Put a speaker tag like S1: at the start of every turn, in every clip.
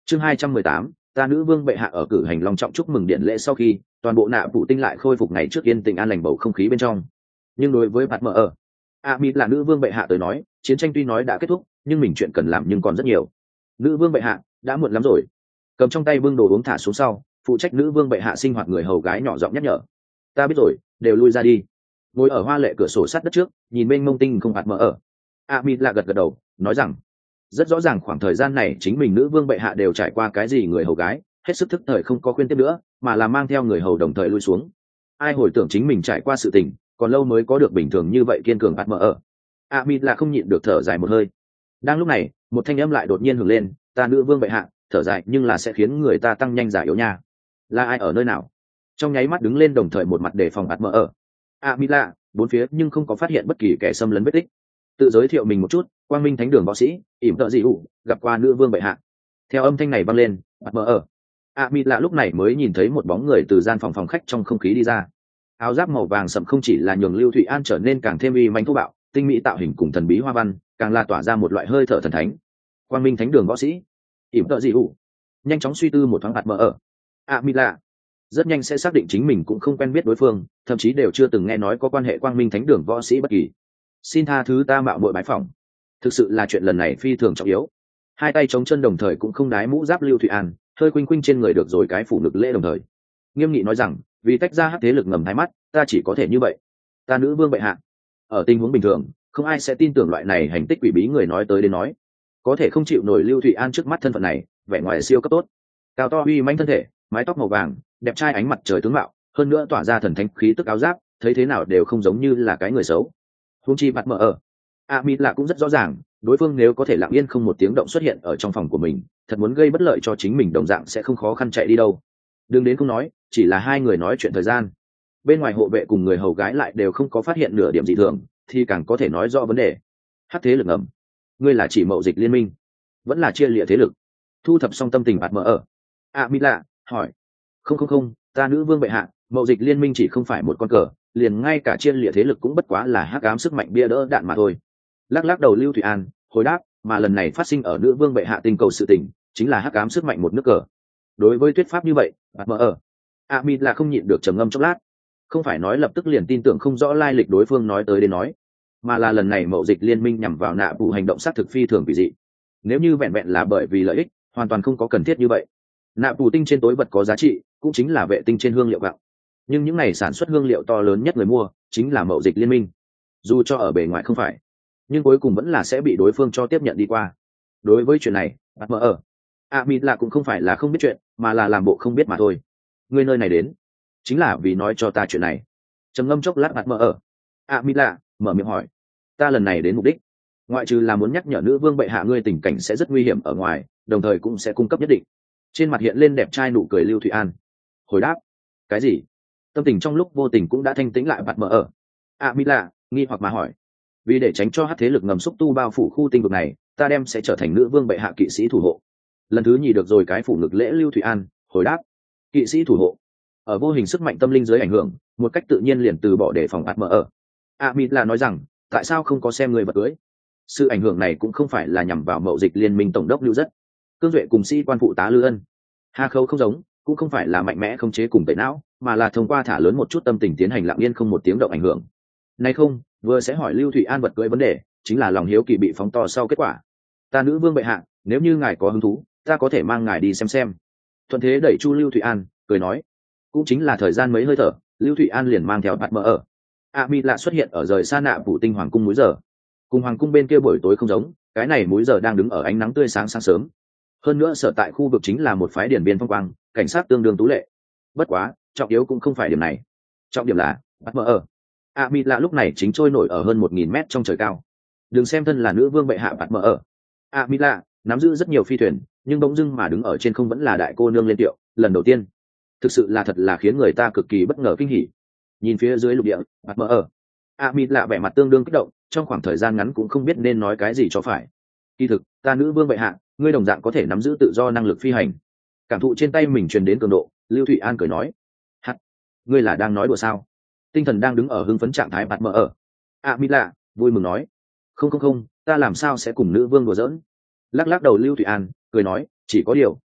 S1: Chương 218, ta nữ vương bệ hạ ở cử hành long trọng chúc mừng điện lễ sau khi, toàn bộ nạ phủ tinh lại khôi phục ngày trước yên tĩnh an lành bầu không khí bên trong. Nhưng đối với bạt mở ở, Amid là nữ vương bệ hạ tới nói, chiến tranh tuy nói đã kết thúc, nhưng mình chuyện cần làm nhưng còn rất nhiều. Nữ vương bệ hạ, đã muộn lắm rồi. Cầm trong tay bưng đồ uống thả xuống sau, phụ trách nữ vương bệ hạ sinh hoạt người hầu gái nhỏ giọng nhắc nhở. Ta biết rồi, đều lui ra đi. Ngồi ở hoa lệ cửa sổ sát đất trước, nhìn bên mông tinh không bạt mở ở. Amid là gật gật đầu, nói rằng rất rõ ràng khoảng thời gian này chính mình nữ vương bệ hạ đều trải qua cái gì người hầu gái hết sức thức thời không có khuyên tiếp nữa mà là mang theo người hầu đồng thời lui xuống. Ai hồi tưởng chính mình trải qua sự tình còn lâu mới có được bình thường như vậy kiên cường bạt mở ở. Amid là không nhịn được thở dài một hơi. Đang lúc này một thanh âm lại đột nhiên hưởng lên, ta nữ vương bệ hạ thở dài nhưng là sẽ khiến người ta tăng nhanh giả yếu nha. Là ai ở nơi nào? Trong nháy mắt đứng lên đồng thời một mặt đề phòng bạt mở ở. Amid là bốn phía nhưng không có phát hiện bất kỳ kẻ xâm lấn vết tích. Tự giới thiệu mình một chút, quang minh thánh đường võ sĩ ỉm tợ dị ủ gặp qua nữ vương bệ hạ. Theo âm thanh này vang lên, bạt mở ở. Amid là lúc này mới nhìn thấy một bóng người từ gian phòng khách trong không khí đi ra. Áo giáp màu vàng sậm không chỉ là nhường Lưu Thụy An trở nên càng thêm uy mãnh thô bạo, tinh mỹ tạo hình cùng thần bí hoa văn, càng là tỏa ra một loại hơi thở thần thánh. Quang minh thánh đường võ sĩ ỉm tợ dị ủ nhanh chóng suy tư một thoáng bạt mở ở. Amid là rất nhanh sẽ xác định chính mình cũng không quen biết đối phương, thậm chí đều chưa từng nghe nói có quan hệ quang minh thánh đường võ sĩ bất kỳ. Xin tha thứ ta mạo muội bái phỏng, thực sự là chuyện lần này phi thường trọng yếu. Hai tay chống chân đồng thời cũng không đái mũ giáp Lưu Thụy An hơi quinh quinh trên người được rồi cái phủ lực lễ đồng thời nghiêm nghị nói rằng vì tách ra hắc thế lực ngầm hai mắt ta chỉ có thể như vậy. Ta nữ vương bệ hạ, ở tình huống bình thường không ai sẽ tin tưởng loại này hành tích quỷ bí người nói tới đến nói, có thể không chịu nổi Lưu Thụy An trước mắt thân phận này, vẻ ngoài siêu cấp tốt, cao to uy mãnh thân thể, mái tóc màu vàng, đẹp trai ánh mặt trời tướng mạo, hơn nữa tỏa ra thần thánh khí tức áo giáp, thấy thế nào đều không giống như là cái người xấu. Huống chi bạt mở ở. Amid là cũng rất rõ ràng, đối phương nếu có thể lặng yên không một tiếng động xuất hiện ở trong phòng của mình, thật muốn gây bất lợi cho chính mình đồng dạng sẽ không khó khăn chạy đi đâu. Đừng đến không nói, chỉ là hai người nói chuyện thời gian, bên ngoài hộ vệ cùng người hầu gái lại đều không có phát hiện nửa điểm dị thường, thì càng có thể nói rõ vấn đề. Hắc thế lực ngầm, ngươi là chỉ mậu dịch liên minh, vẫn là chia lịa thế lực? Thu thập xong tâm tình bạt mở ở. Amid là hỏi. Không, ta nữ vương bệ hạ, mậu dịch liên minh chỉ không phải một con cờ, liền ngay cả chia lịa thế lực cũng bất quá là hắc ám sức mạnh bia đỡ đạn mà thôi. Lắc đầu Lưu Thụy An hồi đáp, mà lần này phát sinh ở nữ vương bệ hạ tinh cầu sự tình chính là hắc ám sức mạnh một nước cờ. Đối với thuyết pháp như vậy bạt mở ở. Amid là không nhịn được trầm ngâm chốc lát. Không phải nói lập tức liền tin tưởng không rõ lai lịch đối phương nói tới đến nói, mà là lần này mậu dịch liên minh nhằm vào nạ vụ hành động sát thực phi thường kỳ dị. Nếu như vẹn vẹn là bởi vì lợi ích, hoàn toàn không có cần thiết như vậy. Nạ vụ tinh trên tối vật có giá trị cũng chính là vệ tinh trên hương liệu gạo, nhưng những ngày sản xuất hương liệu to lớn nhất người mua chính là mậu dịch liên minh. Dù cho ở bề ngoài không phải, nhưng cuối cùng vẫn là sẽ bị đối phương cho tiếp nhận đi qua. Đối với chuyện này bạt mở ở. Amid là cũng không phải là không biết chuyện, mà là làm bộ không biết mà thôi. Ngươi nơi này đến chính là vì nói cho ta chuyện này? Trầm ngâm chốc lát bạt mở ở. Amid là mở miệng hỏi. Ta lần này đến mục đích, ngoại trừ là muốn nhắc nhở nữ vương bệ hạ ngươi tình cảnh sẽ rất nguy hiểm ở ngoài, đồng thời cũng sẽ cung cấp nhất định. Trên mặt hiện lên đẹp trai nụ cười Lưu Thụy An hồi đáp. Cái gì? Tâm tình trong lúc vô tình cũng đã thanh tĩnh lại bạt mở ở. Amid là nghi hoặc mà hỏi. Vì để tránh cho hắc thế lực ngầm xúc tu bao phủ khu tinh vực này, ta đem sẽ trở thành nữ vương bệ hạ kỵ sĩ thủ hộ. Lần thứ nhì được rồi cái phủ ngực lễ Lưu Thụy An hồi đáp. Kỵ sĩ thủ hộ, ở vô hình sức mạnh tâm linh dưới ảnh hưởng, một cách tự nhiên liền từ bỏ để phòng bạt mở ở. Amid là nói rằng, tại sao không có xem người vật cưới? Sự ảnh hưởng này cũng không phải là nhằm vào mậu dịch liên minh tổng đốc Lưu Dất, Cương Duệ cùng sĩ quan phụ tá Lư Ân. Hà Khâu không giống, cũng không phải là mạnh mẽ khống chế cùng tẩy não, mà là thông qua thả lớn một chút tâm tình tiến hành lặng yên không một tiếng động ảnh hưởng. Này không, vừa sẽ hỏi Lưu Thụy An vật cưới vấn đề, chính là lòng hiếu kỳ bị phóng to sau kết quả. Ta nữ vương bệ hạ, nếu như ngài có hứng thú, ta có thể mang ngài đi xem. Thuận thế đẩy chu Lưu Thụy An cười nói. Cũng chính là thời gian mấy hơi thở, Lưu Thụy An liền mang theo bạt mở ở. Amid lạ xuất hiện ở rời xa nạ phủ tinh hoàng cung múi giờ. Cùng hoàng cung bên kia buổi tối không giống, cái này múi giờ đang đứng ở ánh nắng tươi sáng sáng sớm. Hơn nữa sở tại khu vực chính là một phái điển biên phong quang, cảnh sát tương đương tú lệ. Bất quá, trọng yếu cũng không phải điểm này. Trọng điểm là bạt mở ở. Amid lạ lúc này chính trôi nổi ở hơn 1000 mét trong trời cao. Đừng xem thân là nữ vương bệ hạ bạt mở ở. Amid lạ nắm giữ rất nhiều phi thuyền, nhưng bỗng dưng mà đứng ở trên không vẫn là đại cô nương lên tiệu, lần đầu tiên. Thực sự là thật là khiến người ta cực kỳ bất ngờ kinh hỉ. Nhìn phía dưới lục địa bạt mở ở. Amid lạ vẻ mặt tương đương kích động, trong khoảng thời gian ngắn cũng không biết nên nói cái gì cho phải. Kỳ thực, ta nữ vương bệ hạ, ngươi đồng dạng có thể nắm giữ tự do năng lực phi hành. Cảm thụ trên tay mình truyền đến cường độ, Lưu Thụy An cười nói. Hắt, ngươi là đang nói đùa sao? Tinh thần đang đứng ở hưng phấn trạng thái bạt mở ở. Amid lạ vui mừng nói. Không, ta làm sao sẽ cùng nữ vương đùa giỡn? Lắc đầu Lưu Thụy An cười nói, chỉ có điều,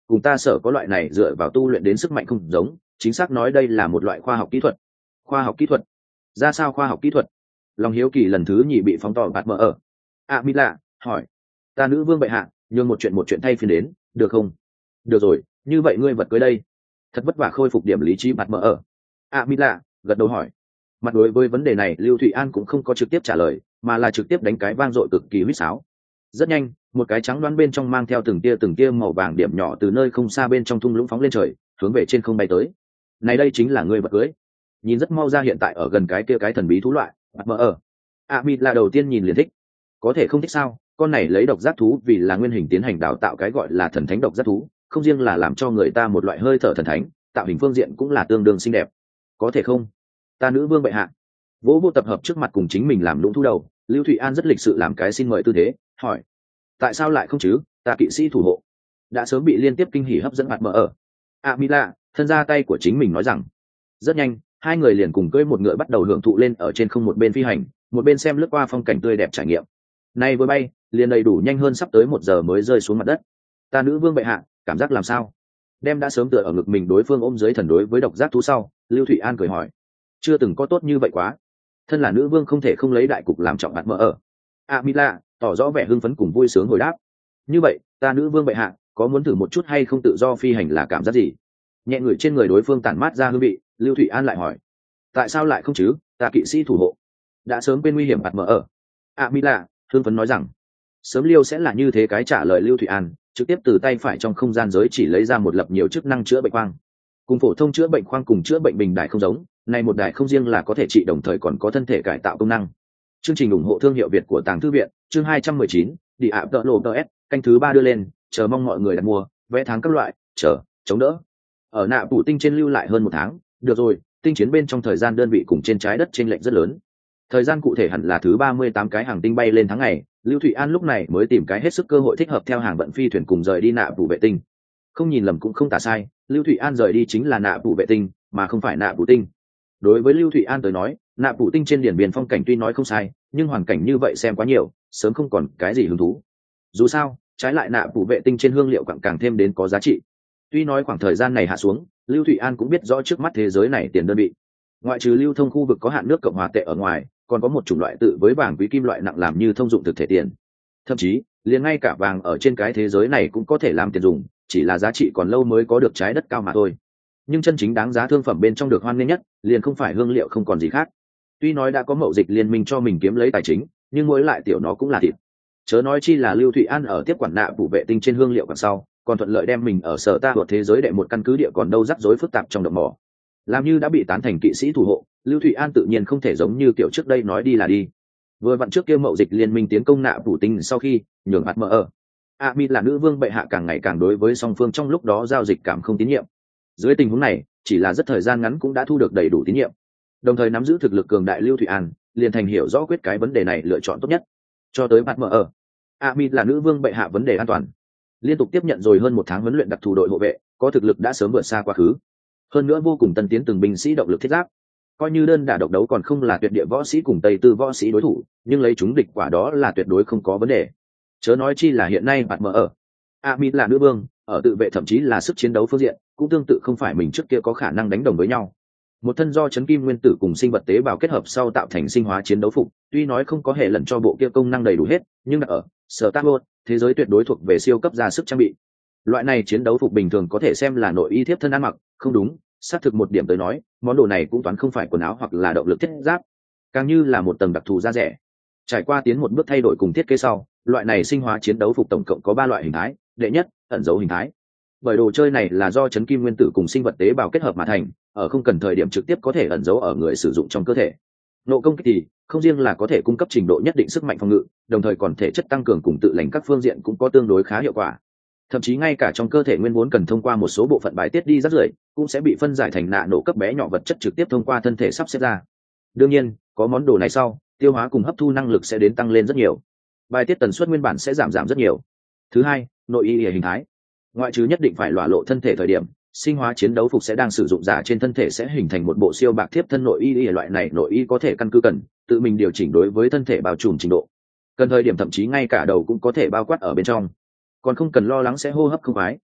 S1: cùng ta sở có loại này dựa vào tu luyện đến sức mạnh không giống, chính xác nói đây là một loại khoa học kỹ thuật. Khoa học kỹ thuật? Ra sao khoa học kỹ thuật? Lòng hiếu kỳ lần thứ nhì bị phóng to bạt mở ở. Mỹ lạ hỏi, ta nữ vương bệ hạ, nhường một chuyện thay phiên đến, được không? Được rồi, như vậy ngươi vật cưới đây. Thật vất vả khôi phục điểm lý trí bạt mở ở. Mỹ lạ gật đầu hỏi. Mặt đối với vấn đề này Lưu Thụy An cũng không có trực tiếp trả lời, mà là trực tiếp đánh cái vang dội cực kỳ huýt sáo. Rất nhanh, một cái trắng đoán bên trong mang theo từng tia màu vàng điểm nhỏ từ nơi không xa bên trong thung lũng phóng lên trời, hướng về trên không bay tới. Này đây chính là ngươi vật cưới. Nhìn rất mau ra hiện tại ở gần cái kia cái thần bí thú loại, bạt mở ở. Mịt là đầu tiên nhìn liền thích. Có thể không thích sao? Con này lấy độc giác thú vì là nguyên hình tiến hành đào tạo cái gọi là thần thánh độc giác thú, không riêng là làm cho người ta một loại hơi thở thần thánh, tạo hình phương diện cũng là tương đương xinh đẹp. Có thể không? Ta nữ vương bệ hạ. Vỗ vô tập hợp trước mặt cùng chính mình làm lũng thu đầu, Lưu Thụy An rất lịch sự làm cái xin mời tư thế, hỏi: tại sao lại không chứ? Ta kỵ sĩ thủ hộ đã sớm bị liên tiếp kinh hỉ hấp dẫn mặt mở ở. Mila thân ra tay của chính mình nói rằng. Rất nhanh, hai người liền cùng cưỡi một ngựa bắt đầu hưởng thụ lên ở trên không, một bên phi hành, một bên xem lướt qua phong cảnh tươi đẹp trải nghiệm. Nay vừa bay, liền đầy đủ nhanh hơn sắp tới 1 giờ mới rơi xuống mặt đất. Ta nữ vương bệ hạ, cảm giác làm sao? Đem đã sớm tựa ở ngực mình đối phương ôm dưới thần đối với độc giác thú sau, Lưu Thụy An cười hỏi. Chưa từng có tốt như vậy quá. Thân là nữ vương không thể không lấy đại cục làm trọng mặt mở ở. Mila tỏ rõ vẻ hưng phấn cùng vui sướng hồi đáp. Như vậy, ta nữ vương bệ hạ, có muốn thử một chút hay không? Tự do phi hành là cảm giác gì? Nhẹ người trên người đối phương tản mát ra hương vị, Lưu Thụy An lại hỏi. Tại sao lại không chứ? Ta kỵ sĩ thủ hộ đã sớm quên nguy hiểm mặt mở ở. Mila hưng phấn nói rằng. Sớm Liêu sẽ là như thế cái trả lời Lưu Thụy An, trực tiếp từ tay phải trong không gian giới chỉ lấy ra một lập nhiều chức năng chữa bệnh khoang. Cùng phổ thông chữa bệnh khoang cùng chữa bệnh bình đại không giống, này một đại không riêng là có thể trị đồng thời còn có thân thể cải tạo công năng. Chương trình ủng hộ thương hiệu Việt của Tàng Thư viện, chương 219, đi ạ tợ lộ s canh thứ 3 đưa lên, chờ mong mọi người đặt mua, vẽ tháng các loại, chờ chống đỡ. Ở nạ phủ tinh trên lưu lại hơn 1 tháng, được rồi, tinh chiến bên trong thời gian đơn vị cùng trên trái đất chênh lệch rất lớn. Thời gian cụ thể hẳn là thứ 38 cái hàng tinh bay lên tháng ngày, Lưu Thụy An lúc này mới tìm cái hết sức cơ hội thích hợp theo hàng vận phi thuyền cùng rời đi nạ phủ vệ tinh. Không nhìn lầm cũng không tả sai, Lưu Thụy An rời đi chính là nạ phủ vệ tinh, mà không phải nạ phủ tinh. Đối với Lưu Thụy An tới nói, nạ phủ tinh trên điển biển phong cảnh tuy nói không sai, nhưng hoàn cảnh như vậy xem quá nhiều, sớm không còn cái gì hứng thú. Dù sao, trái lại nạ phủ vệ tinh trên hương liệu càng thêm đến có giá trị. Tuy nói khoảng thời gian này hạ xuống, Lưu Thụy An cũng biết rõ trước mắt thế giới này tiền đơn vị. Ngoại trừ lưu thông khu vực có hạn nước Cộng hòa tệ ở ngoài, còn có một chủng loại tự với vàng quý kim loại nặng làm như thông dụng thực thể tiền. Thậm chí, liền ngay cả vàng ở trên cái thế giới này cũng có thể làm tiền dùng, chỉ là giá trị còn lâu mới có được trái đất cao mà thôi. Nhưng chân chính đáng giá thương phẩm bên trong được hoan nghênh nhất, liền không phải hương liệu không còn gì khác. Tuy nói đã có mậu dịch liên minh cho mình kiếm lấy tài chính, nhưng mỗi lại tiểu nó cũng là thịt. Chớ nói chi là Lưu Thụy An ở tiếp quản nạ phủ vệ tinh trên hương liệu còn sau, còn thuận lợi đem mình ở sở ta thuộc thế giới đệ một căn cứ địa còn đâu rắc rối phức tạp trong động mỏ. Làm như đã bị tán thành kỵ sĩ thủ hộ, Lưu Thụy An tự nhiên không thể giống như kiểu trước đây nói đi là đi. Vừa vặn trước kia mậu dịch liên minh tiến công nạ phủ tinh sau khi nhường mặt mở ở. Mịt là nữ vương bệ hạ càng ngày càng đối với song phương trong lúc đó giao dịch cảm không tín nhiệm. Dưới tình huống này, chỉ là rất thời gian ngắn cũng đã thu được đầy đủ tín nhiệm. Đồng thời nắm giữ thực lực cường đại Lưu Thụy An, liền thành hiểu rõ quyết cái vấn đề này lựa chọn tốt nhất. Cho tới mặt mở ở. Mịt là nữ vương bệ hạ vấn đề an toàn. Liên tục tiếp nhận rồi hơn 1 tháng huấn luyện đặc thù đội hộ vệ, có thực lực đã sớm vượt xa quá khứ. Hơn nữa vô cùng tân tiến từng binh sĩ động lực thiết giáp. Coi như đơn đả độc đấu còn không là tuyệt địa võ sĩ cùng tây tư võ sĩ đối thủ, nhưng lấy chúng địch quả đó là tuyệt đối không có vấn đề. Chớ nói chi là hiện nay mặt mở ở. Mịt là nữ vương, ở tự vệ thậm chí là sức chiến đấu phương diện, cũng tương tự không phải mình trước kia có khả năng đánh đồng với nhau. Một thân do chấn kim nguyên tử cùng sinh vật tế bào kết hợp sau tạo thành sinh hóa chiến đấu phục, tuy nói không có hệ lần cho bộ kia công năng đầy đủ hết, nhưng ở Star Wars, thế giới tuyệt đối thuộc về siêu cấp ra sức trang bị. Loại này chiến đấu phục bình thường có thể xem là nội y thiếp thân ăn mặc, không đúng, xác thực một điểm tới nói, món đồ này cũng toán không phải quần áo hoặc là động lực thiết giáp, càng như là một tầng đặc thù da rẻ. Trải qua tiến một bước thay đổi cùng thiết kế sau, loại này sinh hóa chiến đấu phục tổng cộng có 3 loại hình thái. Đệ nhất, ẩn dấu hình thái. Bởi đồ chơi này là do chấn kim nguyên tử cùng sinh vật tế bào kết hợp mà thành, ở không cần thời điểm trực tiếp có thể ẩn dấu ở người sử dụng trong cơ thể. Nộ công kích thì không riêng là có thể cung cấp trình độ nhất định sức mạnh phòng ngự, đồng thời còn thể chất tăng cường cùng tự lành các phương diện cũng có tương đối khá hiệu quả. Thậm chí ngay cả trong cơ thể nguyên vốn cần thông qua một số bộ phận bài tiết đi rác rưởi, cũng sẽ bị phân giải thành nạ nổ cấp bé nhỏ vật chất trực tiếp thông qua thân thể sắp xếp ra. Đương nhiên, có món đồ này sau, tiêu hóa cùng hấp thu năng lực sẽ đến tăng lên rất nhiều. Bài tiết tần suất nguyên bản sẽ giảm rất nhiều. Thứ hai, nội y hình thái. Ngoại trừ nhất định phải lỏa lộ thân thể thời điểm, sinh hóa chiến đấu phục sẽ đang sử dụng giả trên thân thể sẽ hình thành một bộ siêu bạc thiếp thân nội y. Loại này nội y có thể căn cứ cần tự mình điều chỉnh đối với thân thể bao trùm trình độ, cần thời điểm thậm chí ngay cả đầu cũng có thể bao quát ở bên trong, còn không cần lo lắng sẽ hô hấp không khoái.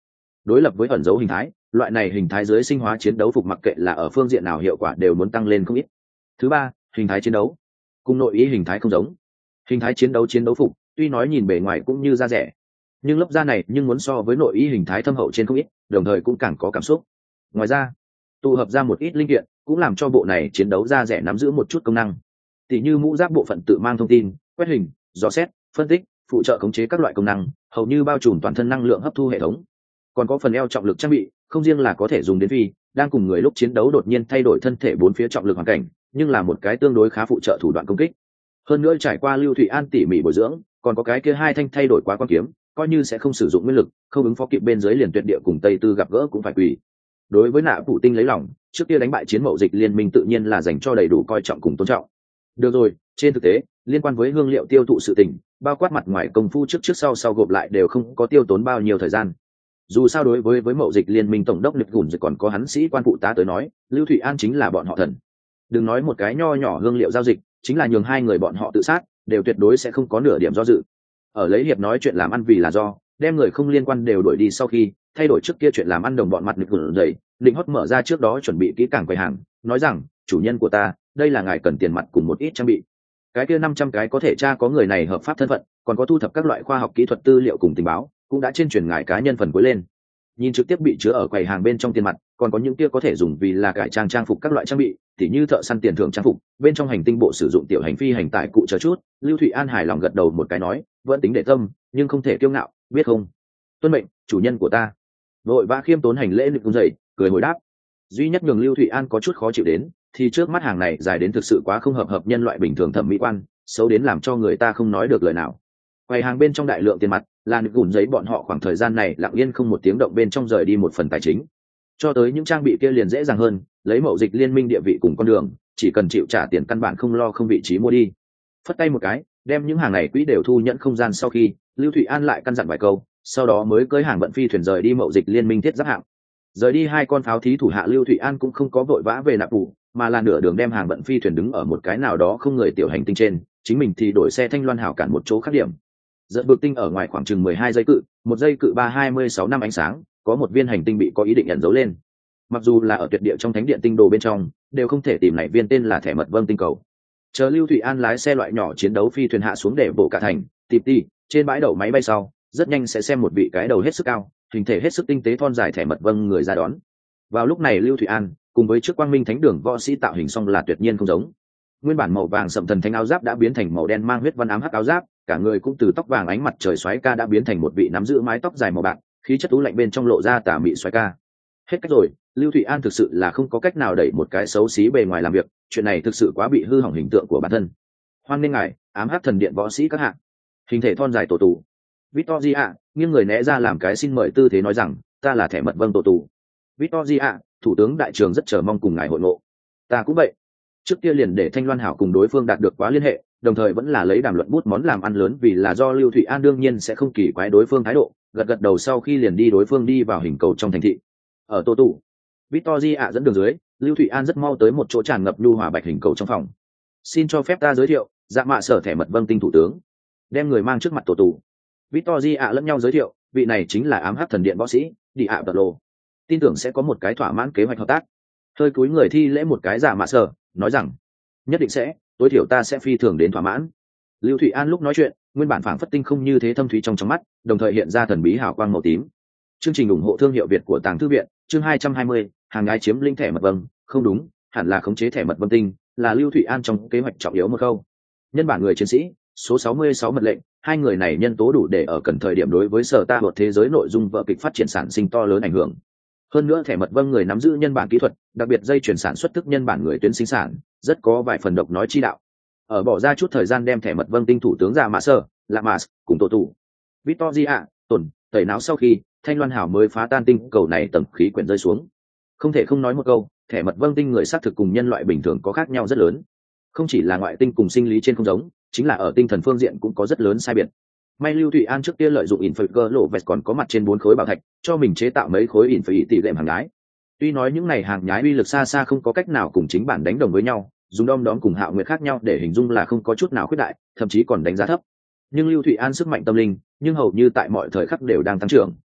S1: Đối lập với ẩn dấu hình thái, loại này hình thái dưới sinh hóa chiến đấu phục mặc kệ là ở phương diện nào hiệu quả đều muốn tăng lên không ít. Thứ ba, hình thái chiến đấu cùng nội ý hình thái không giống. Hình thái chiến đấu phục tuy nói nhìn bề ngoài cũng như da rẻ, nhưng lớp da này nhưng muốn so với nội ý hình thái thâm hậu trên không ít, đồng thời cũng càng có cảm xúc. Ngoài ra, tụ hợp ra một ít linh kiện cũng làm cho bộ này chiến đấu da rẻ nắm giữ một chút công năng, tỉ như mũ giáp bộ phận tự mang thông tin, quét hình, dò xét, phân tích, phụ trợ khống chế các loại công năng, hầu như bao trùm toàn thân năng lượng hấp thu hệ thống. Còn có phần eo trọng lực trang bị, không riêng là có thể dùng đến phi đang cùng người lúc chiến đấu đột nhiên thay đổi thân thể bốn phía trọng lực hoàn cảnh, nhưng là một cái tương đối khá phụ trợ thủ đoạn công kích. Hơn nữa trải qua Lưu Thụy An tỉ mỉ bồi dưỡng, còn có cái kia hai thanh thay đổi quá quan kiếm, coi như sẽ không sử dụng nguyên lực, không ứng phó kịp bên dưới liền tuyệt địa cùng Tây Tư gặp gỡ cũng phải quỳ. Đối với Nạ Phủ Tinh lấy lòng, trước kia đánh bại chiến mậu dịch liên minh tự nhiên là dành cho đầy đủ coi trọng cùng tôn trọng. Được rồi, trên thực tế, liên quan với hương liệu tiêu thụ sự tình, bao quát mặt ngoài công phu trước sau gộp lại đều không có tiêu tốn bao nhiêu thời gian. Dù sao đối với mậu dịch liên minh tổng đốc Lực Gùn còn có hắn sĩ quan phụ tá tới nói, Lưu Thụy An chính là bọn họ thần. Đừng nói một cái nho nhỏ hương liệu giao dịch, chính là nhường hai người bọn họ tự sát, đều tuyệt đối sẽ không có nửa điểm do dự. Ở lấy hiệp nói chuyện làm ăn vì là do, đem người không liên quan đều đuổi đi sau khi, thay đổi trước kia chuyện làm ăn đồng bọn mặt Lực Gùn dậy, định hót mở ra trước đó chuẩn bị kỹ càng quầy hàng, nói rằng, chủ nhân của ta, đây là ngài cần tiền mặt cùng một ít trang bị. Cái kia 500 cái có thể tra có người này hợp pháp thân phận, còn có thu thập các loại khoa học kỹ thuật tư liệu cùng tình báo, cũng đã trên truyền ngài cá nhân phần cuối lên. Nhìn trực tiếp bị chứa ở quầy hàng bên trong tiền mặt, còn có những kia có thể dùng vì là cải trang trang phục các loại trang bị, tỉ như thợ săn tiền thưởng trang phục, bên trong hành tinh bộ sử dụng tiểu hành phi hành tải cụ chờ chút. Lưu Thụy An hài lòng gật đầu một cái nói, vẫn tính để tâm, nhưng không thể kiêu ngạo, biết không? Tuân mệnh, chủ nhân của ta. Vội vã khiêm tốn hành lễ lực cũng dậy, cười hồi đáp. Duy nhất nhường Lưu Thụy An có chút khó chịu đến, thì trước mắt hàng này dài đến thực sự quá không hợp nhân loại bình thường thẩm mỹ quan, xấu đến làm cho người ta không nói được lời nào. Quầy hàng bên trong đại lượng tiền mặt, là được gùn giấy bọn họ khoảng thời gian này lặng yên không một tiếng động bên trong rời đi một phần tài chính. Cho tới những trang bị kia liền dễ dàng hơn, lấy mậu dịch liên minh địa vị cùng con đường, chỉ cần chịu trả tiền căn bản không lo không vị trí mua đi. Phất tay một cái, đem những hàng này quỹ đều thu nhận không gian sau khi, Lưu Thụy An lại căn dặn vài câu, sau đó mới cưỡi hàng vận phi thuyền rời đi mậu dịch liên minh thiết giáp hạng. Rời đi hai con pháo thí thủ hạ Lưu Thụy An cũng không có vội vã về nạp phủ, mà là nửa đường đem hàng vận phi thuyền đứng ở một cái nào đó không người tiểu hành tinh trên, chính mình thì đổi xe Thanh Loan Hảo cản một chỗ khác điểm. Dẫn bực tinh ở ngoài khoảng chừng 12 giây cự, một giây cự 326 năm ánh sáng, có một viên hành tinh bị có ý định ẩn giấu lên. Mặc dù là ở tuyệt địa trong thánh điện tinh đồ bên trong, đều không thể tìm này viên tên là thẻ mật vâng tinh cầu. Chờ Lưu Thụy An lái xe loại nhỏ chiến đấu phi thuyền hạ xuống để bổ cả thành, tìm đi, trên bãi đậu máy bay sau, rất nhanh sẽ xem một vị cái đầu hết sức cao, hình thể hết sức tinh tế thon dài thẻ mật vâng người ra đón. Vào lúc này Lưu Thụy An cùng với trước Quang Minh Thánh Đường võ sĩ tạo hình song là tuyệt nhiên không giống. Nguyên bản màu vàng sậm thần thánh áo giáp đã biến thành màu đen mang huyết văn ám hắc áo giáp, cả người cũng từ tóc vàng ánh mặt trời xoáy ca đã biến thành một vị nắm giữ mái tóc dài màu bạc, khí chất tú lạnh bên trong lộ ra tà mị xoáy ca. Hết cách rồi, Lưu Thụy An thực sự là không có cách nào đẩy một cái xấu xí bề ngoài làm việc, chuyện này thực sự quá bị hư hỏng hình tượng của bản thân. Hoan nghênh ngài, ám hắc thần điện võ sĩ các hạng. Hình thể thon dài tổ tù. Victoria, nghiêng người né ra làm cái xin mời tư thế nói rằng, ta là thẻ mật vâng tổ tù. Victoria, thủ tướng đại trường rất chờ mong cùng ngài hội ngộ. Ta cũng vậy. Trước kia liền để Thanh Loan Hảo cùng đối phương đạt được quá liên hệ, đồng thời vẫn là lấy đàm luận bút món làm ăn lớn vì là do Lưu Thụy An đương nhiên sẽ không kỳ quái đối phương thái độ, gật đầu sau khi liền đi đối phương đi vào hình cầu trong thành thị. Ở tổ tù, Victoria dẫn đường dưới, Lưu Thụy An rất mau tới một chỗ tràn ngập nhu hòa bạch hình cầu trong phòng. Xin cho phép ta giới thiệu, dạ mạ sở thẻ mật vâng tinh thủ tướng. Đem người mang trước mặt tổ tù. Victoria lẫn nhau giới thiệu, vị này chính là ám hắc thần điện võ sĩ, Đi ạ Bật Lô. Tin tưởng sẽ có một cái thỏa mãn kế hoạch hợp tác. Hơi cúi người thi lễ một cái dạ mạ sở, nói rằng, nhất định sẽ, tối thiểu ta sẽ phi thường đến thỏa mãn. Lưu Thụy An lúc nói chuyện, nguyên bản phảng phất tinh không như thế thâm thúy trong mắt, đồng thời hiện ra thần bí hào quang màu tím. Chương trình ủng hộ thương hiệu Việt của Tàng Thư viện, chương 220, hàng gái chiếm lĩnh thẻ mật vâng, không đúng, hẳn là khống chế thẻ mật vâng tinh, là Lưu Thụy An trong kế hoạch trọng yếu một câu. Nhân bản người chiến sĩ, số 66 mật lệnh, hai người này nhân tố đủ để ở cần thời điểm đối với sở ta luật thế giới nội dung vở kịch phát triển sản sinh to lớn ảnh hưởng. Hơn nữa thẻ mật vâng người nắm giữ nhân bản kỹ thuật, đặc biệt dây chuyển sản xuất thức nhân bản người tuyến sinh sản, rất có vài phần độc nói chi đạo. Ở bỏ ra chút thời gian đem thẻ mật vâng tinh thủ tướng ra mã sơ, Lamas cùng tổ tụ Victoria tổn tẩy não sau khi Thanh Loan Hảo mới phá tan tinh cầu này tầng khí quyển rơi xuống. Không thể không nói một câu, thẻ mật vâng tinh người xác thực cùng nhân loại bình thường có khác nhau rất lớn. Không chỉ là ngoại tinh cùng sinh lý trên không giống, chính là ở tinh thần phương diện cũng có rất lớn sai biệt. May Lưu Thụy An trước kia lợi dụng Inferger lộ vẹt còn có mặt trên 4 khối bảo thạch, cho mình chế tạo mấy khối Infer tỷ lệ hàng nhái. Tuy nói những này hàng nhái uy lực xa xa không có cách nào cùng chính bản đánh đồng với nhau, dùng đom đóm cùng Hạo Nguyệt khác nhau để hình dung là không có chút nào khuyết đại, thậm chí còn đánh giá thấp. Nhưng Lưu Thụy An sức mạnh tâm linh, nhưng hầu như tại mọi thời khắc đều đang tăng trưởng.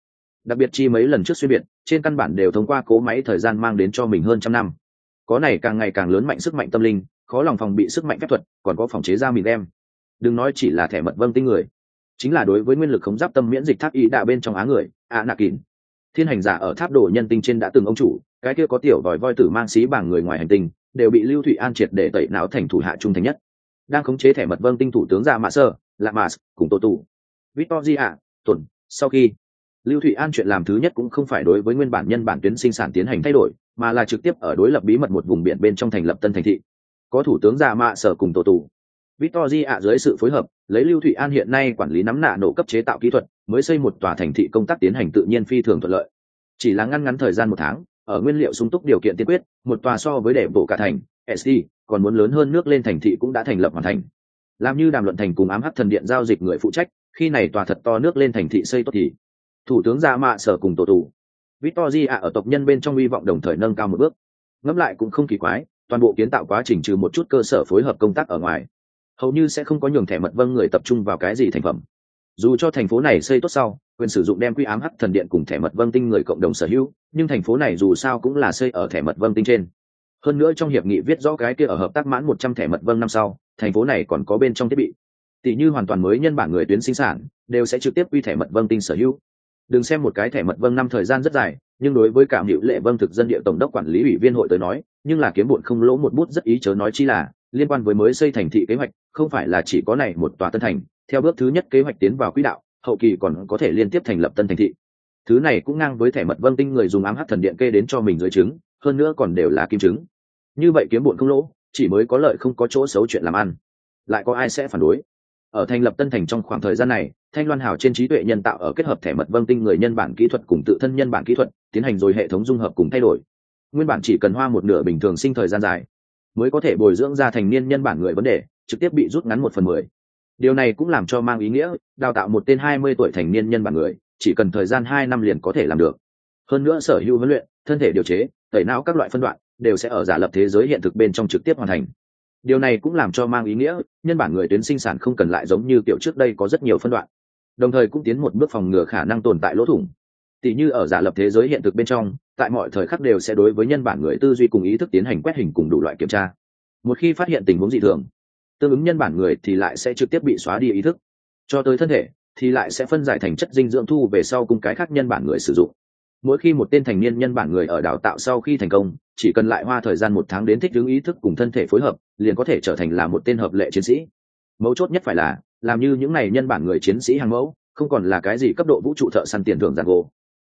S1: đặc biệt chi mấy lần trước xuyên biệt trên căn bản đều thông qua cố máy thời gian mang đến cho mình hơn trăm năm. Có này càng ngày càng lớn mạnh sức mạnh tâm linh, khó lòng phòng bị sức mạnh phép thuật, còn có phòng chế ra mìn đem. Đừng nói chỉ là thẻ mật vâng tinh người, chính là đối với nguyên lực khống giáp tâm miễn dịch tháp ý đạ bên trong á người Anakin, thiên hành giả ở tháp đồ nhân tinh trên đã từng ông chủ, cái kia có tiểu vòi voi tử mang xí bảng người ngoài hành tinh, đều bị Lưu Thụy An triệt để tẩy não thành thủ hạ trung thành nhất. Đang khống chế thẻ mật vâng tinh thủ tướng ra mạ sơ, lạ mạ cùng tổ tụ Victoria tuần sau khi Lưu Thụy An chuyện làm thứ nhất cũng không phải đối với nguyên bản nhân bản tuyến sinh sản tiến hành thay đổi, mà là trực tiếp ở đối lập bí mật một vùng biển bên trong thành lập tân thành thị. Có thủ tướng ra mạ sở cùng tổ tụ Victoria dưới sự phối hợp, lấy Lưu Thụy An hiện nay quản lý nắm nạ nổ cấp chế tạo kỹ thuật, mới xây một tòa thành thị công tác tiến hành tự nhiên phi thường thuận lợi. Chỉ là ngắn thời gian một tháng, ở nguyên liệu sung túc điều kiện tiên quyết, một tòa so với đệ bộ cả thành SD còn muốn lớn hơn nước lên thành thị cũng đã thành lập hoàn thành. Làm như đàm luận thành cùng ám hắc thần điện giao dịch người phụ trách, khi này tòa thật to nước lên thành thị xây tốt thì thủ tướng ra mạ sở cùng tổ tụ Victoria ở tộc nhân bên trong hy vọng đồng thời nâng cao một bước. Ngẫm lại cũng không kỳ quái, toàn bộ kiến tạo quá trình trừ một chút cơ sở phối hợp công tác ở ngoài, hầu như sẽ không có nhường thẻ mật vâng người tập trung vào cái gì thành phẩm. Dù cho thành phố này xây tốt sau, quyền sử dụng đem quy ám hắc thần điện cùng thẻ mật vâng tinh người cộng đồng sở hữu, nhưng thành phố này dù sao cũng là xây ở thẻ mật vâng tinh trên. Hơn nữa trong hiệp nghị viết rõ cái kia ở hợp tác mãn 100 thẻ mật vâng năm sau, thành phố này còn có bên trong thiết bị, tỷ như hoàn toàn mới nhân bản người tuyến sinh sản, đều sẽ trực tiếp quy thẻ mật vâng tinh sở hữu. Đừng xem một cái thẻ mật vâng năm thời gian rất dài, nhưng đối với Cảm Hữu Lệ Vâng thực dân địa tổng đốc quản lý ủy viên hội tới nói, nhưng là kiếm bộn không lỗ một bút rất ý, chớ nói chi là liên quan với mới xây thành thị kế hoạch, không phải là chỉ có này một tòa tân thành, theo bước thứ nhất kế hoạch tiến vào quỹ đạo, hậu kỳ còn có thể liên tiếp thành lập tân thành thị. Thứ này cũng ngang với thẻ mật vâng tinh người dùng ám hắc thần điện kê đến cho mình dưới trứng, hơn nữa còn đều là kim trứng. Như vậy kiếm bộn không lỗ, chỉ mới có lợi không có chỗ xấu chuyện làm ăn. Lại có ai sẽ phản đối? Ở thành lập tân thành trong khoảng thời gian này, Thanh Loan Hào trên trí tuệ nhân tạo ở kết hợp thẻ mật vâng tinh người nhân bản kỹ thuật cùng tự thân nhân bản kỹ thuật, tiến hành rồi hệ thống dung hợp cùng thay đổi. Nguyên bản chỉ cần hoa một nửa bình thường sinh thời gian dài, mới có thể bồi dưỡng ra thành niên nhân bản người vấn đề, trực tiếp bị rút ngắn 1/10. Điều này cũng làm cho mang ý nghĩa, đào tạo một tên 20 tuổi thành niên nhân bản người, chỉ cần thời gian 2 năm liền có thể làm được. Hơn nữa sở hữu huấn luyện, thân thể điều chế, tẩy não các loại phân đoạn, đều sẽ ở giả lập thế giới hiện thực bên trong trực tiếp hoàn thành. Điều này cũng làm cho mang ý nghĩa, nhân bản người tuyến sinh sản không cần lại giống như kiểu trước đây có rất nhiều phân đoạn. Đồng thời cũng tiến một bước phòng ngừa khả năng tồn tại lỗ thủng. Tỷ như ở giả lập thế giới hiện thực bên trong, tại mọi thời khắc đều sẽ đối với nhân bản người tư duy cùng ý thức tiến hành quét hình cùng đủ loại kiểm tra. Một khi phát hiện tình huống dị thường, tương ứng nhân bản người thì lại sẽ trực tiếp bị xóa đi ý thức, cho tới thân thể thì lại sẽ phân giải thành chất dinh dưỡng thu về sau cùng cái khác nhân bản người sử dụng. Mỗi khi một tên thành niên nhân bản người ở đào tạo sau khi thành công, chỉ cần lại hoa thời gian 1 tháng đến thích ứng ý thức cùng thân thể phối hợp, liền có thể trở thành là một tên hợp lệ chiến sĩ. Mấu chốt nhất phải là, làm như những này nhân bản người chiến sĩ hàng mẫu, không còn là cái gì cấp độ vũ trụ thợ săn tiền thưởng giàn gỗ,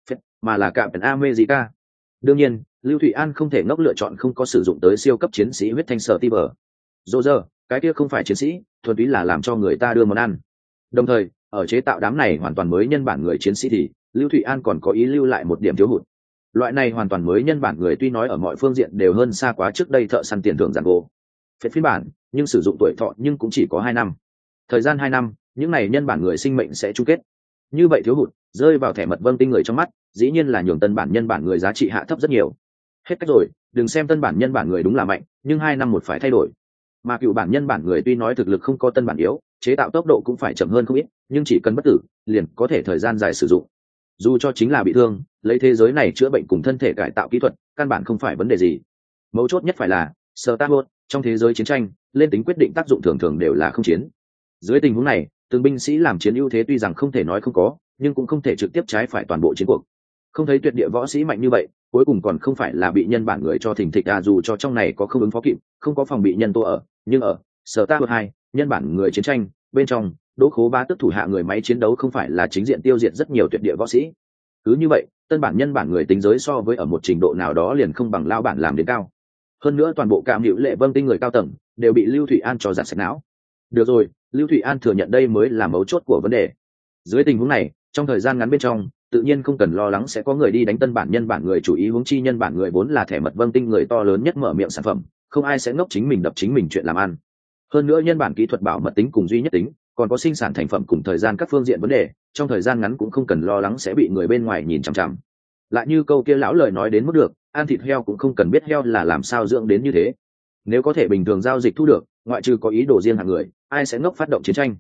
S1: mà là Captain America. Đương nhiên, Lưu Thụy An không thể ngốc lựa chọn không có sử dụng tới siêu cấp chiến sĩ huyết thanh sở ti bờ. Roger, cái kia không phải chiến sĩ, thuần túy là làm cho người ta đưa món ăn. Đồng thời, ở chế tạo đám này hoàn toàn mới nhân bản người chiến sĩ thì Lưu Thụy An còn có ý lưu lại một điểm thiếu hụt. Loại này hoàn toàn mới nhân bản người tuy nói ở mọi phương diện đều hơn xa quá trước đây thợ săn tiền thưởng giàn gỗ phiên bản, nhưng sử dụng tuổi thọ nhưng cũng chỉ có 2 năm. Thời gian 2 năm, những này nhân bản người sinh mệnh sẽ chung kết. Như vậy thiếu hụt rơi vào thẻ mật vâng tinh người trong mắt, dĩ nhiên là nhường tân bản nhân bản người giá trị hạ thấp rất nhiều. Hết cách rồi, đừng xem tân bản nhân bản người đúng là mạnh, nhưng 2 năm một phải thay đổi. Mà cựu bản nhân bản người tuy nói thực lực không có tân bản yếu, chế tạo tốc độ cũng phải chậm hơn không ít, nhưng chỉ cần bất tử, liền có thể thời gian dài sử dụng. Dù cho chính là bị thương, lấy thế giới này chữa bệnh cùng thân thể cải tạo kỹ thuật, căn bản không phải vấn đề gì. Mấu chốt nhất phải là, Star-Lord, trong thế giới chiến tranh, lên tính quyết định tác dụng thường thường đều là không chiến. Dưới tình huống này, từng binh sĩ làm chiến ưu thế tuy rằng không thể nói không có, nhưng cũng không thể trực tiếp trái phải toàn bộ chiến cuộc. Không thấy tuyệt địa võ sĩ mạnh như vậy, cuối cùng còn không phải là bị nhân bản người cho thình thịch dù cho trong này có không ứng phó kịp, không có phòng bị nhân tô ở, nhưng ở Star-Lord 2, nhân bản người chiến tranh, bên trong, Đỗ Khố Bá tức thủ hạ người máy chiến đấu không phải là chính diện tiêu diệt rất nhiều tuyệt địa võ sĩ. Cứ như vậy, tân bản nhân bản người tính giới so với ở một trình độ nào đó liền không bằng lao bản làm đến cao. Hơn nữa toàn bộ Cảm Hữu Lệ Vâng tinh người cao tầng đều bị Lưu Thụy An cho giặt sạch não. Được rồi, Lưu Thụy An thừa nhận đây mới là mấu chốt của vấn đề. Dưới tình huống này, trong thời gian ngắn bên trong, tự nhiên không cần lo lắng sẽ có người đi đánh tân bản nhân bản người, chủ ý huống chi nhân bản người vốn là thẻ mật vâng tinh người to lớn nhất mở miệng sản phẩm, không ai sẽ ngốc chính mình đập chính mình chuyện làm ăn. Hơn nữa nhân bản kỹ thuật bảo mật tính cùng duy nhất tính, còn có sinh sản thành phẩm cùng thời gian các phương diện vấn đề, trong thời gian ngắn cũng không cần lo lắng sẽ bị người bên ngoài nhìn chằm chằm. Lại như câu kia lão lời nói đến mức được, ăn thịt heo cũng không cần biết heo là làm sao dưỡng đến như thế. Nếu có thể bình thường giao dịch thu được, ngoại trừ có ý đồ riêng hạng người, ai sẽ ngốc phát động chiến tranh.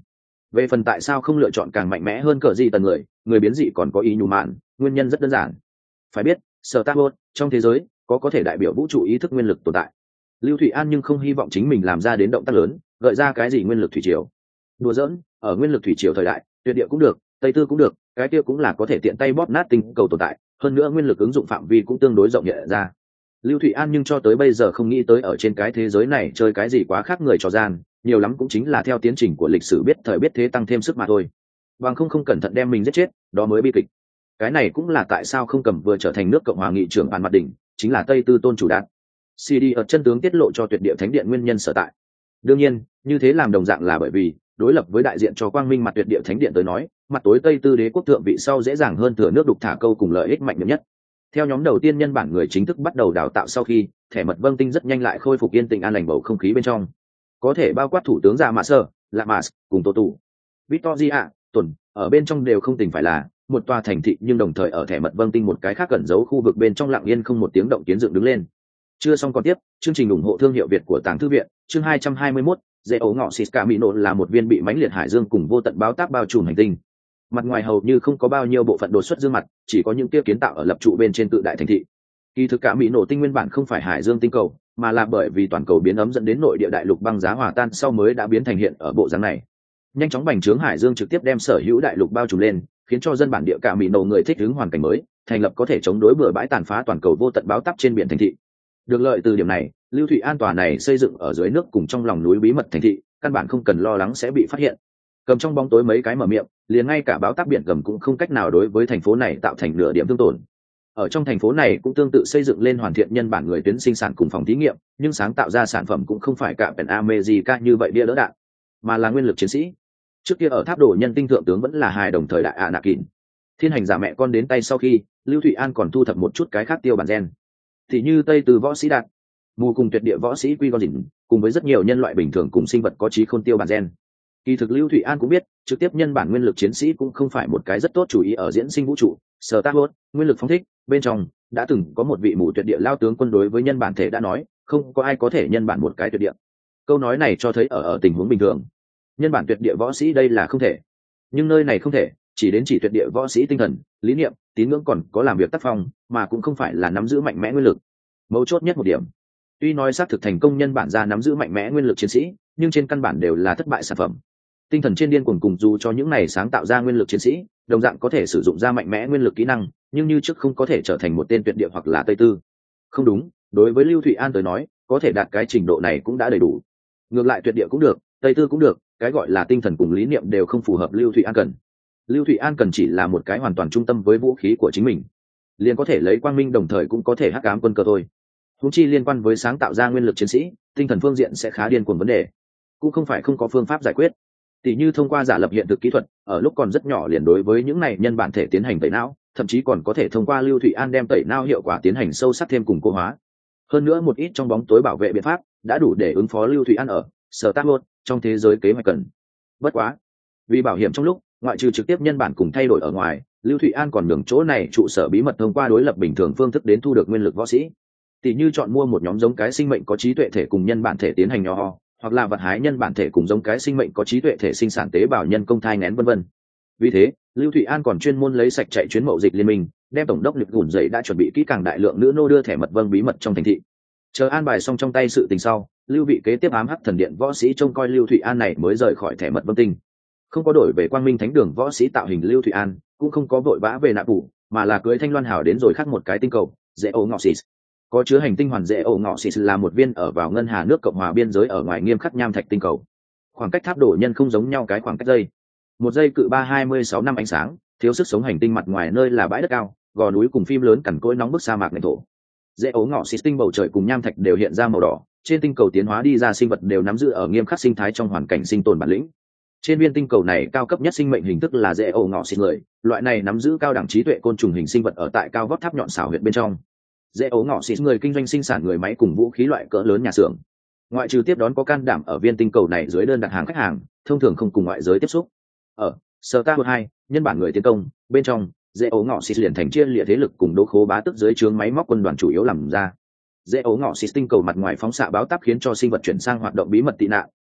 S1: Về phần tại sao không lựa chọn càng mạnh mẽ hơn cờ gì tần người biến dị còn có ý nhủ mạn, nguyên nhân rất đơn giản. Phải biết sở tác bột trong thế giới có thể đại biểu vũ trụ ý thức nguyên lực tồn tại. Lưu Thụy An nhưng không hy vọng chính mình làm ra đến động tác lớn gợi ra cái gì nguyên lực thủy triều. Đùa giỡn, ở nguyên lực thủy triều thời đại, tuyệt địa cũng được, tây tư cũng được, cái kia cũng là có thể tiện tay bóp nát tinh cầu tồn tại, hơn nữa nguyên lực ứng dụng phạm vi cũng tương đối rộng nhẹ ra. Lưu Thụy An nhưng cho tới bây giờ không nghĩ tới ở trên cái thế giới này chơi cái gì quá khác người trò gian, nhiều lắm cũng chính là theo tiến trình của lịch sử biết thời biết thế tăng thêm sức mà thôi. Bằng không cẩn thận đem mình giết chết, đó mới bi kịch. Cái này cũng là tại sao không cầm vừa trở thành nước Cộng hòa nghị trưởng bàn mặt đỉnh, chính là Tây Tư Tôn chủ đạt. CD ở chân tướng tiết lộ cho tuyệt địa thánh điện nguyên nhân sở tại. Đương nhiên, như thế làm đồng dạng là bởi vì đối lập với đại diện cho quang minh mặt tuyệt địa thánh điện tới nói, mặt tối Tây Tư đế quốc thượng vị sau dễ dàng hơn thừa nước đục thả câu cùng lợi ích mạnh nhất. Theo nhóm đầu tiên nhân bản người chính thức bắt đầu đào tạo sau khi, thẻ mật vâng tinh rất nhanh lại khôi phục yên tĩnh an lành bầu không khí bên trong. Có thể bao quát thủ tướng già mạ sơ, lạ mạ cùng tô tụ, Victoria, tuần ở bên trong đều không tình phải là một tòa thành thị, nhưng đồng thời ở thẻ mật vâng tinh một cái khác cẩn giấu khu vực bên trong lặng yên không một tiếng động kiến dựng đứng lên. Chưa xong còn tiếp, chương trình ủng hộ thương hiệu Việt của Tàng Thư viện, chương 221, dễ ấu ngọ xịt cả mỹ nổ là một viên bị mãnh liệt hải dương cùng vô tận báo táp bao trùm hành tinh. Mặt ngoài hầu như không có bao nhiêu bộ phận đột xuất dương mặt, chỉ có những kia kiến tạo ở lập trụ bên trên cự đại thành thị. Kỳ thực cả mỹ nổ tinh nguyên bản không phải hải dương tinh cầu, mà là bởi vì toàn cầu biến ấm dẫn đến nội địa đại lục băng giá hòa tan sau mới đã biến thành hiện ở bộ dáng này. Nhanh chóng bành trướng hải dương trực tiếp đem sở hữu đại lục bao trùm lên, khiến cho dân bản địa cả mỹ nổ người thích ứng hoàn cảnh mới, thành lập có thể chống đối bừa bãi tàn phá toàn cầu vô tận báo táp trên biển thành thị. Được lợi từ điểm này, Lưu Thụy An tòa này xây dựng ở dưới nước cùng trong lòng núi bí mật thành thị, căn bản không cần lo lắng sẽ bị phát hiện. Cầm trong bóng tối mấy cái mở miệng, liền ngay cả báo táp biển gầm cũng không cách nào đối với thành phố này tạo thành nửa điểm thương tổn. Ở trong thành phố này cũng tương tự xây dựng lên hoàn thiện nhân bản người tuyến sinh sản cùng phòng thí nghiệm, nhưng sáng tạo ra sản phẩm cũng không phải cả Pen America như vậy bia đỡ đạn, mà là nguyên lực chiến sĩ. Trước kia ở tháp đồ nhân tinh thượng tướng vẫn là hài đồng thời đại Anakin. Thiên hành giả mẹ con đến tay sau khi, Lưu Thụy An còn thu thập một chút cái khác tiêu bản gen. Thì như Tây Từ võ sĩ đạt, mù cùng tuyệt địa võ sĩ quy con dình, cùng với rất nhiều nhân loại bình thường cùng sinh vật có trí khôn tiêu bản gen. Kỳ thực Lưu Thụy An cũng biết, trực tiếp nhân bản nguyên lực chiến sĩ cũng không phải một cái rất tốt chủ ý ở diễn sinh vũ trụ. Sở tác hốt, nguyên lực phóng thích, bên trong đã từng có một vị mù tuyệt địa lao tướng quân đối với nhân bản thể đã nói, không có ai có thể nhân bản một cái tuyệt địa. Câu nói này cho thấy ở tình huống bình thường, nhân bản tuyệt địa võ sĩ đây là không thể. Nhưng nơi này không thể, chỉ đến chỉ tuyệt địa võ sĩ tinh thần, lý niệm, tín ngưỡng còn có làm việc tác phong, mà cũng không phải là nắm giữ mạnh mẽ nguyên lực. Mấu chốt nhất một điểm, tuy nói xác thực thành công nhân bản ra nắm giữ mạnh mẽ nguyên lực chiến sĩ, nhưng trên căn bản đều là thất bại sản phẩm. Tinh thần trên điên cuồng cùng dù cho những này sáng tạo ra nguyên lực chiến sĩ, đồng dạng có thể sử dụng ra mạnh mẽ nguyên lực kỹ năng, nhưng như trước không có thể trở thành một tên tuyệt địa hoặc là tây tư. Không đúng, đối với Lưu Thụy An tới nói, có thể đạt cái trình độ này cũng đã đầy đủ. Ngược lại tuyệt địa cũng được, tây tư cũng được, cái gọi là tinh thần cùng lý niệm đều không phù hợp Lưu Thụy An cần. Lưu Thụy An cần chỉ là một cái hoàn toàn trung tâm với vũ khí của chính mình, liền có thể lấy quang minh đồng thời cũng có thể hắc ám quân cờ thôi. Huống chi liên quan với sáng tạo ra nguyên lực chiến sĩ, tinh thần phương diện sẽ khá điên cuồng vấn đề, cũng không phải không có phương pháp giải quyết. Tỷ như thông qua giả lập hiện thực kỹ thuật, ở lúc còn rất nhỏ liền đối với những này nhân bản thể tiến hành tẩy não, thậm chí còn có thể thông qua Lưu Thụy An đem tẩy não hiệu quả tiến hành sâu sắc thêm cùng cố hóa. Hơn nữa một ít trong bóng tối bảo vệ biện pháp đã đủ để ứng phó Lưu Thụy An ở sở tác luôn trong thế giới kế hoạch cần. Bất quá, vì bảo hiểm trong lúc ngoại trừ trực tiếp nhân bản cùng thay đổi ở ngoài, Lưu Thụy An còn nhường chỗ này trụ sở bí mật thông qua đối lập bình thường phương thức đến thu được nguyên lực võ sĩ. Tỷ như chọn mua một nhóm giống cái sinh mệnh có trí tuệ thể cùng nhân bản thể tiến hành nhỏ, hoặc là vật hái nhân bản thể cùng giống cái sinh mệnh có trí tuệ thể sinh sản tế bào nhân công thai nghén vân vân. Vì thế, Lưu Thụy An còn chuyên môn lấy sạch chạy chuyến mậu dịch liên minh, đem tổng đốc lực gùn dậy đã chuẩn bị kỹ càng đại lượng nữ nô đưa thẻ mật vâng bí mật trong thành thị. Chờ an bài xong trong tay sự tình sau, Lưu vị kế tiếp ám hắc thần điện võ sĩ trông coi Lưu Thụy An này mới rời khỏi thẻ mật vâng tinh. Không có đổi về quang minh thánh đường võ sĩ tạo hình Lưu Thụy An, cũng không có vội vã về nạp phủ, mà là cưới thanh loan hảo đến rồi khác một cái tinh cầu, dễ ổ ngọ xịt. Có chứa hành tinh hoàn dễ ổ ngọ xịt là một viên ở vào ngân hà nước cộng hòa biên giới ở ngoài nghiêm khắc nham thạch tinh cầu. Khoảng cách tháp đổ nhân không giống nhau cái khoảng cách giây. Một giây cự 326 năm ánh sáng, thiếu sức sống hành tinh mặt ngoài nơi là bãi đất cao, gò núi cùng phim lớn cằn cỗi nóng bức sa mạc lãnh thổ. Dễ ố ngọ xịt tinh bầu trời cùng nham thạch đều hiện ra màu đỏ, trên tinh cầu tiến hóa đi ra sinh vật đều nắm giữ ở nghiêm khắc sinh thái trong hoàn cảnh sinh tồn bản lĩnh. Trên viên tinh cầu này cao cấp nhất sinh mệnh hình thức là dễ ổ ngọ xịt người, loại này nắm giữ cao đẳng trí tuệ côn trùng hình sinh vật ở tại cao vóc tháp nhọn xảo huyệt bên trong. Dễ ố ngọ xịt người kinh doanh sinh sản người máy cùng vũ khí loại cỡ lớn nhà xưởng. Ngoại trừ tiếp đón có can đảm ở viên tinh cầu này dưới đơn đặt hàng khách hàng, thông thường không cùng ngoại giới tiếp xúc. Ở Starwood 2, nhân bản người tiến công, bên trong, dễ ố ngọ xịt liền thành chia liệt thế lực cùng đố khố bá tức dưới trướng máy móc quân đoàn chủ yếu làm ra. Dễ ố ngọ xịt tinh cầu mặt ngoài phóng xạ báo táp khiến cho sinh vật chuyển sang hoạt động bí mật tị nạn,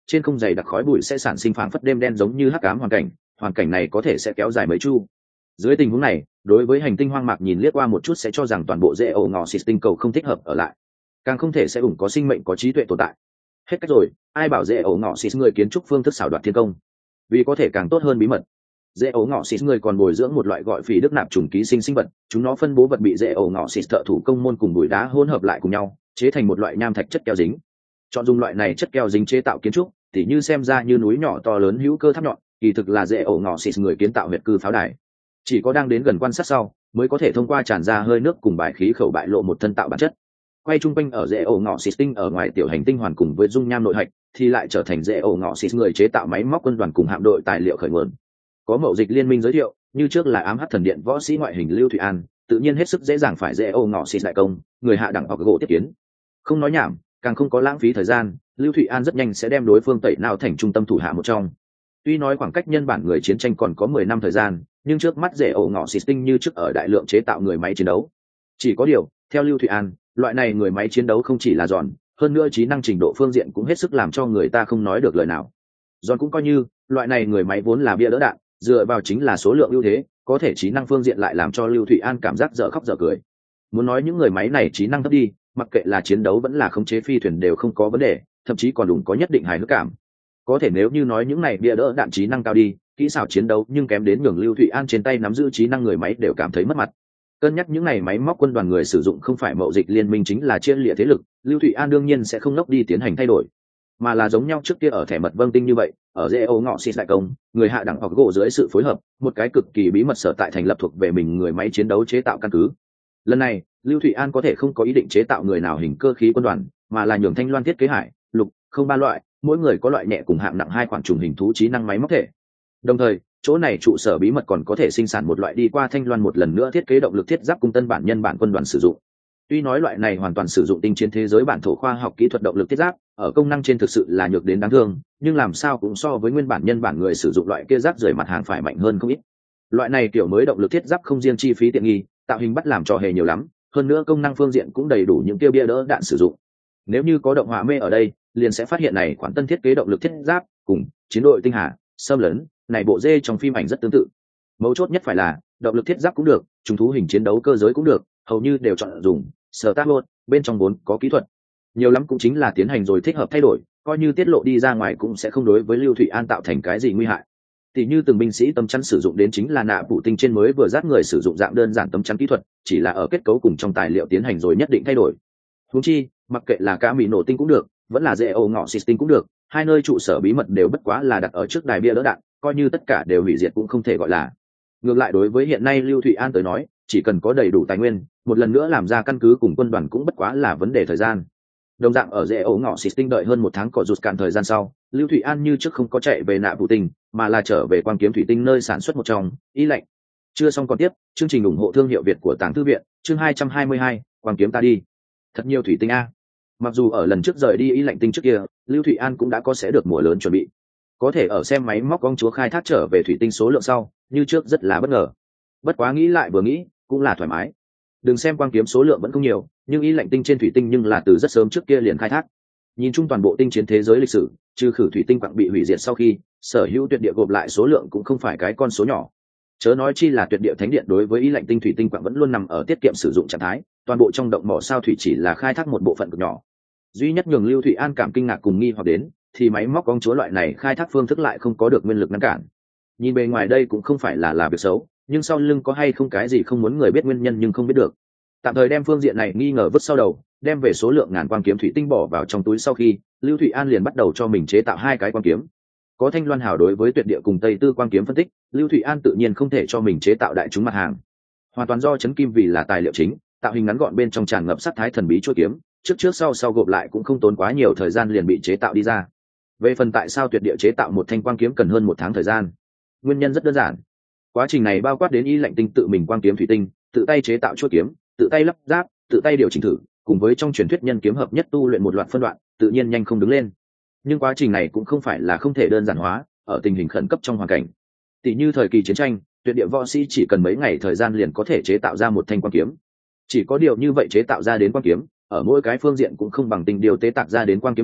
S1: trên không dày đặc khói bụi sẽ sản sinh phảng phất đêm đen giống như hắc ám hoàn cảnh này có thể sẽ kéo dài mấy chu. Dưới tình huống này, đối với hành tinh hoang mạc nhìn liếc qua một chút sẽ cho rằng toàn bộ rễ ổ ngọ xịt tinh cầu không thích hợp ở lại, càng không thể sẽ ủng có sinh mệnh có trí tuệ tồn tại. Hết cách rồi, ai bảo rễ ổ ngọ xịt người kiến trúc phương thức xảo đoạt thiên công, vì có thể càng tốt hơn bí mật. Rễ ổ ngọ xịt người còn bồi dưỡng một loại gọi phỉ đức nạp trùng ký sinh sinh vật, chúng nó phân bố vật bị rễ ổ ngọ xịt thợ thủ công môn cùng bụi đá hỗn hợp lại cùng nhau, chế thành một loại nham thạch chất keo dính. Chọn dùng loại này chất keo dính chế tạo kiến trúc, tỉ như xem ra như núi nhỏ to lớn hữu cơ tháp nhọn, kỳ thực là rễ ổ ngọ xịt người kiến tạo huyệt cư pháo đài. Chỉ có đang đến gần quan sát sau, mới có thể thông qua tràn ra hơi nước cùng bài khí khẩu bại lộ một thân tạo bản chất. Quay trung quanh ở rễ ổ ngọ xịt tinh ở ngoài tiểu hành tinh hoàn cùng với dung nham nội hạch, thì lại trở thành rễ ổ ngọ xịt người chế tạo máy móc quân đoàn cùng hạm đội tài liệu khởi nguồn. Có mậu dịch liên minh giới thiệu, như trước là ám hắc thần điện võ sĩ ngoại hình Lưu Thụy An, tự nhiên hết sức dễ dàng phải rễ ổ ngọ xịt đại công, người hạ đẳng học gỗ tiếp kiến. Không nói nhảm, càng không có lãng phí thời gian, Lưu Thụy An rất nhanh sẽ đem đối phương tẩy não thành trung tâm thủ hạ một trong. Tuy nói khoảng cách nhân bản người chiến tranh còn có 10 năm thời gian, nhưng trước mắt rễ ổ ngọ xịt tinh như trước ở đại lượng chế tạo người máy chiến đấu. Chỉ có điều, theo Lưu Thụy An, loại này người máy chiến đấu không chỉ là giòn, hơn nữa trí năng trình độ phương diện cũng hết sức làm cho người ta không nói được lời nào. Giòn cũng coi như, loại này người máy vốn là bia đỡ đạn, dựa vào chính là số lượng ưu thế, có thể trí năng phương diện lại làm cho Lưu Thụy An cảm giác dở khóc dở cười. Muốn nói những người máy này trí năng thấp đi, mặc kệ là chiến đấu vẫn là khống chế phi thuyền đều không có vấn đề, thậm chí còn đủ có nhất định hài hước cảm. Có thể nếu như nói những này bia đỡ đạn trí năng cao đi, kỹ xảo chiến đấu nhưng kém đến nhường Lưu Thụy An trên tay nắm giữ trí năng người máy đều cảm thấy mất mặt. Cân nhắc những này máy móc quân đoàn người sử dụng không phải mậu dịch liên minh chính là chia lịa thế lực, Lưu Thụy An đương nhiên sẽ không nốc đi tiến hành thay đổi, mà là giống nhau trước kia ở thẻ mật vâng tinh như vậy, ở rễ ổ ngọ xịt đại công, người hạ đẳng hoặc gỗ dưới sự phối hợp, một cái cực kỳ bí mật sở tại thành lập thuộc về mình người máy chiến đấu chế tạo căn cứ. Lần này, Lưu Thụy An có thể không có ý định chế tạo người nào hình cơ khí quân đoàn, mà là nhường Thanh Loan thiết kế hải, lục, không ba loại, mỗi người có loại nhẹ cùng hạng nặng 2 khoản trùng hình thú trí năng máy móc thể. Đồng thời, chỗ này trụ sở bí mật còn có thể sinh sản một loại đi qua Thanh Loan một lần nữa thiết kế động lực thiết giáp cung tân bản nhân bản quân đoàn sử dụng. Tuy nói loại này hoàn toàn sử dụng tinh chiến thế giới bản thổ khoa học kỹ thuật động lực thiết giáp, ở công năng trên thực sự là nhược đến đáng thương, nhưng làm sao cũng so với nguyên bản nhân bản người sử dụng loại kia giáp rời mặt hàng phải mạnh hơn không ít. Loại này kiểu mới động lực thiết giáp không riêng chi phí tiện nghi, tạo hình bắt làm trò hề nhiều lắm, hơn nữa công năng phương diện cũng đầy đủ những tiêu bia đỡ đạn sử dụng. Nếu như có động họa mê ở đây, liền sẽ phát hiện này khoản tân thiết kế động lực thiết giáp cùng chiến đội tinh hà, xâm lấn, này bộ dê trong phim ảnh rất tương tự. Mấu chốt nhất phải là động lực thiết giáp cũng được, trùng thú hình chiến đấu cơ giới cũng được, hầu như đều chọn dùng sở tác luôn, bên trong vốn có kỹ thuật nhiều lắm cũng chính là tiến hành rồi thích hợp thay đổi, coi như tiết lộ đi ra ngoài cũng sẽ không đối với Lưu Thụy An tạo thành cái gì nguy hại. Tỷ như từng binh sĩ tấm chắn sử dụng đến chính là nạ phụ tinh trên mới vừa dắt người sử dụng dạng đơn giản tấm chắn kỹ thuật, chỉ là ở kết cấu cùng trong tài liệu tiến hành rồi nhất định thay đổi. Huống chi, mặc kệ là cả mỹ nổ tinh cũng được, vẫn là rễ ổ ngọ xịt tinh cũng được, hai nơi trụ sở bí mật đều bất quá là đặt ở trước đài bia đỡ đạn, coi như tất cả đều hủy diệt cũng không thể gọi là. Ngược lại đối với hiện nay Lưu Thụy An tới nói, chỉ cần có đầy đủ tài nguyên, một lần nữa làm ra căn cứ cùng quân đoàn cũng bất quá là vấn đề thời gian. Đồng dạng ở rễ ổ ngọ xịt tinh đợi hơn 1 tháng cọ rụt cạn thời gian sau, Lưu Thụy An như trước không có chạy về nạ phụ tinh, mà là trở về Quang Kiếm Thủy Tinh nơi sản xuất một trong, ý lạnh. Chưa xong còn tiếp, chương trình ủng hộ thương hiệu Việt của Tàng Thư viện, chương 222, Quang Kiếm ta đi. Thật nhiều thủy tinh a. Mặc dù ở lần trước rời đi ý lạnh tinh trước kia, Lưu Thụy An cũng đã có sẽ được mùa lớn chuẩn bị. Có thể ở xem máy móc công chúa khai thác trở về thủy tinh số lượng sau, như trước rất là bất ngờ. Bất quá nghĩ lại vừa nghĩ, cũng là thoải mái. Đừng xem Quang Kiếm số lượng vẫn không nhiều, nhưng ý lạnh tinh trên thủy tinh nhưng là từ rất sớm trước kia liền khai thác. Nhìn chung toàn bộ tinh chiến thế giới lịch sử, trừ khử thủy tinh quặng bị hủy diệt sau khi, sở hữu tuyệt địa gộp lại số lượng cũng không phải cái con số nhỏ. Chớ nói chi là tuyệt địa thánh điện đối với ý lạnh tinh thủy tinh quặng vẫn luôn nằm ở tiết kiệm sử dụng trạng thái, toàn bộ trong động mỏ sao thủy chỉ là khai thác một bộ phận cực nhỏ. Duy nhất nhường Lưu Thụy An cảm kinh ngạc cùng nghi hoặc đến, thì máy móc công chúa loại này khai thác phương thức lại không có được nguyên lực ngăn cản. Nhìn bề ngoài đây cũng không phải là việc xấu, nhưng sau lưng có hay không cái gì không muốn người biết nguyên nhân nhưng không biết được. Tạm thời đem phương diện này nghi ngờ vứt sau đầu, đem về số lượng ngàn quang kiếm thủy tinh bỏ vào trong túi sau khi, Lưu Thụy An liền bắt đầu cho mình chế tạo 2 cái quang kiếm. Có Thanh Loan Hảo đối với tuyệt địa cùng Tây Tư quang kiếm phân tích, Lưu Thụy An tự nhiên không thể cho mình chế tạo đại chúng mặt hàng. Hoàn toàn do chấn kim vì là tài liệu chính, tạo hình ngắn gọn bên trong tràn ngập sắc thái thần bí chuôi kiếm, trước sau gộp lại cũng không tốn quá nhiều thời gian liền bị chế tạo đi ra. Về phần tại sao tuyệt địa chế tạo một thanh quang kiếm cần hơn 1 tháng thời gian, nguyên nhân rất đơn giản. Quá trình này bao quát đến ý lạnh tinh tự mình quang kiếm thủy tinh, tự tay chế tạo chuôi kiếm, tự tay lắp ráp, tự tay điều chỉnh thử, cùng với trong truyền thuyết nhân kiếm hợp nhất tu luyện một loạt phân đoạn, tự nhiên nhanh không đứng lên. Nhưng quá trình này cũng không phải là không thể đơn giản hóa, ở tình hình khẩn cấp trong hoàn cảnh. Tỷ như thời kỳ chiến tranh, tuyệt địa võ sĩ chỉ cần mấy ngày thời gian liền có thể chế tạo ra một thanh quang kiếm. Chỉ có điều như vậy chế tạo ra đến quang kiếm, ở mỗi cái phương diện cũng không bằng tình điều tế tạc ra đến quang kiếm được,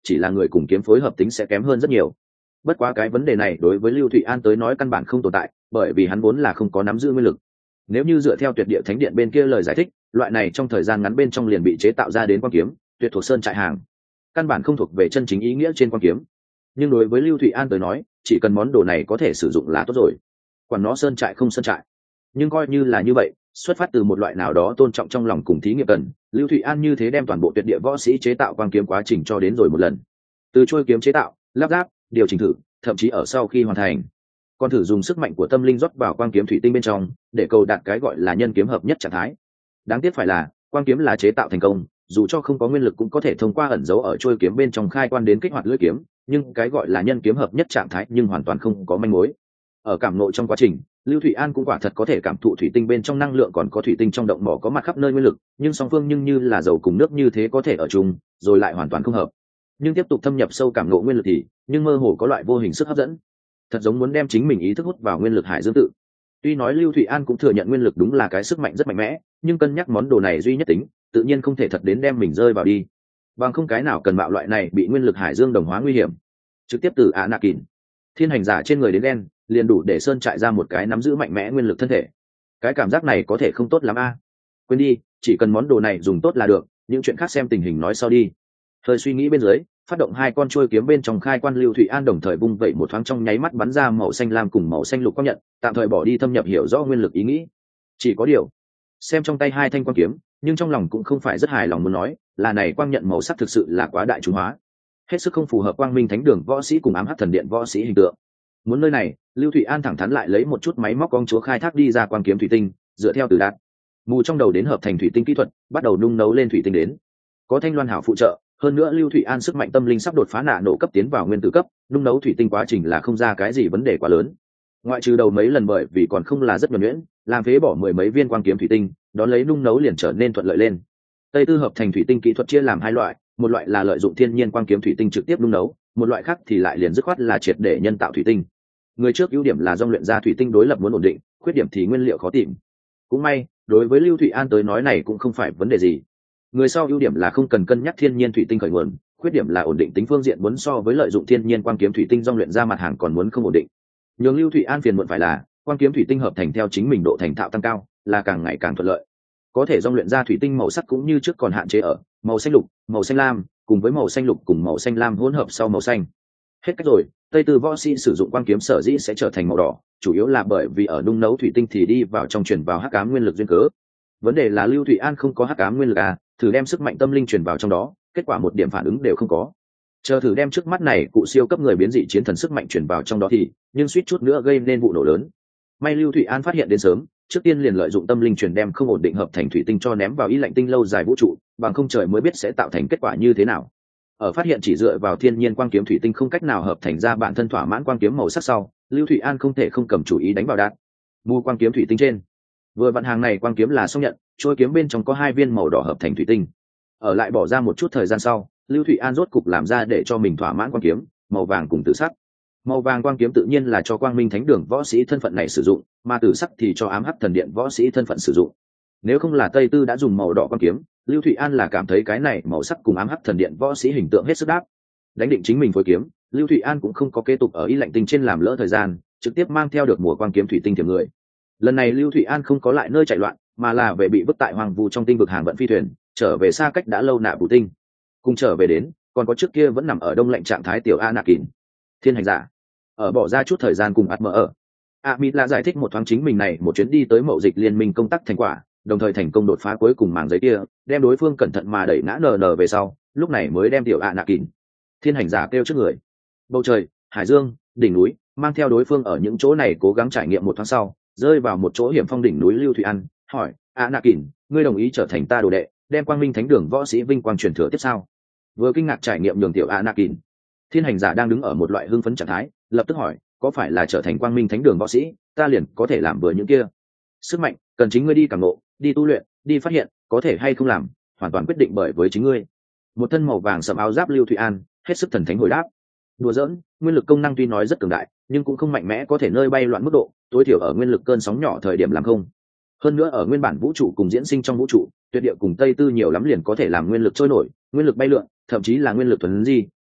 S1: chỉ là người cùng kiếm phối hợp tính sẽ kém hơn rất nhiều. Bất quá cái vấn đề này đối với Lưu Thụy An tới nói căn bản không tồn tại, bởi vì hắn vốn là không có nắm giữ nguyên lực. Nếu như dựa theo Tuyệt Địa Thánh Điện bên kia lời giải thích, loại này trong thời gian ngắn bên trong liền bị chế tạo ra đến quang kiếm, tuyệt thuộc sơn trại hàng, căn bản không thuộc về chân chính ý nghĩa trên quang kiếm. Nhưng đối với Lưu Thụy An tới nói, chỉ cần món đồ này có thể sử dụng là tốt rồi, quản nó sơn trại không sơn trại. Nhưng coi như là như vậy, xuất phát từ một loại nào đó tôn trọng trong lòng cùng thí nghiệm cần, Lưu Thụy An như thế đem toàn bộ tuyệt địa võ sĩ chế tạo quang kiếm quá trình cho đến rồi một lần, từ trôi kiếm chế tạo, lắp ráp, điều chỉnh thử, thậm chí ở sau khi hoàn thành còn thử dùng sức mạnh của tâm linh rót vào quang kiếm thủy tinh bên trong để cầu đạt cái gọi là nhân kiếm hợp nhất trạng thái. Đáng tiếc phải là quang kiếm là chế tạo thành công, dù cho không có nguyên lực cũng có thể thông qua ẩn dấu ở trôi kiếm bên trong khai quan đến kích hoạt lưỡi kiếm, nhưng cái gọi là nhân kiếm hợp nhất trạng thái nhưng hoàn toàn không có manh mối. Ở cảm ngộ trong quá trình, Lưu Thụy An cũng quả thật có thể cảm thụ thủy tinh bên trong năng lượng còn có thủy tinh trong động mỏ có mặt khắp nơi nguyên lực, nhưng song phương nhưng như là dầu cùng nước như thế có thể ở chung, rồi lại hoàn toàn không hợp. Nhưng tiếp tục thâm nhập sâu cảm ngộ nguyên lực thì, nhưng mơ hồ có loại vô hình sức hấp dẫn, thật giống muốn đem chính mình ý thức hút vào nguyên lực hải dương tự. Tuy nói Lưu Thụy An cũng thừa nhận nguyên lực đúng là cái sức mạnh rất mạnh mẽ, nhưng cân nhắc món đồ này duy nhất tính, tự nhiên không thể thật đến đem mình rơi vào đi. Bằng không cái nào cần bạo loại này bị nguyên lực hải dương đồng hóa nguy hiểm. Trực tiếp từ Anakin, thiên hành giả trên người đến đen, liền đủ để sơn trại ra một cái nắm giữ mạnh mẽ nguyên lực thân thể. Cái cảm giác này có thể không tốt lắm a. Quên đi, chỉ cần món đồ này dùng tốt là được, những chuyện khác xem tình hình nói sau đi. Hơi suy nghĩ bên dưới, phát động hai con chuôi kiếm bên trong khai quan, Lưu Thụy An đồng thời vung vẩy một thoáng, trong nháy mắt bắn ra màu xanh lam cùng màu xanh lục quang nhận, tạm thời bỏ đi thâm nhập hiểu rõ nguyên lực ý nghĩ. Chỉ có điều, xem trong tay hai thanh quang kiếm, nhưng trong lòng cũng không phải rất hài lòng, muốn nói là này quang nhận màu sắc thực sự là quá đại chúng hóa, hết sức không phù hợp Quang Minh Thánh Đường võ sĩ cùng Ám Hắc Thần Điện võ sĩ hình tượng. Muốn nơi này, Lưu Thụy An thẳng thắn lại lấy một chút máy móc công chúa khai thác đi ra quang kiếm thủy tinh, dựa theo từ đạt mù trong đầu đến hợp thành thủy tinh kỹ thuật, bắt đầu nung nấu lên thủy tinh đến. Có Thanh Loan Hảo phụ trợ, hơn nữa Lưu Thụy An sức mạnh tâm linh sắp đột phá nạ nổ cấp tiến vào nguyên tử cấp, nung nấu thủy tinh quá trình là không ra cái gì vấn đề quá lớn. Ngoại trừ đầu mấy lần bởi vì còn không là rất nhuần nhuyễn, làm phế bỏ 10 mấy viên quang kiếm thủy tinh, đón lấy nung nấu liền trở nên thuận lợi lên. Tây tư hợp thành thủy tinh kỹ thuật chia làm hai loại, một loại là lợi dụng thiên nhiên quang kiếm thủy tinh trực tiếp nung nấu, một loại khác thì lại liền dứt khoát là triệt để nhân tạo thủy tinh. Người trước ưu điểm là dòng luyện ra thủy tinh đối lập muốn ổn định, khuyết điểm thì nguyên liệu khó tìm. Cũng may, đối với Lưu Thụy An tới nói này cũng không phải vấn đề gì. Người sau ưu điểm là không cần cân nhắc thiên nhiên thủy tinh khởi nguồn, khuyết điểm là ổn định tính phương diện muốn so với lợi dụng thiên nhiên quang kiếm thủy tinh dòng luyện ra mặt hàng còn muốn không ổn định. Nhưng Lưu Thụy An phiền muộn phải là quang kiếm thủy tinh hợp thành theo chính mình độ thành thạo tăng cao, là càng ngày càng thuận lợi. Có thể dòng luyện ra thủy tinh màu sắc cũng như trước còn hạn chế ở màu xanh lục, màu xanh lam, cùng với màu xanh lục cùng màu xanh lam hỗn hợp sau màu xanh. Hết cách rồi, Tây Tư võ sĩ sử dụng quang kiếm sở dĩ sẽ trở thành màu đỏ, chủ yếu là bởi vì ở nung nấu thủy tinh thì đi vào trong truyền vào hắc ám nguyên lực duyên cớ. Vấn đề là Lưu Thụy An không có hắc ám nguyên lực à, thử đem sức mạnh tâm linh truyền vào trong đó, kết quả một điểm phản ứng đều không có. Chờ thử đem trước mắt này cụ siêu cấp người biến dị chiến thần sức mạnh truyền vào trong đó thì, nhưng suýt chút nữa gây nên vụ nổ lớn. May Lưu Thụy An phát hiện đến sớm, trước tiên liền lợi dụng tâm linh truyền đem không ổn định hợp thành thủy tinh cho ném vào ý lạnh tinh lâu dài vũ trụ, bằng không trời mới biết sẽ tạo thành kết quả như thế nào. Ở phát hiện chỉ dựa vào thiên nhiên quang kiếm thủy tinh không cách nào hợp thành ra bản thân thỏa mãn quang kiếm màu sắc sau, Lưu Thụy An không thể không cầm chủ ý đánh vào đạn mua quang kiếm thủy tinh trên. Vừa vận hàng này quang kiếm là xong nhận, trôi kiếm bên trong có hai viên màu đỏ hợp thành thủy tinh. Ở lại bỏ ra một chút thời gian sau, Lưu Thụy An rốt cục làm ra để cho mình thỏa mãn quang kiếm màu vàng cùng tử sắc. Màu vàng quang kiếm tự nhiên là cho Quang Minh Thánh Đường võ sĩ thân phận này sử dụng, mà tử sắc thì cho Ám Hắc Thần Điện võ sĩ thân phận sử dụng. Nếu không là Tây Tư đã dùng màu đỏ quang kiếm, Lưu Thụy An là cảm thấy cái này màu sắc cùng Ám Hắc Thần Điện võ sĩ hình tượng hết sức đáp. Đánh định chính mình phối kiếm, Lưu Thụy An cũng không có kế tục ở ý lạnh tinh trên làm lỡ thời gian, trực tiếp mang theo được mùa quang kiếm thủy tinh thiểm người. Lần này Lưu Thụy An không có lại nơi chạy loạn, mà là về bị vứt tại hoàng vu trong tinh vực hàng vận phi thuyền, trở về xa cách đã lâu nạ bù tinh. Cùng trở về đến, còn có trước kia vẫn nằm ở đông lạnh trạng thái tiểu Anakin, thiên hành giả. Ở bỏ ra chút thời gian cùng ạt mở ở, Amila giải thích một thoáng chính mình này một chuyến đi tới mậu dịch liên minh công tác thành quả, đồng thời thành công đột phá cuối cùng màng giấy kia, đem đối phương cẩn thận mà đẩy ngã nờ về sau, lúc này mới đem tiểu Anakin, thiên hành giả kêu trước người. Bầu trời, hải dương, đỉnh núi, mang theo đối phương ở những chỗ này cố gắng trải nghiệm một tháng sau, rơi vào một chỗ hiểm phong đỉnh núi. Lưu Thụy An hỏi Anakin, ngươi đồng ý trở thành ta đồ đệ, đem Quang Minh Thánh Đường võ sĩ vinh quang truyền thừa tiếp sao? Vừa kinh ngạc trải nghiệm nhường tiểu Anakin, thiên hành giả đang đứng ở một loại hưng phấn trạng thái, lập tức hỏi, có phải là trở thành Quang Minh Thánh Đường võ sĩ, ta liền có thể làm vừa những kia sức mạnh, cần chính ngươi đi cảm ngộ, đi tu luyện, đi phát hiện, có thể hay không làm, hoàn toàn quyết định bởi với chính ngươi. Một thân màu vàng sẫm áo giáp Lưu Thụy An hết sức thần thánh hồi đáp. Đùa giỡn, nguyên lực công năng tuy nói rất cường đại, nhưng cũng không mạnh mẽ có thể nơi bay loạn mức độ, tối thiểu ở nguyên lực cơn sóng nhỏ thời điểm làm không. Hơn nữa ở nguyên bản vũ trụ cùng diễn sinh trong vũ trụ, tuyệt địa cùng Tây Tư nhiều lắm liền có thể làm nguyên lực trôi nổi, nguyên lực bay lượn, thậm chí là nguyên lực thuần di,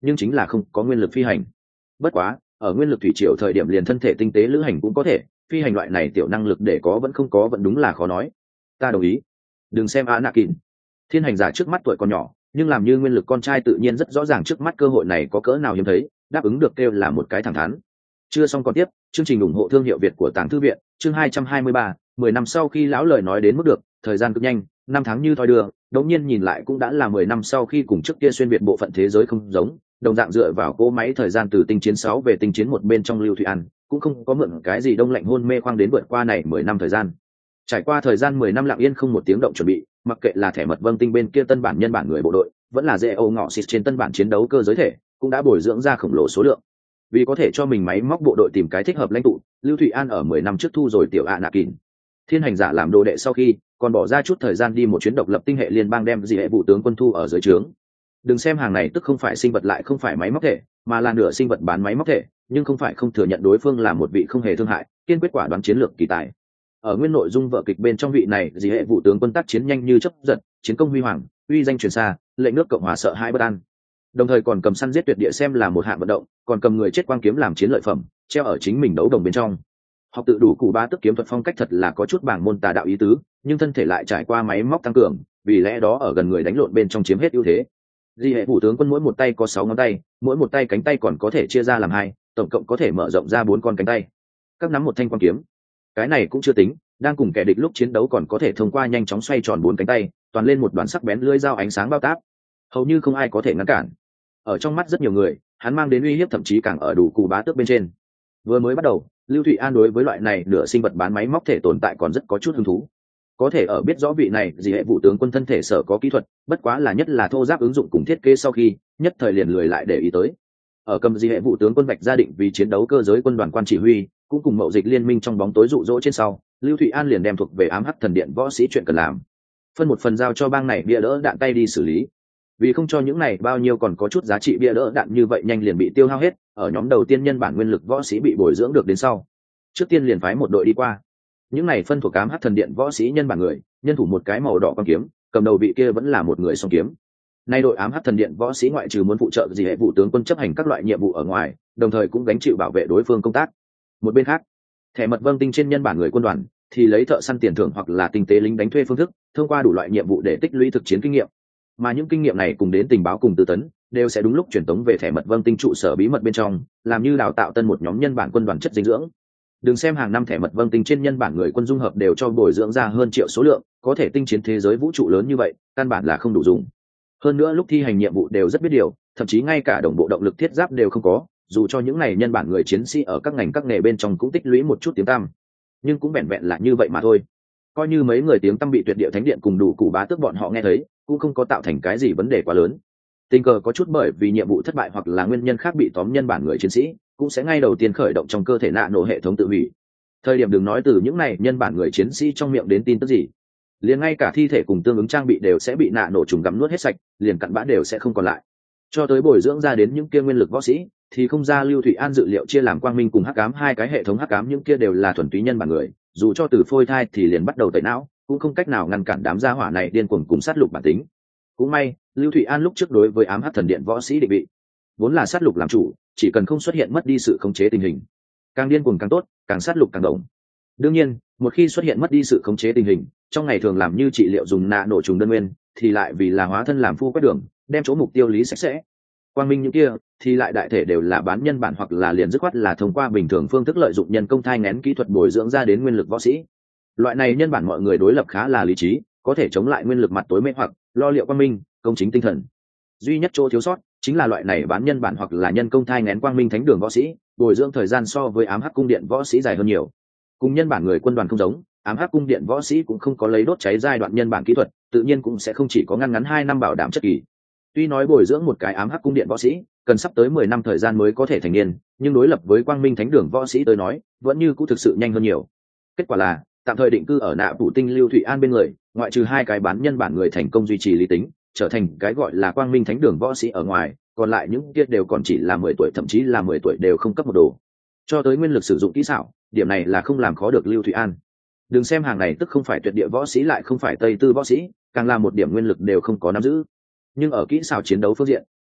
S1: nhưng chính là không có nguyên lực phi hành. Bất quá ở nguyên lực thủy triều thời điểm liền thân thể tinh tế lữ hành cũng có thể, phi hành loại này tiểu năng lực để có vẫn không có vẫn đúng là khó nói. Ta đồng ý. Đừng xem Anakin, thiên hành giả trước mắt tuổi còn nhỏ nhưng làm như nguyên lực con trai tự nhiên rất rõ ràng trước mắt cơ hội này có cỡ nào hiếm thấy, đáp ứng được kêu là một cái thẳng thắn. Chưa xong còn tiếp, chương trình ủng hộ thương hiệu Việt của Tàng Thư viện, chương 223, 10 năm sau khi lão lời nói đến mức được, thời gian cực nhanh, năm tháng như thoi đưa, đống nhiên nhìn lại cũng đã là 10 năm sau khi cùng trước kia xuyên việt bộ phận thế giới không giống, đồng dạng dựa vào cỗ máy thời gian từ tinh chiến 6 về tinh chiến 1 bên trong Lưu Thụy An, cũng không có mượn cái gì đông lạnh hôn mê khoang đến vượt qua này 10 năm thời gian. Trải qua thời gian 10 năm lặng yên không một tiếng động chuẩn bị, mặc kệ là thẻ mật vâng tinh bên kia tân bản nhân bản người bộ đội, vẫn là dễ âu ngọ xịt trên tân bản chiến đấu cơ giới thể, cũng đã bồi dưỡng ra khổng lồ số lượng. Vì có thể cho mình máy móc bộ đội tìm cái thích hợp lãnh tụ, Lưu Thụy An ở 10 năm trước thu rồi tiểu Anakin thiên hành giả làm đồ đệ sau khi, còn bỏ ra chút thời gian đi một chuyến độc lập tinh hệ liên bang đem dị hệ vụ tướng quân thu ở dưới trướng. Đừng xem hàng này tức không phải sinh vật lại không phải máy móc thể, mà là nửa sinh vật bán máy móc thể, nhưng không phải không thừa nhận đối phương là một vị không hề thương hại, kiên quyết quả đoán chiến lược kỳ tài. Ở nguyên nội dung vở kịch bên trong vị này dị hệ vụ tướng quân tác chiến nhanh như chớp giật, chiến công huy hoàng, uy danh truyền xa, lệnh nước Cộng hòa sợ hãi bất an. Đồng thời còn cầm săn giết tuyệt địa xem là một hạng vận động, còn cầm người chết quang kiếm làm chiến lợi phẩm, treo ở chính mình đấu đồng bên trong. Học tự đủ cụ ba tức kiếm thuật phong cách thật là có chút bảng môn tà đạo ý tứ, nhưng thân thể lại trải qua máy móc tăng cường, vì lẽ đó ở gần người đánh lộn bên trong chiếm hết ưu thế. Di hệ vũ tướng quân mỗi một tay có 6 ngón tay, mỗi một tay cánh tay còn có thể chia ra làm hai, tổng cộng có thể mở rộng ra 4 con cánh tay. Các nắm một thanh quang kiếm. Cái này cũng chưa tính, đang cùng kẻ địch lúc chiến đấu còn có thể thông qua nhanh chóng xoay tròn 4 cánh tay, toàn lên một đoạn sắc bén lưỡi dao ánh sáng bao táp. Hầu như không ai có thể ngăn cản. Ở trong mắt rất nhiều người, hắn mang đến uy hiếp thậm chí càng ở đủ cụ bá tước bên trên. Vừa mới bắt đầu, Lưu Thụy An đối với loại này nửa sinh vật bán máy móc thể tồn tại còn rất có chút hứng thú. Có thể ở biết rõ vị này dị hệ vụ tướng quân thân thể sở có kỹ thuật, bất quá là nhất là thô giáp ứng dụng cùng thiết kế sau khi, nhất thời liền lười lại để ý tới. Ở cầm dị hệ vụ tướng quân vạch gia định vì chiến đấu cơ giới quân đoàn quan chỉ huy, cũng cùng mậu dịch liên minh trong bóng tối dụ dỗ trên sau, Lưu Thụy An liền đem thuộc về ám hắc thần điện võ sĩ chuyện cần làm. Phân một phần giao cho bang này bia đỡ đạn tay đi xử lý. Vì không cho những này bao nhiêu còn có chút giá trị bia đỡ đạn như vậy nhanh liền bị tiêu hao hết, ở nhóm đầu tiên nhân bản nguyên lực võ sĩ bị bồi dưỡng được đến sau, trước tiên liền phái một đội đi qua. Những này phân thuộc ám hắc thần điện võ sĩ nhân bản người, nhân thủ một cái màu đỏ quang kiếm, cầm đầu vị kia vẫn là một người song kiếm. Nay đội ám hắc thần điện võ sĩ ngoại trừ muốn phụ trợ dị hệ vụ tướng quân chấp hành các loại nhiệm vụ ở ngoài, đồng thời cũng gánh chịu bảo vệ đối phương công tác. Một bên khác, thẻ mật vâng tinh trên nhân bản người quân đoàn thì lấy thợ săn tiền thưởng hoặc là tinh tế lính đánh thuê phương thức, thông qua đủ loại nhiệm vụ để tích lũy thực chiến kinh nghiệm. Mà những kinh nghiệm này cùng đến tình báo cùng tư tấn đều sẽ đúng lúc truyền tống về thẻ mật vâng tinh trụ sở bí mật bên trong, làm như đào tạo tân một nhóm nhân bản quân đoàn chất dinh dưỡng. Đừng xem hàng năm thẻ mật vâng tinh trên nhân bản người quân dung hợp đều cho bồi dưỡng ra hơn triệu số lượng, có thể tinh chiến thế giới vũ trụ lớn như vậy, căn bản là không đủ dùng. Hơn nữa lúc thi hành nhiệm vụ đều rất biết điều, thậm chí ngay cả đồng bộ động lực thiết giáp đều không có, dù cho những này nhân bản người chiến sĩ ở các ngành các nghề bên trong cũng tích lũy một chút tiếng tăm, nhưng cũng vẹn vẹn là như vậy mà thôi. Coi như mấy người tiếng tăm bị tuyệt địa thánh điện cùng đủ cụ bá tước bọn họ nghe thấy, cũng không có tạo thành cái gì vấn đề quá lớn. Tình cờ có chút bởi vì nhiệm vụ thất bại hoặc là nguyên nhân khác bị tóm nhân bản người chiến sĩ, cũng sẽ ngay đầu tiên khởi động trong cơ thể nạ nổ hệ thống tự hủy. Thời điểm đừng nói từ những này nhân bản người chiến sĩ trong miệng đến tin tức gì, liền ngay cả thi thể cùng tương ứng trang bị đều sẽ bị nạ nổ trùng gặm nuốt hết sạch, liền cặn bã đều sẽ không còn lại. Cho tới bồi dưỡng ra đến những kia nguyên lực võ sĩ, thì không ra Lưu Thụy An dự liệu chia làm quang minh cùng hắc ám hai cái hệ thống hắc ám, những kia đều là thuần túy nhân bản người, dù cho từ phôi thai thì liền bắt đầu tẩy não, cũng không cách nào ngăn cản đám gia hỏa này điên cuồng cùng sát lục bản tính. Cũng may, Lưu Thụy An lúc trước đối với ám hắc thần điện võ sĩ định vị, vốn là sát lục làm chủ, chỉ cần không xuất hiện mất đi sự khống chế tình hình, càng điên cuồng càng tốt, càng sát lục càng đồng. Đương nhiên, một khi xuất hiện mất đi sự khống chế tình hình, trong ngày thường làm như trị liệu dùng nạ nổ trùng đơn nguyên, thì lại vì là hóa thân làm phu quét đường, đem chỗ mục tiêu lý sạch sẽ. Quang minh những kia thì lại đại thể đều là bán nhân bản hoặc là liền dứt khoát là thông qua bình thường phương thức lợi dụng nhân công thai nghén kỹ thuật bồi dưỡng ra đến nguyên lực võ sĩ. Loại này nhân bản mọi người đối lập khá là lý trí, có thể chống lại nguyên lực mặt tối mê hoặc, lo liệu quang minh, công chính tinh thần. Duy nhất chỗ thiếu sót chính là loại này bán nhân bản hoặc là nhân công thai nghén quang minh thánh đường võ sĩ, bồi dưỡng thời gian so với ám hắc cung điện võ sĩ dài hơn nhiều. Cùng nhân bản người quân đoàn không giống, ám hắc cung điện võ sĩ cũng không có lấy đốt cháy giai đoạn nhân bản kỹ thuật, tự nhiên cũng sẽ không chỉ có ngăn ngắn 2 năm bảo đảm chất kỳ. Tuy nói bồi dưỡng một cái ám hắc cung điện võ sĩ cần sắp tới 10 năm thời gian mới có thể thành niên, nhưng đối lập với quang minh thánh đường võ sĩ tới nói, vẫn như cũng thực sự nhanh hơn nhiều. Kết quả là, tạm thời định cư ở nạ phủ tinh Lưu Thụy An bên người, ngoại trừ 2 cái bán nhân bản người thành công duy trì lý tính, trở thành cái gọi là quang minh thánh đường võ sĩ ở ngoài, còn lại những kia đều còn chỉ là 10 tuổi, thậm chí là 10 tuổi đều không cấp một đồ. Cho tới nguyên lực sử dụng kỹ xảo, điểm này là không làm khó được Lưu Thụy An. Đừng xem hàng này tức không phải tuyệt địa võ sĩ lại không phải tây tư võ sĩ, càng là một điểm nguyên lực đều không có nắm giữ. Nhưng ở kỹ xảo chiến đấu phương diện,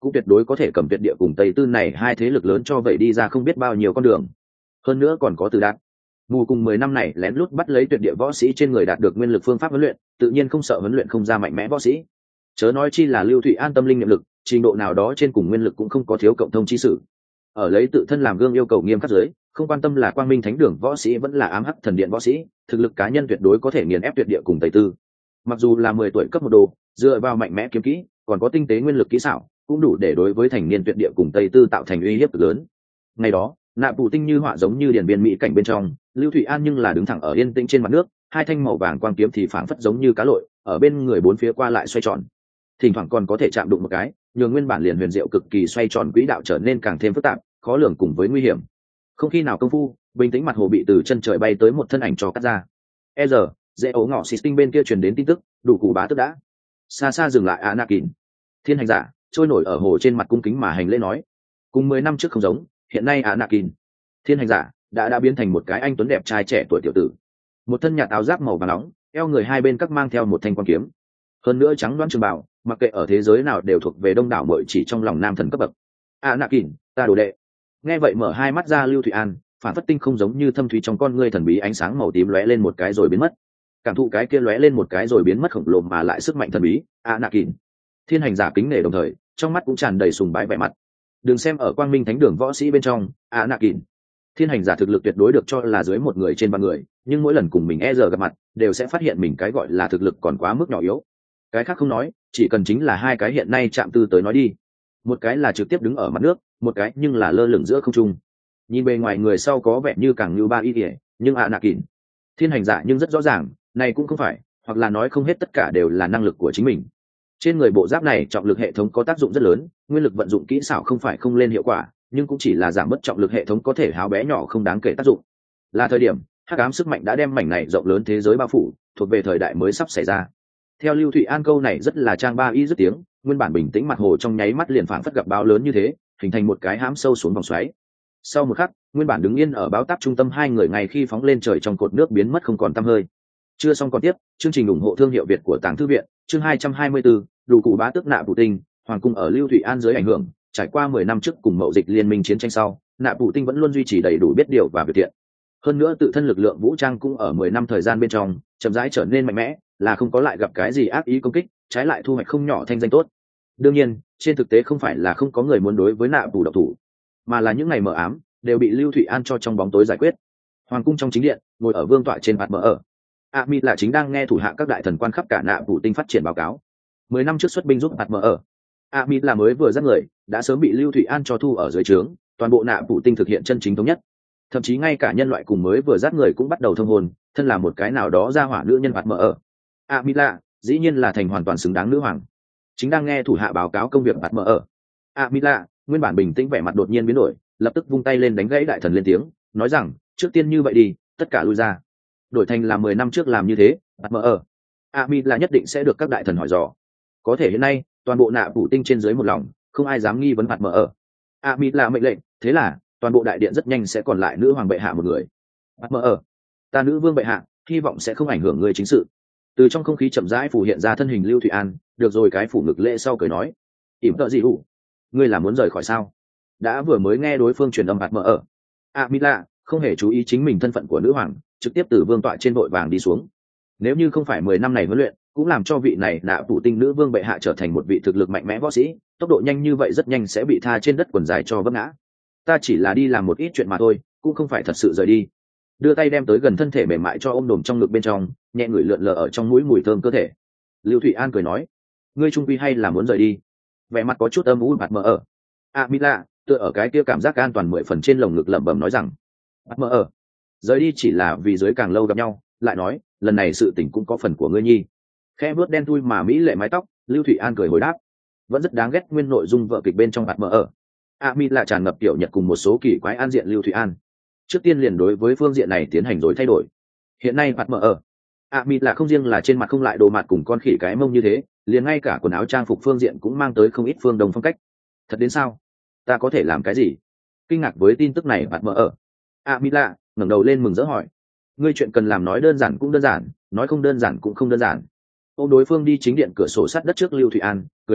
S1: cũng tuyệt đối có thể cầm tuyệt địa cùng tây tư này hai thế lực lớn cho vậy đi ra không biết bao nhiêu con đường. Hơn nữa còn có Từ Đạt. Mù cùng 10 năm này lén lút bắt lấy tuyệt địa võ sĩ trên người đạt được nguyên lực phương pháp huấn luyện, tự nhiên không sợ huấn luyện không ra mạnh mẽ võ sĩ. Chớ nói chi là Lưu Thụy An tâm linh niệm lực, trình độ nào đó trên cùng nguyên lực cũng không có thiếu cộng thông chi sự. Ở lấy tự thân làm gương yêu cầu nghiêm khắc dưới, không quan tâm là Quang Minh Thánh Đường võ sĩ vẫn là ám hắc thần điện võ sĩ, thực lực cá nhân tuyệt đối có thể nghiền ép tuyệt địa cùng Tây Tư. Mặc dù là 10 tuổi cấp một đồ, dựa vào mạnh mẽ kiếm kỹ, còn có tinh tế nguyên lực kỹ xảo, cũng đủ để đối với thành niên tuyệt địa cùng Tây Tư tạo thành uy hiếp lớn. Ngày đó, nạ bù tinh như họa giống như điển biên mỹ cảnh bên trong, Lưu Thụy An nhưng là đứng thẳng ở yên tĩnh trên mặt nước, hai thanh màu vàng quang kiếm thì phảng phất giống như cá lội, ở bên người bốn phía qua lại xoay tròn. Thỉnh thoảng còn có thể chạm đụng một cái, nhường nguyên bản liền huyền diệu cực kỳ xoay tròn quỹ đạo trở nên càng thêm phức tạp, khó lường cùng với nguy hiểm. Không khi nào công phu, bình tĩnh mặt hồ bị từ chân trời bay tới một thân ảnh cho cắt ra. Giờ, dễ ấu ngọ xì tinh bên kia truyền đến tin tức, đủ cù bá tức đã. Xa xa dừng lại Anakin. Thiên hành giả trôi nổi ở hồ trên mặt cung kính mà hành lễ nói, cùng 10 năm trước không giống, hiện nay Anakin, thiên hành giả đã biến thành một cái anh tuấn đẹp trai trẻ tuổi tiểu tử, một thân nhạt áo giáp màu vàng nóng, eo người hai bên các mang theo một thanh quan kiếm, hơn nữa trắng đoán trường bào, mặc kệ ở thế giới nào đều thuộc về đông đảo muội chỉ trong lòng nam thần cấp bậc. Anakin, ta đồ đệ. Nghe vậy mở hai mắt ra Lưu Thụy An, phản phất tinh không giống như thâm thúy trong con ngươi thần bí ánh sáng màu tím lóe lên một cái rồi biến mất. Cảm thụ cái kia lóe lên một cái rồi biến mất khổng lồ mà lại sức mạnh thần bí, Anakin, thiên hành giả kính nể đồng thời, trong mắt cũng tràn đầy sùng bái vẻ mặt. Đừng xem ở Quang Minh Thánh Đường võ sĩ bên trong, Anakin, thiên hành giả thực lực tuyệt đối được cho là dưới một người trên ba người, nhưng mỗi lần cùng mình giờ gặp mặt, đều sẽ phát hiện mình cái gọi là thực lực còn quá mức nhỏ yếu. Cái khác không nói, chỉ cần chính là hai cái hiện nay chạm tư tới nói đi. Một cái là trực tiếp đứng ở mặt nước, một cái nhưng là lơ lửng giữa không trung. Nhìn bề ngoài người sau có vẻ như càng như ba y kìa, nhưng Anakin, thiên hành giả nhưng rất rõ ràng, này cũng không phải, hoặc là nói không hết tất cả đều là năng lực của chính mình. Trên người bộ giáp này trọng lực hệ thống có tác dụng rất lớn, nguyên lực vận dụng kỹ xảo không phải không lên hiệu quả, nhưng cũng chỉ là giảm bớt trọng lực hệ thống có thể háo bé nhỏ không đáng kể tác dụng. Là thời điểm hắc ám sức mạnh đã đem mảnh này rộng lớn thế giới bao phủ, thuộc về thời đại mới sắp xảy ra. Theo Lưu Thụy An câu này rất là trang ba y dứt tiếng, nguyên bản bình tĩnh mặt hồ trong nháy mắt liền phảng phất gặp bão lớn như thế, hình thành một cái hãm sâu xuống vòng xoáy. Sau một khắc, nguyên bản đứng yên ở báo táp trung tâm hai người ngay khi phóng lên trời trong cột nước biến mất không còn tăm hơi. Chưa xong còn tiếp, chương trình ủng hộ thương hiệu Việt của Tàng Thư viện, chương 224, đủ cụ bá tước nạ Bù Tinh, hoàng cung ở Lưu Thụy An dưới ảnh hưởng, trải qua 10 năm trước cùng mậu dịch liên minh chiến tranh sau, nạ Bù Tinh vẫn luôn duy trì đầy đủ biết điều và việc thiện. Hơn nữa tự thân lực lượng vũ trang cũng ở 10 năm thời gian bên trong, chậm rãi trở nên mạnh mẽ, là không có lại gặp cái gì ác ý công kích, trái lại thu hoạch không nhỏ thanh danh tốt. Đương nhiên, trên thực tế không phải là không có người muốn đối với nạ Bù độc thủ, mà là những ngày mờ ám đều bị Lưu Thụy An cho trong bóng tối giải quyết. Hoàng cung trong chính điện, ngồi ở vương tọa trên bạt mở ở. Mi là chính đang nghe thủ hạ các đại thần quan khắp cả nạ Bù Tinh phát triển báo cáo. 10 năm trước xuất binh giúp bạt mở ở. Mi là mới vừa dắt người, đã sớm bị Lưu Thụy An cho thu ở dưới trướng, toàn bộ nạ Bù Tinh thực hiện chân chính thống nhất. Thậm chí ngay cả nhân loại cùng mới vừa dắt người cũng bắt đầu thông hôn, thân là một cái nào đó ra hỏa nữ nhân bạt mở ở. Amila dĩ nhiên là thành hoàn toàn xứng đáng nữ hoàng. Chính đang nghe thủ hạ báo cáo công việc bạt mở ở. Amila nguyên bản bình tĩnh vẻ mặt đột nhiên biến đổi, lập tức vung tay lên đánh gãy đại thần lên tiếng, nói rằng trước tiên như vậy đi, tất cả lui ra. Đổi thành là 10 năm trước làm như thế, bạt mở ở. Amila nhất định sẽ được các đại thần hỏi dò. Có thể hiện nay toàn bộ nạ Bù Tinh trên dưới một lòng, không ai dám nghi vấn bạt mở ở. Amila mệnh lệnh, thế là toàn bộ đại điện rất nhanh sẽ còn lại nữ hoàng bệ hạ một người. Bạt mở ở, ta nữ vương bệ hạ, hy vọng sẽ không ảnh hưởng người chính sự. Từ trong không khí chậm rãi phủ hiện ra thân hình Lưu Thụy An, được rồi cái phủ ngực lễ sau cười nói, ỉm tợ gì ủ, ngươi là muốn rời khỏi sao? Đã vừa mới nghe đối phương truyền âm bạt mở ở. Amila không hề chú ý chính mình thân phận của nữ hoàng, trực tiếp từ vương tọa trên vội vàng đi xuống. Nếu như không phải 10 năm này huấn luyện, cũng làm cho vị này nạ Bù Tinh nữ vương bệ hạ trở thành một vị thực lực mạnh mẽ võ sĩ, tốc độ nhanh như vậy rất nhanh sẽ bị tha trên đất quần dài cho vấp ngã. Ta chỉ là đi làm một ít chuyện mà thôi, cũng không phải thật sự rời đi. Đưa tay đem tới gần thân thể mềm mại cho ôm đồm trong ngực bên trong, nhẹ ngửi lượn lờ ở trong mũi mùi thơm cơ thể. Lưu Thụy An cười nói, ngươi trung quy hay là muốn rời đi? Vẻ mặt có chút âm u bạt mở ở. Amila tựa ở cái kia cảm giác an toàn 10 phần trên lồng ngực lẩm bẩm nói rằng, bạt mở ở, rời đi chỉ là vì dưới càng lâu gặp nhau. Lại nói, lần này sự tình cũng có phần của ngươi nhi. Khẽ vuốt đen thui mà mỹ lệ mái tóc, Lưu Thụy An cười hồi đáp, vẫn rất đáng ghét nguyên nội dung vợ kịch bên trong bạt mở ở. Amila tràn ngập tiểu nhật cùng một số kỳ quái an diện Lưu Thụy An. Trước tiên liền đối với phương diện này tiến hành rồi thay đổi. Hiện nay bạt mở ở. Amila không riêng là trên mặt không lại đồ mặt cùng con khỉ cái mông như thế, liền ngay cả quần áo trang phục phương diện cũng mang tới không ít phương đồng phong cách. Thật đến sao? Ta có thể làm cái gì? Kinh ngạc với tin tức này bạt mở ở. Amila ngẩng đầu lên mừng rỡ hỏi, ngươi chuyện cần làm nói đơn giản cũng đơn giản, nói không đơn giản cũng không đơn giản. Ôm đối phương đi chính điện cửa sổ sắt đất trước Lưu Thụy An, cười nói,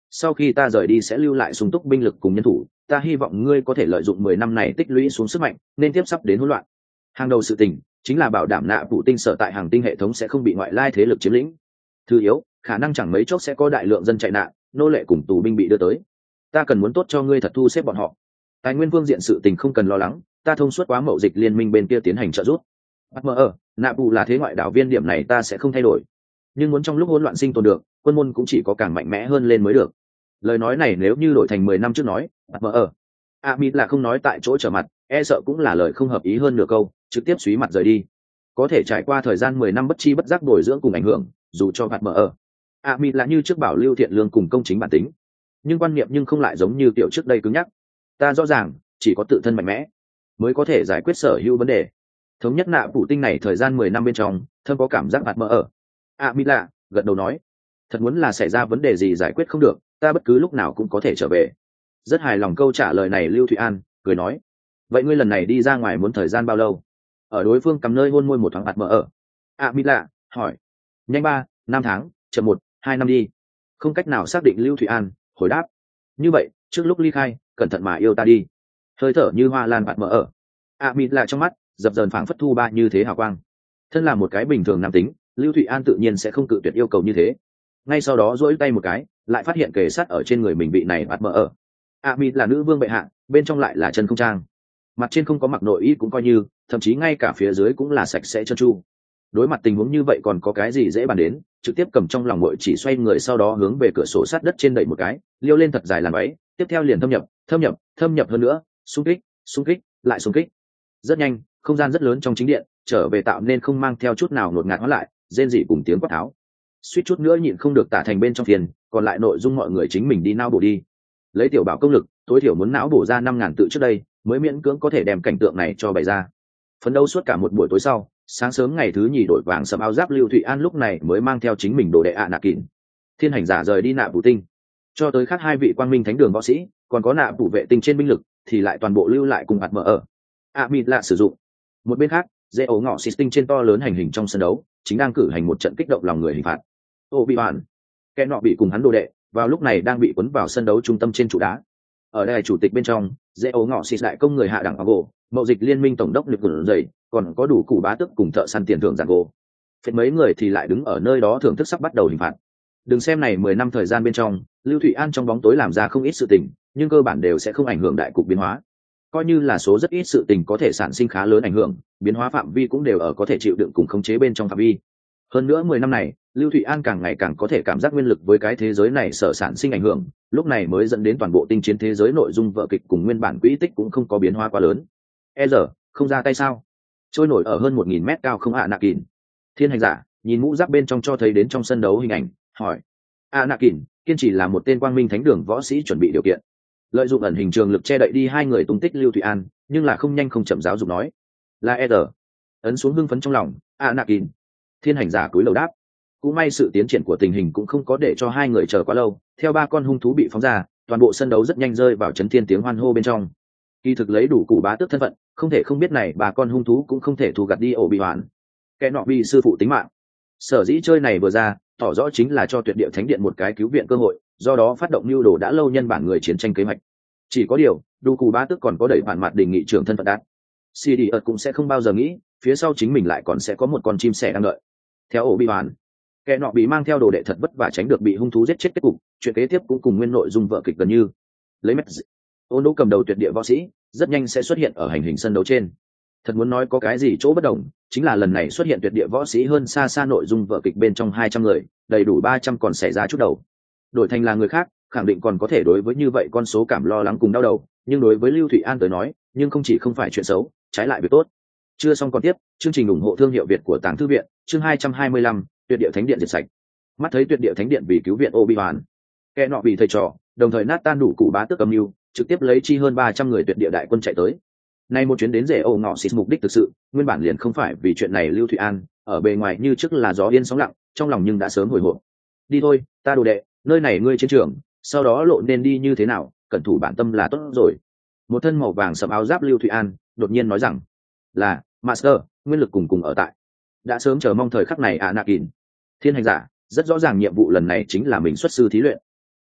S1: sau khi ta rời đi sẽ lưu lại sung túc binh lực cùng nhân thủ, ta hy vọng ngươi có thể lợi dụng 10 năm này tích lũy xuống sức mạnh, nên tiếp sắp đến hỗn loạn. Hàng đầu sự tình chính là bảo đảm nạ phụ tinh sở tại hàng tinh hệ thống sẽ không bị ngoại lai thế lực chiếm lĩnh. Thứ yếu, khả năng chẳng mấy chốc sẽ có đại lượng dân chạy nạn, nô lệ cùng tù binh bị đưa tới. Ta cần muốn tốt cho ngươi thật thu xếp bọn họ. Tài nguyên phương diện sự tình không cần lo lắng, ta thông suốt quá mậu dịch liên minh bên kia tiến hành trợ giúp. Bắt mơ ở, nạ phụ là thế ngoại đảo viên, điểm này ta sẽ không thay đổi. Nhưng muốn trong lúc hỗn loạn sinh tồn được, quân môn cũng chỉ có càng mạnh mẽ hơn lên mới được. Lời nói này nếu như đổi thành 10 năm trước nói, bắt mơ ở. Mịt là không nói tại chỗ trở mặt, e sợ cũng là lời không hợp ý hơn nửa câu, trực tiếp xúy mặt rời đi. Có thể trải qua thời gian 10 năm bất chi bất giác bồi dưỡng cùng ảnh hưởng, dù cho bắt mơ ở. Mịt là như trước bảo lưu thiện lương cùng công chính bản tính, nhưng quan niệm nhưng không lại giống như kiểu trước đây cứng nhắc. Ta rõ ràng, chỉ có tự thân mạnh mẽ mới có thể giải quyết sở hữu vấn đề. Thống nhất nạ phủ tinh này thời gian 10 năm bên trong, thâm có cảm giác bạt mơ ở. Mịt lạ gật đầu nói, thật muốn là xảy ra vấn đề gì giải quyết không được, ta bất cứ lúc nào cũng có thể trở về. Rất hài lòng câu trả lời này, Lưu Thụy An cười nói, vậy ngươi lần này đi ra ngoài muốn thời gian bao lâu? Ở đối phương cầm nơi hôn môi một thoáng bạt mơ ở. Mịt lạ hỏi, nhanh 3-5 tháng, chậm 1-2 năm đi. Không cách nào xác định, Lưu Thụy An hồi đáp. Như vậy trước lúc ly khai cẩn thận mà yêu ta đi. Hơi thở như hoa lan bạt mơ ở. Mịt lạ trong mắt dập dờn phảng phất thu ba như thế hào quang. Thân là một cái bình thường nam tính, Lưu Thụy An tự nhiên sẽ không cự tuyệt yêu cầu như thế. Ngay sau đó duỗi tay một cái, lại phát hiện kề sát ở trên người mình bị này bạt mơ ở. Mịt là nữ vương bệ hạ, bên trong lại là chân không trang, mặt trên không có mặc nội y cũng coi như, thậm chí ngay cả phía dưới cũng là sạch sẽ trơn tru. Đối mặt tình huống như vậy còn có cái gì dễ bàn đến, trực tiếp cầm trong lòng ngội chỉ xoay người, sau đó hướng về cửa sổ sát đất trên đẩy một cái, liêu lên thật dài làn váy, tiếp theo liền thâm nhập hơn nữa, xung kích lại xung kích. Rất nhanh, không gian rất lớn trong chính điện trở về tạo nên không mang theo chút nào ngột ngạt hóa lại, rên rỉ cùng tiếng quát tháo. Suýt chút nữa nhịn không được tả thành bên trong phiền, còn lại nội dung mọi người chính mình đi não bổ đi. Lấy tiểu bảo công lực, tối thiểu muốn não bổ ra 5.000 tự trước đây, mới miễn cưỡng có thể đem cảnh tượng này cho bày ra. Phấn đấu suốt cả một buổi tối sau, sáng sớm ngày thứ nhì đổi vàng sầm áo giáp Lưu Thụy An lúc này mới mang theo chính mình đồ đệ nạ kỉn, thiên hành giả rời đi nạ phủ tinh. Cho tới khác hai vị quang minh thánh đường võ sĩ, còn có nạ phủ vệ tinh trên binh lực, thì lại toàn bộ lưu lại cùng hạt mở ở. Mịt lạ sử dụng. Một bên khác, dễ ấu ngọ xịt tinh trên to lớn hành hình trong sân đấu, chính đang cử hành một trận kích động lòng người hình phạt. Bị hoàn, kẻ nọ bị cùng hắn đồ đệ, vào lúc này đang bị cuốn vào sân đấu trung tâm trên trụ đá. Ở đây chủ tịch bên trong, dễ ấu ngọ xịt đại công người hạ đẳng gỗ, mậu dịch liên minh tổng đốc lực cử dày, còn có đủ củ bá tức cùng thợ săn tiền thưởng giàn gỗ. Phết mấy người thì lại đứng ở nơi đó thưởng thức sắp bắt đầu hình phạt. Đừng xem này 10 năm thời gian bên trong, Lưu Thụy An trong bóng tối làm ra không ít sự tình, nhưng cơ bản đều sẽ không ảnh hưởng đại cục biến hóa. Coi như là số rất ít sự tình có thể sản sinh khá lớn ảnh hưởng, biến hóa phạm vi cũng đều ở có thể chịu đựng cùng khống chế bên trong phạm vi. Hơn nữa 10 năm này, Lưu Thụy An càng ngày càng có thể cảm giác nguyên lực với cái thế giới này sở sản sinh ảnh hưởng, lúc này mới dẫn đến toàn bộ tinh chiến thế giới nội dung vở kịch cùng nguyên bản quỹ tích cũng không có biến hóa quá lớn. Giờ không ra tay sao? Trôi nổi ở hơn 1.000 mét cao không nạ kỉn. Thiên hành giả nhìn mũ giáp bên trong cho thấy đến trong sân đấu hình ảnh, hỏi. nạ kỉn kiên trì là một tên quang minh thánh đường võ sĩ chuẩn bị điều kiện, lợi dụng ẩn hình trường lực che đậy đi hai người tung tích Lưu Thụy An, nhưng là không nhanh không chậm giáo dục nói. Là ấn xuống hưng phấn trong lòng. nạ kỉn. Thiên hành giả cúi đầu đáp. Cũng may sự tiến triển của tình hình cũng không có để cho hai người chờ quá lâu, theo ba con hung thú bị phóng ra, toàn bộ sân đấu rất nhanh rơi vào chấn thiên tiếng hoan hô bên trong. Kỳ thực lấy đủ cụ bá tước thân phận, không thể không biết này ba con hung thú cũng không thể thu gặt đi ổ bị hoàn, kẻ nọ bị sư phụ tính mạng. Sở dĩ chơi này vừa ra, tỏ rõ chính là cho tuyệt địa thánh điện một cái cứu viện cơ hội, do đó phát động mưu đồ đã lâu nhân bản người chiến tranh kế hoạch. Chỉ có điều, đủ cụ bá tước còn có đẩy bản mặt đề nghị trưởng thân phận đạt. CD cũng sẽ không bao giờ nghĩ, phía sau chính mình lại còn sẽ có một con chim sẻ đang đợi. Theo ổ bị hoàn, kẻ nọ bị mang theo đồ đệ thật vất vả tránh được bị hung thú giết chết kết cục, chuyện kế tiếp cũng cùng nguyên nội dung vở kịch gần như. Lấy mét ôn đỗ cầm đầu tuyệt địa võ sĩ rất nhanh sẽ xuất hiện ở hành hình sân đấu trên. Thật muốn nói có cái gì chỗ bất đồng, chính là lần này xuất hiện tuyệt địa võ sĩ hơn xa xa nội dung vở kịch bên trong 200 người, đầy đủ 300 còn xảy ra chút đầu. Đổi thành là người khác, khẳng định còn có thể đối với như vậy con số cảm lo lắng cùng đau đầu, nhưng đối với Lưu Thụy An tới nói, nhưng không chỉ không phải chuyện xấu, trái lại việc tốt. Chưa xong còn tiếp, chương trình ủng hộ thương hiệu Việt của Tàng Thư viện, chương 225, tuyệt địa thánh điện diệt sạch. Mắt thấy tuyệt địa thánh điện vì cứu viện Obi-Wan, kẻ nọ bị thầy trò, đồng thời Nathan đủ cụ bá tước âm mưu, trực tiếp lấy chi hơn 300 người tuyệt địa đại quân chạy tới. Nay một chuyến đến rể ổ ngọ xịt mục đích thực sự, nguyên bản liền không phải vì chuyện này. Lưu Thụy An ở bề ngoài như trước là gió yên sóng lặng, trong lòng nhưng đã sớm hồi hộp. Đi thôi, ta đồ đệ, nơi này ngươi chiến trường, sau đó lộ nên đi như thế nào, cẩn thủ bản tâm là tốt rồi. Một thân màu vàng sẫm áo giáp Lưu Thụy An đột nhiên nói rằng, là Master, nguyên lực cùng ở tại. Đã sớm chờ mong thời khắc này Anakin. Thiên hành giả rất rõ ràng nhiệm vụ lần này chính là mình xuất sư thí luyện.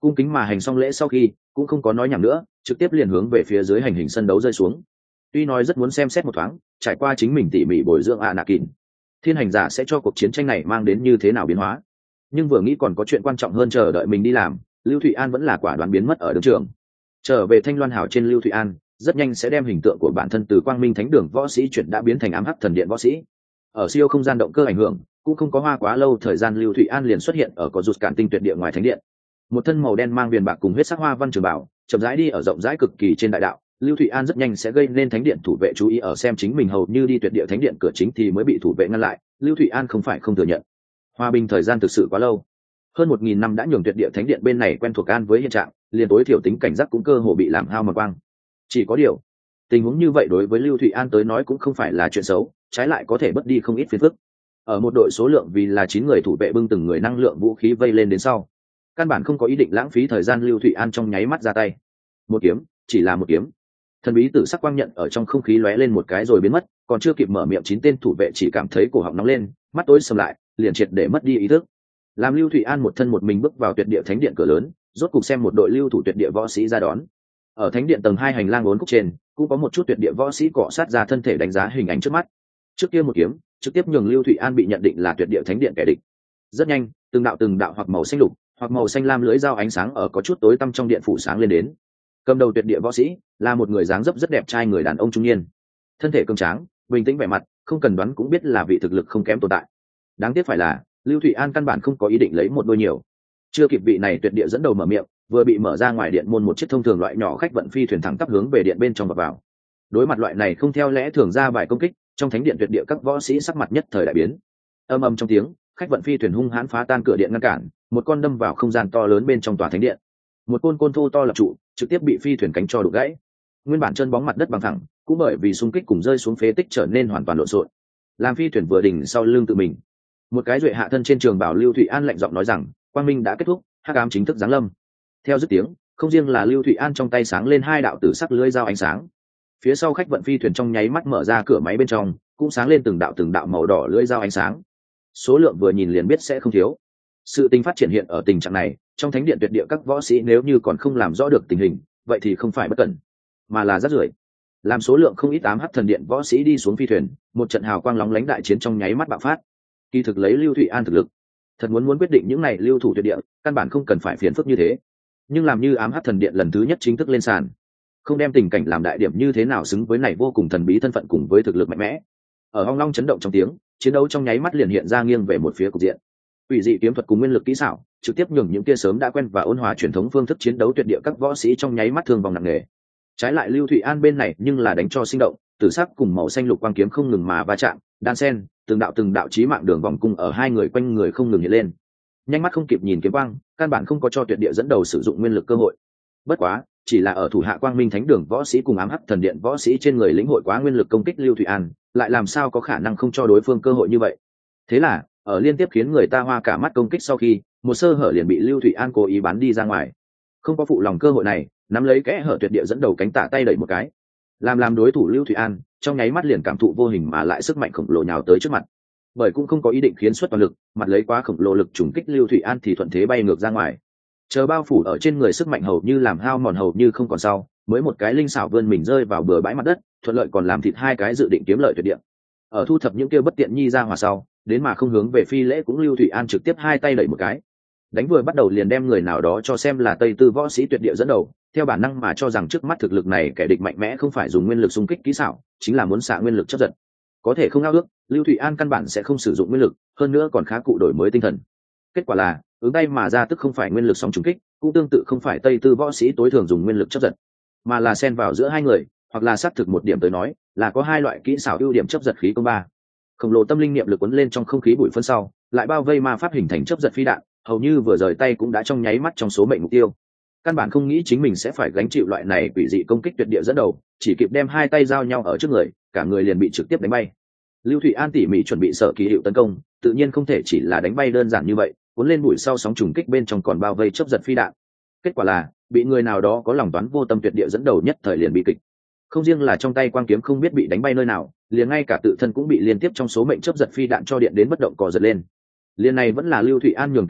S1: Cung kính mà hành xong lễ sau khi cũng không có nói nhảm nữa, trực tiếp liền hướng về phía dưới hành hình sân đấu rơi xuống. Tuy nói rất muốn xem xét một thoáng trải qua chính mình tỉ mỉ bồi dưỡng Anakin, thiên hành giả sẽ cho cuộc chiến tranh này mang đến như thế nào biến hóa, nhưng vừa nghĩ còn có chuyện quan trọng hơn chờ đợi mình đi làm, Lưu Thụy An vẫn là quả đoán biến mất ở đường trường. Trở về Thanh Loan Hảo trên, Lưu Thụy An rất nhanh sẽ đem hình tượng của bản thân từ Quang Minh Thánh Đường võ sĩ chuyển đã biến thành ám hắc thần điện võ sĩ. Ở siêu không gian động cơ ảnh hưởng, cũng không có hoa quá lâu thời gian, Lưu Thụy An liền xuất hiện ở có rụt cản tinh tuyệt địa ngoài thánh điện. Một thân màu đen mang viền bạc cùng huyết sắc hoa văn trường bảo, chậm rãi đi ở rộng rãi cực kỳ trên đại đạo. Lưu Thụy An rất nhanh sẽ gây nên thánh điện thủ vệ chú ý, ở xem chính mình hầu như đi tuyệt địa thánh điện cửa chính thì mới bị thủ vệ ngăn lại. Lưu Thụy An không phải không thừa nhận, hòa bình thời gian thực sự quá lâu, hơn 1000 năm đã nhường tuyệt địa thánh điện bên này quen thuộc an với hiện trạng, liền tối thiểu tính cảnh giác cũng cơ hồ bị làm hao mà quang. Chỉ có điều, tình huống như vậy đối với Lưu Thụy An tới nói cũng không phải là chuyện xấu, trái lại có thể bớt đi không ít phiền phức. Ở một đội số lượng vì là 9 người thủ vệ bưng từng người năng lượng vũ khí vây lên đến sau, căn bản không có ý định lãng phí thời gian, Lưu Thụy An trong nháy mắt ra tay. Một kiếm, chỉ là một kiếm. Thần bí tử sắc quang nhận ở trong không khí lóe lên một cái rồi biến mất, còn chưa kịp mở miệng 9 tên thủ vệ chỉ cảm thấy cổ họng nóng lên, mắt tối sầm lại, liền triệt để mất đi ý thức. Làm Lưu Thụy An một thân một mình bước vào tuyệt địa thánh điện cửa lớn, rốt cục xem một đội lưu thủ tuyệt địa võ sĩ ra đón. Ở thánh điện tầng 2 hành lang uốn khúc trên, cũng có một chút tuyệt địa võ sĩ cọ sát ra thân thể đánh giá hình ảnh trước mắt. Trước kia một kiếm trực tiếp nhường Lưu Thụy An bị nhận định là tuyệt địa thánh điện kẻ địch. Rất nhanh, từng đạo hoặc màu xanh lục hoặc màu xanh lam lưỡi dao ánh sáng ở có chút tối tăm trong điện phủ sáng lên đến. Cầm đầu tuyệt địa võ sĩ là một người dáng dấp rất đẹp trai người đàn ông trung niên, thân thể cường tráng, bình tĩnh vẻ mặt, không cần đoán cũng biết là vị thực lực không kém tồn tại. Đáng tiếc phải là Lưu Thụy An căn bản không có ý định lấy một đôi nhiều. Chưa kịp vị này tuyệt địa dẫn đầu mở miệng, vừa bị mở ra ngoài điện môn một chiếc thông thường loại nhỏ khách vận phi thuyền thẳng tắp hướng về điện bên trong và vào. Đối mặt loại này không theo lẽ thường ra bài công kích, trong thánh điện tuyệt địa các võ sĩ sắc mặt nhất thời đại biến. Âm ầm trong tiếng, khách vận phi thuyền hung hãn phá tan cửa điện ngăn cản, một con đâm vào không gian to lớn bên trong tòa thánh điện. Một côn thô to lập trụ, trực tiếp bị phi thuyền cánh cho đục gãy. Nguyên bản chân bóng mặt đất bằng thẳng, cũng bởi vì xung kích cùng rơi xuống phế tích trở nên hoàn toàn lộn xộn. Làm phi thuyền vừa đỉnh sau lưng tự mình, một cái duệ hạ thân trên trường bảo Lưu Thụy An lạnh giọng nói rằng, quang minh đã kết thúc, hắc ám chính thức giáng lâm. Theo dứt tiếng, không riêng là Lưu Thụy An trong tay sáng lên 2 đạo tử sắc lưỡi dao ánh sáng, phía sau khách vận phi thuyền trong nháy mắt mở ra cửa máy bên trong, cũng sáng lên từng đạo màu đỏ lưỡi dao ánh sáng. Số lượng vừa nhìn liền biết sẽ không thiếu. Sự tình phát triển hiện ở tình trạng này, trong thánh điện tuyệt địa các võ sĩ nếu như còn không làm rõ được tình hình, vậy thì không phải bất cẩn, mà là rác rưởi. Làm số lượng không ít ám hắc thần điện võ sĩ đi xuống phi thuyền, một trận hào quang lóng lánh đại chiến trong nháy mắt bạo phát. Kỳ thực lấy Lưu Thụy An thực lực, thật muốn quyết định những này lưu thủ tuyệt địa, căn bản không cần phải phiền phức như thế. Nhưng làm như ám hắc thần điện lần thứ nhất chính thức lên sàn, không đem tình cảnh làm đại điểm như thế nào xứng với này vô cùng thần bí thân phận cùng với thực lực mạnh mẽ. Ở hoang long chấn động trong tiếng, chiến đấu trong nháy mắt liền hiện ra nghiêng về một phía cục diện. Ủy dị kiếm thuật cùng nguyên lực kỹ xảo, trực tiếp nhường những kia sớm đã quen và ôn hòa truyền thống phương thức chiến đấu tuyệt địa các võ sĩ trong nháy mắt thương vong nặng nề. Trái lại Lưu Thụy An bên này nhưng là đánh cho sinh động, tử sắc cùng màu xanh lục quang kiếm không ngừng mà va chạm, đan sen, từng đạo chí mạng đường vòng cung ở hai người quanh người không ngừng hiện lên. Nhanh mắt không kịp nhìn kiếm quang, căn bản không có cho tuyệt địa dẫn đầu sử dụng nguyên lực cơ hội. Bất quá, chỉ là ở thủ hạ Quang Minh Thánh Đường võ sĩ cùng ám hắc thần điện võ sĩ trên người lĩnh hội quá nguyên lực công kích Lưu Thụy An, lại làm sao có khả năng không cho đối phương cơ hội như vậy. Thế là, ở liên tiếp khiến người ta hoa cả mắt công kích sau khi, một sơ hở liền bị Lưu Thụy An cố ý bắn đi ra ngoài. Không có phụ lòng cơ hội này, nắm lấy kẽ hở tuyệt địa dẫn đầu cánh tả tay đẩy một cái, làm đối thủ Lưu Thụy An trong nháy mắt liền cảm thụ vô hình mà lại sức mạnh khổng lồ nhào tới trước mặt. Bởi cũng không có ý định khiến xuất toàn lực, mặt lấy quá khổng lồ lực trùng kích Lưu Thụy An thì thuận thế bay ngược ra ngoài. Chờ bao phủ ở trên người sức mạnh hầu như làm hao mòn hầu như không còn sau, mới một cái linh xảo vươn mình rơi vào bờ bãi mặt đất, thuận lợi còn làm thịt hai cái dự định kiếm lợi tuyệt địa. Ở thu thập những kia bất tiện nhi ra hòa sau, đến mà không hướng về phi lễ cũng Lưu Thụy An trực tiếp hai tay đẩy một cái, đánh vừa bắt đầu liền đem người nào đó cho xem là Tây Tư võ sĩ tuyệt địa dẫn đầu, theo bản năng mà cho rằng trước mắt thực lực này kẻ địch mạnh mẽ không phải dùng nguyên lực xung kích kỹ xảo, chính là muốn xạ nguyên lực chấp giật. Có thể không ao ước, Lưu Thụy An căn bản sẽ không sử dụng nguyên lực, hơn nữa còn khá cụ đổi mới tinh thần. Kết quả là ứng tay mà ra tức không phải nguyên lực sóng trùng kích, cũng tương tự không phải Tây Tư võ sĩ tối thường dùng nguyên lực chấp giật, mà là xen vào giữa hai người, hoặc là xác thực một điểm tới nói là có hai loại kỹ xảo ưu điểm chấp giật khí công ba. Khổng lồ tâm linh niệm lực cuốn lên trong không khí bụi phân sau, lại bao vây ma pháp hình thành chấp giật phi đạn, hầu như vừa rời tay cũng đã trong nháy mắt trong số mệnh mục tiêu. Căn bản không nghĩ chính mình sẽ phải gánh chịu loại này quỷ dị công kích tuyệt địa dẫn đầu, chỉ kịp đem hai tay giao nhau ở trước người, cả người liền bị trực tiếp đánh bay. Lưu Thụy An tỉ mỉ chuẩn bị sở kỳ hiệu tấn công, tự nhiên không thể chỉ là đánh bay đơn giản như vậy, cuốn lên bụi sau sóng trùng kích bên trong còn bao vây chớp giật phi đạn. Kết quả là bị người nào đó có lòng toán vô tâm tuyệt địa dẫn đầu nhất thời liền bị kịch. Không riêng là trong tay quang kiếm không biết bị đánh bay nơi nào, liền ngay cả tự thân cũng bị liên tiếp trong số mệnh chớp giật phi đạn cho điện đến bất động cò giật lên. Liên này vẫn là Lưu Thụy An nhường kết quả,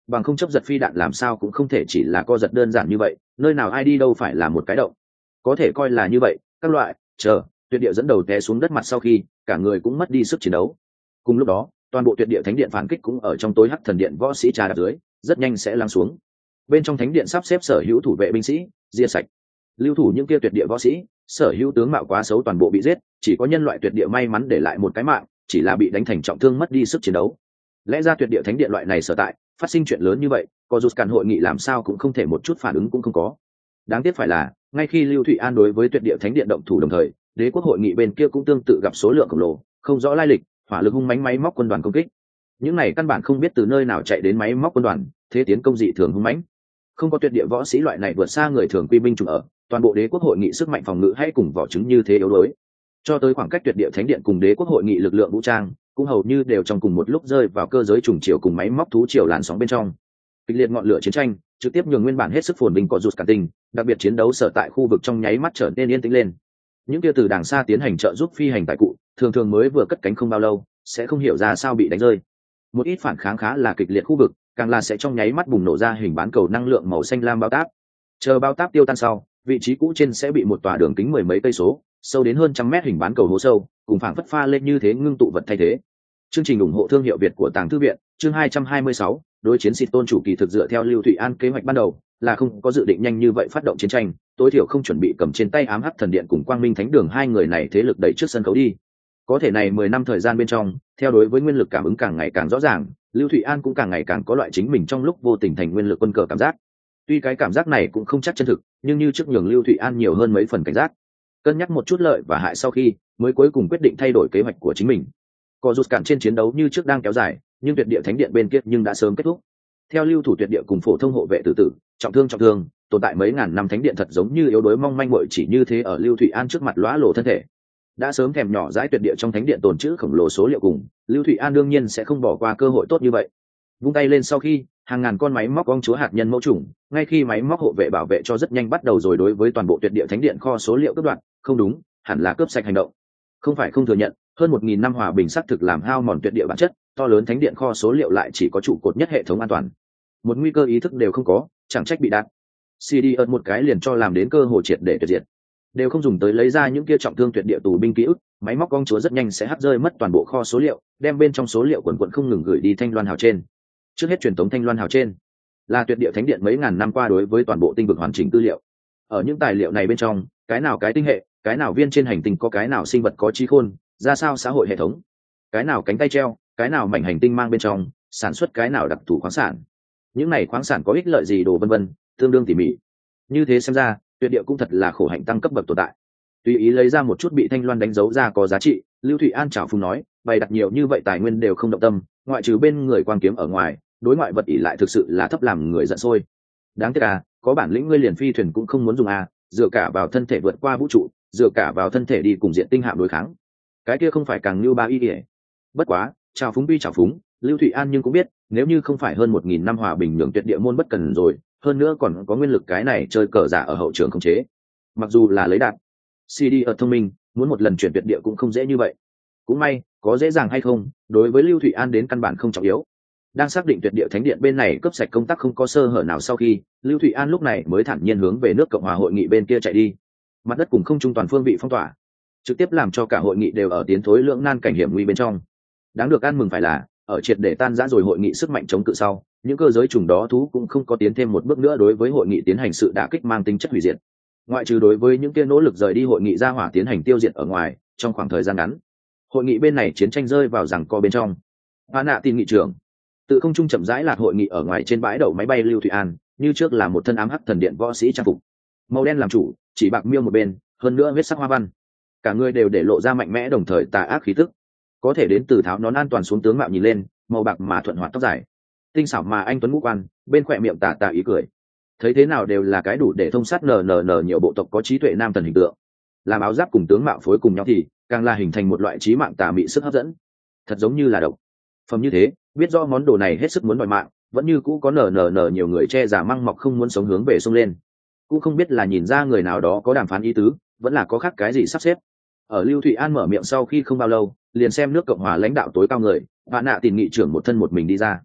S1: bằng không chấp giật phi đạn làm sao cũng không thể chỉ là co giật đơn giản như vậy, nơi nào ai đi đâu phải là một cái động. Có thể coi là như vậy, các loại tuyệt địa dẫn đầu té xuống đất mặt sau khi cả người cũng mất đi sức chiến đấu. Cùng lúc đó toàn bộ tuyệt địa thánh điện phản kích cũng ở trong tối hắc thần điện võ sĩ trà đạp dưới rất nhanh sẽ lắng xuống. Bên trong thánh điện sắp xếp sở hữu thủ vệ binh sĩ diệt sạch, lưu thủ những kia tuyệt địa võ sĩ sở hữu tướng mạo quá xấu toàn bộ bị giết, chỉ có nhân loại tuyệt địa may mắn để lại một cái mạng, chỉ là bị đánh thành trọng thương mất đi sức chiến đấu. Lẽ ra tuyệt địa thánh điện loại này sở tại phát sinh chuyện lớn như vậy, có rút cản hội nghị làm sao cũng không thể một chút phản ứng cũng không có. Đáng tiếc phải là ngay khi Lưu Thụy An đối với tuyệt địa thánh điện động thủ đồng thời, đế quốc hội nghị bên kia cũng tương tự gặp số lượng khổng lồ không rõ lai lịch hỏa lực hung mãnh máy móc quân đoàn công kích. Những này căn bản không biết từ nơi nào chạy đến máy móc quân đoàn, thế tiến công dị thường hung mãnh. Không có tuyệt địa võ sĩ loại này vượt xa người thường quy binh chủng ở, toàn bộ đế quốc hội nghị sức mạnh phòng ngự hay cùng vỏ trứng như thế yếu đuối. Cho tới khoảng cách tuyệt địa thánh điện cùng đế quốc hội nghị lực lượng vũ trang cũng hầu như đều trong cùng một lúc rơi vào cơ giới trùng chiều cùng máy móc thú chiều làn sóng bên trong. Kịch liệt ngọn lửa chiến tranh trực tiếp nhường nguyên bản hết sức phồn vinh có rụt cả tình, đặc biệt chiến đấu sở tại khu vực trong nháy mắt trở nên yên tĩnh lên. Những kia từ đàng xa tiến hành trợ giúp phi hành tại cụ thường thường mới vừa cất cánh không bao lâu sẽ không hiểu ra sao bị đánh rơi. Một ít phản kháng khá là kịch liệt khu vực càng là sẽ trong nháy mắt bùng nổ ra hình bán cầu năng lượng màu xanh lam bao táp. Chờ bao táp tiêu tan sau, vị trí cũ trên sẽ bị một tòa đường kính mười mấy cây số sâu đến hơn trăm mét hình bán cầu hố sâu cùng phảng phất pha lên như thế ngưng tụ vật thay thế. Chương trình ủng hộ thương hiệu Việt của Tàng Thư viện, chương 226, đối chiến xịt tôn chủ kỳ thực dựa theo Lưu Thụy An kế hoạch ban đầu là không có dự định nhanh như vậy phát động chiến tranh, tối thiểu không chuẩn bị cầm trên tay ám hắc thần điện cùng quang minh thánh đường hai người này thế lực đẩy trước sân khấu đi. Có thể này 10 năm thời gian bên trong, theo đối với nguyên lực cảm ứng càng ngày càng rõ ràng, Lưu Thụy An cũng càng ngày càng có loại chính mình trong lúc vô tình thành nguyên lực quân cờ cảm giác. Tuy cái cảm giác này cũng không chắc chân thực, nhưng như trước nhường Lưu Thụy An nhiều hơn mấy phần cảnh giác. Cân nhắc một chút lợi và hại sau khi, mới cuối cùng quyết định thay đổi kế hoạch của chính mình. Có rút cản trên chiến đấu như trước đang kéo dài, nhưng tuyệt địa thánh điện bên kia nhưng đã sớm kết thúc. Theo lưu thủ tuyệt địa cùng phổ thông hộ vệ tử trọng thương, tồn tại mấy ngàn năm thánh điện thật giống như yếu đuối mong manh muội chỉ như thế ở Lưu Thụy An trước mặt lóa lộ thân thể. Đã sớm thèm nhỏ dãi tuyệt địa trong thánh điện tồn trữ khổng lồ số liệu cùng, Lưu Thụy An đương nhiên sẽ không bỏ qua cơ hội tốt như vậy. Vung tay lên sau khi, hàng ngàn con máy móc ong chúa hạt nhân mẫu chủng, ngay khi máy móc hộ vệ bảo vệ cho rất nhanh bắt đầu rồi đối với toàn bộ tuyệt địa thánh điện kho số liệu cướp đoạt, không đúng, hẳn là cướp sạch hành động. Không phải không thừa nhận, hơn 1000 năm hòa bình xác thực làm hao mòn tuyệt địa bản chất, to lớn thánh điện kho số liệu lại chỉ có trụ cột nhất hệ thống an toàn. Một nguy cơ ý thức đều không có, chẳng trách bị đạn. CD ợt một cái liền cho làm đến cơ hội triệt để tuyệt diệt. Đều không dùng tới lấy ra những kia trọng thương tuyệt địa tù binh ký ức, máy móc ong chúa rất nhanh sẽ hắt rơi mất toàn bộ kho số liệu, đem bên trong số liệu quần quần không ngừng gửi đi Thanh Loan Hào trên. Trước hết truyền tống Thanh Loan Hào trên là tuyệt địa thánh điện mấy ngàn năm qua đối với toàn bộ tinh vực hoàn chỉnh tư liệu. Ở những tài liệu này bên trong, cái nào cái tinh hệ, cái nào viên trên hành tinh có cái nào sinh vật có trí khôn, ra sao xã hội hệ thống, cái nào cánh tay treo, cái nào mảnh hành tinh mang bên trong sản xuất cái nào đặc thù khoáng sản, những này khoáng sản có ích lợi gì đồ vân vân, tương đương tỉ mỉ. Như thế xem ra tuyệt địa cũng thật là khổ hạnh tăng cấp bậc tồn tại. Tùy ý lấy ra một chút bị Thanh Loan đánh dấu ra có giá trị, Lưu Thụy An chào phúng nói, bày đặt nhiều như vậy tài nguyên đều không động tâm, ngoại trừ bên người quang kiếm ở ngoài, đối ngoại vật ỷ lại thực sự là thấp làm người giận sôi. Đáng tiếc à, có bản lĩnh ngươi liền phi thuyền cũng không muốn dùng à, dựa cả vào thân thể vượt qua vũ trụ, dựa cả vào thân thể đi cùng diện tinh hạm đối kháng, cái kia không phải càng như ba y ỉa. Bất quá chào phúng bi chào phúng, Lưu Thụy An nhưng cũng biết, nếu như không phải hơn 1000 năm hòa bình nhường tuyệt địa môn bất cần rồi, hơn nữa còn có nguyên lực cái này chơi cờ giả ở hậu trường khống chế, mặc dù là lấy đạt CD ở thông minh, muốn một lần chuyển tuyệt địa cũng không dễ như vậy. Cũng may có dễ dàng hay không, đối với Lưu Thụy An đến căn bản không trọng yếu. Đang xác định tuyệt địa thánh điện bên này cấp sạch công tác không có sơ hở nào sau khi, Lưu Thụy An lúc này mới thản nhiên hướng về nước Cộng hòa hội nghị bên kia chạy đi. Mặt đất cùng không trung toàn phương bị phong tỏa, trực tiếp làm cho cả hội nghị đều ở tiến thối lưỡng nan cảnh hiểm nguy bên trong. Đáng được ăn mừng phải là, ở triệt để tan rã rồi hội nghị sức mạnh chống cự sau, những cơ giới trùng đó thú cũng không có tiến thêm một bước nữa đối với hội nghị tiến hành sự đả kích mang tính chất hủy diệt. Ngoại trừ đối với những kia nỗ lực rời đi hội nghị ra hỏa tiến hành tiêu diệt ở ngoài, trong khoảng thời gian ngắn, hội nghị bên này chiến tranh rơi vào giằng co bên trong. Hoa nạ tin nghị trưởng tự không trung chậm rãi lạc hội nghị ở ngoài trên bãi đậu máy bay Lưu Thụy An, như trước là một thân ám hắc thần điện võ sĩ trang phục, màu đen làm chủ, chỉ bạc miêu một bên, hơn nữa huyết sắc hoa văn, cả người đều để lộ ra mạnh mẽ đồng thời tà ác khí tức. Có thể đến từ tháo nón an toàn xuống tướng mạo nhìn lên, màu bạc mà thuận hoạt tóc dài, tinh xảo mà anh tuấn ngũ quan, bên khỏe miệng tà tà ý cười, thấy thế nào đều là cái đủ để thông sát nờ nhiều bộ tộc có trí tuệ nam thần hình tượng. Làm áo giáp cùng tướng mạo phối cùng nhau thì càng là hình thành một loại trí mạng tà mị sức hấp dẫn, thật giống như là độc phẩm như thế. Biết do món đồ này hết sức muốn đòi mạng, vẫn như cũ có nhiều người che giả măng mọc không muốn sống hướng về sông lên. Cũng không biết là nhìn ra người nào đó có đàm phán ý tứ, vẫn là có khác cái gì sắp xếp. Ở Lưu Thụy An mở miệng sau khi không bao lâu, liền xem nước Cộng hòa lãnh đạo tối cao người, Vạn Nạ Tìm nghị trưởng một thân một mình đi ra.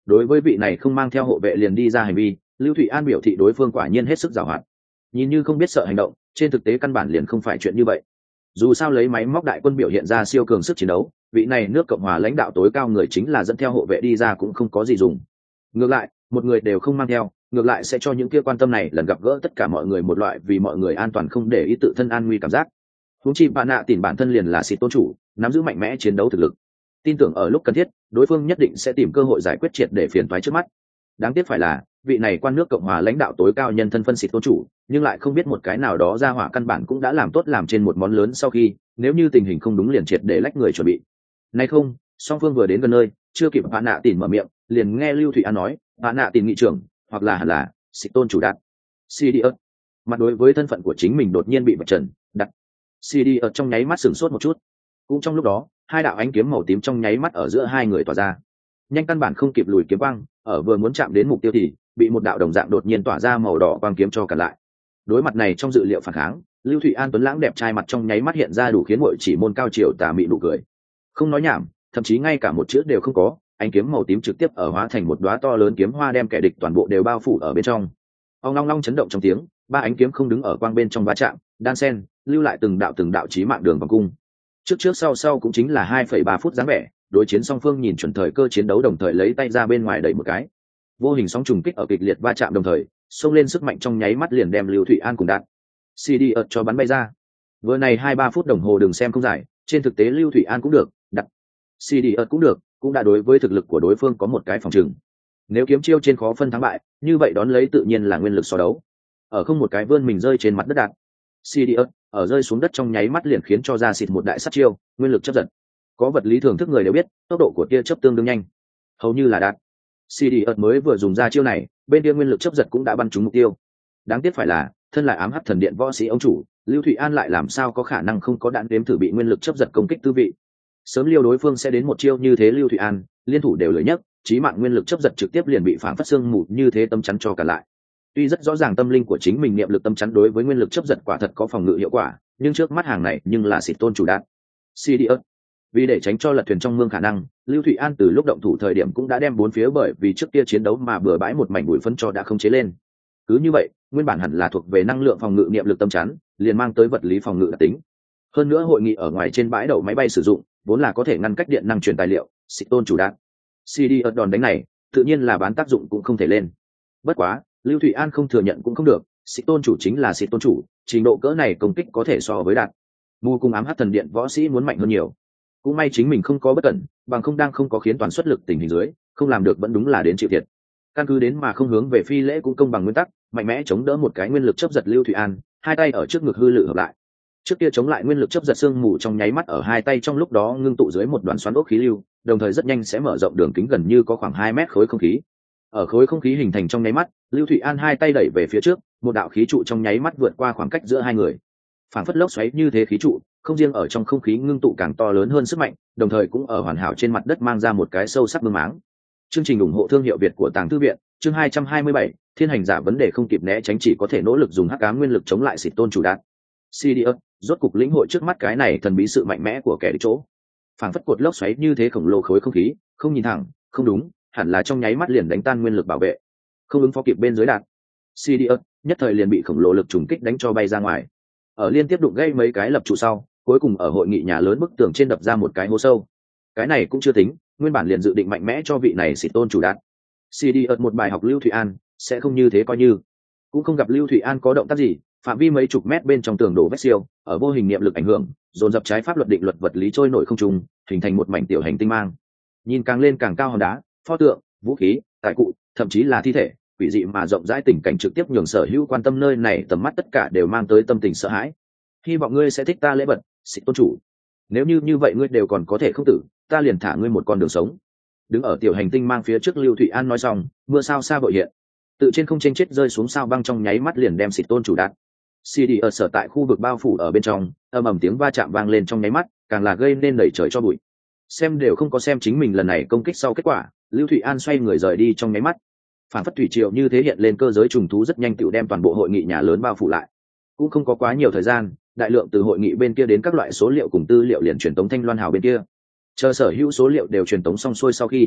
S1: Đối với vị này không mang theo hộ vệ liền đi ra hành vi, Lưu Thụy An biểu thị đối phương quả nhiên hết sức giàu hoạt, nhìn như không biết sợ hành động, trên thực tế căn bản liền không phải chuyện như vậy. Dù sao lấy máy móc đại quân biểu hiện ra siêu cường sức chiến đấu, vị này nước Cộng hòa lãnh đạo tối cao người chính là dẫn theo hộ vệ đi ra cũng không có gì dùng. Ngược lại, một người đều không mang theo, ngược lại sẽ cho những kia quan tâm này lần gặp gỡ tất cả mọi người một loại vì mọi người an toàn không để ý tự thân an nguy cảm giác. Huống chi bạn nạ tìm bản thân liền là xịt tôn chủ, nắm giữ mạnh mẽ chiến đấu thực lực, tin tưởng ở lúc cần thiết đối phương nhất định sẽ tìm cơ hội giải quyết triệt để phiền toái trước mắt. Đáng tiếc phải là vị này quan nước Cộng hòa lãnh đạo tối cao nhân thân phân xịt tôn chủ, nhưng lại không biết một cái nào đó ra hỏa căn bản cũng đã làm tốt làm trên một món lớn sau khi nếu như tình hình không đúng liền triệt để lách người chuẩn bị. Nay không, song phương vừa đến gần nơi, chưa kịp bạn nạ tìm mở miệng, liền nghe Lưu Thụy An nói, bạn nạ tìm nghị trưởng, hoặc là hẳn là xịt tôn chủ đạt. Sidious mặt đối với thân phận của chính mình đột nhiên bị vạch trần, đặt Sidious trong nháy mắt sửng sốt một chút. Cũng trong lúc đó, hai đạo ánh kiếm màu tím trong nháy mắt ở giữa hai người tỏa ra, nhanh căn bản không kịp lùi kiếm quang, ở vừa muốn chạm đến mục tiêu thì bị một đạo đồng dạng đột nhiên tỏa ra màu đỏ quang kiếm cho cản lại. Đối mặt này trong dự liệu phản kháng, Lưu Thụy An tuấn lãng đẹp trai mặt trong nháy mắt hiện ra đủ khiến mọi chỉ môn cao chiều tà mị nụ cười. Không nói nhảm, thậm chí ngay cả một chữ đều không có, ánh kiếm màu tím trực tiếp ở hóa thành một đóa to lớn kiếm hoa đem kẻ địch toàn bộ đều bao phủ ở bên trong. Ong long long chấn động trong tiếng, ba ánh kiếm không đứng ở quang bên trong va chạm, đan sen, lưu lại từng đạo chí mạng đường vòng cung. Trước sau cũng chính là 2,3 phút dáng vẻ, đối chiến song phương nhìn chuẩn thời cơ chiến đấu đồng thời lấy tay ra bên ngoài đẩy một cái. Vô hình sóng trùng kích ở kịch liệt va chạm đồng thời, xông lên sức mạnh trong nháy mắt liền đem Lưu Thụy An cùng đạn Sidious cho bắn bay ra. Vừa này 2-3 phút đồng hồ đừng xem không dài, trên thực tế Lưu Thụy An cũng được, đặt Sidious cũng được, cũng đã đối với thực lực của đối phương có một cái phòng trừng. Nếu kiếm chiêu trên khó phân thắng bại, như vậy đón lấy tự nhiên là nguyên lực so đấu. Ở không một cái vươn mình rơi trên mặt đất đạn Sidious ở rơi xuống đất trong nháy mắt liền khiến cho ra xịt một đại sát chiêu, nguyên lực chấp giật. Có vật lý thưởng thức người đều biết, tốc độ của tia chớp tương đương nhanh, hầu như là đạt Sidious mới vừa dùng ra chiêu này, bên kia nguyên lực chấp giật cũng đã bắn trúng mục tiêu. Đáng tiếc phải là, thân là ám hắc thần điện võ sĩ ông chủ, Lưu Thụy An lại làm sao có khả năng không có đạn đếm thử bị nguyên lực chấp giật công kích tư vị. Sớm liêu đối phương sẽ đến một chiêu như thế, Lưu Thụy An liên thủ đều lười nhất, chí mạng nguyên lực chấp giật trực tiếp liền bị phản phát xương mù như thế tâm chắn cho cả lại. Tuy rất rõ ràng tâm linh của chính mình niệm lực tâm chắn đối với nguyên lực chấp giật quả thật có phòng ngự hiệu quả, nhưng trước mắt hàng này nhưng là xịt tôn chủ đạn Sidious. Vì để tránh cho lật thuyền trong mương khả năng, Lưu Thụy An từ lúc động thủ thời điểm cũng đã đem bốn phía bởi vì trước kia chiến đấu mà bừa bãi một mảnh bụi phấn cho đã không chế lên. Cứ như vậy, nguyên bản hẳn là thuộc về năng lượng phòng ngự niệm lực tâm chắn, liền mang tới vật lý phòng ngự đặc tính. Hơn nữa hội nghị ở ngoài trên bãi đậu máy bay sử dụng, vốn là có thể ngăn cách điện năng truyền tài liệu, xịt tôn chủ đạn Sidious đòn đánh này, tự nhiên là bán tác dụng cũng không thể lên. Bất quá, Lưu Thụy An không thừa nhận cũng không được, xịt tôn chủ chính là xịt tôn chủ, trình độ cỡ này công kích có thể so với đạn mù cùng ám hắc thần điện võ sĩ muốn mạnh hơn nhiều. Cũng may chính mình không có bất cẩn, bằng không đang không có khiến toàn xuất lực tình hình dưới, không làm được vẫn đúng là đến chịu thiệt. Căn cứ đến mà không hướng về phi lễ cũng công bằng nguyên tắc, mạnh mẽ chống đỡ một cái nguyên lực chấp giật Lưu Thụy An, hai tay ở trước ngực hư lự hợp lại. Trước kia chống lại nguyên lực chấp giật xương mù trong nháy mắt ở hai tay trong lúc đó ngưng tụ dưới một đoàn xoắn ốc khí lưu, đồng thời rất nhanh sẽ mở rộng đường kính gần như có khoảng 2 mét khối không khí. Ở khối không khí hình thành trong nháy mắt, Lưu Thụy An hai tay đẩy về phía trước, một đạo khí trụ trong nháy mắt vượt qua khoảng cách giữa hai người. Phảng phất lốc xoáy như thế khí trụ, không riêng ở trong không khí ngưng tụ càng to lớn hơn sức mạnh, đồng thời cũng ở hoàn hảo trên mặt đất mang ra một cái sâu sắc mương máng. Chương trình ủng hộ thương hiệu Việt của Tàng Thư viện, chương 227, thiên hành giả vấn đề không kịp né tránh chỉ có thể nỗ lực dùng hắc ám nguyên lực chống lại xịt tôn chủ đạn Sidious rốt cục lĩnh hội trước mắt cái này thần bí sự mạnh mẽ của kẻ địch chỗ. Phảng phất cột lốc xoáy như thế khổng lồ khối không khí, không nhìn thẳng, không đúng, hẳn là trong nháy mắt liền đánh tan nguyên lực bảo vệ. Không ứng phó kịp bên dưới đạn Sidious nhất thời liền bị khổng lồ lực trùng kích đánh cho bay ra ngoài. Ở liên tiếp đụng gây mấy cái lập trụ sau, cuối cùng ở hội nghị nhà lớn bức tường trên đập ra một cái hố sâu. Cái này cũng chưa tính, nguyên bản liền dự định mạnh mẽ cho vị này xịt tôn chủ đạn Sidious một bài học Lưu Thụy An sẽ không như thế coi như. Cũng không gặp Lưu Thụy An có động tác gì, phạm vi mấy chục mét bên trong tường đổ vết siêu, ở vô hình niệm lực ảnh hưởng, dồn dập trái pháp luật định luật vật lý trôi nổi không trung, hình thành một mảnh tiểu hành tinh mang. Nhìn càng lên càng cao hòn đá, pho tượng, vũ khí, tài cụ, thậm chí là thi thể, quỷ dị mà rộng rãi tình cảnh trực tiếp nhường sở hữu quan tâm nơi này tầm mắt tất cả đều mang tới tâm tình sợ hãi. Hy vọng ngươi sẽ thích ta lễ vật, xịt tôn chủ. Nếu như vậy ngươi đều còn có thể không tử, ta liền thả ngươi một con đường sống. Đứng ở tiểu hành tinh mang phía trước Lưu Thụy An nói xong, mưa sao xa vội hiện, tự trên không trên chết rơi xuống sao băng trong nháy mắt liền đem xịt tôn chủ đạn CD ở sở tại khu vực bao phủ ở bên trong, ầm ầm tiếng va chạm vang lên trong nháy mắt, càng là gây nên đẩy trời cho bụi. Xem đều không có xem chính mình lần này công kích sau kết quả, Lưu Thụy An xoay người rời đi trong nháy mắt. Phản phất thủy triều như thế hiện lên cơ giới trùng thú rất nhanh tựu đem toàn bộ hội nghị nhà lớn bao phủ lại. Cũng không có quá nhiều thời gian, đại lượng từ hội nghị bên kia đến các loại số liệu cùng tư liệu liền truyền tống Thanh Loan Hào bên kia. Chờ sở hữu số liệu đều truyền tống xong xuôi sau khi,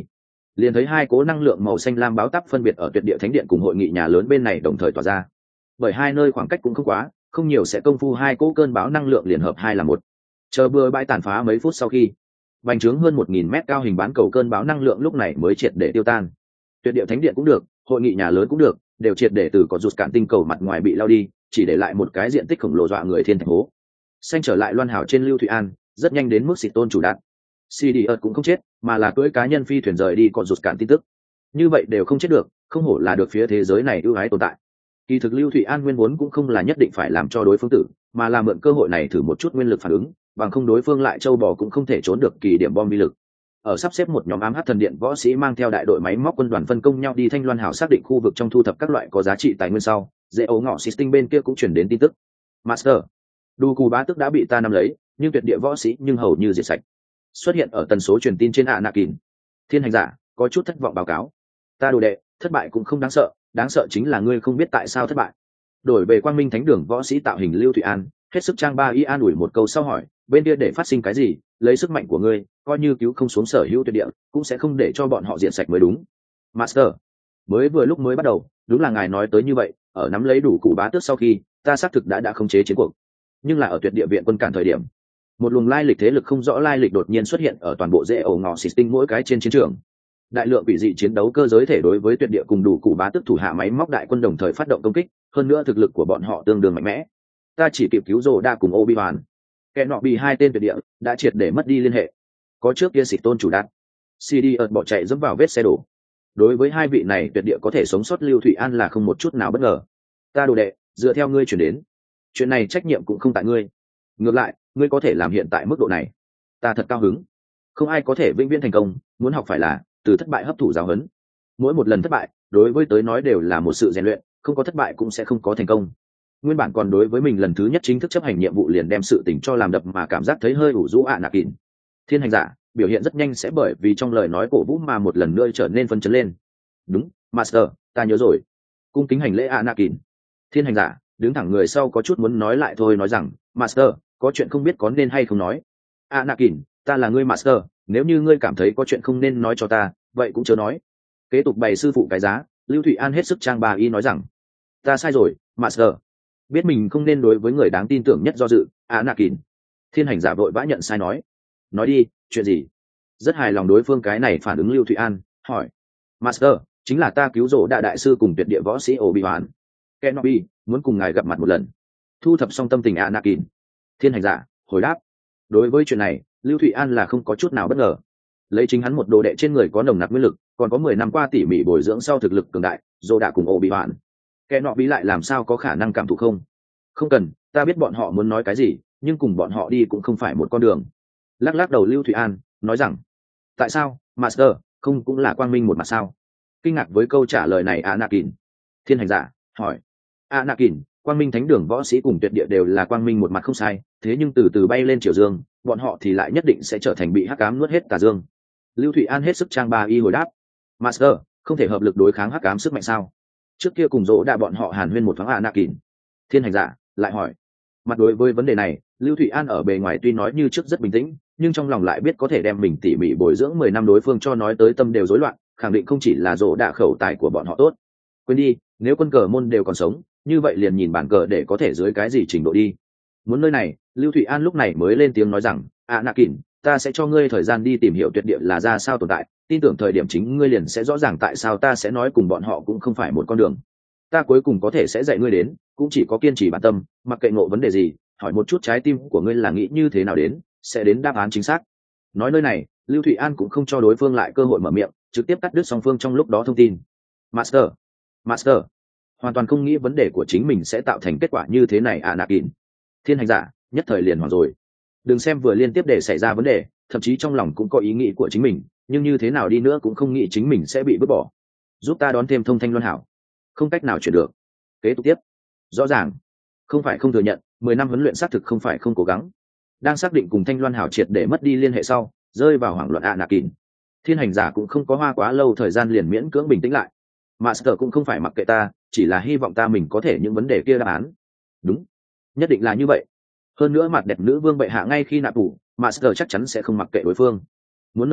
S1: liền thấy hai cố năng lượng màu xanh lam báo tắp phân biệt ở tuyệt địa thánh điện cùng hội nghị nhà lớn bên này đồng thời tỏa ra. Bởi hai nơi khoảng cách cũng không quá, không nhiều sẽ công phu hai cố cơn bão năng lượng liền hợp hai là một. Chờ bừa bãi tàn phá mấy phút sau khi, bành trướng hơn 1000 mét cao hình bán cầu cơn bão năng lượng lúc này mới triệt để tiêu tan. Tuyệt địa thánh điện cũng được, hội nghị nhà lớn cũng được, đều triệt để từ có rụt cạn tinh cầu mặt ngoài bị lao đi, chỉ để lại một cái diện tích khổng lồ dọa người thiên thạch hố. Xanh trở lại loan hảo trên Lưu Thụy An, rất nhanh đến mức xịt tôn chủ đạn. CD cũng không chết, mà là cưỡi cá nhân phi thuyền rời đi còn rụt cạn tin tức. Như vậy đều không chết được, không hổ là được phía thế giới này ưu ái tồn tại. Kỳ thực Lưu Thụy An nguyên vốn cũng không là nhất định phải làm cho đối phương tử, mà là mượn cơ hội này thử một chút nguyên lực phản ứng, bằng không đối phương lại châu bò cũng không thể trốn được kỳ điểm bom vi lực. Ở sắp xếp một nhóm ám hắc thần điện võ sĩ mang theo đại đội máy móc quân đoàn phân công nhau đi Thanh Loan Hảo xác định khu vực trong thu thập các loại có giá trị tài nguyên sau, dễ ấu ngọ Sisting bên kia cũng chuyển đến tin tức. Master, Đu Cù Bá Tức đã bị ta nắm lấy, nhưng tuyệt địa võ sĩ nhưng hầu như diệt sạch. Xuất hiện ở tần số truyền tin trên Anakin. Thiên hành giả có chút thất vọng báo cáo. Ta đồ đệ, thất bại cũng không đáng sợ chính là ngươi không biết tại sao thất bại. Đổi về Quang Minh Thánh Đường võ sĩ tạo hình Lưu Thụy An, hết sức trang ba y an ủi một câu sau hỏi, bên kia để phát sinh cái gì, lấy sức mạnh của ngươi, coi như cứu không xuống sở hữu tuyệt địa, cũng sẽ không để cho bọn họ diệt sạch mới đúng. Master, mới bắt đầu, đúng là ngài nói tới như vậy, ở nắm lấy đủ cụ bá tước sau khi, ta xác thực đã khống chế chiến cuộc. Nhưng là ở tuyệt địa viện quân cản thời điểm, một luồng lai lịch thế lực không rõ lai lịch đột nhiên xuất hiện ở toàn bộ rễ ổ ngọ Sisting mỗi cái trên chiến trường. Đại lượng quỷ dị chiến đấu cơ giới thể đối với tuyệt địa cùng đủ cụ bá tước thủ hạ máy móc đại quân đồng thời phát động công kích, hơn nữa thực lực của bọn họ tương đương mạnh mẽ. Ta chỉ kịp cứu rồ đa cùng Obi-Wan. Kẻ nọ bị hai tên tuyệt địa đã triệt để mất đi liên hệ. Có trước kia xịt tôn chủ đạn, CD bỏ chạy dẫm vào vết xe đổ. Đối với hai vị này tuyệt địa có thể sống sót Lưu Thụy An là không một chút nào bất ngờ. Ta đồ đệ, dựa theo ngươi chuyển đến, chuyện này trách nhiệm cũng không tại ngươi. Ngược lại, ngươi có thể làm hiện tại mức độ này, ta thật cao hứng. Không ai có thể vĩnh viễn thành công, muốn học phải là từ thất bại hấp thụ giáo huấn. Mỗi một lần thất bại, đối với tới nói đều là một sự rèn luyện, không có thất bại cũng sẽ không có thành công. Nguyên bản còn đối với mình lần thứ nhất chính thức chấp hành nhiệm vụ liền đem sự tình cho làm đập mà cảm giác thấy hơi ủ rũ Anakin. Thiên hành giả biểu hiện rất nhanh sẽ bởi vì trong lời nói cổ vũ mà một lần nữa trở nên phấn chấn lên. Đúng, Master, ta nhớ rồi. Cung kính hành lễ Anakin. Thiên hành giả đứng thẳng người sau có chút muốn nói lại thôi, nói rằng, Master, có chuyện không biết có nên hay không nói. Anakin, ta là ngươi Master, nếu như ngươi cảm thấy có chuyện không nên nói cho ta, vậy cũng chớ nói. Kế tục bày sư phụ cái giá, Lưu Thụy An hết sức trang bà y nói rằng, ta sai rồi, Master. Biết mình không nên đối với người đáng tin tưởng nhất do dự, Anakin. Thiên hành giả vội vã nhận sai nói đi, chuyện gì? Rất hài lòng đối phương cái này phản ứng Lưu Thụy An, hỏi. Master, chính là ta cứu rỗ đại sư cùng tuyệt địa võ sĩ Obi-Wan. Kenobi muốn cùng ngài gặp mặt một lần. Thu thập xong tâm tình Anakin. Thiên hành giả hồi đáp. Đối với chuyện này, Lưu Thụy An là không có chút nào bất ngờ. Lấy chính hắn một đồ đệ trên người có nồng nặc nguyên lực, còn có 10 năm qua tỉ mỉ bồi dưỡng sau thực lực cường đại, rỗ đã cùng Obi-Wan. Kenobi lại làm sao có khả năng cảm thụ không? Không cần, ta biết bọn họ muốn nói cái gì, nhưng cùng bọn họ đi cũng không phải một con đường. Lắc đầu Lưu Thụy An nói rằng, tại sao, Master, không cũng là quang minh một mặt sao? Kinh ngạc với câu trả lời này Anakin. Thiên hành giả hỏi. Anakin, quang minh thánh đường võ sĩ cùng tuyệt địa đều là quang minh một mặt không sai, thế nhưng từ từ bay lên chiều dương, bọn họ thì lại nhất định sẽ trở thành bị hắc ám nuốt hết tà dương. Lưu Thụy An hết sức trang ba y hồi đáp. Master, không thể hợp lực đối kháng hắc ám sức mạnh sao? Trước kia cùng dỗ đã bọn họ hàn huyên một thoáng Anakin. Thiên hành giả lại hỏi. Mặt đối với vấn đề này, Lưu Thụy An ở bề ngoài tuy nói như trước rất bình tĩnh, nhưng trong lòng lại biết có thể đem mình tỉ mỉ bồi dưỡng 10 năm đối phương cho nói tới tâm đều rối loạn, khẳng định không chỉ là dỗ đạ khẩu tài của bọn họ tốt. Quên đi, nếu quân cờ môn đều còn sống, như vậy liền nhìn bản cờ để có thể dưới cái gì trình độ đi. Muốn nơi này, Lưu Thụy An lúc này mới lên tiếng nói rằng, Anakin, ta sẽ cho ngươi thời gian đi tìm hiểu tuyệt địa là ra sao tồn tại, tin tưởng thời điểm chính ngươi liền sẽ rõ ràng tại sao ta sẽ nói cùng bọn họ cũng không phải một con đường. Ta cuối cùng có thể sẽ dạy ngươi đến, cũng chỉ có kiên trì bản tâm, mặc kệ ngộ vấn đề gì, hỏi một chút trái tim của ngươi là nghĩ như thế nào đến, sẽ đến đáp án chính xác. Nói nơi này, Lưu Thụy An cũng không cho đối phương lại cơ hội mở miệng, trực tiếp cắt đứt song phương trong lúc đó thông tin. Master, hoàn toàn không nghĩ vấn đề của chính mình sẽ tạo thành kết quả như thế này Anakin. Thiên hành giả nhất thời liền hoảng rồi. Đừng xem vừa liên tiếp để xảy ra vấn đề, thậm chí trong lòng cũng có ý nghĩ của chính mình, nhưng như thế nào đi nữa cũng không nghĩ chính mình sẽ bị vứt bỏ. Giúp ta đón thêm thông thanh luân hảo. Không cách nào chuyển được. Kế tục tiếp. Rõ ràng, không phải không thừa nhận, 10 năm huấn luyện xác thực không phải không cố gắng. Đang xác định cùng thanh loan hảo triệt để mất đi liên hệ sau, rơi vào hoảng loạn Anakin. Thiên hành giả cũng không có hoa quá lâu thời gian liền miễn cưỡng bình tĩnh lại. Master cũng không phải mặc kệ ta, chỉ là hy vọng ta mình có thể những vấn đề kia đáp án. Đúng, nhất định là như vậy. Hơn nữa mặt đẹp nữ vương bệ hạ ngay khi nạp tủ, Master chắc chắn sẽ không mặc kệ đối phương. Muốn nơi này,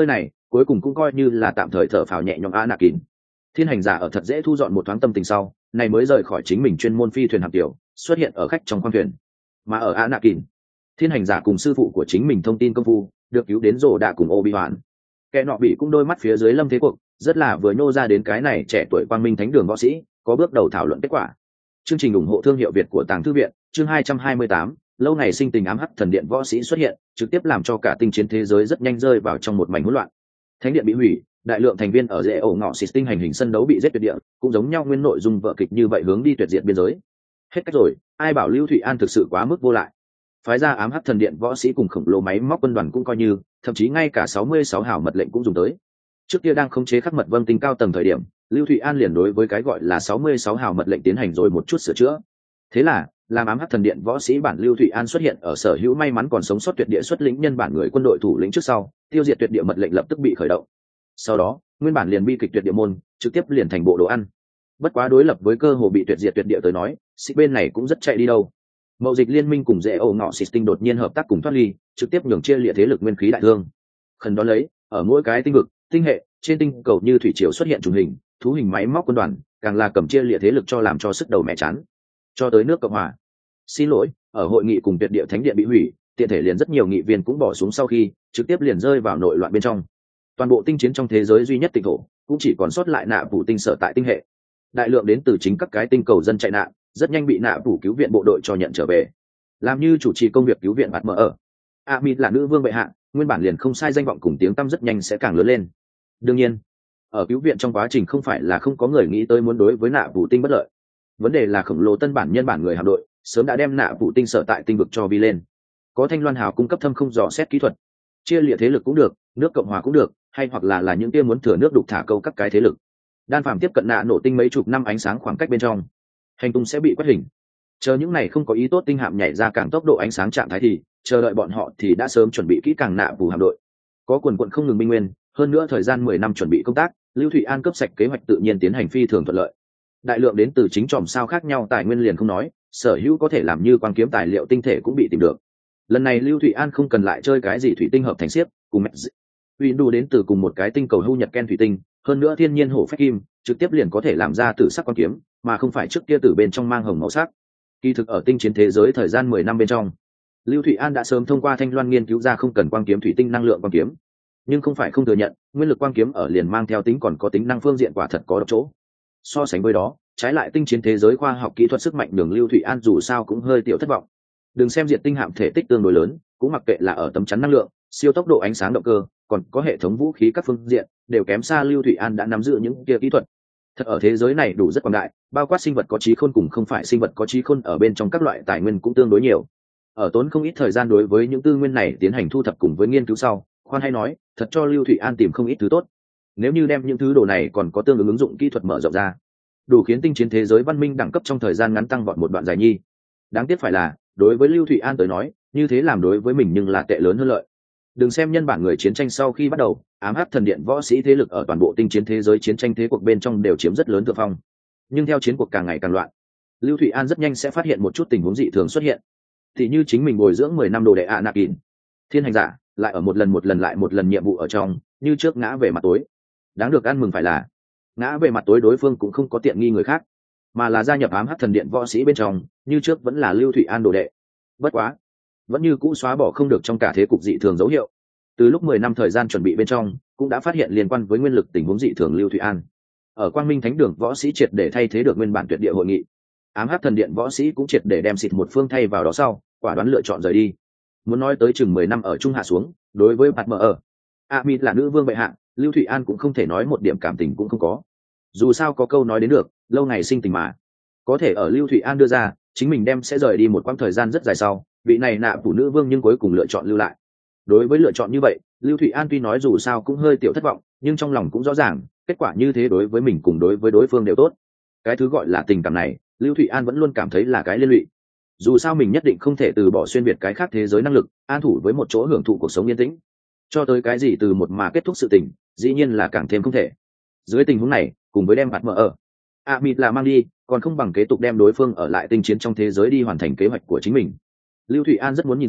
S1: cuối cùng cũng coi như là tạm thời thở phào nhẹ nhõm Anakin. Thiên hành giả ở thật dễ thu dọn một thoáng tâm tình sau, này mới rời khỏi chính mình chuyên môn phi thuyền hạm tiểu, xuất hiện ở khách trong khoang thuyền. Mà ở Anakin, thiên hành giả cùng sư phụ của chính mình thông tin công phu, được cứu đến rồ đã cùng Obi-Wan. Kẻ nọ bị cũng đôi mắt phía dưới lâm thế cuộc, rất là vừa nhô ra đến cái này trẻ tuổi quang minh thánh đường võ sĩ, có bước đầu thảo luận kết quả. Chương trình ủng hộ thương hiệu Việt của Tàng Thư viện, chương 228, lâu ngày sinh tình ám hắc thần điện võ sĩ xuất hiện, trực tiếp làm cho cả tinh chiến thế giới rất nhanh rơi vào trong một mảnh hỗn loạn. Thánh điện bị hủy, đại lượng thành viên ở rễ ổ ngọ xịt tinh hành hình sân đấu bị giết tuyệt địa, cũng giống nhau nguyên nội dung vở kịch như vậy hướng đi tuyệt diệt biên giới. Hết cách rồi, ai bảo Lưu Thụy An thực sự quá mức vô lại. Phái ra ám hắc thần điện võ sĩ cùng khổng lồ máy móc quân đoàn cũng coi như, thậm chí ngay cả 66 hào mật lệnh cũng dùng tới. Trước kia đang khống chế khắc mật vâng tinh cao tầng thời điểm, Lưu Thụy An liền đối với cái gọi là 66 hào mật lệnh tiến hành rồi một chút sửa chữa. Thế là, làm ám hắc thần điện võ sĩ bản Lưu Thụy An xuất hiện ở sở hữu may mắn còn sống sót tuyệt địa xuất lĩnh nhân bản người quân đội thủ lĩnh trước sau, tiêu diệt tuyệt địa mật lệnh lập tức bị khởi động. Sau đó, nguyên bản liền bi kịch tuyệt địa môn, trực tiếp liền thành bộ đồ ăn. Bất quá đối lập với cơ hồ bị tuyệt diệt tuyệt địa tới nói, xích bên này cũng rất chạy đi đâu. Mậu dịch liên minh cùng rễ ổ ngọ xịt tinh đột nhiên hợp tác cùng thoát ly, trực tiếp nhường chia liệt thế lực nguyên khí đại thương. Khẩn đó lấy, ở mỗi cái tinh vực, tinh hệ, trên tinh cầu như thủy triều xuất hiện trùng hình, thú hình máy móc quân đoàn, càng là cầm chia liệt thế lực cho làm cho sức đầu mẹ chán. Cho tới nước Cộng hòa. Xin lỗi, ở hội nghị cùng tuyệt địa thánh điện bị hủy, tiện thể liền rất nhiều nghị viên cũng bỏ xuống sau khi, trực tiếp liền rơi vào nội loạn bên trong. Toàn bộ tinh chiến trong thế giới duy nhất tinh thổ, cũng chỉ còn sót lại nạ phủ tinh sở tại tinh hệ. Đại lượng đến từ chính các cái tinh cầu dân chạy nạn, rất nhanh bị nạ phủ cứu viện bộ đội cho nhận trở về. Làm như chủ trì công việc cứu viện bạt mở ở. Amid là nữ vương bệ hạ, nguyên bản liền không sai danh vọng cùng tiếng tăm rất nhanh sẽ càng lớn lên. Đương nhiên, ở cứu viện trong quá trình không phải là không có người nghĩ tới muốn đối với nạ phủ tinh bất lợi. Vấn đề là khổng lồ tân bản nhân bản người hạm đội sớm đã đem nạ phủ tinh sở tại tinh vực cho vi lên. Có Thanh Loan Hào cung cấp thâm không dò xét kỹ thuật, chia liệt thế lực cũng được, nước Cộng hòa cũng được, hay hoặc là những kia muốn thừa nước đục thả câu các cái thế lực. Đan Phàm tiếp cận nạ nổ tinh mấy chục năm ánh sáng khoảng cách bên trong, hành tung sẽ bị quét hình. Chờ những này không có ý tốt tinh hạm nhảy ra càng tốc độ ánh sáng trạng thái thì chờ đợi bọn họ thì đã sớm chuẩn bị kỹ càng nạ phủ hạm đội. Có quần quận không ngừng binh nguyên, hơn nữa thời gian 10 năm chuẩn bị công tác, Lưu Thụy An cấp sạch kế hoạch tự nhiên tiến hành phi thường thuận lợi. Đại lượng đến từ chính chòm sao khác nhau tài nguyên liền không nói, sở hữu có thể làm như quang kiếm tài liệu tinh thể cũng bị tìm được. Lần này Lưu Thụy An không cần lại chơi cái gì thủy tinh hợp thành xiếc, cùng mẹ uy đủ đến từ cùng một cái tinh cầu hưu nhật ken thủy tinh, hơn nữa thiên nhiên hổ phách kim, trực tiếp liền có thể làm ra tử sắc quang kiếm, mà không phải trước kia từ bên trong mang hồng màu sắc. Kỳ thực ở tinh chiến thế giới thời gian 10 năm bên trong, Lưu Thụy An đã sớm thông qua Thanh Loan nghiên cứu ra không cần quang kiếm thủy tinh năng lượng quang kiếm, nhưng không phải không thừa nhận, nguyên lực quang kiếm ở liền mang theo tính còn có tính năng phương diện quả thật có độc chỗ. So sánh với đó, trái lại tinh chiến thế giới khoa học kỹ thuật sức mạnh đường Lưu Thụy An dù sao cũng hơi tiểu thất vọng. Đừng xem diện tinh hạm thể tích tương đối lớn, cũng mặc kệ là ở tấm chắn năng lượng, siêu tốc độ ánh sáng động cơ, còn có hệ thống vũ khí các phương diện, đều kém xa Lưu Thụy An đã nắm giữ những kia kỹ thuật. Thật ở thế giới này đủ rất quảng đại, bao quát sinh vật có trí khôn cùng không phải sinh vật có trí khôn ở bên trong các loại tài nguyên cũng tương đối nhiều. Ở tốn không ít thời gian đối với những tư nguyên này tiến hành thu thập cùng với nghiên cứu sau, khoan hay nói, thật cho Lưu Thụy An tìm không ít thứ tốt. Nếu như đem những thứ đồ này còn có tương ứng ứng dụng kỹ thuật mở rộng ra, đủ khiến tinh chiến thế giới văn minh đẳng cấp trong thời gian ngắn tăng vọt một đoạn dài nhi. Đáng tiếc phải là, đối với Lưu Thụy An tới nói, như thế làm đối với mình nhưng là tệ lớn hơn lợi. Đừng xem nhân bản người chiến tranh sau khi bắt đầu, ám hắc thần điện võ sĩ thế lực ở toàn bộ tinh chiến thế giới chiến tranh thế cuộc bên trong đều chiếm rất lớn thượng phong. Nhưng theo chiến cuộc càng ngày càng loạn, Lưu Thụy An rất nhanh sẽ phát hiện một chút tình huống dị thường xuất hiện. Thì như chính mình bồi dưỡng 10 năm đồ đệ Anakin, thiên hành giả, lại ở một lần lại một lần nhiệm vụ ở trong, như trước ngã về mặt tối. Đáng được ăn mừng phải là, ngã về mặt tối đối phương cũng không có tiện nghi người khác, mà là gia nhập ám hắc thần điện võ sĩ bên trong, như trước vẫn là Lưu Thụy An đồ đệ. Bất quá, vẫn như cũ xóa bỏ không được trong cả thế cục dị thường dấu hiệu. Từ lúc 10 năm thời gian chuẩn bị bên trong, cũng đã phát hiện liên quan với nguyên lực tình huống dị thường Lưu Thụy An. Ở Quang Minh Thánh Đường võ sĩ triệt để thay thế được nguyên bản tuyệt địa hội nghị. Ám hắc thần điện võ sĩ cũng triệt để đem xịt một phương thay vào đó sau, quả đoán lựa chọn rời đi. Muốn nói tới chừng 10 năm ở trung hạ xuống, đối với Bạt Mờ ở, Amid là nữ vương bệ hạ, Lưu Thụy An cũng không thể nói một điểm cảm tình cũng không có. Dù sao có câu nói đến được, lâu ngày sinh tình mà. Có thể ở Lưu Thụy An đưa ra, chính mình đem sẽ rời đi một quãng thời gian rất dài sau, vị này nạ phủ nữ vương nhưng cuối cùng lựa chọn lưu lại. Đối với lựa chọn như vậy, Lưu Thụy An tuy nói dù sao cũng hơi tiểu thất vọng, nhưng trong lòng cũng rõ ràng, kết quả như thế đối với mình cùng đối với đối phương đều tốt. Cái thứ gọi là tình cảm này, Lưu Thụy An vẫn luôn cảm thấy là cái liên lụy. Dù sao mình nhất định không thể từ bỏ xuyên việt cái khác thế giới năng lực, an thủ với một chỗ hưởng thụ cuộc sống yên tĩnh. Cho tới cái gì từ một mà kết thúc sự tình, dĩ nhiên là càng thêm không thể. Dưới tình huống này, cùng với đem Bạt Mờ ở, Amid là mang đi, còn không bằng kế tục đem đối phương ở lại tinh chiến trong thế giới đi hoàn thành kế hoạch của chính mình. Lưu Thụy An rất muốn nhìn xem,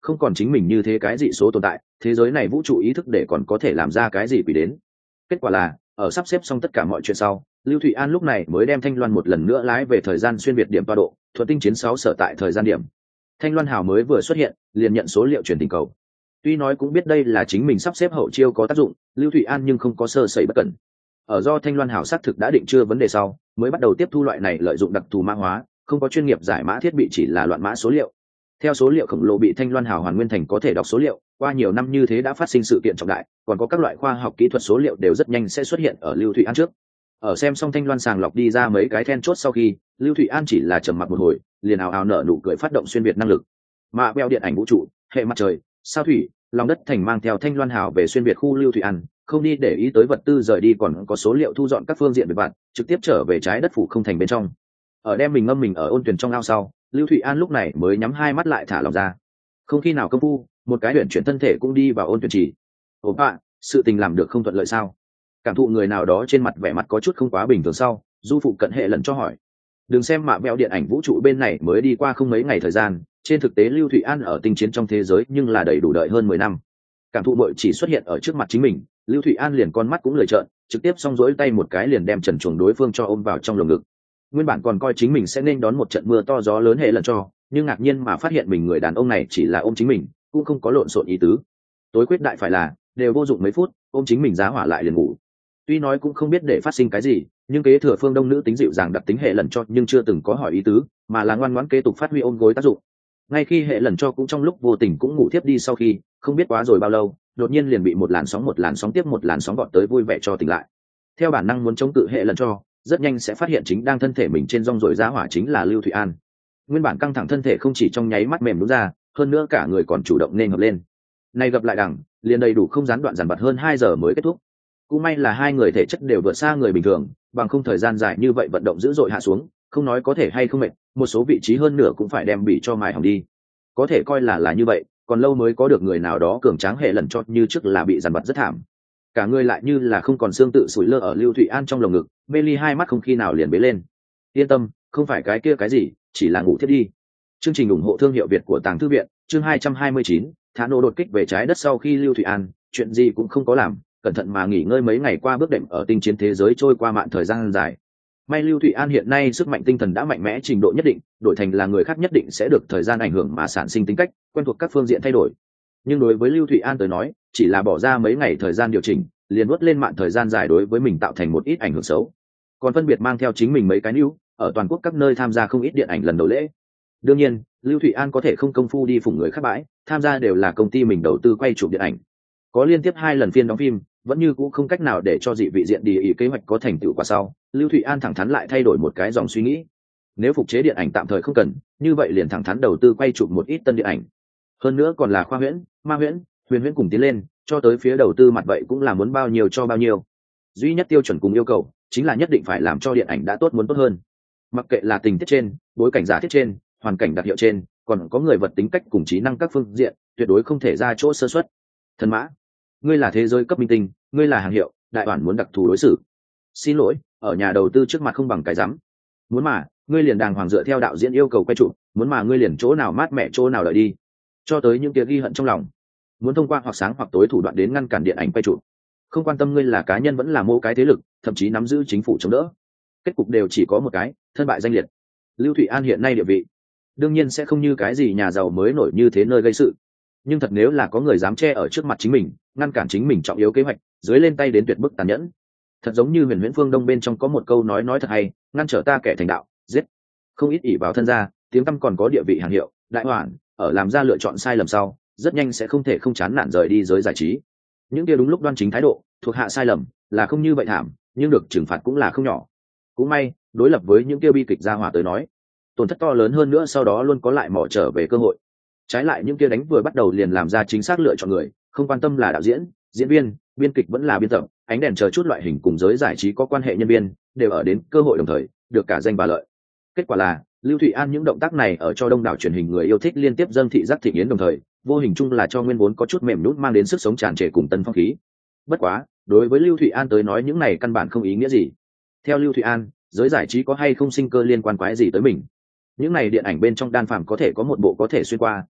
S1: không còn chính mình như thế cái dị số tồn tại, thế giới này vũ trụ ý thức để còn có thể làm ra cái gì quỷ đến. Kết quả là ở sắp xếp xong tất cả mọi chuyện sau, Lưu Thụy An lúc này mới đem Thanh Loan một lần nữa lái về thời gian xuyên việt điểm tọa độ, thuận tinh chiến 6 sở tại thời gian điểm. Thanh Loan hào mới vừa xuất hiện, liền nhận số liệu truyền tình cầu. Tuy nói cũng biết đây là chính mình sắp xếp hậu chiêu có tác dụng, Lưu Thụy An nhưng không có sơ sẩy bất cẩn. Ở do Thanh Loan hào xác thực đã định chưa vấn đề sau, mới bắt đầu tiếp thu loại này lợi dụng đặc thù mã hóa, không có chuyên nghiệp giải mã thiết bị, chỉ là loạn mã số liệu. Theo số liệu khổng lồ bị Thanh Loan hào hoàn nguyên thành có thể đọc số liệu, qua nhiều năm như thế đã phát sinh sự kiện trọng đại, còn có các loại khoa học kỹ thuật số liệu đều rất nhanh sẽ xuất hiện ở Lưu Thụy An trước. Ở xem xong Thanh Loan sàng lọc đi ra mấy cái then chốt sau khi, Lưu Thụy An chỉ là trầm mặc một hồi, liền ào ào nở nụ cười phát động xuyên việt năng lực. Mạ beo điện ảnh vũ trụ, hệ mặt trời, sao thủy, lòng đất thành mang theo Thanh Loan hào về xuyên việt khu Lưu Thụy An, không đi để ý tới vật tư rời đi, còn có số liệu thu dọn các phương diện về vặt, trực tiếp trở về trái đất phủ không thành bên trong. Ở đem mình ngâm mình ở ôn tuyển trong ao sau, Lưu Thụy An lúc này mới nhắm hai mắt lại thả lòng ra. Không khi nào công phu, một cái luyện chuyển thân thể cũng đi vào ôn tuyển chỉ. Ồ bạn, sự tình làm được không thuận lợi sao? Cảm thụ người nào đó trên mặt vẻ mặt có chút không quá bình thường sau, du phụ cận hệ lần cho hỏi. Đừng xem mạ beo điện ảnh vũ trụ bên này mới đi qua không mấy ngày thời gian, trên thực tế Lưu Thụy An ở tinh chiến trong thế giới nhưng là đầy đủ đợi hơn 10 năm. Cảm thụ bội chỉ xuất hiện ở trước mặt chính mình, Lưu Thụy An liền con mắt cũng lười trợn, trực tiếp song rỗi tay một cái liền đem trần chuồng đối phương cho ôm vào trong lồng ngực. Nguyên bản còn coi chính mình sẽ nên đón một trận mưa to gió lớn hệ lần cho, nhưng ngạc nhiên mà phát hiện mình người đàn ông này chỉ là ôm chính mình, cũng không có lộn xộn ý tứ. Tối quyết đại phải là đều vô dụng mấy phút, ôm chính mình giá hỏa lại liền ngủ. Tuy nói cũng không biết để phát sinh cái gì, nhưng kế thừa phương đông nữ tính dịu dàng đặc tính hệ lần cho nhưng chưa từng có hỏi ý tứ, mà là ngoan ngoãn kế tục phát huy ôm gối tác dụng. Ngay khi hệ lần cho cũng trong lúc vô tình cũng ngủ thiếp đi sau khi, không biết quá rồi bao lâu, đột nhiên liền bị một làn sóng tiếp một làn sóng gọt tới vui vẻ cho tỉnh lại. Theo bản năng muốn chống cự hệ lần cho, rất nhanh sẽ phát hiện chính đang thân thể mình trên rong rồi giá hỏa chính là Lưu Thụy An. Nguyên bản căng thẳng thân thể không chỉ trong nháy mắt mềm đúng ra, hơn nữa cả người còn chủ động nên hợp lên. Này gặp lại đằng, liền đầy đủ không gián đoạn dằn vặt hơn 2 giờ mới kết thúc. Cũng may là hai người thể chất đều vượt xa người bình thường, bằng không thời gian dài như vậy vận động dữ dội hạ xuống, không nói có thể hay không mệt, một số vị trí hơn nửa cũng phải đem bị cho mài hỏng đi. Có thể coi là như vậy, còn lâu mới có được người nào đó cường tráng hệ lần cho như trước là bị dằn vặt rất thảm. Cả người lại như là không còn xương tự sủi lơ ở Lưu Thụy An trong lồng ngực, mê ly hai mắt không khi nào liền bế lên. Yên tâm, không phải cái kia cái gì, chỉ là ngủ thiết đi. Chương trình ủng hộ thương hiệu Việt của Tàng Thư viện, chương 229, thả nổ đột kích về trái đất. Sau khi Lưu Thụy An, chuyện gì cũng không có làm, cẩn thận mà nghỉ ngơi mấy ngày qua bước đệm ở tinh chiến thế giới trôi qua mạn thời gian dài. May Lưu Thụy An hiện nay sức mạnh tinh thần đã mạnh mẽ trình độ nhất định, đổi thành là người khác nhất định sẽ được thời gian ảnh hưởng mà sản sinh tính cách, quen thuộc các phương diện thay đổi. Nhưng đối với Lưu Thụy An tới nói, chỉ là bỏ ra mấy ngày thời gian điều chỉnh, liền nuốt lên mạn thời gian dài đối với mình tạo thành một ít ảnh hưởng xấu. Còn phân biệt mang theo chính mình mấy cái níu, ở toàn quốc các nơi tham gia không ít điện ảnh lần đầu lễ. Đương nhiên, Lưu Thụy An có thể không công phu đi phụng người khác bãi, tham gia đều là công ty mình đầu tư quay chụp điện ảnh. Có liên tiếp 2 lần phiên đóng phim, vẫn như cũ không cách nào để cho dị vị diện đi ý kế hoạch có thành tựu quả sau, Lưu Thụy An thẳng thắn lại thay đổi một cái dòng suy nghĩ. Nếu phục chế điện ảnh tạm thời không cần, như vậy liền thẳng thắn đầu tư quay chụp một ít tân điện ảnh. Hơn nữa còn là khoa huyễn, ma huyễn, huyền huyễn cùng tiến lên, cho tới phía đầu tư mặt vậy cũng là muốn bao nhiêu cho bao nhiêu. Duy nhất tiêu chuẩn cùng yêu cầu chính là nhất định phải làm cho điện ảnh đã tốt muốn tốt hơn. Mặc kệ là tình tiết trên, bối cảnh giả thiết trên, hoàn cảnh đặc hiệu trên, còn có người vật tính cách cùng trí năng các phương diện, tuyệt đối không thể ra chỗ sơ suất. Thần mã, ngươi là thế giới cấp minh tinh, ngươi là hàng hiệu, đại bản muốn đặc thù đối xử. Xin lỗi, ở nhà đầu tư trước mặt không bằng cái rắm. Muốn mà, ngươi liền đàng hoàng dựa theo đạo diễn yêu cầu quay chụp, muốn mà ngươi liền chỗ nào mát mẻ chỗ nào đợi đi. Cho tới những kia ghi hận trong lòng, muốn thông qua hoặc sáng hoặc tối thủ đoạn đến ngăn cản điện ảnh quay chụp. Không quan tâm ngươi là cá nhân vẫn là mô cái thế lực, thậm chí nắm giữ chính phủ chống đỡ, kết cục đều chỉ có một cái, thân bại danh liệt. Lưu Thụy An hiện nay địa vị, đương nhiên sẽ không như cái gì nhà giàu mới nổi như thế nơi gây sự. Nhưng thật nếu là có người dám che ở trước mặt chính mình, ngăn cản chính mình trọng yếu kế hoạch, dưới lên tay đến tuyệt bức tàn nhẫn. Thật giống như Huyền Huyễn Phương Đông bên trong có một câu nói thật hay, ngăn trở ta kẻ thành đạo, giết. Không ít ỷ vào thân gia, tiếng tăm còn có địa vị hàng hiệu, đại hoàn, ở làm ra lựa chọn sai lầm sau, rất nhanh sẽ không thể không chán nản rời đi giới giải trí. Những kia đúng lúc đoan chính thái độ, thuộc hạ sai lầm, là không như vậy thảm, nhưng được trừng phạt cũng là không nhỏ. Cũng may, đối lập với những kia bi kịch gia hỏa tới nói, tổn thất to lớn hơn nữa sau đó luôn có lại mỏ trở về cơ hội. Trái lại những kia đánh vừa bắt đầu liền làm ra chính xác lựa chọn người, không quan tâm là đạo diễn, diễn viên, biên kịch vẫn là biên tập, ánh đèn chờ chút loại hình cùng giới giải trí có quan hệ nhân viên, đều ở đến cơ hội đồng thời, được cả danh và lợi. Kết quả là, Lưu Thụy An những động tác này ở cho đông đảo truyền hình người yêu thích liên tiếp dâng thị giác thị yến đồng thời, vô hình chung là cho nguyên vốn có chút mềm nhũn mang đến sức sống tràn trề cùng tân phong khí. Bất quá, đối với Lưu Thụy An tới nói những này căn bản không ý nghĩa gì. Theo Lưu Thụy An, giới giải trí có hay không sinh cơ liên quan quái gì tới mình? Những này điện ảnh bên trong đan phàm có thể có một bộ có thể xuyên qua,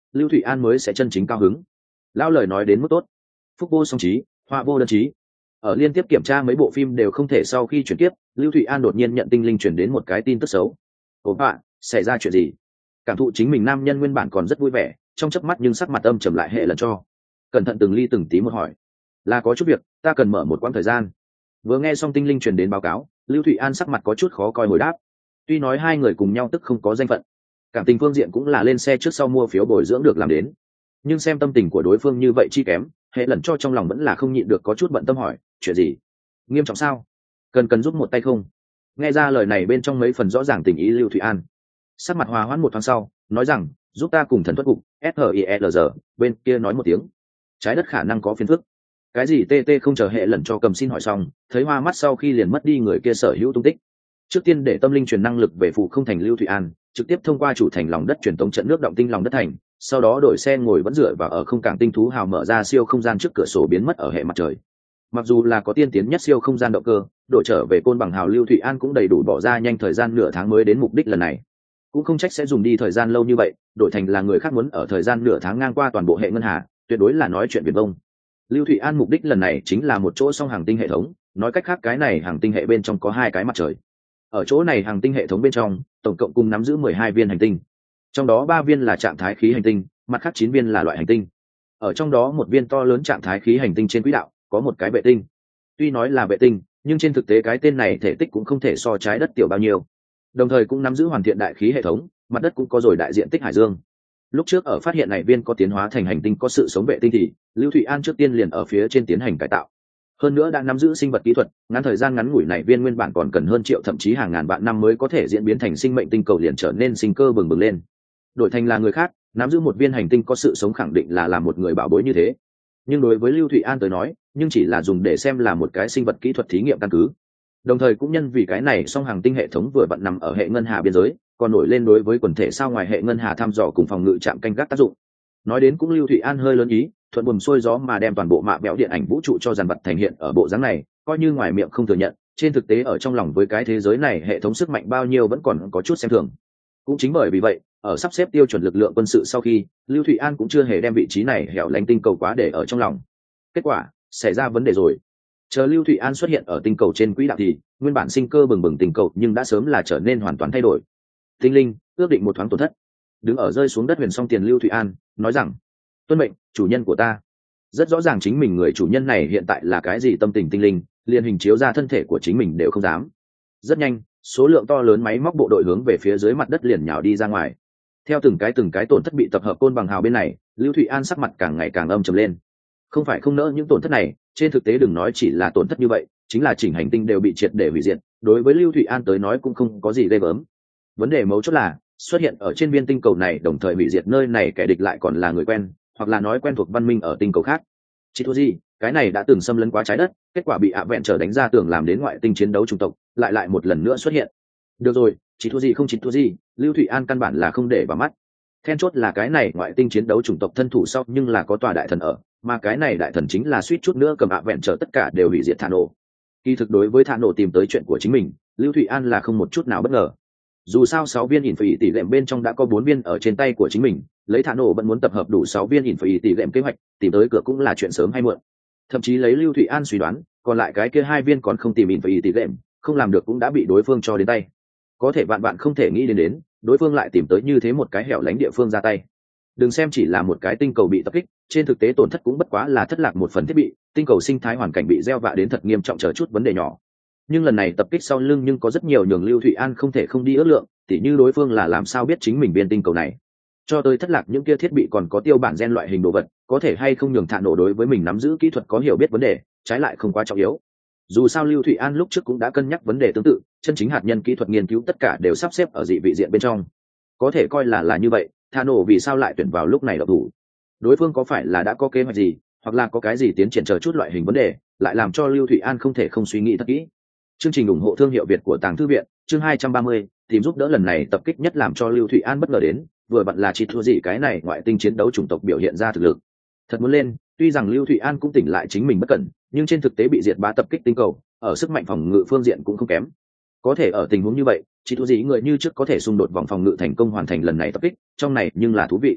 S1: Lưu Thụy An mới sẽ chân chính cao hứng. Lão lời nói đến mức tốt, phúc vô song trí, họa vô đơn trí. Ở liên tiếp kiểm tra mấy bộ phim đều không thể sau khi chuyển tiếp, Lưu Thụy An đột nhiên nhận tinh linh chuyển đến một cái tin tức xấu. Ồ bạn, xảy ra chuyện gì? Cảm thụ chính mình nam nhân nguyên bản còn rất vui vẻ, trong chớp mắt nhưng sắc mặt âm trầm lại hệ lần cho. Cẩn thận từng ly từng tí một hỏi. Là có chút việc, ta cần mở một quãng thời gian. Vừa nghe xong tinh linh truyền đến báo cáo, Lưu Thụy An sắc mặt có chút khó coi hồi đáp. Tuy nói hai người cùng nhau tức không có danh phận, cảm tình phương diện cũng là lên xe trước sau mua phiếu bồi dưỡng được làm đến, nhưng xem tâm tình của đối phương như vậy chi kém, hệ lần cho trong lòng vẫn là không nhịn được có chút bận tâm hỏi, chuyện gì? Nghiêm trọng sao? Cần giúp một tay không? Nghe ra lời này bên trong mấy phần rõ ràng tình ý, Lưu Thụy An sắc mặt hòa hoãn một thoáng sau nói rằng, giúp ta cùng thần thuật cục SHIELR bên kia nói một tiếng, trái đất khả năng có phiền phức. Cái gì TT không chờ hệ lần cho cầm xin hỏi xong, thấy hoa mắt sau khi liền mất đi người kia sở hữu tung tích. Trước tiên để tâm linh truyền năng lực về phụ không thành Lưu Thụy An trực tiếp thông qua chủ thành lòng đất truyền tống trận nước động tinh lòng đất thành, sau đó đổi xe ngồi vẫn dựa vào ở không cảng tinh thú hào mở ra siêu không gian trước cửa sổ biến mất ở hệ mặt trời. Mặc dù là có tiên tiến nhất siêu không gian động cơ, đổi trở về côn bằng hào Lưu Thụy An cũng đầy đủ bỏ ra nhanh thời gian nửa tháng mới đến mục đích lần này. Cũng không trách sẽ dùng đi thời gian lâu như vậy, đổi thành là người khác muốn ở thời gian nửa tháng ngang qua toàn bộ hệ ngân hà, tuyệt đối là nói chuyện viển vông. Lưu Thụy An mục đích lần này chính là một chỗ song hàng tinh hệ thống, nói cách khác cái này hàng tinh hệ bên trong có hai cái mặt trời. Ở chỗ này hàng tinh hệ thống bên trong, tổng cộng cùng nắm giữ 12 viên hành tinh. Trong đó 3 viên là trạng thái khí hành tinh, mặt khác 9 viên là loại hành tinh. Ở trong đó một viên to lớn trạng thái khí hành tinh trên quỹ đạo, có một cái vệ tinh. Tuy nói là vệ tinh, nhưng trên thực tế cái tên này thể tích cũng không thể so trái đất tiểu bao nhiêu. Đồng thời cũng nắm giữ hoàn thiện đại khí hệ thống, mặt đất cũng có rồi đại diện tích hải dương. Lúc trước ở phát hiện này viên có tiến hóa thành hành tinh có sự sống vệ tinh thì Lưu Thụy An trước tiên liền ở phía trên tiến hành cải tạo. Hơn nữa đã nắm giữ sinh vật kỹ thuật, ngắn thời gian ngắn ngủi này viên nguyên bản còn cần hơn triệu thậm chí hàng ngàn vạn năm mới có thể diễn biến thành sinh mệnh tinh cầu liền trở nên sinh cơ bừng bừng lên. Đổi thành là người khác, nắm giữ một viên hành tinh có sự sống khẳng định là làm một người bảo bối như thế. Nhưng đối với Lưu Thụy An tới nói, nhưng chỉ là dùng để xem là một cái sinh vật kỹ thuật thí nghiệm căn cứ. Đồng thời cũng nhân vì cái này song hàng tinh hệ thống vừa vặn nằm ở hệ ngân hà biên giới, còn nổi lên đối với quần thể sao ngoài hệ ngân hà thăm dò cùng phòng ngự trạm canh gác tác dụng. Nói đến cũng Lưu Thụy An hơi lớn ý, thuận buồm xuôi gió mà đem toàn bộ mạ bẽo điện ảnh vũ trụ cho dàn vật thành hiện ở bộ dáng này, coi như ngoài miệng không thừa nhận, trên thực tế ở trong lòng với cái thế giới này hệ thống sức mạnh bao nhiêu vẫn còn có chút xem thường. Cũng chính bởi vì vậy, ở sắp xếp tiêu chuẩn lực lượng quân sự sau khi, Lưu Thụy An cũng chưa hề đem vị trí này hẻo lánh tinh cầu quá để ở trong lòng. Kết quả, xảy ra vấn đề rồi. Chờ Lưu Thụy An xuất hiện ở tinh cầu trên quỹ đạo thì nguyên bản sinh cơ bừng bừng tinh cầu nhưng đã sớm là trở nên hoàn toàn thay đổi. Tinh linh ước định một thoáng tổn thất. Đứng ở rơi xuống đất huyền song tiền Lưu Thụy An nói rằng, tuân mệnh chủ nhân của ta. Rất rõ ràng chính mình người chủ nhân này hiện tại là cái gì tâm tình tinh linh, liền hình chiếu ra thân thể của chính mình đều không dám. Rất nhanh, số lượng to lớn máy móc bộ đội hướng về phía dưới mặt đất liền nhào đi ra ngoài. Theo từng cái tổn thất bị tập hợp côn bằng hào bên này, Lưu Thụy An sắc mặt càng ngày càng âm trầm lên. Không phải không nỡ những tổn thất này, trên thực tế đừng nói chỉ là tổn thất như vậy, chính là chỉnh hành tinh đều bị triệt để hủy diệt, đối với Lưu Thụy An tới nói cũng không có gì ghê gớm. Vấn đề mấu chốt là xuất hiện ở trên viên tinh cầu này đồng thời hủy diệt nơi này kẻ địch lại còn là người quen, hoặc là nói quen thuộc văn minh ở tinh cầu khác. Chỉ thua gì, cái này đã từng xâm lấn quá trái đất, kết quả bị ạ vẹn trở đánh ra tưởng làm đến ngoại tinh chiến đấu chủng tộc, lại một lần nữa xuất hiện. Được rồi, chỉ thua gì không chỉ thua gì, Lưu Thụy An căn bản là không để vào mắt. Then chốt là cái này ngoại tinh chiến đấu chủng tộc thân thủ sau nhưng là có tòa đại thần ở, mà cái này đại thần chính là suýt chút nữa cầm ạ vẹn trở tất cả đều hủy diệt Thả Nổ. Kỳ thực đối với Thả Nổ tìm tới chuyện của chính mình, Lưu Thụy An là không một chút nào bất ngờ. Dù sao 6 viên ỉn phải tỷ lệm bên trong đã có 4 viên ở trên tay của chính mình, lấy Thả Nổ vẫn muốn tập hợp đủ 6 viên ỉn phải tỷ lệm kế hoạch, tìm tới cửa cũng là chuyện sớm hay muộn. Thậm chí lấy Lưu Thụy An suy đoán, còn lại cái kia 2 viên còn không tìm ỉn phải tỷ lệm, không làm được cũng đã bị đối phương cho đến tay. Có thể bạn không thể nghĩ đến, đối phương lại tìm tới như thế một cái hẻo lánh địa phương ra tay. Đừng xem chỉ là một cái tinh cầu bị tập kích, trên thực tế tổn thất cũng bất quá là thất lạc một phần thiết bị, tinh cầu sinh thái hoàn cảnh bị gieo vạ đến thật nghiêm trọng, chờ chút vấn đề nhỏ. Nhưng lần này tập kích sau lưng nhưng có rất nhiều nhường Lưu Thụy An không thể không đi ước lượng, tỉ như đối phương là làm sao biết chính mình biên tinh cầu này. Cho tới thất lạc những kia thiết bị còn có tiêu bản gen loại hình đồ vật, có thể hay không nhường Thả Nổ đối với mình nắm giữ kỹ thuật có hiểu biết vấn đề, trái lại không quá trọng yếu. Dù sao Lưu Thụy An lúc trước cũng đã cân nhắc vấn đề tương tự, chân chính hạt nhân kỹ thuật nghiên cứu tất cả đều sắp xếp ở dị vị diện bên trong. Có thể coi là như vậy, Thả Nổ vì sao lại tuyển vào lúc này độc thủ? Đối phương có phải là đã có kế hoạch gì, hoặc là có cái gì tiến triển chờ chút loại hình vấn đề, lại làm cho Lưu Thụy An không thể không suy nghĩ thật kỹ. Chương trình ủng hộ thương hiệu Việt của Tàng Thư viện, chương 230, tìm giúp đỡ lần này tập kích nhất làm cho Lưu Thụy An bất ngờ đến, vừa vặn là chỉ thua gì cái này ngoại tinh chiến đấu chủng tộc biểu hiện ra thực lực. Thật muốn lên, tuy rằng Lưu Thụy An cũng tỉnh lại chính mình bất cẩn, nhưng trên thực tế bị diệt bá tập kích tinh cầu, ở sức mạnh phòng ngự phương diện cũng không kém. Có thể ở tình huống như vậy, chỉ thua gì người như trước có thể xung đột vòng phòng ngự thành công hoàn thành lần này tập kích, trong này nhưng là thú vị.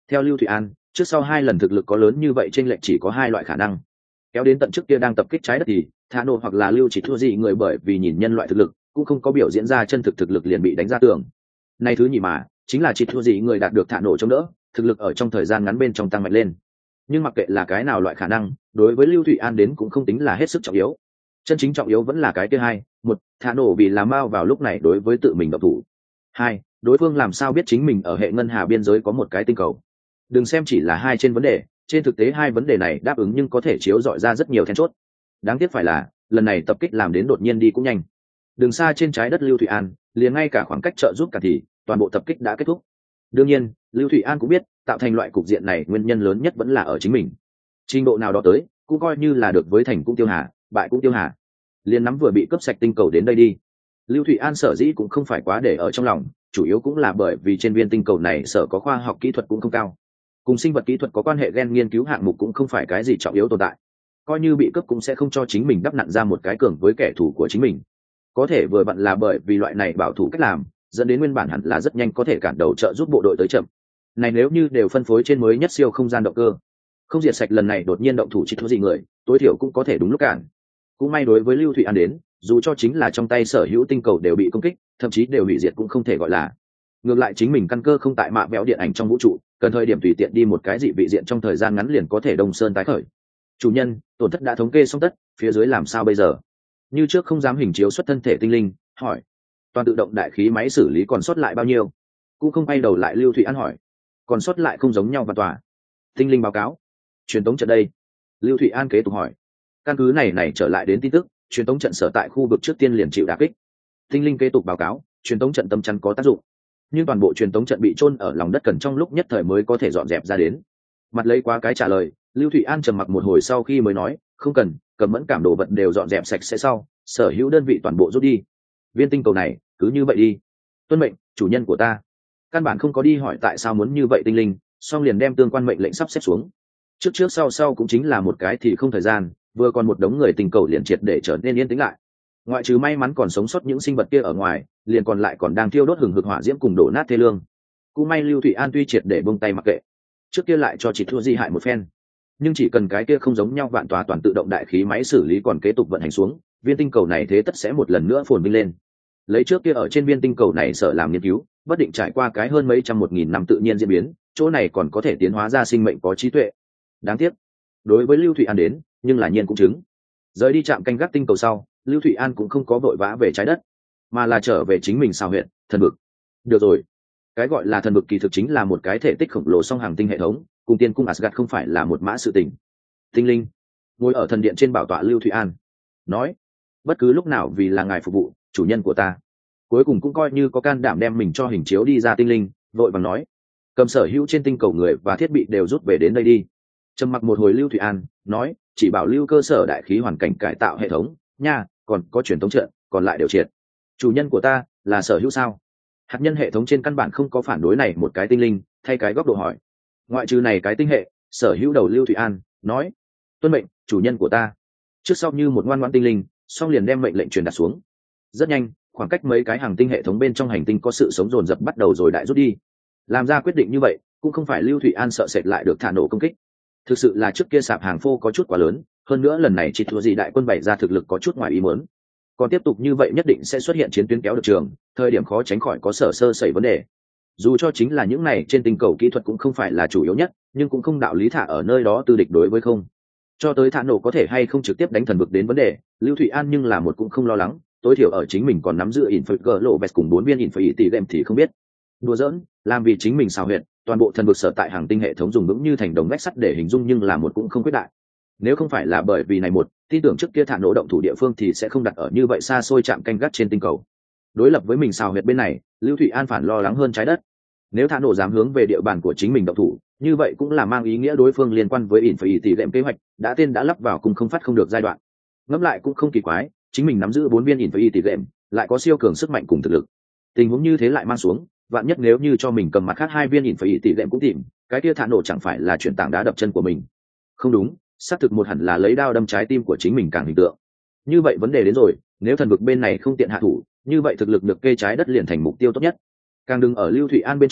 S1: Theo Lưu Thụy An, trước sau 2 lần thực lực có lớn như vậy chênh lệch chỉ có 2 loại khả năng. Kéo đến tận trước kia đang tập kích trái đất thì Thả Nổ hoặc là Lưu chỉ thua gì người bởi vì nhìn nhân loại thực lực, cũng không có biểu diễn ra chân thực lực liền bị đánh ra tường. Này thứ nhì mà, chính là chỉ thua gì người đạt được Thả Nổ chống đỡ, thực lực ở trong thời gian ngắn bên trong tăng mạnh lên. Nhưng mặc kệ là cái nào loại khả năng, đối với Lưu Thụy An đến cũng không tính là hết sức trọng yếu. Chân chính trọng yếu vẫn là cái thứ hai, một, Thả Nổ vì làm mau vào lúc này đối với tự mình động thủ. Hai, đối phương làm sao biết chính mình ở hệ ngân hà biên giới có một cái tinh cầu. Đừng xem chỉ là hai trên vấn đề, trên thực tế hai vấn đề này đáp ứng nhưng có thể chiếu rọi ra rất nhiều then chốt. Đáng tiếc phải là lần này tập kích làm đến đột nhiên đi cũng nhanh. Đường xa trên trái đất Lưu Thụy An, liền ngay cả khoảng cách trợ giúp cả thì toàn bộ tập kích đã kết thúc. Đương nhiên, Lưu Thụy An cũng biết, tạo thành loại cục diện này nguyên nhân lớn nhất vẫn là ở chính mình. Trình độ nào đó tới, cũng coi như là được với thành cũng tiêu hà, bại cũng tiêu hà. Liên nắm vừa bị cướp sạch tinh cầu đến đây đi. Lưu Thụy An sở dĩ cũng không phải quá để ở trong lòng, chủ yếu cũng là bởi vì trên viên tinh cầu này sở có khoa học kỹ thuật cũng không cao. Cùng sinh vật kỹ thuật có quan hệ gen nghiên cứu hạng mục cũng không phải cái gì trọng yếu tồn tại. Coi như bị cướp cũng sẽ không cho chính mình đắp nặn ra một cái cường với kẻ thù của chính mình. Có thể vừa vặn là bởi vì loại này bảo thủ cách làm, dẫn đến nguyên bản hẳn là rất nhanh có thể cản đầu trợ giúp bộ đội tới chậm. Này nếu như đều phân phối trên mới nhất siêu không gian động cơ, không diệt sạch lần này đột nhiên động thủ chỉ thua gì người, tối thiểu cũng có thể đúng lúc cản. Cũng may đối với Lưu Thụy An đến, dù cho chính là trong tay sở hữu tinh cầu đều bị công kích, thậm chí đều hủy diệt cũng không thể gọi là. Ngược lại chính mình căn cơ không tại mạ béo điện ảnh trong vũ trụ, cần thời điểm tùy tiện đi một cái dị vị diện trong thời gian ngắn liền có thể đông sơn tái khởi. Chủ nhân, tổn thất đã thống kê xong tất, phía dưới làm sao bây giờ? Như trước không dám hình chiếu xuất thân thể tinh linh, hỏi. Toàn tự động đại khí máy xử lý còn sót lại bao nhiêu? Cũng không bay đầu lại Lưu Thụy An hỏi. Còn sót lại không giống nhau và tòa. Tinh linh báo cáo. Truyền tống trận đây. Lưu Thụy An kế tục hỏi. Căn cứ này trở lại đến tin tức, truyền tống trận sở tại khu vực trước tiên liền chịu đả kích. Tinh linh kế tục báo cáo, truyền tống trận tâm chắn có tác dụng, nhưng toàn bộ truyền tống trận bị chôn ở lòng đất cần trong lúc nhất thời mới có thể dọn dẹp ra đến. Mặt lấy quá cái trả lời, Lưu Thụy An trầm mặc một hồi sau khi mới nói, không cần, cầm mẫn cảm đồ vật đều dọn dẹp sạch sẽ sau, sở hữu đơn vị toàn bộ rút đi. Viên tinh cầu này cứ như vậy đi. Tuân mệnh, chủ nhân của ta. Căn bản không có đi hỏi tại sao muốn như vậy tinh linh, song liền đem tương quan mệnh lệnh sắp xếp xuống. Trước sau cũng chính là một cái thì không thời gian, vừa còn một đống người tình cầu liền triệt để trở nên yên tĩnh lại. Ngoại trừ may mắn còn sống sót những sinh vật kia ở ngoài, liền còn lại còn đang thiêu đốt hừng hực hỏa diễm cùng đổ nát thê lương. Cũng may Lưu Thụy An tuy triệt để buông tay mặc kệ, trước kia lại cho chỉ thua di hại một phen, nhưng chỉ cần cái kia không giống nhau vạn tòa toàn tự động đại khí máy xử lý còn kế tục vận hành xuống, viên tinh cầu này thế tất sẽ một lần nữa phồn vinh lên. Lấy trước kia ở trên viên tinh cầu này sở làm nghiên cứu, bất định trải qua cái hơn mấy trăm 1000 năm tự nhiên diễn biến, chỗ này còn có thể tiến hóa ra sinh mệnh có trí tuệ. Đáng tiếc, đối với Lưu Thụy An đến, nhưng là nhiên cũng chứng. Rời đi trạm canh gác tinh cầu sau, Lưu Thụy An cũng không có vội vã về trái đất, mà là trở về chính mình sao huyện thần vực. Được rồi, cái gọi là thần vực kỳ thực chính là một cái thể tích khổng lồ song hàng tinh hệ thống, cùng tiên cung Asgard không phải là một mã sự tình. Tinh linh ngồi ở thần điện trên bảo tọa Lưu Thụy An nói, bất cứ lúc nào vì là ngài phục vụ, chủ nhân của ta. Cuối cùng cũng coi như có can đảm đem mình cho hình chiếu đi ra. Tinh linh vội vàng nói, cầm sở hữu trên tinh cầu người và thiết bị đều rút về đến đây đi. Trầm mặc một hồi Lưu Thụy An nói, chỉ bảo lưu cơ sở đại khí hoàn cảnh cải tạo hệ thống nha, còn có truyền thống trận còn lại đều triệt. Chủ nhân của ta là sở hữu sao? Hạt nhân hệ thống trên căn bản không có phản đối này một cái tinh linh thay cái góc độ hỏi. Ngoại trừ này cái tinh hệ, sở hữu đầu Lưu Thụy An nói, tuân mệnh, chủ nhân của ta. Trước sau như một ngoan ngoãn tinh linh, song liền đem mệnh lệnh truyền đạt xuống. Rất nhanh, khoảng cách mấy cái hàng tinh hệ thống bên trong hành tinh có sự sống dồn dập bắt đầu rồi đại rút đi. Làm ra quyết định như vậy, cũng không phải Lưu Thụy An sợ sệt lại được thả nổ công kích. Thực sự là trước kia sạp hàng phô có chút quá lớn, hơn nữa lần này chỉ thua gì đại quân bày ra thực lực có chút ngoài ý muốn. Còn tiếp tục như vậy nhất định sẽ xuất hiện chiến tuyến kéo được trường, thời điểm khó tránh khỏi có sở sơ sẩy vấn đề. Dù cho chính là những này trên tinh cầu kỹ thuật cũng không phải là chủ yếu nhất, nhưng cũng không đạo lý thả ở nơi đó tư địch đối với không. Cho tới thả nổ có thể hay không trực tiếp đánh thần vực đến vấn đề, Lưu Thụy An nhưng là một cũng không lo lắng, tối thiểu ở chính mình còn nắm giữ Inferno lộ vest cùng 4 viên Inferno tỷ game thì không biết. Đùa giỡn, làm vì chính mình xào huyệt, toàn bộ thần vực sở tại hàng tinh hệ thống dùng vững như thành đồng vách sắt để hình dung, nhưng là một cũng không quyết đại. Nếu không phải là bởi vì này một, tin tưởng trước kia thả nổ động thủ địa phương thì sẽ không đặt ở như vậy xa xôi chạm canh gác trên tinh cầu. Đối lập với mình xào huyệt bên này, Lưu Thụy An phản lo lắng hơn trái đất. Nếu thả nổ dám hướng về địa bàn của chính mình động thủ, như vậy cũng là mang ý nghĩa đối phương liên quan với Infinity tỷ lệm kế hoạch đã tên đã lắp vào cùng không phát không được giai đoạn. Ngẫm lại cũng không kỳ quái, chính mình nắm giữ 4 viên Infinity tỷ lệm, lại có siêu cường sức mạnh cùng thực lực. Tình huống như thế lại mang xuống, vạn nhất nếu như cho mình cầm mặt khác 2 viên Infinity tỷ lệm cũng tìm, cái kia thả nổ chẳng phải là chuyển tảng đá đập chân của mình. Không đúng, xác thực một hẳn là lấy đao đâm trái tim của chính mình càng hình tượng. Như vậy vấn đề đến rồi, nếu thần vực bên này không tiện hạ thủ, như vậy thực lực được kê trái đất liền thành mục tiêu tốt nhất. Càng đừng ở Lưu Thụy An bên trong,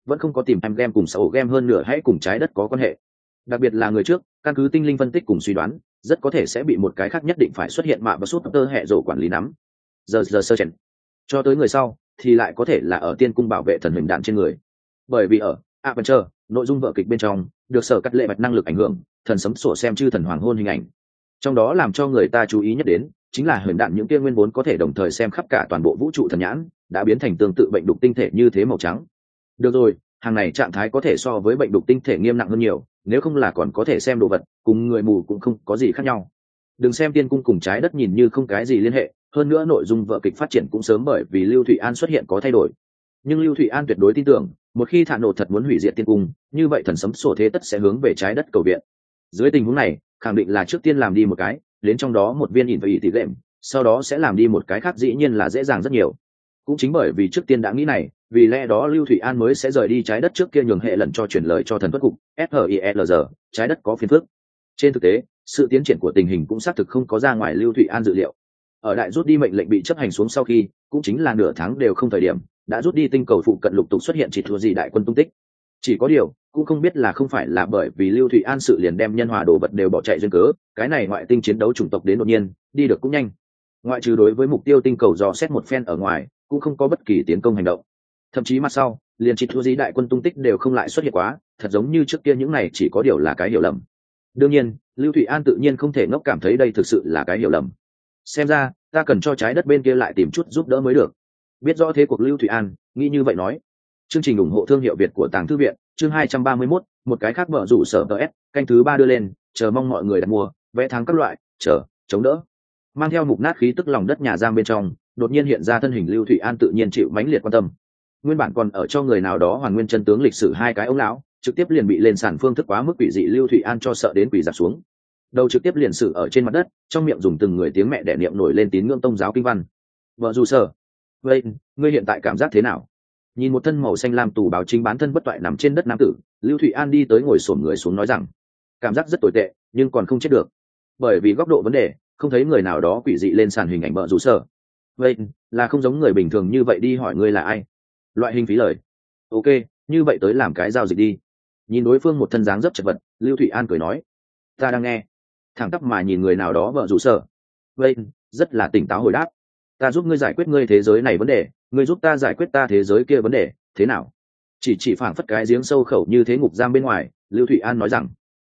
S1: vẫn không có tìm em game cùng xã game hơn nửa hãy cùng trái đất có quan hệ. Đặc biệt là người trước, căn cứ tinh linh phân tích cùng suy đoán, rất có thể sẽ bị một cái khác nhất định phải xuất hiện mạ và sút tơ hệ rổ quản lý nắm. Giờ sơ chèn. Cho tới người sau, thì lại có thể là ở tiên cung bảo vệ thần hình đạn trên người. Bởi vì ở Adventure, nội dung vở kịch bên trong, được sở cắt lệ bạch năng lực ảnh hưởng, thần sấm sổ xem chư thần hoàng hôn hình ảnh. Trong đó làm cho người ta chú ý nhất đến, chính là hình đạn những kia nguyên vốn có thể đồng thời xem khắp cả toàn bộ vũ trụ thần nhãn, đã biến thành tương tự bệnh đục tinh thể như thế màu trắng. Được rồi, hàng này trạng thái có thể so với bệnh đục tinh thể nghiêm nặng hơn nhiều, nếu không là còn có thể xem đồ vật, cùng người mù cũng không có gì khác nhau. Đừng xem tiên cung cùng trái đất nhìn như không cái gì liên hệ, hơn nữa nội dung vở kịch phát triển cũng sớm bởi vì Lưu Thụy An xuất hiện có thay đổi. Nhưng Lưu Thụy An tuyệt đối tin tưởng, một khi Thạ Nổ thật muốn hủy diệt tiên cung, như vậy thần sấm sổ thế tất sẽ hướng về trái đất cầu viện. Dưới tình huống này, khẳng định là trước tiên làm đi một cái, đến trong đó một viên ỉn và ỉ tỷ lệm, sau đó sẽ làm đi một cái khác, dĩ nhiên là dễ dàng rất nhiều. Cũng chính bởi vì trước tiên đã nghĩ này, vì lẽ đó Lưu Thụy An mới sẽ rời đi trái đất trước kia nhường hệ lần cho truyền lời cho thần tuất cục SHIELZ, trái đất có phiền phức. Trên thực tế, sự tiến triển của tình hình cũng xác thực không có ra ngoài Lưu Thụy An dự liệu. Ở đại rút đi mệnh lệnh bị chấp hành xuống sau khi, cũng chính là nửa tháng đều không thời điểm, đã rút đi tinh cầu phụ cận lục tục xuất hiện chỉ thua gì đại quân tung tích. Chỉ có điều, cũng không biết là không phải là bởi vì Lưu Thụy An sự liền đem nhân hòa đồ vật đều bỏ chạy duyên cớ, cái này ngoại tinh chiến đấu chủng tộc đến đột nhiên, đi được cũng nhanh. Ngoại trừ đối với mục tiêu tinh cầu dò xét một phen ở ngoài, cũng không có bất kỳ tiến công hành động. Thậm chí mặt sau, liền chỉ thua gì đại quân tung tích đều không lại xuất hiện quá, thật giống như trước kia những này chỉ có điều là cái hiểu lầm. Đương nhiên, Lưu Thụy An tự nhiên không thể ngốc cảm thấy đây thực sự là cái hiểu lầm. Xem ra, ta cần cho trái đất bên kia lại tìm chút giúp đỡ mới được. Biết rõ thế cuộc Lưu Thụy An, nghĩ như vậy nói. Chương trình ủng hộ thương hiệu Việt của Tàng Thư viện, chương 231, một cái khác mở rủ sở TS, canh thứ 3 đưa lên, chờ mong mọi người đặt mua, vẽ tháng các loại, chống đỡ. Mang theo mục nát khí tức lòng đất nhà giam bên trong, đột nhiên hiện ra thân hình Lưu Thụy An tự nhiên chịu mãnh liệt quan tâm. Nguyên bản còn ở cho người nào đó hoàn nguyên chân tướng lịch sử hai cái ông lão, trực tiếp liền bị lên sàn phương thức quá mức quỷ dị Lưu Thụy An cho sợ đến quỷ dạp xuống. Đầu trực tiếp liền xử ở trên mặt đất, trong miệng dùng từng người tiếng mẹ đẻ niệm nổi lên tín ngưỡng tông giáo kinh văn. Vợ dù sở, vậy ngươi hiện tại cảm giác thế nào? Nhìn một thân màu xanh lam tù báo chính bán thân bất toại nằm trên đất nam tử, Lưu Thụy An đi tới ngồi xổm người xuống nói rằng, cảm giác rất tồi tệ, nhưng còn không chết được. Bởi vì góc độ vấn đề, không thấy người nào đó quỷ dị lên sàn hình ảnh vợ dù sở. Vậy là không giống người bình thường như vậy đi hỏi ngươi là ai. Loại hình phí lời. Ok, như vậy tới làm cái giao dịch đi. Nhìn đối phương một thân dáng dấp chật vật, Lưu Thụy An cười nói, ta đang nghe. Thẳng tắp mà nhìn người nào đó vợ rủ sở. Vậy rất là tỉnh táo hồi đáp, ta giúp ngươi giải quyết ngươi thế giới này vấn đề, ngươi giúp ta giải quyết ta thế giới kia vấn đề, thế nào? Chỉ phảng phất cái giếng sâu khẩu như thế ngục giam bên ngoài, Lưu Thụy An nói rằng,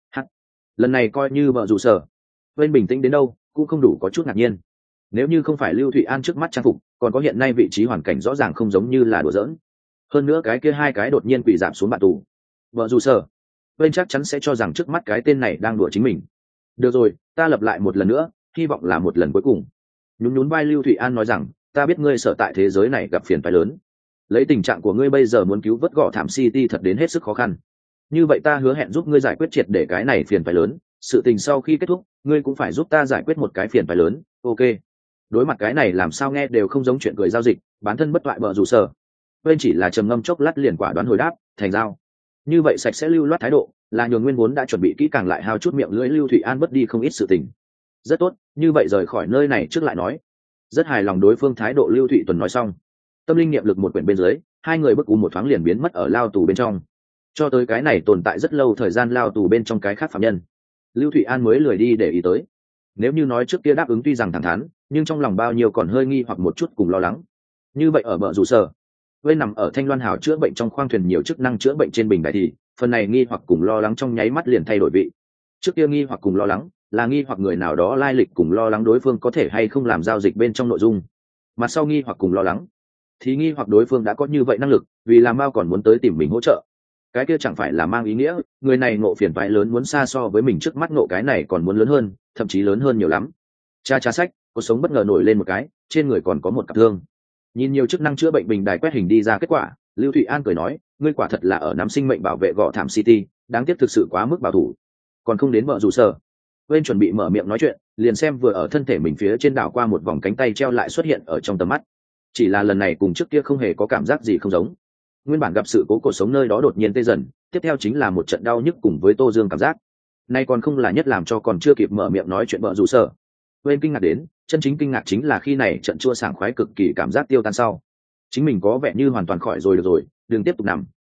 S1: lần này coi như vợ rủ sở. Bên bình tĩnh đến đâu cũng không đủ có chút ngạc nhiên. Nếu như không phải Lưu Thụy An trước mắt trang phục, còn có hiện nay vị trí hoàn cảnh rõ ràng không giống như là đùa giỡn. Hơn nữa cái kia hai cái đột nhiên quỷ giảm xuống bạn tù, vợ rủ sở, bên chắc chắn sẽ cho rằng trước mắt cái tên này đang đùa chính mình. Được rồi, ta lặp lại một lần nữa, hy vọng là một lần cuối cùng. Nhún vai Lưu Thụy An nói rằng, ta biết ngươi sở tại thế giới này gặp phiền phái lớn. Lấy tình trạng của ngươi bây giờ muốn cứu vớt Gò Thảm City thật đến hết sức khó khăn. Như vậy ta hứa hẹn giúp ngươi giải quyết triệt để cái này phiền phái lớn. Sự tình sau khi kết thúc, ngươi cũng phải giúp ta giải quyết một cái phiền phái lớn, ok? Đối mặt cái này làm sao nghe đều không giống chuyện cười giao dịch, bản thân bất toại bợ rủ sở. Bên chỉ là trầm ngâm chốc lát liền quả đoán hồi đáp, thành giao. Như vậy sạch sẽ lưu loát thái độ, là nhường nguyên vốn đã chuẩn bị kỹ càng lại hao chút miệng lưỡi Lưu Thụy An bất đi không ít sự tình. Rất tốt, như vậy rời khỏi nơi này trước lại nói. Rất hài lòng đối phương thái độ, Lưu Thụy Tuần nói xong, tâm linh niệm lực một quyển bên dưới, hai người bức u một thoáng liền biến mất ở lao tù bên trong. Cho tới cái này tồn tại rất lâu thời gian lao tù bên trong cái khác phạm nhân, Lưu Thụy An mới lười đi để ý tới. Nếu như nói trước kia đáp ứng tuy rằng thẳng thắn, nhưng trong lòng bao nhiêu còn hơi nghi hoặc một chút cùng lo lắng. Như vậy ở bờ rủ sở, với nằm ở Thanh Loan Hào chữa bệnh trong khoang thuyền nhiều chức năng chữa bệnh trên bình đại thì phần này nghi hoặc cùng lo lắng trong nháy mắt liền thay đổi vị. Trước kia nghi hoặc cùng lo lắng là nghi hoặc người nào đó lai lịch cùng lo lắng đối phương có thể hay không làm giao dịch bên trong nội dung, mà sau nghi hoặc cùng lo lắng thì nghi hoặc đối phương đã có như vậy năng lực, vì làm bao còn muốn tới tìm mình hỗ trợ. Cái kia chẳng phải là mang ý nghĩa người này ngộ phiền toái lớn muốn xa so với mình trước mắt ngộ cái này còn muốn lớn hơn, thậm chí lớn hơn nhiều lắm. Cha sách, cuộc sống bất ngờ nổi lên một cái, trên người còn có một cặp thương. Nhìn nhiều chức năng chữa bệnh bình đài quét hình đi ra kết quả, Lưu Thụy An cười nói, ngươi quả thật là ở nắm sinh mệnh bảo vệ Gò Thảm City, đáng tiếc thực sự quá mức bảo thủ, còn không đến vợ rủ sở. Bên chuẩn bị mở miệng nói chuyện, liền xem vừa ở thân thể mình phía trên đảo qua một vòng cánh tay treo lại xuất hiện ở trong tầm mắt. Chỉ là lần này cùng trước kia không hề có cảm giác gì không giống. Nguyên bản gặp sự cố cuộc sống nơi đó đột nhiên tê dần, tiếp theo chính là một trận đau nhức cùng với Tô Dương cảm giác. Nay còn không là nhất làm cho còn chưa kịp mở miệng nói chuyện vợ rủ sở. Bên kinh ngạc đến, chân chính kinh ngạc chính là khi này trận chua sảng khoái cực kỳ cảm giác tiêu tan sau, chính mình có vẻ như hoàn toàn khỏi rồi, được rồi, đừng tiếp tục nằm,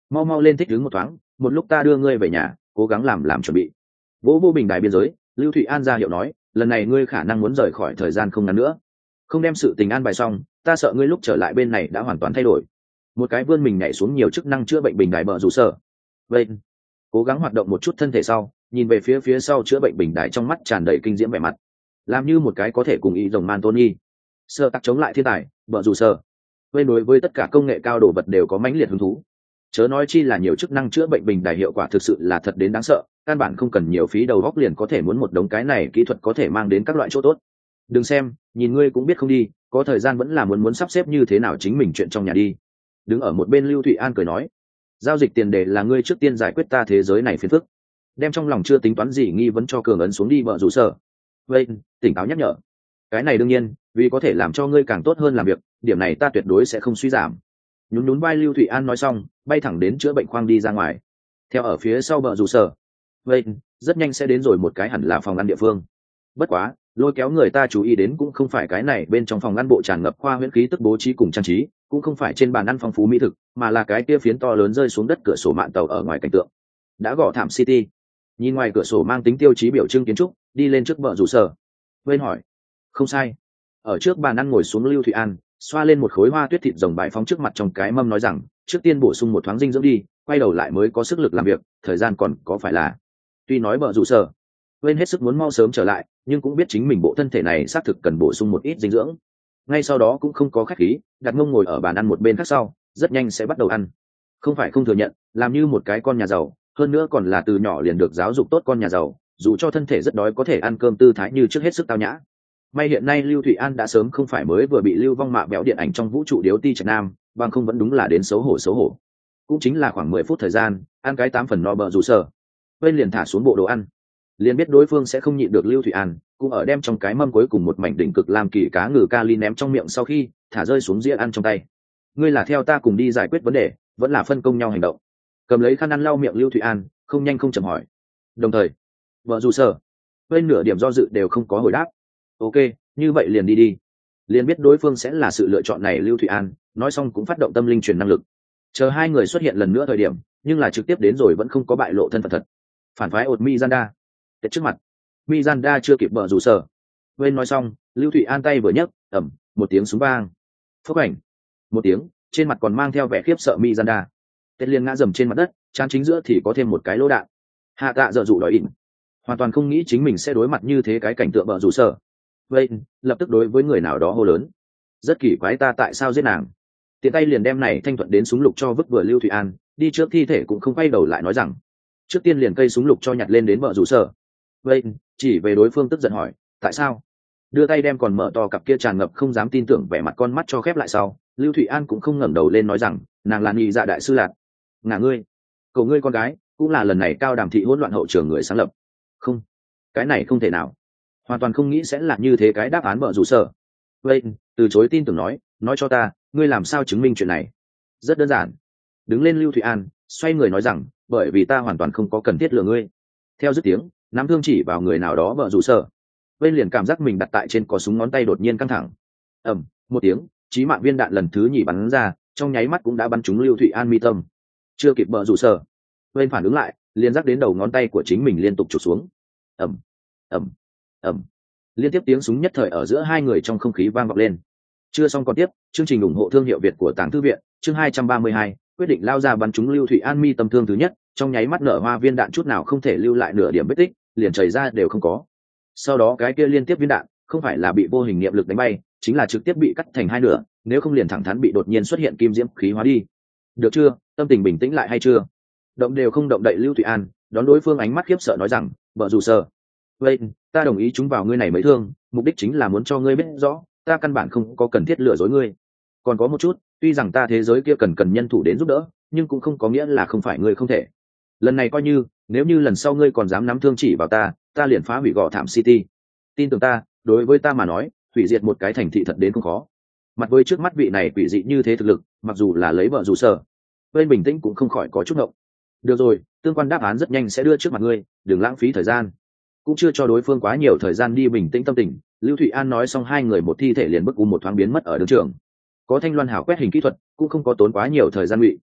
S1: mau mau lên thích đứng một thoáng, một lúc ta đưa ngươi về nhà, cố gắng làm chuẩn bị. Vỗ vô bình đài biên giới, Lưu Thụy An ra hiệu nói, lần này ngươi khả năng muốn rời khỏi thời gian không ngắn nữa, không đem sự tình an bài xong, ta sợ ngươi lúc trở lại bên này đã hoàn toàn thay đổi. Một cái vươn mình nhảy xuống nhiều chức năng chữa bệnh bình đài bờ rủ sở. Vậy, cố gắng hoạt động một chút thân thể sau, nhìn về phía sau chữa bệnh bình đài, trong mắt tràn đầy kinh diễm vẻ mặt, làm như một cái có thể cùng ý rồng man Tony. Sơ tắc chống lại thiên tài, bờ rủ sở. Bên đối với tất cả công nghệ cao đồ vật đều có mãnh liệt hứng thú. Chớ nói chi là nhiều chức năng chữa bệnh bình đài hiệu quả thực sự là thật đến đáng sợ, căn bản không cần nhiều phí đầu óc liền có thể muốn một đống cái này kỹ thuật có thể mang đến các loại chỗ tốt. Đừng xem, nhìn ngươi cũng biết không đi, có thời gian vẫn là muốn sắp xếp như thế nào chính mình chuyện trong nhà đi. Đứng ở một bên Lưu Thụy An cười nói, giao dịch tiền đề là ngươi trước tiên giải quyết ta thế giới này phiền phức, đem trong lòng chưa tính toán gì nghi vấn cho cường ấn xuống đi bợ rủ sở. Vậy, tỉnh táo nhắc nhở, cái này đương nhiên, vì có thể làm cho ngươi càng tốt hơn làm việc, điểm này ta tuyệt đối sẽ không suy giảm. Nhún vai Lưu Thụy An nói xong, bay thẳng đến chữa bệnh khoang đi ra ngoài, theo ở phía sau bợ rủ sở. Vậy, rất nhanh sẽ đến rồi một cái hẳn là phòng ăn địa phương. Bất quá, lôi kéo người ta chú ý đến cũng không phải cái này bên trong phòng ăn bộ tràn ngập khoa huyễn khí tức bố trí cùng trang trí, cũng không phải trên bàn ăn phong phú mỹ thực, mà là cái kia phiến to lớn rơi xuống đất cửa sổ mạn tàu ở ngoài cảnh tượng. Đã gõ thảm City. Nhìn ngoài cửa sổ mang tính tiêu chí biểu trưng kiến trúc, đi lên trước bờ rủ sở. Bên hỏi, không sai. Ở trước bàn ăn ngồi xuống Lưu Thụy An, xoa lên một khối hoa tuyết thịt rồng bãi phóng trước mặt trong cái mâm nói rằng, trước tiên bổ sung một thoáng dinh dưỡng đi, quay đầu lại mới có sức lực làm việc, thời gian còn có phải là. Tuy nói bờ rủ sở, bên hết sức muốn mau sớm trở lại, nhưng cũng biết chính mình bộ thân thể này xác thực cần bổ sung một ít dinh dưỡng. Ngay sau đó cũng không có khách khí, đặt mông ngồi ở bàn ăn một bên khác sau, rất nhanh sẽ bắt đầu ăn. Không phải không thừa nhận, làm như một cái con nhà giàu, hơn nữa còn là từ nhỏ liền được giáo dục tốt con nhà giàu, dù cho thân thể rất đói có thể ăn cơm tư thái như trước hết sức tao nhã. May hiện nay Lưu Thụy An đã sớm không phải mới vừa bị Lưu Vong Mạ béo điện ảnh trong vũ trụ điếu ti Trạch Nam, bằng không vẫn đúng là đến xấu hổ. Cũng chính là khoảng 10 phút thời gian, ăn cái 8 phần no bờ rủ sở. Bên liền thả xuống bộ đồ ăn, liền biết đối phương sẽ không nhịn được Lưu Thụy An, cũng ở đem trong cái mâm cuối cùng một mảnh đỉnh cực làm kỳ cá ngừ kali ném trong miệng sau khi thả rơi xuống dĩa ăn trong tay. Ngươi là theo ta cùng đi giải quyết vấn đề, vẫn là phân công nhau hành động? Cầm lấy khăn ăn lau miệng Lưu Thụy An, không nhanh không chậm hỏi. Đồng thời, vợ dù sở, bên nửa điểm do dự đều không có hồi đáp. Ok, như vậy liền đi. Liền biết đối phương sẽ là sự lựa chọn này. Lưu Thụy An nói xong cũng phát động tâm linh truyền năng lực, chờ hai người xuất hiện lần nữa thời điểm, nhưng là trực tiếp đến rồi vẫn không có bại lộ thân phận thật. Phản phái ột Mizanda tết trước mặt. Mizanda chưa kịp bờ rủ sở. Bên nói xong, Lưu Thụy An tay vừa nhấc, ầm, một tiếng súng vang. Phốc ảnh. Một tiếng, trên mặt còn mang theo vẻ khiếp sợ Mizanda. Tết liền ngã dầm trên mặt đất, trán chính giữa thì có thêm một cái lỗ đạn. Hạ tạ dở dụ đòi ỉn. Hoàn toàn không nghĩ chính mình sẽ đối mặt như thế cái cảnh tượng bờ rủ sở. Vậy, lập tức đối với người nào đó hô lớn. Rất kỳ quái, ta tại sao giết nàng? Tiện tay liền đem này thanh thuận đến súng lục cho vứt vừa Lưu Thụy An, đi trước thi thể cũng không quay đầu lại nói rằng. Trước tiên liền cây súng lục cho nhặt lên đến bờ rủ sở. Vậy, chỉ về đối phương tức giận hỏi, tại sao? Đưa tay đem còn mở to cặp kia tràn ngập không dám tin tưởng vẻ mặt con mắt cho khép lại sau, Lưu Thụy An cũng không ngẩng đầu lên nói rằng, nàng là nhị dạ đại sư Lạc. Ngả ngươi, cậu ngươi con gái, cũng là lần này cao đàm thị hỗn loạn hậu trường người sáng lập. Không, cái này không thể nào. Hoàn toàn không nghĩ sẽ là như thế cái đáp án bợ rủ sở. Vậy, từ chối tin tưởng nói cho ta, ngươi làm sao chứng minh chuyện này? Rất đơn giản. Đứng lên Lưu Thụy An, xoay người nói rằng, bởi vì ta hoàn toàn không có cần thiết lừa ngươi. Theo dứt tiếng, nắm thương chỉ vào người nào đó bợ rủ sở. Bên liền cảm giác mình đặt tại trên cò súng, ngón tay đột nhiên căng thẳng. Ầm, một tiếng, chí mạng viên đạn lần thứ nhì bắn ra, trong nháy mắt cũng đã bắn trúng Lưu Thụy An mi tâm. Chưa kịp bợ rủ sở, bên phản ứng lại, liền giác đến đầu ngón tay của chính mình liên tục chụp xuống. Ầm, ầm, ầm, liên tiếp tiếng súng nhất thời ở giữa hai người trong không khí vang vọng lên. Chưa xong còn tiếp, chương trình ủng hộ thương hiệu Việt của Tàng Thư viện, chương 232, quyết định lao ra bắn trúng Lưu Thụy An mi tâm thương thứ nhất, trong nháy mắt nở hoa, viên đạn chút nào không thể lưu lại nửa điểm vết tích, liền chảy ra đều không có. Sau đó cái kia liên tiếp viên đạn, không phải là bị vô hình niệm lực đánh bay, chính là trực tiếp bị cắt thành hai nửa, nếu không liền thẳng thắn bị đột nhiên xuất hiện kim diễm khí hóa đi. Được chưa, tâm tình bình tĩnh lại hay chưa? Động đều không động đậy Lưu Thụy An, đón đối phương ánh mắt khiếp sợ nói rằng, vợ dù sợ. Vậy, ta đồng ý chúng vào ngươi này mấy thương, mục đích chính là muốn cho ngươi biết rõ, ta căn bản không có cần thiết lừa dối ngươi. Còn có một chút, tuy rằng ta thế giới kia cần nhân thủ đến giúp đỡ, nhưng cũng không có nghĩa là không phải ngươi không thể. Lần này coi như, nếu như lần sau ngươi còn dám nắm thương chỉ vào ta liền phá hủy gò thảm City. Tin tưởng ta, đối với ta mà nói, hủy diệt một cái thành thị thật đến không khó. Mặt với trước mắt vị này quỷ dị như thế thực lực, mặc dù là lấy vợ dù sợ, bên bình tĩnh cũng không khỏi có chút ngộng. Được rồi, tương quan đáp án rất nhanh sẽ đưa trước mặt ngươi, đừng lãng phí thời gian. Cũng chưa cho đối phương quá nhiều thời gian đi bình tĩnh tâm tình, Lưu Thụy An nói xong, hai người một thi thể liền bức một thoáng biến mất ở đường trường. Có thanh loan hảo quét hình kỹ thuật, cũng không có tốn quá nhiều thời gian ngụy.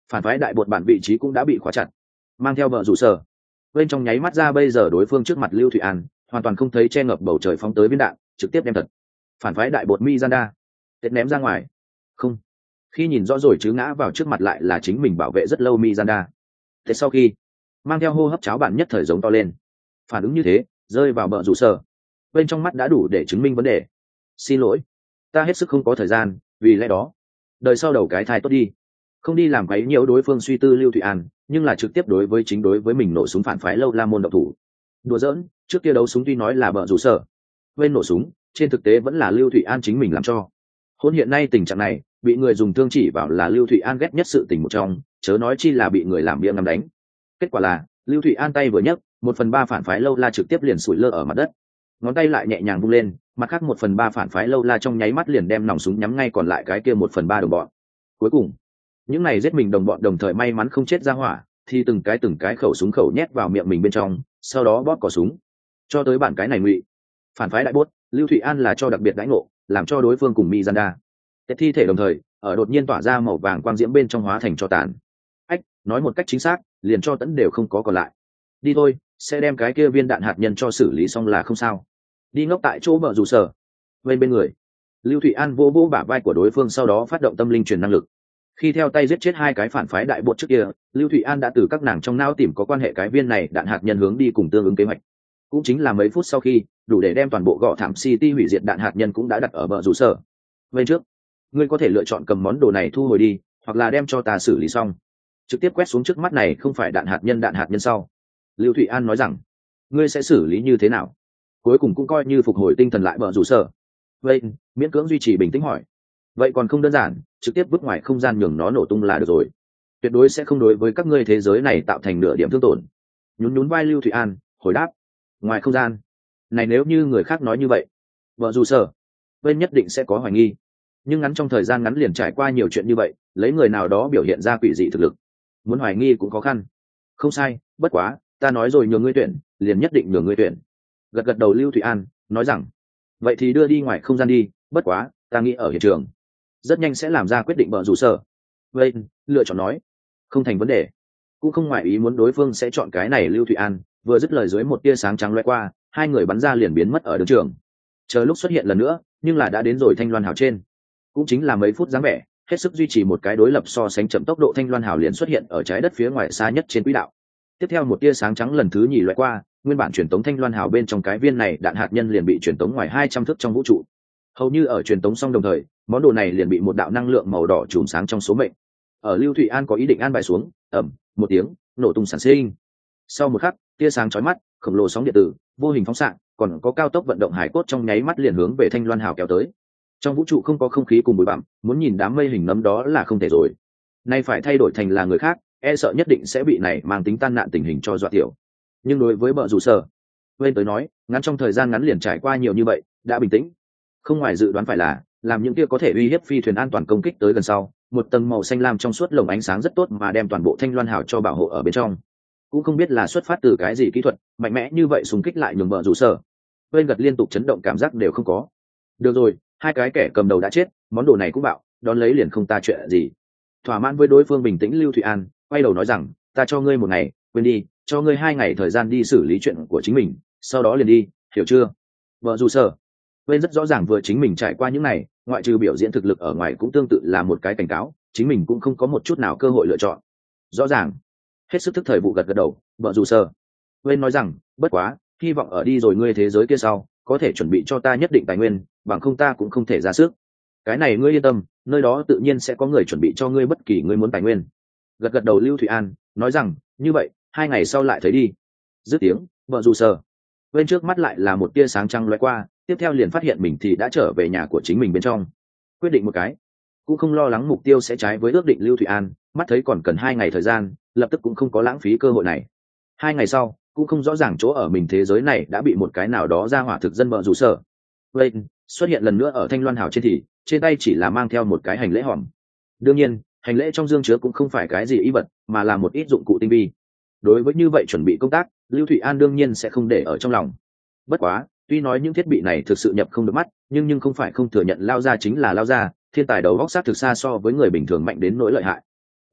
S1: phản phái đại bột bản vị trí cũng đã bị khóa chặt, mang theo vợ rủ sở bên trong nháy mắt ra. Bây giờ đối phương trước mặt Lưu Thụy An hoàn toàn không thấy che ngập bầu trời phóng tới viên đạn, trực tiếp đem thật phản phái đại bột Mizanda tết ném ra ngoài. Không, khi nhìn rõ rồi chứ ngã vào trước mặt lại là chính mình bảo vệ rất lâu Mizanda. Thế sau khi mang theo hô hấp cháo bản nhất thời giống to lên, phản ứng như thế rơi vào bờ rủ sở bên trong mắt đã đủ để chứng minh vấn đề. Xin lỗi, ta hết sức không có thời gian, vì lẽ đó đời sau đầu cái thai tốt đi, không đi làm quấy nhiễu đối phương suy tư Lưu Thụy An, nhưng là trực tiếp đối với chính đối với mình nổ súng phản phái lâu la môn độc thủ. Đùa giỡn, trước kia đấu súng tuy nói là bờ rủ sở bên nổ súng, trên thực tế vẫn là Lưu Thụy An chính mình làm cho. Hôn hiện nay tình trạng này bị người dùng thương chỉ vào là Lưu Thụy An ghét nhất sự tình một trong, chớ nói chi là bị người làm bia ngắm đánh. Kết quả là Lưu Thụy An tay vừa nhấc, 1/3 phản phái lâu la trực tiếp liền sủi lơ ở mặt đất, ngón tay lại nhẹ nhàng vung lên, mặt khác 1/3 phản phái lâu la trong nháy mắt liền đem nòng súng nhắm ngay còn lại cái kia 1/3 đồng bọn. Cuối cùng những này giết mình đồng bọn đồng thời may mắn không chết ra hỏa, thì từng cái khẩu súng khẩu nhét vào miệng mình bên trong, sau đó bóp cò súng. Cho tới bản cái này ngụy phản phái đại bốt Lưu Thụy An là cho đặc biệt đãi ngộ, làm cho đối phương cùng Mizanda cái thi thể đồng thời ở đột nhiên tỏa ra màu vàng quang diễm bên trong hóa thành tro tàn. Ách, nói một cách chính xác, liền cho tẫn đều không có còn lại. Đi thôi, sẽ đem cái kia viên đạn hạt nhân cho xử lý xong là không sao. Đi ngốc tại chỗ bờ rủ sở bên người Lưu Thụy An vô vô bả vai của đối phương, sau đó phát động tâm linh truyền năng lực. Khi theo tay giết chết 2 cái phản phái đại bột trước kia, Lưu Thụy An đã từ các nàng trong não tìm có quan hệ cái viên này đạn hạt nhân hướng đi cùng tương ứng kế hoạch. Cũng chính là mấy phút sau khi đủ để đem toàn bộ gò thảm City hủy diệt đạn hạt nhân cũng đã đặt ở bờ rủ sở bên trước. Ngươi có thể lựa chọn cầm món đồ này thu hồi đi, hoặc là đem cho ta xử lý xong. Trực tiếp quét xuống trước mắt này không phải đạn hạt nhân sau. Lưu Thụy An nói rằng, ngươi sẽ xử lý như thế nào? Cuối cùng cũng coi như phục hồi tinh thần lại bờ rủ sở vậy miễn cưỡng duy trì bình tĩnh hỏi. Vậy còn không đơn giản, trực tiếp vứt ngoài không gian nhường nó nổ tung là được rồi, tuyệt đối sẽ không đối với các ngươi thế giới này tạo thành nửa điểm thương tổn. Nhún vai Lưu Thụy An hồi đáp, ngoài không gian này nếu như người khác nói như vậy, vợ dù sở bên nhất định sẽ có hoài nghi, nhưng ngắn trong thời gian ngắn liền trải qua nhiều chuyện như vậy, lấy người nào đó biểu hiện ra quỷ dị thực lực, muốn hoài nghi cũng khó khăn. Không sai, bất quá ta nói rồi nhường ngươi tuyển liền nhất định nhường ngươi tuyển. Gật đầu Lưu Thụy An nói rằng, vậy thì đưa đi ngoài không gian đi, bất quá ta nghĩ ở hiện trường rất nhanh sẽ làm ra quyết định. Bờ rủ sở vậy lựa chọn nói, không thành vấn đề, cũng không ngoại ý muốn đối phương sẽ chọn cái này. Lưu Thụy An vừa dứt lời, dưới một tia sáng trắng loe qua, 2 người bắn ra liền biến mất ở đường trường. Chờ lúc xuất hiện lần nữa, nhưng là đã đến rồi Thanh Loan Hào trên, cũng chính là mấy phút dáng vẻ, hết sức duy trì một cái đối lập so sánh chậm tốc độ. Thanh Loan Hào liền xuất hiện ở trái đất phía ngoài xa nhất trên quỹ đạo. Tiếp theo một tia sáng trắng lần thứ nhì loe qua, nguyên bản truyền tống Thanh Loan Hào bên trong cái viên này đạn hạt nhân liền bị truyền tống ngoài 200 thước trong vũ trụ. Hầu như ở truyền tống xong đồng thời, món đồ này liền bị một đạo năng lượng màu đỏ chùm sáng trong số mệnh ở Lưu Thụy An có ý định an bài xuống, một tiếng nổ tung sản sinh. Sau một khắc, tia sáng chói mắt, khổng lồ sóng điện tử, vô hình phóng xạ, còn có cao tốc vận động hải cốt trong nháy mắt liền hướng về Thanh Loan Hào kéo tới. Trong vũ trụ không có không khí cùng bụi bặm, muốn nhìn đám mây hình nấm đó là không thể rồi. Nay phải thay đổi thành là người khác, e sợ nhất định sẽ bị này mang tính tan nạn tình hình cho dọa tiểu. Nhưng đối với bờ rủ sở bên tới nói, ngắn trong thời gian ngắn liền trải qua nhiều như vậy, đã bình tĩnh. Không ngoài dự đoán phải là làm những kia có thể uy hiếp phi thuyền an toàn công kích tới gần sau, một tầng màu xanh lam trong suốt lồng ánh sáng rất tốt mà đem toàn bộ Thanh Loan Hào cho bảo hộ ở bên trong. Cũng không biết là xuất phát từ cái gì kỹ thuật mạnh mẽ như vậy, xung kích lại nhường bờ rủ sở bên gật liên tục chấn động cảm giác đều không có. Được rồi, 2 cái kẻ cầm đầu đã chết, món đồ này cũng bạo, đón lấy liền không ta chuyện gì. Thỏa mãn với đối phương bình tĩnh, Lưu Thụy An quay đầu nói rằng, ta cho ngươi 1 ngày, quên đi, cho ngươi 2 ngày thời gian đi xử lý chuyện của chính mình, sau đó liền đi, hiểu chưa? Bờ rủ sở bên rất rõ ràng vừa chính mình trải qua những này, ngoại trừ biểu diễn thực lực ở ngoài cũng tương tự là một cái cảnh cáo, chính mình cũng không có một chút nào cơ hội lựa chọn. Rõ ràng, hết sức thức thời vụ gật đầu. Bờ rủ sở bên nói rằng, bất quá hy vọng ở đi rồi ngươi thế giới kia sau có thể chuẩn bị cho ta nhất định tài nguyên, bằng không ta cũng không thể ra sức. Cái này ngươi yên tâm, nơi đó tự nhiên sẽ có người chuẩn bị cho ngươi bất kỳ ngươi muốn tài nguyên. Gật đầu Lưu Thụy An nói rằng, như vậy 2 ngày sau lại thấy đi. Dứt tiếng, bờ rủ sở bên trước mắt lại là một tia sáng trăng lóe qua, tiếp theo liền phát hiện mình thì đã trở về nhà của chính mình bên trong. Quyết định một cái, cũng không lo lắng mục tiêu sẽ trái với ước định. Lưu Thụy An mắt thấy còn cần 2 ngày thời gian, lập tức cũng không có lãng phí cơ hội này. 2 ngày sau, cũng không rõ ràng chỗ ở mình thế giới này đã bị một cái nào đó ra hỏa thực dân bờ rủ sở vậy xuất hiện lần nữa ở Thanh Loan Hào trên, thì trên tay chỉ là mang theo một cái hành lễ hòm. Đương nhiên, hành lễ trong dương chứa cũng không phải cái gì ý vật, mà là một ít dụng cụ tinh vi. Đối với như vậy chuẩn bị công tác, Lưu Thụy An đương nhiên sẽ không để ở trong lòng. Bất quá, tuy nói những thiết bị này thực sự nhập không được mắt, nhưng không phải không thừa nhận Lao Gia chính là Lao Gia, thiên tài đầu góc sát thực xa so với người bình thường mạnh đến nỗi lợi hại.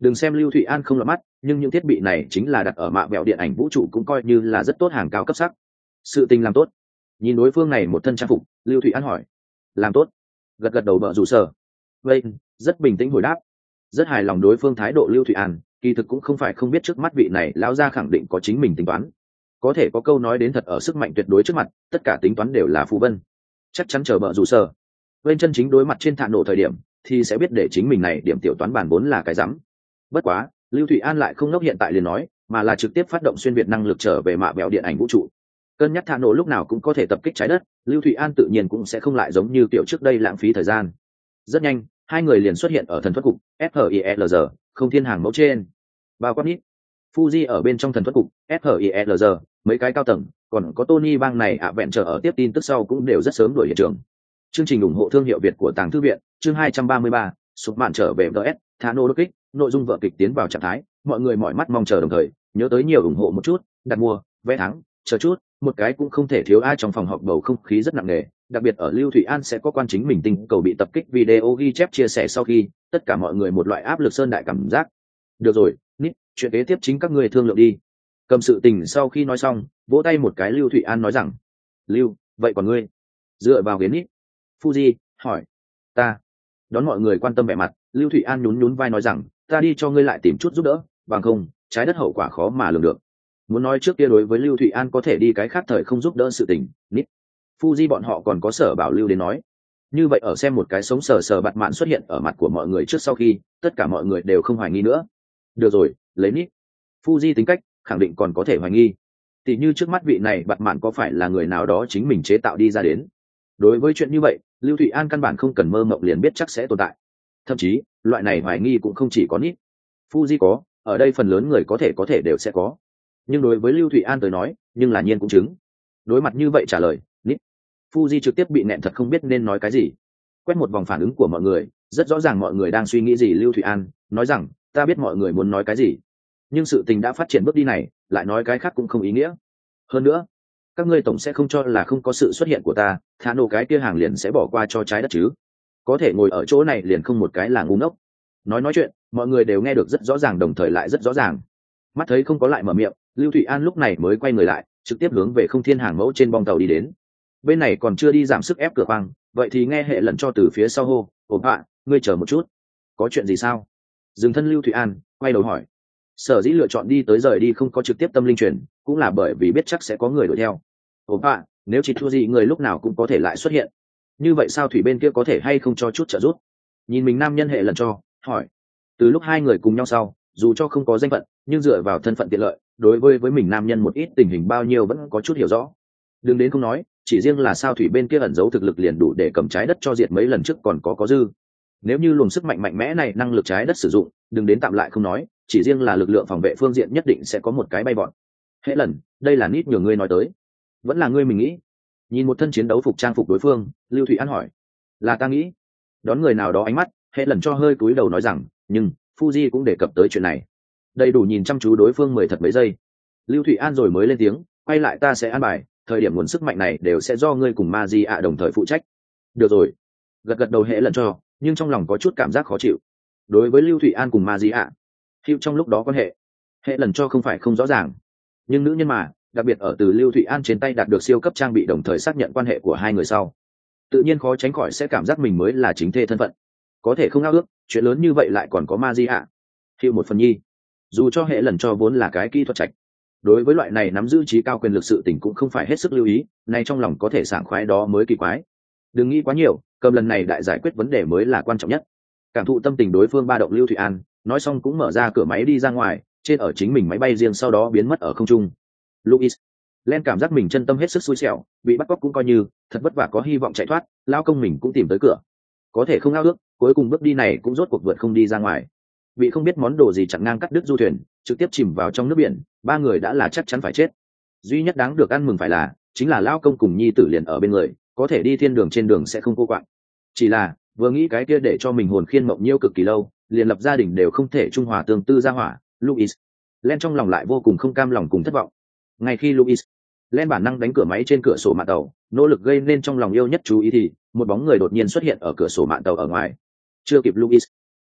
S1: Đừng xem Lưu Thụy An không lọt mắt, nhưng những thiết bị này chính là đặt ở mạ bẹo điện ảnh vũ trụ cũng coi như là rất tốt, hàng cao cấp sắc. Sự tình làm tốt. Nhìn đối phương này một thân trang phục, Lưu Thụy An hỏi. Làm tốt. Gật gật đầu bợ rủ sở. Vậy, rất bình tĩnh hồi đáp. Rất hài lòng đối phương thái độ Lưu Thụy An, kỳ thực cũng không phải không biết trước mắt vị này lão gia khẳng định có chính mình tính toán. Có thể có câu nói đến thật ở sức mạnh tuyệt đối trước mặt, tất cả tính toán đều là phù vân. Chắc chắn chờ bợ rủ sở. Bên chân chính đối mặt trên thạ nổ thời điểm, thì sẽ biết để chính mình này điểm tiểu toán bản vốn là cái rắm. Bất quá, Lưu Thụy An lại không ngốc hiện tại liền nói, mà là trực tiếp phát động xuyên việt năng lực trở về mạ bẹo điện ảnh vũ trụ. Cân nhắc thả nổ lúc nào cũng có thể tập kích trái đất, Lưu Thụy An tự nhiên cũng sẽ không lại giống như kiểu trước đây lãng phí thời gian. Rất nhanh, hai người liền xuất hiện ở thần thoát cục FHILZ, không thiên hàng mẫu trên. Bao quát nít. Fuji ở bên trong thần thoát cục FHILZ, mấy cái cao tầng, còn có Tony bang này vẹn trở ở tiếp tin tức sau cũng đều rất sớm đuổi hiện trường. Chương trình ủng hộ thương hiệu Việt của Tàng Thư viện, chương 233, sụp mạn trở về DS, thả nổ đột kích, nội dung vở kịch tiến vào trạng thái, mọi người mỏi mắt mong chờ đồng thời, nhớ tới nhiều ủng hộ một chút, đặt mua, vé thắng, chờ chút, một cái cũng không thể thiếu. Ai trong phòng họp bầu không khí rất nặng nề, đặc biệt ở Lưu Thụy An sẽ có quan chính mình tinh cầu bị tập kích video ghi chép chia sẻ sau khi, tất cả mọi người một loại áp lực sơn đại cảm giác. Được rồi, nít, chuyện kế tiếp chính các người thương lượng đi. Cầm sự tình sau khi nói xong, vỗ tay một cái Lưu Thụy An nói rằng, Lưu, vậy còn ngươi? Dựa vào ghế nít. Fuji hỏi. Ta. Đón mọi người quan tâm vẻ mặt, Lưu Thụy An nhún nhún vai nói rằng, ta đi cho ngươi lại tìm chút giúp đỡ, bằng không trái đất hậu quả khó mà lường được. Muốn nói trước kia đối với Lưu Thụy An có thể đi cái khác thời không giúp đỡ sự tình, nít. Fuji bọn họ còn có Sở Bảo Lưu đến nói. Như vậy ở xem một cái sống sờ sờ bạt mạn xuất hiện ở mặt của mọi người trước sau khi, tất cả mọi người đều không hoài nghi nữa. Được rồi, lấy nít. Fuji tính cách, khẳng định còn có thể hoài nghi. Tỷ như trước mắt vị này bạt mạn có phải là người nào đó chính mình chế tạo đi ra đến. Đối với chuyện như vậy, Lưu Thụy An căn bản không cần mơ mộng liền biết chắc sẽ tồn tại. Thậm chí, loại này hoài nghi cũng không chỉ có nít. Fuji có, ở đây phần lớn người có thể đều sẽ có. Nhưng đối với Lưu Thụy An tới nói, nhưng là nhiên cũng chứng. Đối mặt như vậy trả lời, nít. Fuji trực tiếp bị nẹn thật không biết nên nói cái gì. Quét một vòng phản ứng của mọi người, rất rõ ràng mọi người đang suy nghĩ gì. Lưu Thụy An nói rằng, ta biết mọi người muốn nói cái gì. Nhưng sự tình đã phát triển bước đi này, lại nói cái khác cũng không ý nghĩa. Hơn nữa, các ngươi tổng sẽ không cho là không có sự xuất hiện của ta, thả nổ cái kia hàng liền sẽ bỏ qua cho trái đất chứ. Có thể ngồi ở chỗ này liền không một cái là ngu ngốc. Nói chuyện, mọi người đều nghe được rất rõ ràng, đồng thời lại rất rõ ràng. Mắt thấy không có lại mở miệng, Lưu Thụy An lúc này mới quay người lại, trực tiếp hướng về không thiên hàng mẫu trên bong tàu đi đến. Bên này còn chưa đi giảm sức ép cửa khoang, vậy thì nghe hệ lần cho từ phía sau hô, ổn ạ, ngươi chờ một chút. Có chuyện gì sao? Dừng thân Lưu Thụy An, quay đầu hỏi. Sở dĩ lựa chọn đi tới rời đi không có trực tiếp tâm linh truyền, cũng là bởi vì biết chắc sẽ có người đuổi theo. Ổn ạ, nếu chỉ thua gì người lúc nào cũng có thể lại xuất hiện. Như vậy sao thủy bên kia có thể hay không cho chút trợ giúp? Nhìn mình nam nhân hệ lần cho, hỏi. Từ lúc hai người cùng nhau sau, dù cho không có danh phận, nhưng dựa vào thân phận tiện lợi, đối với mình nam nhân một ít tình hình bao nhiêu vẫn có chút hiểu rõ. Đừng đến không nói, chỉ riêng là sao thủy bên kia ẩn giấu thực lực liền đủ để cầm trái đất cho diệt mấy lần trước còn có dư. Nếu như luồng sức mạnh mạnh mẽ này năng lực trái đất sử dụng, đừng đến tạm lại không nói, chỉ riêng là lực lượng phòng vệ phương diện nhất định sẽ có một cái bay bọn. Hệ lần, đây là nít nhường ngươi nói tới, vẫn là ngươi mình nghĩ? Nhìn một thân chiến đấu phục trang phục đối phương, Lưu Thụy An hỏi. Là ta nghĩ. Đón người nào đó ánh mắt, hệ lần cho hơi cúi đầu nói rằng, nhưng Fuji cũng đề cập tới chuyện này. Đầy đủ nhìn chăm chú đối phương 10 thật mấy giây. Lưu Thụy An rồi mới lên tiếng, quay lại ta sẽ an bài, thời điểm nguồn sức mạnh này đều sẽ do ngươi cùng Maji ạ đồng thời phụ trách. Được rồi. Gật gật đầu hệ lần cho, nhưng trong lòng có chút cảm giác khó chịu. Đối với Lưu Thụy An cùng Maji ạ, hiệu trong lúc đó quan hệ, hệ lần cho không phải không rõ ràng. Nhưng nữ nhân mà, đặc biệt ở từ Lưu Thụy An trên tay đạt được siêu cấp trang bị đồng thời xác nhận quan hệ của hai người sau, tự nhiên khó tránh khỏi sẽ cảm giác mình mới là chính thê thân phận. Có thể không ao ước, chuyện lớn như vậy lại còn có Maji ạ. Hiệu một phần nhi. Dù cho hệ lần cho vốn là cái kỹ thuật trạch, đối với loại này nắm giữ trí cao quyền lực sự tình cũng không phải hết sức lưu ý, nay trong lòng có thể sảng khoái đó mới kỳ quái. Đừng nghĩ quá nhiều, cầm lần này đại giải quyết vấn đề mới là quan trọng nhất. Cảm thụ tâm tình đối phương ba động Lưu Thụy An, nói xong cũng mở ra cửa máy đi ra ngoài, trên ở chính mình máy bay riêng sau đó biến mất ở không trung. Luis Len cảm giác mình chân tâm hết sức xui xẻo, bị bắt cóc cũng coi như thật vất vả có hy vọng chạy thoát, lao công mình cũng tìm tới cửa. Có thể không ao ước, cuối cùng bước đi này cũng rốt cuộc vượt không đi ra ngoài. Bị không biết món đồ gì chặn ngang cắt đứt du thuyền, trực tiếp chìm vào trong nước biển, ba người đã là chắc chắn phải chết. Duy nhất đáng được ăn mừng phải là, chính là lao công cùng nhi tử liền ở bên người, có thể đi thiên đường trên đường sẽ không cô quạng. Chỉ là vừa nghĩ cái kia để cho mình hồn khiên mộng nhiêu cực kỳ lâu, liền lập gia đình đều không thể trung hòa tương tư ra hỏa, Luis Len trong lòng lại vô cùng không cam lòng cùng thất vọng. Ngay khi Luis Len bản năng đánh cửa máy trên cửa sổ mạn tàu, nỗ lực gây nên trong lòng yêu nhất chú ý thì một bóng người đột nhiên xuất hiện ở cửa sổ mạn tàu ở ngoài. Chưa kịp Luis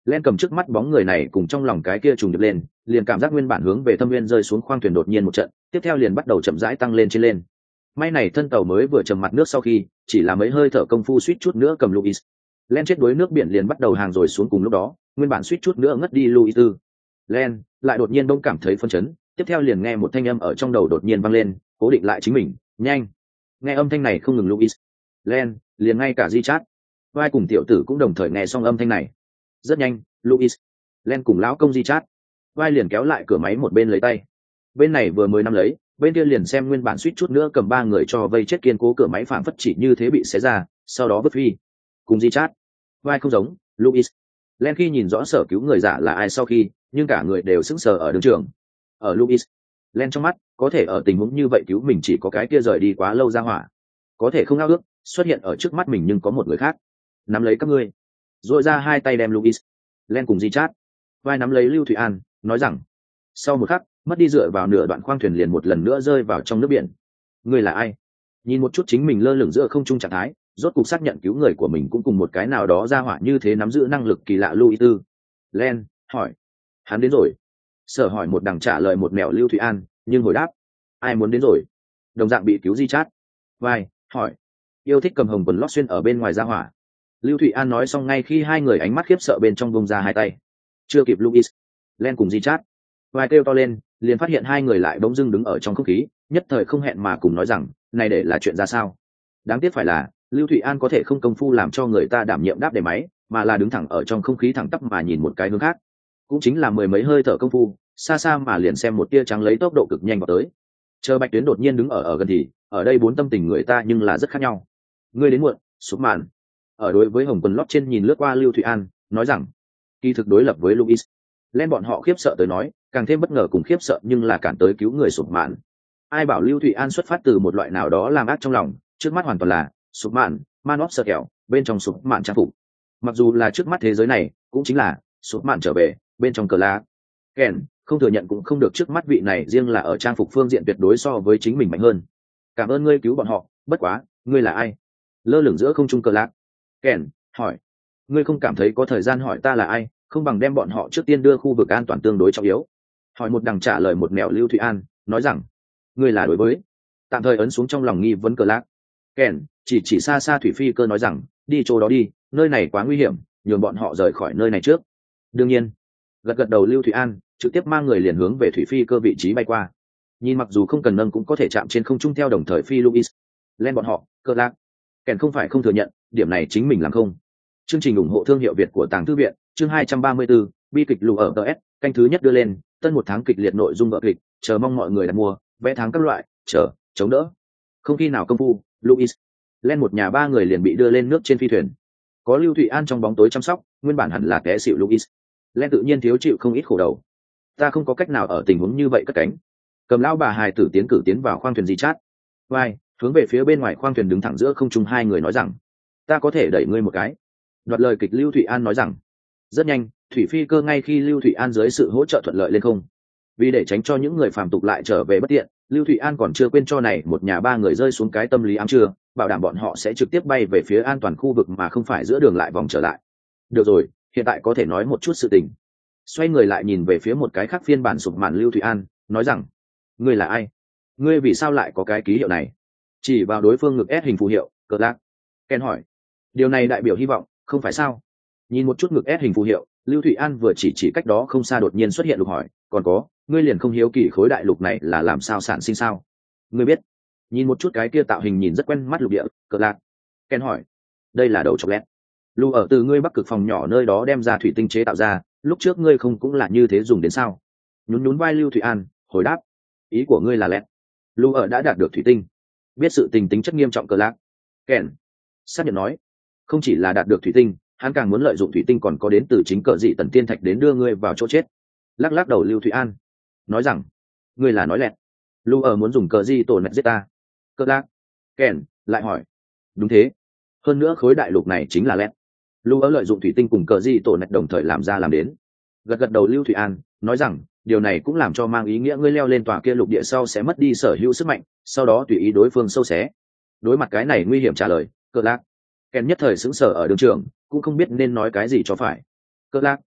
S1: Len cầm trước mắt bóng người này cùng trong lòng cái kia trùng điệp lên, liền cảm giác nguyên bản hướng về thâm nguyên rơi xuống khoang thuyền đột nhiên một trận, tiếp theo liền bắt đầu chậm rãi tăng lên trên lên. May này thân tàu mới vừa trầm mặt nước sau khi, chỉ là mấy hơi thở công phu suýt chút nữa cầm Luis. Len chết đuối nước biển liền bắt đầu hàng rồi xuống cùng lúc đó, nguyên bản suýt chút nữa ngất đi Luis tư. Len lại đột nhiên bỗng cảm thấy phân chấn, tiếp theo liền nghe một thanh âm ở trong đầu đột nhiên vang lên, cố định lại chính mình, nhanh. Nghe âm thanh này không ngừng Luis. Len liền ngay cả Di Chát, vai cùng tiểu tử cũng đồng thời nghe xong âm thanh này. Rất nhanh, Luis, Len cùng lão công Di Chát, vai liền kéo lại cửa máy một bên lấy tay. Bên này vừa mới nắm lấy, bên kia liền xem nguyên bản suýt chút nữa cầm ba người cho vây chết kiên cố cửa máy phảng phất chỉ như thế bị xé ra, sau đó vứt phi. Cùng Di Chát, vai không giống, Luis. Len khi nhìn rõ sở cứu người giả là ai sau khi, nhưng cả người đều sững sờ ở đường trường. Ở Luis, Len trong mắt, có thể ở tình huống như vậy cứu mình chỉ có cái kia rời đi quá lâu ra hỏa. Có thể không ao ước, xuất hiện ở trước mắt mình nhưng có một người khác. Nắm lấy các ngươi. Rồi ra hai tay đem Luis, Len cùng Di Chát, vai nắm lấy Lưu Thụy An, nói rằng. Sau một khắc, mất đi dựa vào nửa đoạn khoang thuyền liền một lần nữa rơi vào trong nước biển. Ngươi là ai? Nhìn một chút chính mình lơ lửng giữa không trung trạng thái, rốt cục xác nhận cứu người của mình cũng cùng một cái nào đó ra hỏa như thế nắm giữ năng lực kỳ lạ Louis tư. Len hỏi. Hắn đến rồi. Sở hỏi một đằng trả lời một mẹo Lưu Thụy An, nhưng hồi đáp. Ai muốn đến rồi? Đồng dạng bị cứu Di Chát. Vai hỏi. Yêu thích cầm hồng quần lót xuyên ở bên ngoài ra hỏa. Lưu Thụy An nói xong ngay khi hai người ánh mắt khiếp sợ bên trong bông ra hai tay. Chưa kịp Louis, Len cùng Di Chát, vai kêu to lên, liền phát hiện hai người lại bỗng dưng đứng ở trong không khí, nhất thời không hẹn mà cùng nói rằng, này để là chuyện ra sao? Đáng tiếc phải là, Lưu Thụy An có thể không công phu làm cho người ta đảm nhiệm đáp đề máy, mà là đứng thẳng ở trong không khí thẳng tắp mà nhìn một cái hướng khác. Cũng chính là mười mấy hơi thở công phu, xa xa mà liền xem một tia trắng lấy tốc độ cực nhanh vào tới. Chờ Bạch Tuyến đột nhiên đứng ở gần thì, ở đây bốn tâm tình người ta nhưng là rất khác nhau. Ngươi đến muộn, sụp màn. Ở đối với hồng quần lót trên nhìn lướt qua Lưu Thụy An, nói rằng, kỳ thực đối lập với Louis, Len bọn họ khiếp sợ tới nói, càng thêm bất ngờ cùng khiếp sợ nhưng là cản tới cứu người sụp mạn. Ai bảo Lưu Thụy An xuất phát từ một loại nào đó làm ác trong lòng, trước mắt hoàn toàn là sụp mạn, man óp sợ kẹo, bên trong sụp mạn trang phục. Mặc dù là trước mắt thế giới này, cũng chính là sụp mạn trở về, bên trong cờ lá. Ken không thừa nhận cũng không được, trước mắt vị này riêng là ở trang phục phương diện tuyệt đối so với chính mình mạnh hơn. Cảm ơn ngươi cứu bọn họ, bất quá, ngươi là ai? Lơ lửng giữa không trung cờ lạc. Ken hỏi. Ngươi không cảm thấy có thời gian hỏi ta là ai, không bằng đem bọn họ trước tiên đưa khu vực an toàn tương đối trọng yếu. Hỏi một đằng trả lời một mẹo Lưu Thụy An, nói rằng, ngươi là đối với. Tạm thời ấn xuống trong lòng nghi vấn cờ lạc. Ken chỉ xa xa thủy phi cơ nói rằng, đi chỗ đó đi, nơi này quá nguy hiểm, nhường bọn họ rời khỏi nơi này trước. Đương nhiên. Gật đầu Lưu Thụy An trực tiếp mang người liền hướng về thủy phi cơ vị trí bay qua. Nhìn mặc dù không cần nâng cũng có thể chạm trên không trung theo đồng thời phi Louis, Len bọn họ, cờ lạc. Ken không phải không thừa nhận, điểm này chính mình làm không. Chương trình ủng hộ thương hiệu Việt của Tàng Thư viện, chương 234, bi kịch lù ở TS, canh thứ nhất đưa lên, tân một tháng kịch liệt nội dung vở kịch, chờ mong mọi người đặt mua, vé tháng các loại, chống đỡ. Không khi nào công phu, Louis, Len một nhà ba người liền bị đưa lên nước trên phi thuyền. Có Lưu Thụy An trong bóng tối chăm sóc, nguyên bản hẳn là té xỉu Louis. Len tự nhiên thiếu chịu không ít khổ đầu. Ta không có cách nào ở tình huống như vậy cất cánh. Cầm lão bà hài tử tiến vào khoang thuyền Di Chát. Vai, hướng về phía bên ngoài khoang thuyền đứng thẳng giữa không trung hai người nói rằng, ta có thể đẩy ngươi một cái. Đoạt lời kịch Lưu Thụy An nói rằng, rất nhanh, thủy phi cơ ngay khi Lưu Thụy An dưới sự hỗ trợ thuận lợi lên không. Vì để tránh cho những người phàm tục lại trở về bất tiện, Lưu Thụy An còn chưa quên cho này một nhà ba người rơi xuống cái tâm lý ám chưa, bảo đảm bọn họ sẽ trực tiếp bay về phía an toàn khu vực mà không phải giữa đường lại vòng trở lại. Được rồi, hiện tại có thể nói một chút sự tình. Xoay người lại nhìn về phía một cái khác phiên bản sụp màn Lưu Thụy An, nói rằng, ngươi là ai? Ngươi vì sao lại có cái ký hiệu này? Chỉ vào đối phương ngực S hình phù hiệu, cờ lạc. Ken hỏi, điều này đại biểu hy vọng, không phải sao? Nhìn một chút ngực S hình phù hiệu, Lưu Thụy An vừa chỉ cách đó không xa đột nhiên xuất hiện lục hỏi, còn có, ngươi liền không hiếu kỳ khối đại lục này là làm sao sản sinh sao? Ngươi biết? Nhìn một chút cái kia tạo hình nhìn rất quen mắt lục địa, cờ lạc. Ken hỏi, đây là đầu chọc lẹt. Lưu ở từ ngươi Bắc Cực phòng nhỏ nơi đó đem ra thủy tinh chế tạo ra, lúc trước ngươi không cũng là như thế dùng đến sao? Nhún vai Lưu Thụy An, hồi đáp, ý của ngươi là lẹt. Lưu ở đã đạt được thủy tinh, biết sự tình tính chất nghiêm trọng cờ lạc. Ken xác nhận nói, không chỉ là đạt được thủy tinh, hắn càng muốn lợi dụng thủy tinh còn có đến từ chính cờ dị tần tiên thạch đến đưa ngươi vào chỗ chết. Lắc đầu Lưu Thụy An nói rằng, ngươi là nói lẹt. Lưu ở muốn dùng cờ dị tổ nẹt giết ta. Cờ lạc. Ken lại hỏi, đúng thế, hơn nữa khối đại lục này chính là lẹt. Lưu ở lợi dụng thủy tinh cùng cờ dị tổ nẹt đồng thời làm ra làm đến. Gật đầu Lưu Thụy An nói rằng, điều này cũng làm cho mang ý nghĩa ngươi leo lên tòa kia lục địa sau sẽ mất đi sở hữu sức mạnh, sau đó tùy ý đối phương sâu xé. Đối mặt cái này nguy hiểm trả lời, cờ lạc. Ken nhất thời sững sờ ở đường trường, cũng không biết nên nói cái gì cho phải. Cờ lạc,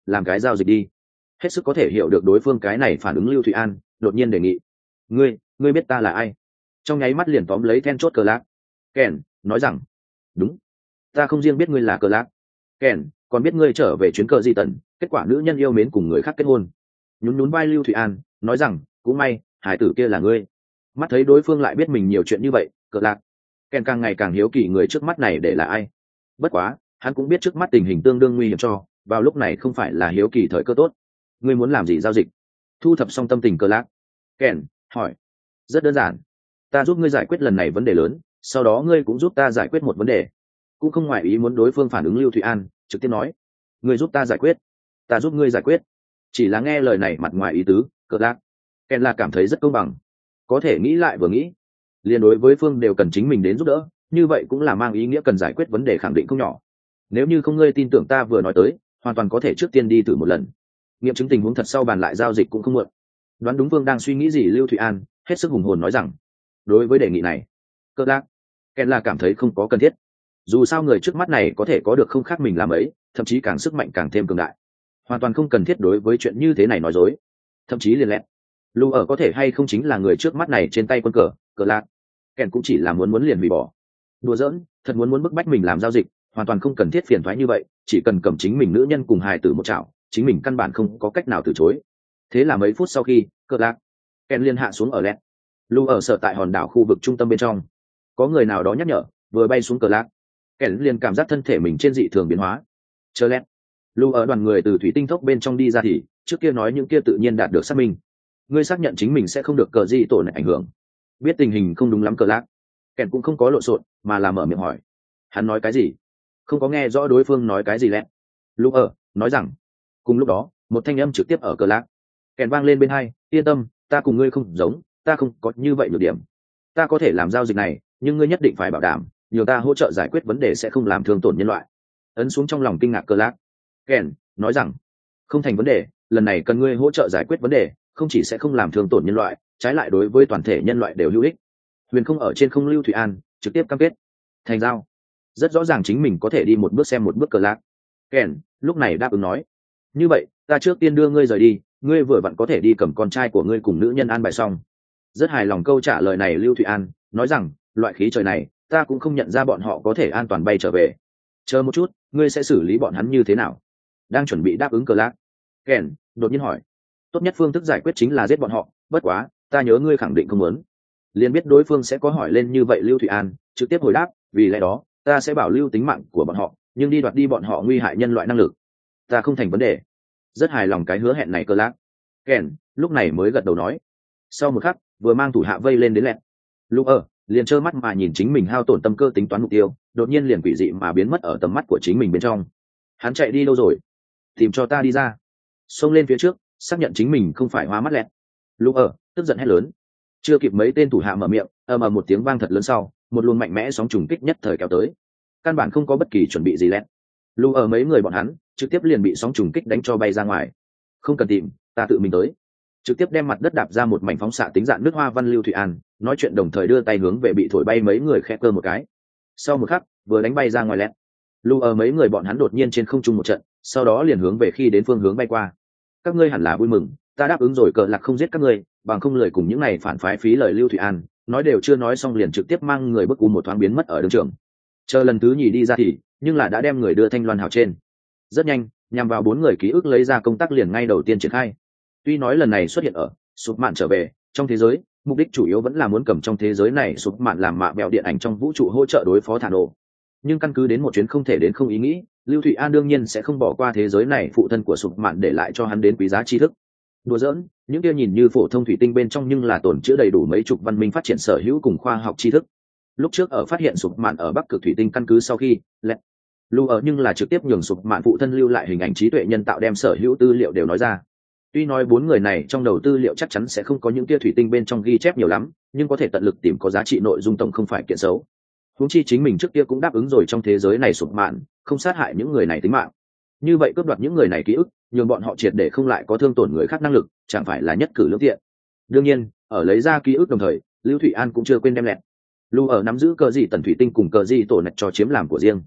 S1: làm cái giao dịch đi. Hết sức có thể hiểu được đối phương cái này phản ứng, Lưu Thụy An đột nhiên đề nghị. Ngươi biết ta là ai? Trong nháy mắt liền tóm lấy then chốt cờ lạc. Kèn nói rằng, đúng, ta không riêng biết ngươi là cờ lạc. Kèn còn biết ngươi trở về chuyến cờ di tần, kết quả nữ nhân yêu mến cùng người khác kết hôn. Nhún vai Lưu Thụy An nói rằng, cũng may hải tử kia là ngươi. Mắt thấy đối phương lại biết mình nhiều chuyện như vậy, cờ lạc Kèn càng ngày càng hiếu kỳ người trước mắt này để là ai. Bất quá hắn cũng biết trước mắt tình hình tương đương nguy hiểm, cho vào lúc này không phải là hiếu kỳ thời cơ tốt. Ngươi muốn làm gì giao dịch? Thu thập xong tâm tình cờ lạc, Kèn hỏi. Rất đơn giản, ta giúp ngươi giải quyết lần này vấn đề lớn, sau đó ngươi cũng giúp ta giải quyết một vấn đề. Cũng không ngoài ý muốn đối phương phản ứng, Lưu Thụy An trực tiếp nói, ngươi giúp ta giải quyết, ta giúp ngươi giải quyết. Chỉ là nghe lời này mặt ngoài ý tứ, cờ lạc Kèn là cảm thấy rất công bằng. Có thể nghĩ lại vừa nghĩ, liền đối với phương đều cần chính mình đến giúp đỡ, như vậy cũng là mang ý nghĩa cần giải quyết vấn đề khẳng định không nhỏ. Nếu như không ngươi tin tưởng ta vừa nói tới, hoàn toàn có thể trước tiên đi thử một lần, nghiệm chứng tình huống thật sau bàn lại giao dịch cũng không muộn. Đoán đúng phương đang suy nghĩ gì, Lưu Thụy An hết sức hùng hồn nói rằng, đối với đề nghị này, cờ lạc Kèn là cảm thấy không có cần thiết. Dù sao người trước mắt này có thể có được không khác mình làm ấy, thậm chí càng sức mạnh càng thêm cường đại, hoàn toàn không cần thiết đối với chuyện như thế này nói dối, thậm chí liền lẹn lù ở có thể hay không chính là người trước mắt này trên tay quân cờ lạc Kèn cũng chỉ là muốn liền hủy bỏ. Đùa giỡn, thật muốn bức bách mình làm giao dịch, hoàn toàn không cần thiết phiền thoái như vậy, chỉ cần cầm chính mình nữ nhân cùng hài tử một chảo, chính mình căn bản không có cách nào từ chối. Thế là mấy phút sau khi cờ lạc Kèn liên hạ xuống ở lẹn lù ở sở tại hòn đảo khu vực trung tâm bên trong, có người nào đó nhắc nhở, vừa bay xuống cờ lạc Kèn liền cảm giác thân thể mình trên dị thường biến hóa. Chờ lẹn lù ở đoàn người từ thủy tinh thốc bên trong đi ra thì trước kia nói những kia tự nhiên đạt được xác minh. Ngươi xác nhận chính mình sẽ không được cờ di tổ này ảnh hưởng? Biết tình hình không đúng lắm cờ lạc Kèn cũng không có lộn xộn, mà là mở miệng hỏi. Hắn nói cái gì? Không có nghe rõ đối phương nói cái gì lẹn lù ở nói rằng. Cùng lúc đó một thanh âm trực tiếp ở cờ lạc Kèn vang lên bên hai, yên tâm, ta cùng ngươi không giống, ta không có như vậy nhược điểm. Ta có thể làm giao dịch này, nhưng ngươi nhất định phải bảo đảm nhờ ta hỗ trợ giải quyết vấn đề sẽ không làm thương tổn nhân loại. Ấn xuống trong lòng kinh ngạc cờ lạc Kèn nói rằng, không thành vấn đề, lần này cần ngươi hỗ trợ giải quyết vấn đề, không chỉ sẽ không làm thương tổn nhân loại, trái lại đối với toàn thể nhân loại đều hữu ích. Huyền không ở trên không, Lưu Thụy An trực tiếp cam kết thành giao. Rất rõ ràng chính mình có thể đi một bước xem một bước cờ lạc Kèn lúc này đáp ứng nói, như vậy ta trước tiên đưa ngươi rời đi, ngươi vừa vặn có thể đi cầm con trai của ngươi cùng nữ nhân an bài xong. Rất hài lòng câu trả lời này, Lưu Thụy An nói rằng, loại khí trời này ta cũng không nhận ra bọn họ có thể an toàn bay trở về. Chờ một chút, ngươi sẽ xử lý bọn hắn như thế nào? Đang chuẩn bị đáp ứng cờ lạc Kèn đột nhiên hỏi. Tốt nhất phương thức giải quyết chính là giết bọn họ, bất quá ta nhớ ngươi khẳng định không muốn. Liền biết đối phương sẽ có hỏi lên như vậy, Lưu Thụy An trực tiếp hồi đáp, vì lẽ đó ta sẽ bảo lưu tính mạng của bọn họ, nhưng đi đoạt đi bọn họ nguy hại nhân loại năng lực, ta không thành vấn đề. Rất hài lòng cái hứa hẹn này cờ lạc Kèn lúc này mới gật đầu nói. Sau một khắc, vừa mang thủ hạ vây lên đến lẹn lúc ở liền trơ mắt mà nhìn chính mình hao tổn tâm cơ tính toán mục tiêu, đột nhiên liền quỷ dị mà biến mất ở tầm mắt của chính mình bên trong. Hắn chạy đi đâu rồi? Tìm cho ta đi ra. Xông lên phía trước xác nhận chính mình không phải hóa mắt lẹn lúc ở tức giận hét lớn. Chưa kịp mấy tên thủ hạ mở miệng, một tiếng vang thật lớn sau, một luồng mạnh mẽ sóng trùng kích nhất thời kéo tới. Căn bản không có bất kỳ chuẩn bị gì lẹn lúc ở mấy người bọn hắn trực tiếp liền bị sóng trùng kích đánh cho bay ra ngoài. Không cần tìm, ta tự mình tới. Trực tiếp đem mặt đất đạp ra một mảnh phóng xạ tính dạng nước hoa văn, Lưu Thụy An nói chuyện đồng thời đưa tay hướng về bị thổi bay mấy người khẽ cơ một cái. Sau một khắc, vừa đánh bay ra ngoài lẹn lúc ở mấy người bọn hắn đột nhiên trên không trung một trận, sau đó liền hướng về khi đến phương hướng bay qua. Các ngươi hẳn là vui mừng, ta đáp ứng rồi, cờ lạc không giết các ngươi, bằng không lời cùng những này phản phái phí lời. Lưu Thụy An nói đều chưa nói xong liền trực tiếp mang người bức u một thoáng biến mất ở đường trường. Chờ lần thứ nhì đi ra thì nhưng là đã đem người đưa thanh loan hào trên. Rất nhanh, nhằm vào 4 người ký ức lấy ra công tác liền ngay đầu tiên triển khai. Tuy nói lần này xuất hiện ở sụp mạn trở về trong thế giới, mục đích chủ yếu vẫn là muốn cầm trong thế giới này sụp mạn làm mạ bèo điện ảnh trong vũ trụ hỗ trợ đối phó thả nổ, nhưng căn cứ đến một chuyến không thể đến không ý nghĩ, Lưu Thụy An đương nhiên sẽ không bỏ qua thế giới này phụ thân của sụp mạn để lại cho hắn đến quý giá tri thức. Đùa giỡn, những kia nhìn như phổ thông thủy tinh bên trong nhưng là tồn chứa đầy đủ mấy chục văn minh phát triển sở hữu cùng khoa học tri thức. Lúc trước ở phát hiện sụp mạn ở Bắc Cực thủy tinh căn cứ sau khi lưu ở nhưng là trực tiếp nhường sụp mạn phụ thân lưu lại hình ảnh trí tuệ nhân tạo đem sở hữu tư liệu đều nói ra. Tuy nói 4 người này trong đầu tư liệu chắc chắn sẽ không có những kia thủy tinh bên trong ghi chép nhiều lắm, nhưng có thể tận lực tìm có giá trị nội dung tổng không phải kiện xấu. Huống chi chính mình trước kia cũng đáp ứng rồi trong thế giới này sụp mạn không sát hại những người này tính mạng. Như vậy cướp đoạt những người này ký ức, nhường bọn họ triệt để không lại có thương tổn người khác năng lực, chẳng phải là nhất cử lưỡng tiện. Đương nhiên, ở lấy ra ký ức đồng thời, Lưu Thụy An cũng chưa quên đem lẹt lưu ở nắm giữ cờ gì tần thủy tinh cùng cờ gì tổ nạch cho chiếm làm của riêng.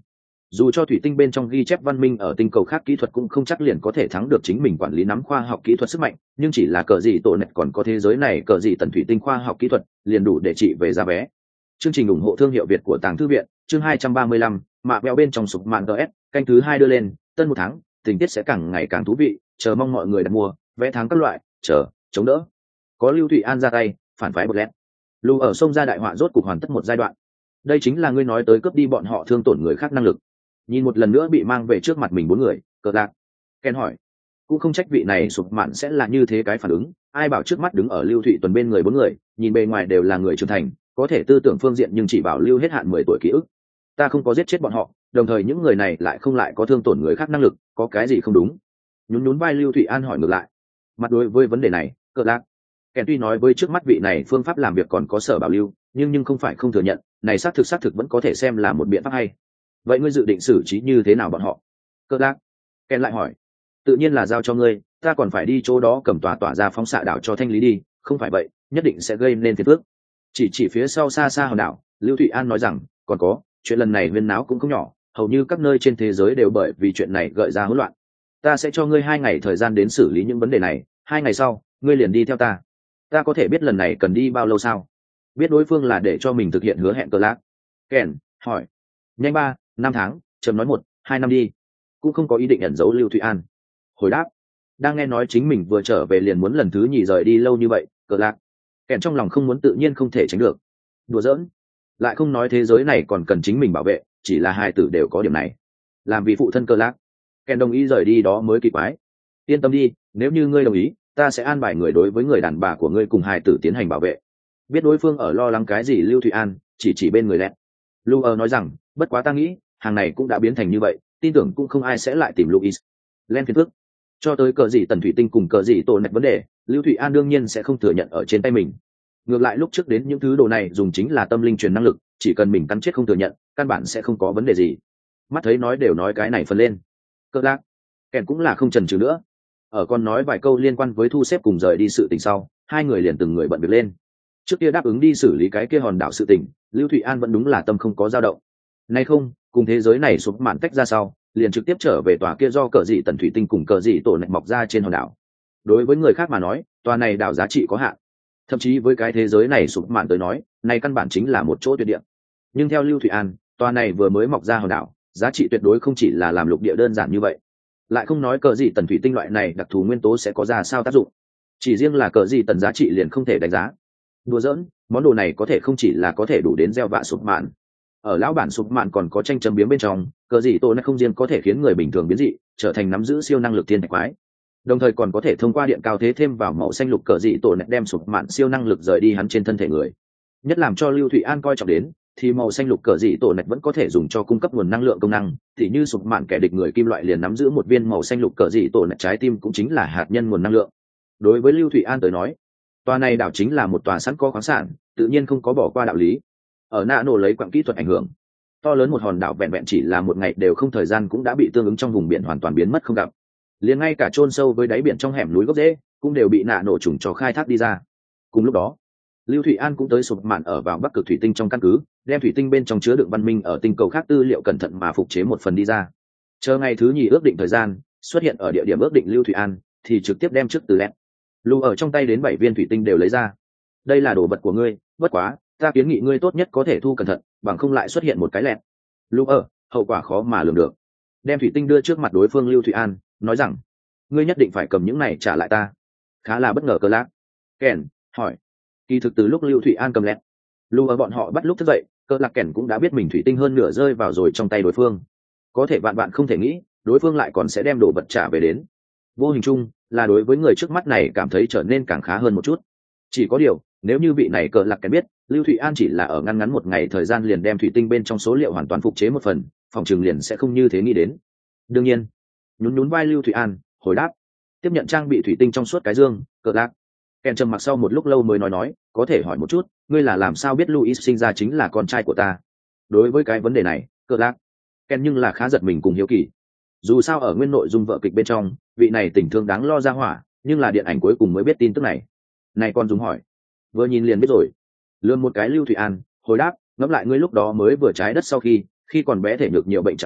S1: dù cho thủy tinh bên trong ghi chép văn minh ở tinh cầu khác kỹ thuật cũng không chắc liền có thể thắng được chính mình quản lý nắm khoa học kỹ thuật sức mạnh, nhưng chỉ là cờ gì tổ nẹt còn có thế giới này cờ gì tần thủy tinh khoa học kỹ thuật liền đủ để trị về giá vé. Chương trình ủng hộ thương hiệu Việt của Tàng Thư viện, chương 235, mạ bèo bên trong sụp mạn DS, canh thứ 2 đưa lên, tân một tháng, tình tiết sẽ càng ngày càng thú vị, chờ mong mọi người đặt mua, vé tháng các loại, chờ, chống đỡ. Có Lưu Thụy An ra tay, phản phái bật lét. Lù ở sông ra đại họa rốt cục hoàn tất một giai đoạn. Đây chính là ngươi nói tới cướp đi bọn họ thương tổn người khác năng lực. Nhìn một lần nữa bị mang về trước mặt mình 4 người, cờ lạc. Ken hỏi, cũng không trách vị này sụp mạn sẽ là như thế cái phản ứng, ai bảo trước mắt đứng ở Lưu Thụy Tuần bên người 4 người, nhìn bề ngoài đều là người trưởng thành, có thể tư tưởng phương diện nhưng chỉ bảo lưu hết hạn 10 tuổi ký ức. Ta không có giết chết bọn họ, đồng thời những người này lại không có thương tổn người khác năng lực, có cái gì không đúng? Nhún vai Lưu Thụy An hỏi ngược lại. Mặt đối với vấn đề này, cờ lạc. Ken tuy nói với trước mắt vị này phương pháp làm việc còn có sở bảo lưu, nhưng không phải không thừa nhận, này xác thực vẫn có thể xem là một biện pháp hay. Vậy ngươi dự định xử trí như thế nào bọn họ? Cờ lạc. Ken lại hỏi. Tự nhiên là giao cho ngươi, ta còn phải đi chỗ đó cầm tỏa ra phóng xạ đảo cho thanh lý đi, không phải vậy nhất định sẽ gây nên phiền phức. Chỉ phía sau xa xa hòn đảo, Lưu Thụy An nói rằng, còn có chuyện lần này huyên náo cũng không nhỏ, hầu như các nơi trên thế giới đều bởi vì chuyện này gợi ra hỗn loạn. Ta sẽ cho ngươi 2 ngày thời gian đến xử lý những vấn đề này, 2 ngày sau ngươi liền đi theo ta. Ta có thể biết lần này cần đi bao lâu sao? Biết đối phương là để cho mình thực hiện hứa hẹn. Cờ lạc. Ken hỏi. Nhanh 3-5 tháng, chấm nói 1-2 năm đi. Cũng không có ý định ẩn giấu Lưu Thụy An. Hồi đáp. Đang nghe nói chính mình vừa trở về liền muốn lần thứ nhì rời đi lâu như vậy, cờ lạc. Ken trong lòng không muốn tự nhiên không thể tránh được. Đùa giỡn. Lại không nói thế giới này còn cần chính mình bảo vệ, chỉ là hai tử đều có điểm này. Làm vì phụ thân. Cờ lạc. Ken đồng ý rời đi đó mới kỳ quái. Yên tâm đi, nếu như ngươi đồng ý, ta sẽ an bài người đối với người đàn bà của ngươi cùng hài tử tiến hành bảo vệ. Biết đối phương ở lo lắng cái gì, Lưu Thụy An chỉ bên người lẹt. Lu nói rằng, bất quá ta nghĩ hàng này cũng đã biến thành như vậy, tin tưởng cũng không ai sẽ lại tìm Luis. Len phiền phức. Cho tới cờ gì tần thủy tinh cùng cờ gì tổ nạch vấn đề, Lưu Thụy An đương nhiên sẽ không thừa nhận ở trên tay mình. Ngược lại lúc trước đến những thứ đồ này dùng chính là tâm linh truyền năng lực, chỉ cần mình cắn chết không thừa nhận, căn bản sẽ không có vấn đề gì. Mắt thấy nói đều nói cái này phần lên. Cờ lạc. Kèn cũng là không chần chừ nữa. Ở còn nói vài câu liên quan với thu xếp cùng rời đi sự tình sau, hai người liền từng người bận việc lên. Trước kia đáp ứng đi xử lý cái kia hòn đảo sự tình, Lưu Thụy An vẫn đúng là tâm không có dao động. Nay không, cùng thế giới này sụp mạn tách ra sau, liền trực tiếp trở về tòa kia do cờ dị tần thủy tinh cùng cờ dị tổ nạch mọc ra trên hòn đảo. Đối với người khác mà nói, tòa này đảo giá trị có hạn. Thậm chí với cái thế giới này sụp mạn tới nói, này căn bản chính là một chỗ tuyệt địa. Nhưng theo Lưu Thụy An, tòa này vừa mới mọc ra hòn đảo, giá trị tuyệt đối không chỉ là làm lục địa đơn giản như vậy. Lại không nói cờ dị tần thủy tinh loại này đặc thù nguyên tố sẽ có ra sao tác dụng. Chỉ riêng là cờ dị tần giá trị liền không thể đánh giá. Đùa giỡn, món đồ này có thể không chỉ là có thể đủ đến gieo vạ sụp mạn. Ở lão bản sụp mạn còn có tranh châm biếm bên trong, cờ dị tổ này không riêng có thể khiến người bình thường biến dị, trở thành nắm giữ siêu năng lực thiên thạch quái, đồng thời còn có thể thông qua điện cao thế thêm vào màu xanh lục cờ dị tổ này đem sụp mạn siêu năng lực rời đi hắn trên thân thể người. Nhất làm cho Lưu Thụy An coi trọng đến, thì màu xanh lục cờ dị tổ này vẫn có thể dùng cho cung cấp nguồn năng lượng công năng, thì như sụp mạn kẻ địch người kim loại liền nắm giữ một viên màu xanh lục cờ dị tổ này trái tim cũng chính là hạt nhân nguồn năng lượng. Đối với Lưu Thụy An tới nói, tòa này đảo chính là một tòa sẵn có khoáng sản, tự nhiên không có bỏ qua đạo lý. Ở nạ nổ lấy quặng kỹ thuật ảnh hưởng, to lớn một hòn đảo vẹn vẹn chỉ là một ngày đều không thời gian cũng đã bị tương ứng trong vùng biển hoàn toàn biến mất không gặp. Liền ngay cả chôn sâu với đáy biển trong hẻm núi gốc rễ cũng đều bị nạ nổ trùng cho khai thác đi ra. Cùng lúc đó, Lưu Thụy An cũng tới sụp mạn ở vào Bắc Cực thủy tinh trong căn cứ, đem thủy tinh bên trong chứa đựng văn minh ở tinh cầu khác tư liệu cẩn thận mà phục chế một phần đi ra. Chờ ngày thứ nhì ước định thời gian, xuất hiện ở địa điểm ước định Lưu Thụy An, thì trực tiếp đem trước từ lẹt. Lưu ở trong tay đến 7 viên thủy tinh đều lấy ra. Đây là đồ vật của ngươi, bất quá, ta kiến nghị ngươi tốt nhất có thể thu cẩn thận, bằng không lại xuất hiện một cái lẹt. Lưu ở, hậu quả khó mà lường được. Đem thủy tinh đưa trước mặt đối phương Lưu Thụy An, nói rằng, ngươi nhất định phải cầm những này trả lại ta. Khá là bất ngờ. Cờ lạc. Kèn hỏi. Kỳ thực từ lúc Lưu Thụy An cầm lẹt, Lưu ở bọn họ bắt lúc thức dậy, Cờ lạc Kèn cũng đã biết mình thủy tinh hơn nửa rơi vào rồi trong tay đối phương. Có thể vạn bạn không thể nghĩ, đối phương lại còn sẽ đem đồ vật trả về đến. Vô hình chung là đối với người trước mắt này cảm thấy trở nên càng khá hơn một chút. Chỉ có điều, nếu như vị này Cờ lạc Kèn biết, Lưu Thụy An chỉ là ở ngăn ngắn một ngày thời gian liền đem thủy tinh bên trong số liệu hoàn toàn phục chế một phần, phòng trường liền sẽ không như thế nghĩ đến. Đương nhiên, nhún vai Lưu Thụy An, hồi đáp, tiếp nhận trang bị thủy tinh trong suốt cái dương. Cờ lạc Kèn trầm mặc sau một lúc lâu mới nói, có thể hỏi một chút, ngươi là làm sao biết Luis sinh ra chính là con trai của ta? Đối với cái vấn đề này, Cờ lạc Kèn nhưng là khá giật mình cùng hiếu kỳ. Dù sao ở nguyên nội dung vợ kịch bên trong, vị này tình thương đáng lo ra hỏa, nhưng là điện ảnh cuối cùng mới biết tin tức này. Này con dùng hỏi, vừa nhìn liền biết rồi. Lườm một cái Lưu Thụy An, hồi đáp, ngẫm lại ngươi lúc đó mới vừa trái đất sau khi còn bé thể nhược nhiều bệnh trạng thái,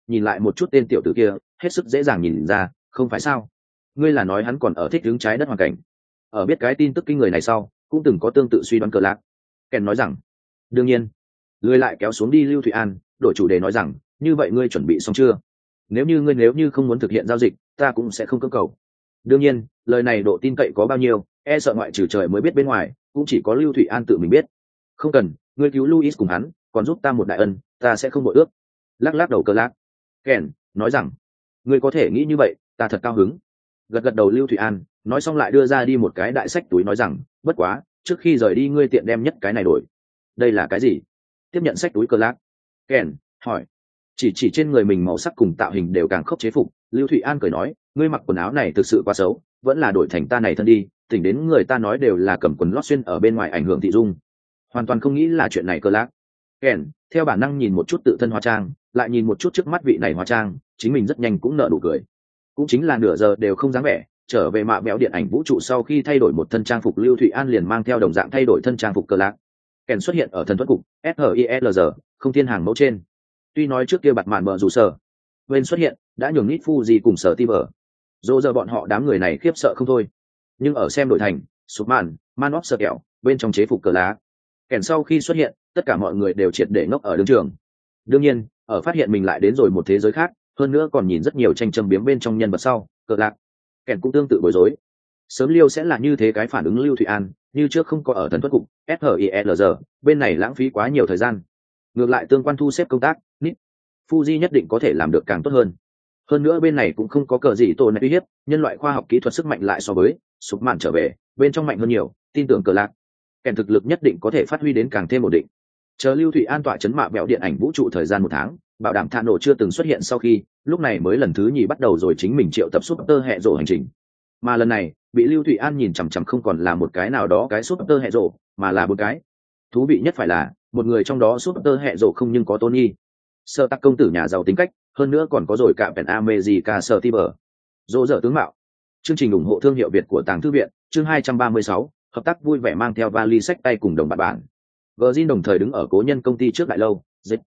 S1: nhìn lại một chút tên tiểu tử kia, hết sức dễ dàng nhìn ra, không phải sao? Ngươi là nói hắn còn ở thích đứng trái đất hoàn cảnh? Ở biết cái tin tức kinh người này sau, cũng từng có tương tự suy đoán cờ lạc. Ken nói rằng, đương nhiên. Lười lại kéo xuống đi Lưu Thụy An, đổi chủ đề nói rằng, như vậy ngươi chuẩn bị xong chưa? Nếu như không muốn thực hiện giao dịch, ta cũng sẽ không cưỡng cầu. Đương nhiên, lời này độ tin cậy có bao nhiêu, e sợ ngoại trừ trời mới biết bên ngoài, cũng chỉ có Lưu Thụy An tự mình biết. Không cần, ngươi cứu Louis cùng hắn, còn giúp ta một đại ân, ta sẽ không bội ước. Lắc lắc đầu cờ lạc. Ken nói rằng, ngươi có thể nghĩ như vậy, ta thật cao hứng. Gật gật đầu Lưu Thụy An, nói xong lại đưa ra đi một cái đại sách túi nói rằng, bất quá, trước khi rời đi ngươi tiện đem nhất cái này đổi. Đây là cái gì? Tiếp nhận sách túi cờ lạc. Ken hỏi. Chỉ trên người mình màu sắc cùng tạo hình đều càng khốc chế phục, Lưu Thụy An cười nói, ngươi mặc quần áo này thực sự quá xấu, vẫn là đổi thành ta này thân đi, tỉnh đến người ta nói đều là cầm quần lót xuyên ở bên ngoài ảnh hưởng thị dung. Hoàn toàn không nghĩ là chuyện này cơ lạc. Ken theo bản năng nhìn một chút tự thân hóa trang, lại nhìn một chút trước mắt vị này hóa trang, chính mình rất nhanh cũng nở nụ cười. Cũng chính là nửa giờ đều không dáng vẻ, trở về mạ béo điện ảnh vũ trụ sau khi thay đổi một thân trang phục, Lưu Thụy An liền mang theo đồng dạng thay đổi thân trang phục cơ lạc. Ken xuất hiện ở thần thuẫn cục SHIELR, không thiên hàng mẫu trên. Tuy nói trước kia bặt màn bờ rủ sở bên xuất hiện đã nhường nít Fuji cùng sở ti bờ dỗ giờ bọn họ đám người này khiếp sợ không thôi, nhưng ở xem đổi thành sụp màn man óp sơ kẹo bên trong chế phục cờ lá, Kèn sau khi xuất hiện tất cả mọi người đều triệt để ngốc ở đứng trường. Đương nhiên ở phát hiện mình lại đến rồi một thế giới khác, hơn nữa còn nhìn rất nhiều tranh châm biếm bên trong nhân vật sau cờ lạc, Kèn cũng tương tự bối rối. Sớm liêu sẽ là như thế cái phản ứng Lưu Thụy An, như trước không có ở thần thuật cục SHIELR bên này lãng phí quá nhiều thời gian, ngược lại tương quan thu xếp công tác nít Fuji nhất định có thể làm được càng tốt hơn nữa bên này cũng không có cờ gì tồn uy hiếp, nhân loại khoa học kỹ thuật sức mạnh lại so với sụp mạn trở về bên trong mạnh hơn nhiều, tin tưởng cờ lạc Kèn thực lực nhất định có thể phát huy đến càng thêm ổn định. Chờ Lưu Thụy An tọa chấn mạ bẹo điện ảnh vũ trụ thời gian 1 tháng, bảo đảm thạ nổ chưa từng xuất hiện sau khi, lúc này mới lần thứ nhì bắt đầu rồi chính mình triệu tập Super hệ rộ hành trình. Mà lần này bị Lưu Thụy An nhìn chằm chằm không còn là một cái nào đó cái Super hệ rộ, mà là 4 cái. Thú vị nhất phải là một người trong đó Super hệ rộ không nhưng có Tony, Sơ Tắc công tử nhà giàu tính cách, hơn nữa còn có rồi cả Pen America Sở Tiber, dỗ dở tướng mạo. Chương trình ủng hộ thương hiệu Việt của Tàng Thư viện, chương 236, hợp tác vui vẻ mang theo vali sách tay cùng đồng bạn bản. Virgin đồng thời đứng ở cố nhân công ty trước đại lâu,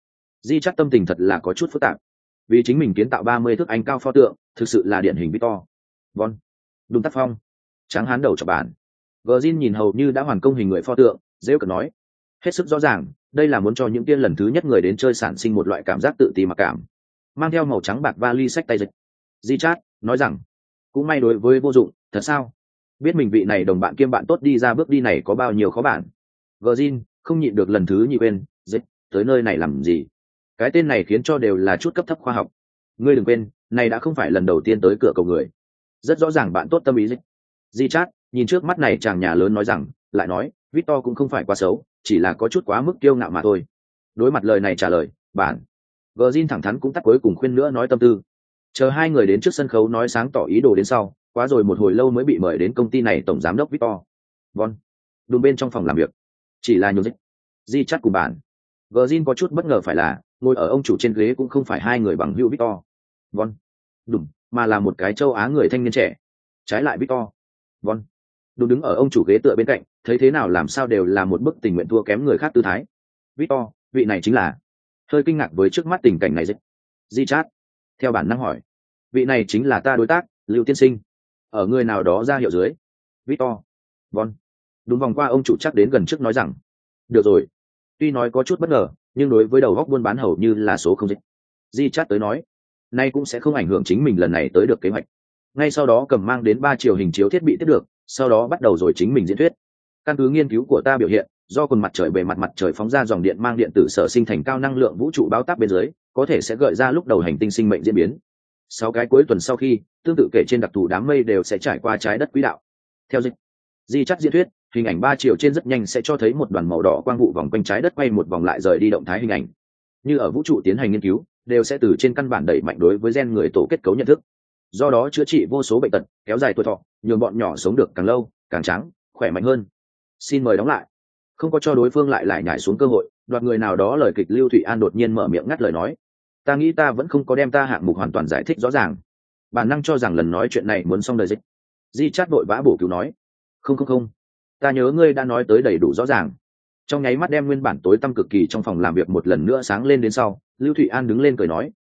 S1: Di chắc tâm tình thật là có chút phức tạp. Vì chính mình kiến tạo 30 thước anh cao pho tượng, thực sự là điển hình Victor Von Đùng Tác Phong, tráng hán đầu chọc bản. Virgin nhìn hầu như đã hoàn công hình người pho tượng, dễ cợt nói, hết sức rõ ràng, đây là muốn cho những tiên lần thứ nhất người đến chơi sản sinh một loại cảm giác tự ti mặc cảm. Mang theo màu trắng bạc vali sách tay Di Chat nói rằng, cũng may đối với vô dụng, thật sao? Biết mình vị này đồng bạn kiêm bạn tốt đi ra bước đi này có bao nhiêu khó bản. Virgin không nhịn được lần thứ nhì quên, tới nơi này làm gì? Cái tên này khiến cho đều là chút cấp thấp khoa học. Ngươi đừng quên, này đã không phải lần đầu tiên tới cửa cầu người. Rất rõ ràng bạn tốt tâm ý Di Chat nhìn trước mắt này chàng nhà lớn nói rằng, lại nói, Victor cũng không phải quá xấu, chỉ là có chút quá mức kiêu ngạo mà thôi. Đối mặt lời này trả lời, bản Virgin thẳng thắn cũng tắt cuối cùng khuyên nữa nói tâm tư. Chờ hai người đến trước sân khấu nói sáng tỏ ý đồ đến sau, quá rồi một hồi lâu mới bị mời đến công ty này tổng giám đốc Victor Von đùm bên trong phòng làm việc. Chỉ là nhiều Di Chat cùng bản Virgin có chút bất ngờ phải là ngồi ở ông chủ trên ghế cũng không phải hai người bằng hữu Victor Von đùm, mà là một cái châu Á người thanh niên trẻ. Trái lại Victor Von đùm đứng ở ông chủ ghế tựa bên cạnh, thấy thế nào làm sao đều là một bức tình nguyện thua kém người khác tư thái. Victor, vị này chính là. Hơi kinh ngạc với trước mắt tình cảnh này Di Chat theo bản năng hỏi, vị này chính là ta đối tác Lưu tiên sinh. Ở người nào đó ra hiệu dưới, Victor Von đúng vòng qua ông chủ chắc đến gần trước nói rằng, được rồi. Tuy nói có chút bất ngờ, nhưng đối với đầu góc buôn bán hầu như là số không Di Chat tới nói, nay cũng sẽ không ảnh hưởng chính mình lần này tới được kế hoạch. Ngay sau đó cầm mang đến 3 chiều hình chiếu thiết bị tiếp được, sau đó bắt đầu rồi chính mình diễn thuyết. Căn cứ nghiên cứu của ta biểu hiện, do quần mặt trời bề mặt mặt trời phóng ra dòng điện mang điện tử sở sinh thành cao năng lượng vũ trụ báo táp bên dưới, có thể sẽ gợi ra lúc đầu hành tinh sinh mệnh diễn biến. 6 cái cuối tuần sau khi, tương tự kể trên đặc thù đám mây đều sẽ trải qua trái đất quỹ đạo. Theo Di Chat diễn thuyết, hình ảnh 3 chiều trên rất nhanh sẽ cho thấy một đoàn màu đỏ quang vụ vòng quanh trái đất quay một vòng lại rời đi động thái hình ảnh. Như ở vũ trụ tiến hành nghiên cứu, đều sẽ từ trên căn bản đẩy mạnh đối với gen người tổ kết cấu nhận thức. Do đó chữa trị vô số bệnh tật, kéo dài tuổi thọ, nhường bọn nhỏ sống được càng lâu, càng trắng, khỏe mạnh hơn. Xin mời đóng lại. Không có cho đối phương lại nhảy xuống cơ hội, đoạt người nào đó lời kịch Lưu Thụy An đột nhiên mở miệng ngắt lời nói, ta nghĩ ta vẫn không có đem ta hạng mục hoàn toàn giải thích rõ ràng. Bản năng cho rằng lần nói chuyện này muốn xong đời Di Chat vội vã bổ cứu nói, không, ta nhớ ngươi đã nói tới đầy đủ rõ ràng. Trong nháy mắt đem nguyên bản tối tăm cực kỳ trong phòng làm việc một lần nữa sáng lên đến sau, Lưu Thụy An đứng lên cười nói,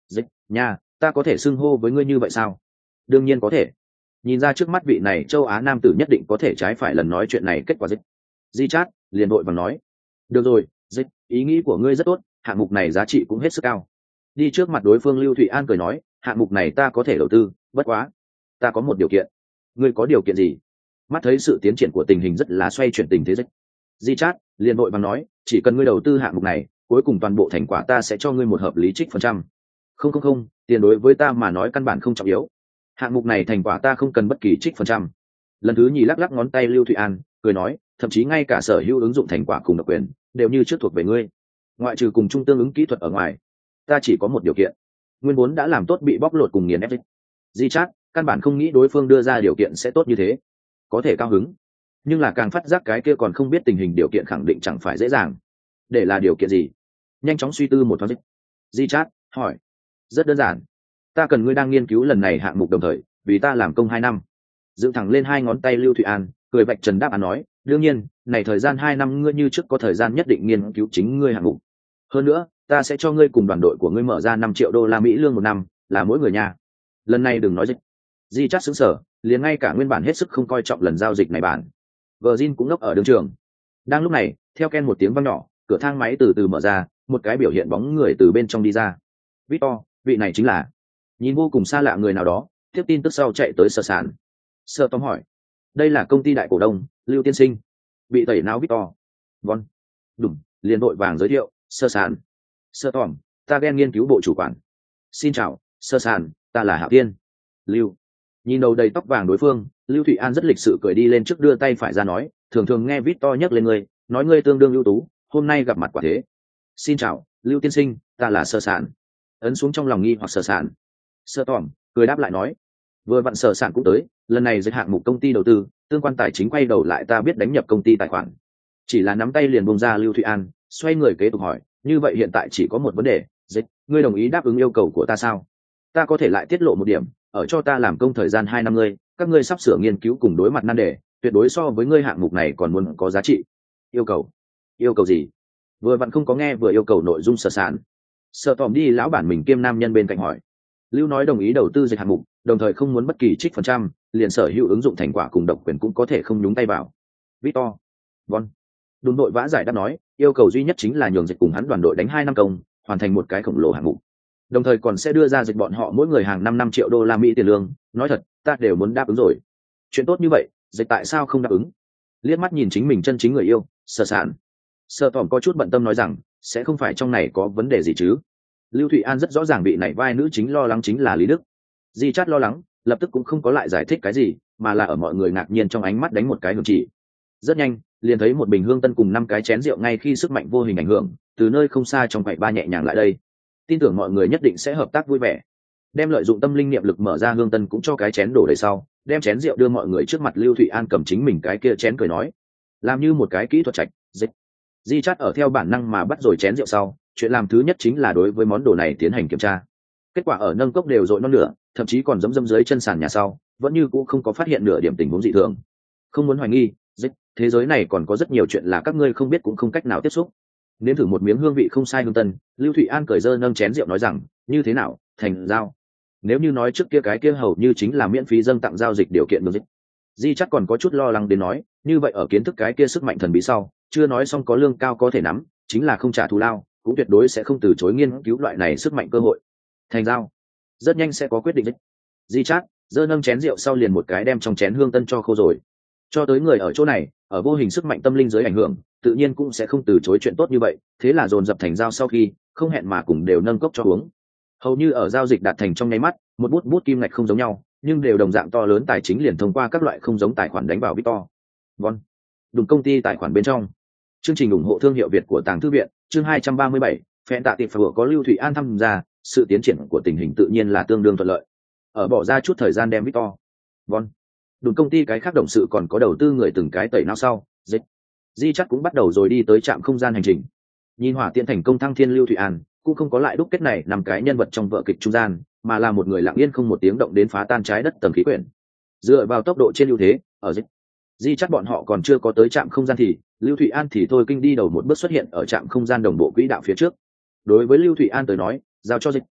S1: Dịch, nha, ta có thể xưng hô với ngươi như vậy sao? Đương nhiên có thể. Nhìn ra trước mắt vị này châu Á nam tử nhất định có thể trái phải lần nói chuyện này kết quả dịch. Di chát liền vội vàng nói, được rồi, dịch, ý nghĩ của ngươi rất tốt, hạng mục này giá trị cũng hết sức cao. Đi trước mặt đối phương Lưu Thụy An cười nói, hạng mục này ta có thể đầu tư, bất quá ta có một điều kiện. Ngươi có điều kiện gì? Mắt thấy sự tiến triển của tình hình rất là xoay chuyển tình thế dịch. Di chát liền vội vàng nói, chỉ cần ngươi đầu tư hạng mục này, cuối cùng toàn bộ thành quả ta sẽ cho ngươi một hợp lý trích phần trăm. Không không không, tiền đối với ta mà nói căn bản không trọng yếu. Hạng mục này thành quả ta không cần bất kỳ trích phần trăm. Lần thứ nhì lắc lắc ngón tay Lưu Thụy An cười nói, thậm chí ngay cả sở hữu ứng dụng thành quả cùng độc quyền đều như trước thuộc về ngươi, ngoại trừ cùng chung tương ứng kỹ thuật ở ngoài, ta chỉ có một điều kiện. Nguyên vốn đã làm tốt bị bóc lột cùng nghiền ép. Di chát căn bản không nghĩ đối phương đưa ra điều kiện sẽ tốt như thế, có thể cao hứng, nhưng là càng phát giác cái kia còn không biết tình hình điều kiện khẳng định chẳng phải dễ dàng. Để là điều kiện gì? Nhanh chóng suy tư một thoáng. Di chát hỏi. Rất đơn giản, ta cần ngươi đang nghiên cứu lần này hạng mục đồng thời vì ta làm công 2 năm. Dựng thẳng lên 2 ngón tay Lưu Thụy An cười vạch trần đáp án nói, đương nhiên này thời gian 2 năm ngươi như trước có thời gian nhất định nghiên cứu chính ngươi hạng mục. Hơn nữa ta sẽ cho ngươi cùng đoàn đội của ngươi mở ra 5 triệu đô la Mỹ lương một năm, là mỗi người nhà. Lần này đừng nói dịch. Di chát sững sờ, liền ngay cả nguyên bản hết sức không coi trọng lần giao dịch này bản Virgin cũng ngốc ở đường trường. Đang lúc này, theo Ken một tiếng vang nhỏ, cửa thang máy từ từ mở ra, một cái biểu hiện bóng người từ bên trong đi ra. Victor, vị này chính là. Nhìn vô cùng xa lạ người nào đó, tiếp tin tức sau chạy tới Sở Sản. Sở Tom hỏi, đây là công ty đại cổ đông Lưu tiên sinh. Bị tẩy não Victor. Vâng. Đúng, liền vội vàng giới thiệu, Sở Sản. Sở Tom, ta ghen nghiên cứu bộ chủ quản. Xin chào, Sở Sản, ta là Hạ Tiên. Lưu. Nhìn đầu đầy tóc vàng đối phương, Lưu Thụy An rất lịch sự cười đi lên trước đưa tay phải ra nói, thường thường nghe Victor nhắc lên ngươi, nói ngươi tương đương ưu tú, hôm nay gặp mặt quả thế. Xin chào, Lưu tiên sinh, ta là Sở Sản. Ấn xuống trong lòng nghi hoặc Sở Sản. Sở Tom cười đáp lại nói, vừa vặn Sở Sản cũng tới, lần này giới hạng mục công ty đầu tư, tương quan tài chính quay đầu lại ta biết đánh nhập công ty tài khoản. Chỉ là nắm tay liền buông ra Lưu Thụy An, xoay người kế tục hỏi, như vậy hiện tại chỉ có một vấn đề, dịch, ngươi đồng ý đáp ứng yêu cầu của ta sao? Ta có thể lại tiết lộ một điểm, ở cho ta làm công thời gian 2 năm ngươi, các ngươi sắp sửa nghiên cứu cùng đối mặt nan đề, tuyệt đối so với ngươi hạng mục này còn muốn có giá trị. Yêu cầu gì? Vừa vặn không có nghe vừa yêu cầu nội dung Sở Sản. Sở Tòm đi lão bản mình kiêm nam nhân bên cạnh hỏi. Lưu nói đồng ý đầu tư dịch hạng mục, đồng thời không muốn bất kỳ trích phần trăm, liền sở hữu ứng dụng thành quả cùng độc quyền cũng có thể không nhúng tay vào. Victor. Vâng. Đùn đội vã giải đáp nói, yêu cầu duy nhất chính là nhường dịch cùng hắn đoàn đội đánh 2 năm công, hoàn thành một cái khổng lồ hạng mục. Đồng thời còn sẽ đưa ra dịch bọn họ mỗi người hàng 5 triệu đô la Mỹ tiền lương, nói thật, ta đều muốn đáp ứng rồi. Chuyện tốt như vậy, dịch tại sao không đáp ứng? Liếc mắt nhìn chính mình chân chính người yêu, Sở Sản. Sở Tòm có chút bận tâm nói rằng, sẽ không phải trong này có vấn đề gì chứ? Lưu Thụy An rất rõ ràng vị này vai nữ chính lo lắng chính là Lý Đức. Di chát lo lắng, lập tức cũng không có lại giải thích cái gì, mà là ở mọi người ngạc nhiên trong ánh mắt đánh một cái hưởng chỉ. Rất nhanh, liền thấy một bình hương tân cùng 5 cái chén rượu ngay khi sức mạnh vô hình ảnh hưởng, từ nơi không xa trong quầy ba nhẹ nhàng lại đây. Tin tưởng mọi người nhất định sẽ hợp tác vui vẻ. Đem lợi dụng tâm linh niệm lực mở ra hương tân cũng cho cái chén đổ đầy sau, đem chén rượu đưa mọi người trước mặt Lưu Thụy An cầm chính mình cái kia chén cười nói, làm như một cái kỹ thuật trạch, dịch. Di chát ở theo bản năng mà bắt rồi chén rượu sau, chuyện làm thứ nhất chính là đối với món đồ này tiến hành kiểm tra. Kết quả ở nâng cốc đều dội non nửa, thậm chí còn dẫm dưới chân sàn nhà sau, vẫn như cũ không có phát hiện nửa điểm tình huống dị thường. Không muốn hoài nghi, dịch, thế giới này còn có rất nhiều chuyện là các ngươi không biết cũng không cách nào tiếp xúc. Nếm thử một miếng hương vị không sai hương tân, Lưu Thụy An cười dơ nâng chén rượu nói rằng, như thế nào, thành giao. Nếu như nói trước kia cái kia hầu như chính là miễn phí dâng tặng giao dịch điều kiện được dịch. Di chắc còn có chút lo lắng đến nói, như vậy ở kiến thức cái kia sức mạnh thần bí sau, chưa nói xong có lương cao có thể nắm, chính là không trả thù lao, cũng tuyệt đối sẽ không từ chối nghiên cứu loại này sức mạnh cơ hội. Thành giao, rất nhanh sẽ có quyết định dịch. Di chắc dơ nâng chén rượu sau liền một cái đem trong chén hương tân cho khô rồi. Cho tới người ở chỗ này, ở vô hình sức mạnh tâm linh dưới ảnh hưởng, tự nhiên cũng sẽ không từ chối chuyện tốt như vậy, thế là dồn dập thành giao sau khi không hẹn mà cùng đều nâng cốc cho uống. Hầu như ở giao dịch đạt thành trong nháy mắt, một bút kim ngạch không giống nhau, nhưng đều đồng dạng to lớn tài chính liền thông qua các loại không giống tài khoản đánh vào Victor. Von. Đúng công ty tài khoản bên trong. Chương trình ủng hộ thương hiệu Việt của Tàng Thư viện, chương 237, Phẹn Tạ Tiệp Phở có Lưu Thụy An tham gia, sự tiến triển của tình hình tự nhiên là tương đương thuận lợi. Ở bỏ ra chút thời gian đem Victor. Von. Đúng công ty cái khác động sự còn có đầu tư người từng cái tẩy não sau, dịch. Di chắc cũng bắt đầu rồi đi tới trạm không gian hành trình. Nhìn hỏa tiện thành công thăng thiên Lưu Thụy An, cũng không có lại đúc kết này nằm cái nhân vật trong vở kịch trung gian, mà là một người lặng yên không một tiếng động đến phá tan trái đất tầng khí quyển. Dựa vào tốc độ trên ưu thế, ở dịch. Di chắc bọn họ còn chưa có tới trạm không gian thì Lưu Thụy An thì thôi kinh đi đầu một bước xuất hiện ở trạm không gian đồng bộ quỹ đạo phía trước. Đối với Lưu Thụy An tới nói, giao cho dịch.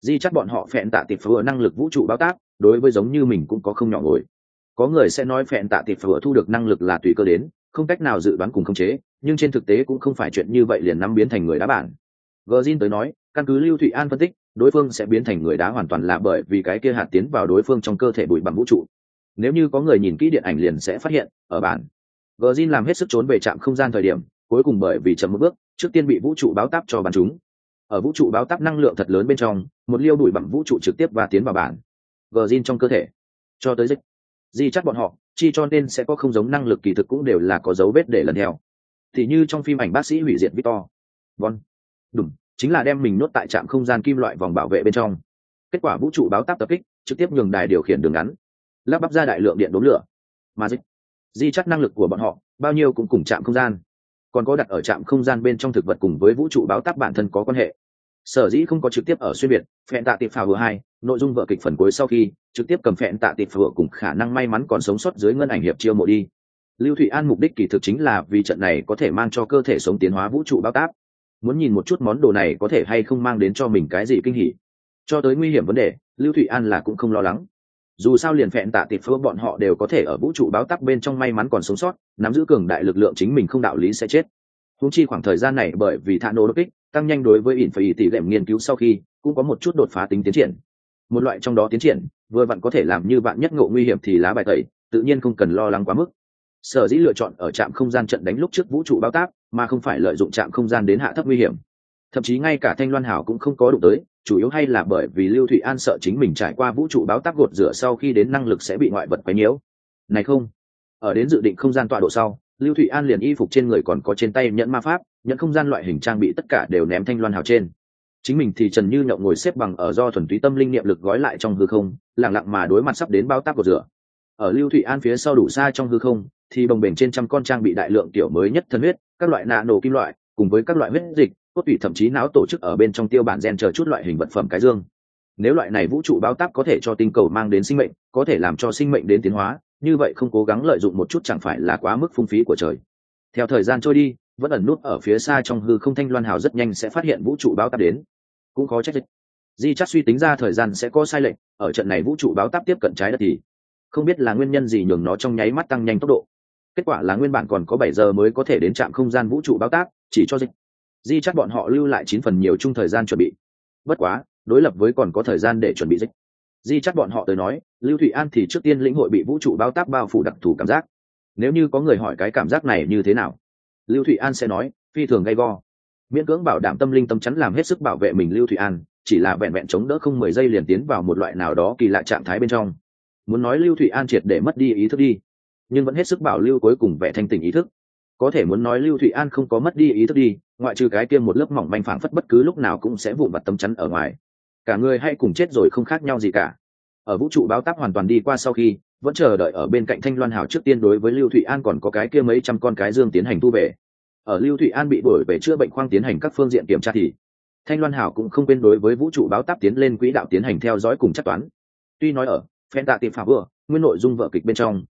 S1: di chắt bọn họ phẹn tạ tịp phở năng lực vũ trụ báo táp đối với giống như mình cũng có không nhỏ ngồi. Có người sẽ nói phẹn tạ tịp phở thu được năng lực là tùy cơ đến, không cách nào dự đoán cùng khống chế, nhưng trên thực tế cũng không phải chuyện như vậy liền nắm biến thành người đá bản. Gjin tới nói, căn cứ Lưu Thụy An phân tích, đối phương sẽ biến thành người đá hoàn toàn là bởi vì cái kia hạt tiến vào đối phương trong cơ thể bụi bặm vũ trụ. Nếu như có người nhìn kỹ điện ảnh liền sẽ phát hiện, ở bản Gjin làm hết sức trốn về trạm không gian thời điểm, cuối cùng bởi vì chậm một bước, trước tiên bị vũ trụ báo táp cho bắn trúng. Ở vũ trụ báo táp năng lượng thật lớn bên trong, một liêu bụi bặm vũ trụ trực tiếp và tiến vào bản Gjin trong cơ thể. Cho tới di chắc bọn họ, chi cho nên sẽ có không giống năng lực kỳ thực cũng đều là có dấu vết để lần theo. Thì như trong phim ảnh bác sĩ hủy diệt Victor Von đúng chính là đem mình nuốt tại trạm không gian kim loại vòng bảo vệ bên trong. Kết quả vũ trụ báo táp tập kích trực tiếp nhường đài điều khiển đường ngắn lắp bắp ra đại lượng điện đốm lửa, mà di chắc năng lực của bọn họ bao nhiêu cũng cùng trạm không gian, còn có đặt ở trạm không gian bên trong thực vật cùng với vũ trụ báo táp bản thân có quan hệ. Sở dĩ không có trực tiếp ở xuyên việt phẹn tạ tiệp phà vừa hai nội dung vở kịch phần cuối sau khi trực tiếp cầm phẹn tạ tiệp phà cùng khả năng may mắn còn sống sót dưới ngân ảnh hiệp chiêu mộ đi. Lưu Thụy An mục đích kỳ thực chính là vì trận này có thể mang cho cơ thể sống tiến hóa vũ trụ báo táp, muốn nhìn một chút món đồ này có thể hay không mang đến cho mình cái gì kinh hỉ. Cho tới nguy hiểm vấn đề, Lưu Thụy An là cũng không lo lắng. Dù sao liền phẹn tạ tiệp phà bọn họ đều có thể ở vũ trụ báo táp bên trong may mắn còn sống sót, nắm giữ cường đại lực lượng chính mình không đạo lý sẽ chết. Huống chi khoảng thời gian này bởi vì thạ nổ đột kích tăng nhanh đối với ỉn tỷ lệ nghiên cứu sau khi cũng có một chút đột phá tính tiến triển. Một loại trong đó tiến triển vừa vặn có thể làm như bạn nhất ngộ nguy hiểm thì lá bài tẩy, tự nhiên không cần lo lắng quá mức. Sở dĩ lựa chọn ở trạm không gian trận đánh lúc trước vũ trụ báo táp, mà không phải lợi dụng trạm không gian đến hạ thấp nguy hiểm. Thậm chí ngay cả Thanh Loan Hảo cũng không có đụng tới, chủ yếu hay là bởi vì Lưu Thụy An sợ chính mình trải qua vũ trụ báo táp gột rửa sau khi đến năng lực sẽ bị ngoại vật quấy nhiễu. Này không, ở đến dự định không gian tọa độ sau, Lưu Thụy An liền y phục trên người còn có trên tay nhẫn ma pháp, nhẫn không gian loại hình trang bị tất cả đều ném Thanh Loan Hào trên. Chính mình thì trần như nhậu ngồi xếp bằng ở do thuần túy tâm linh niệm lực gói lại trong hư không, lặng lặng mà đối mặt sắp đến báo táp của rửa. Ở Lưu Thụy An phía sau đủ xa trong hư không, thì bồng bềnh trên trăm con trang bị đại lượng tiểu mới nhất thân huyết, các loại nano kim loại, cùng với các loại huyết dịch, cốt tủy thậm chí não tổ chức ở bên trong tiêu bản gen chờ chút loại hình vật phẩm cái dương. Nếu loại này vũ trụ báo táp có thể cho tinh cầu mang đến sinh mệnh, có thể làm cho sinh mệnh đến tiến hóa, như vậy không cố gắng lợi dụng một chút chẳng phải là quá mức phung phí của trời. Theo thời gian trôi đi, vẫn ẩn nút ở phía xa trong hư không Thanh Loan Hào rất nhanh sẽ phát hiện vũ trụ báo táp đến, cũng khó trách di chắc suy tính ra thời gian sẽ có sai lệch, ở trận này vũ trụ báo táp tiếp cận trái đất thì không biết là nguyên nhân gì nhường nó trong nháy mắt tăng nhanh tốc độ. Kết quả là nguyên bản còn có 7 giờ mới có thể đến trạm không gian vũ trụ báo táp, chỉ cho di chắc bọn họ lưu lại 9 phần nhiều chung thời gian chuẩn bị. Bất quá đối lập với còn có thời gian để chuẩn bị di chắc bọn họ tới nói, Lưu Thụy An thì trước tiên lĩnh hội bị vũ trụ báo táp bao phủ đặc thù cảm giác. Nếu như có người hỏi cái cảm giác này như thế nào, Lưu Thụy An sẽ nói phi thường gay go. Miễn cưỡng bảo đảm tâm linh tâm chắn làm hết sức bảo vệ mình Lưu Thụy An chỉ là vẹn vẹn chống đỡ không 10 giây liền tiến vào một loại nào đó kỳ lạ trạng thái bên trong. Muốn nói Lưu Thụy An triệt để mất đi ý thức đi, nhưng vẫn hết sức bảo lưu cuối cùng vẻ thanh tỉnh ý thức. Có thể muốn nói Lưu Thụy An không có mất đi ý thức đi, ngoại trừ cái kia một lớp mỏng manh phảng phất bất cứ lúc nào cũng sẽ vụn vặt tâm chắn ở ngoài, cả người hay cùng chết rồi không khác nhau gì cả. Ở vũ trụ báo táp hoàn toàn đi qua sau khi, vẫn chờ đợi ở bên cạnh Thanh Loan Hào trước tiên đối với Lưu Thụy An còn có cái kia mấy trăm con cái dương tiến hành thu về. Ở Lưu Thụy An bị đuổi về chữa bệnh khoang tiến hành các phương diện kiểm tra thì Thanh Loan Hào cũng không quên đối với vũ trụ báo táp tiến lên quỹ đạo tiến hành theo dõi cùng chắc toán. Tuy nói ở phen tạ tiệp phá vừa nguyên nội dung vở kịch bên trong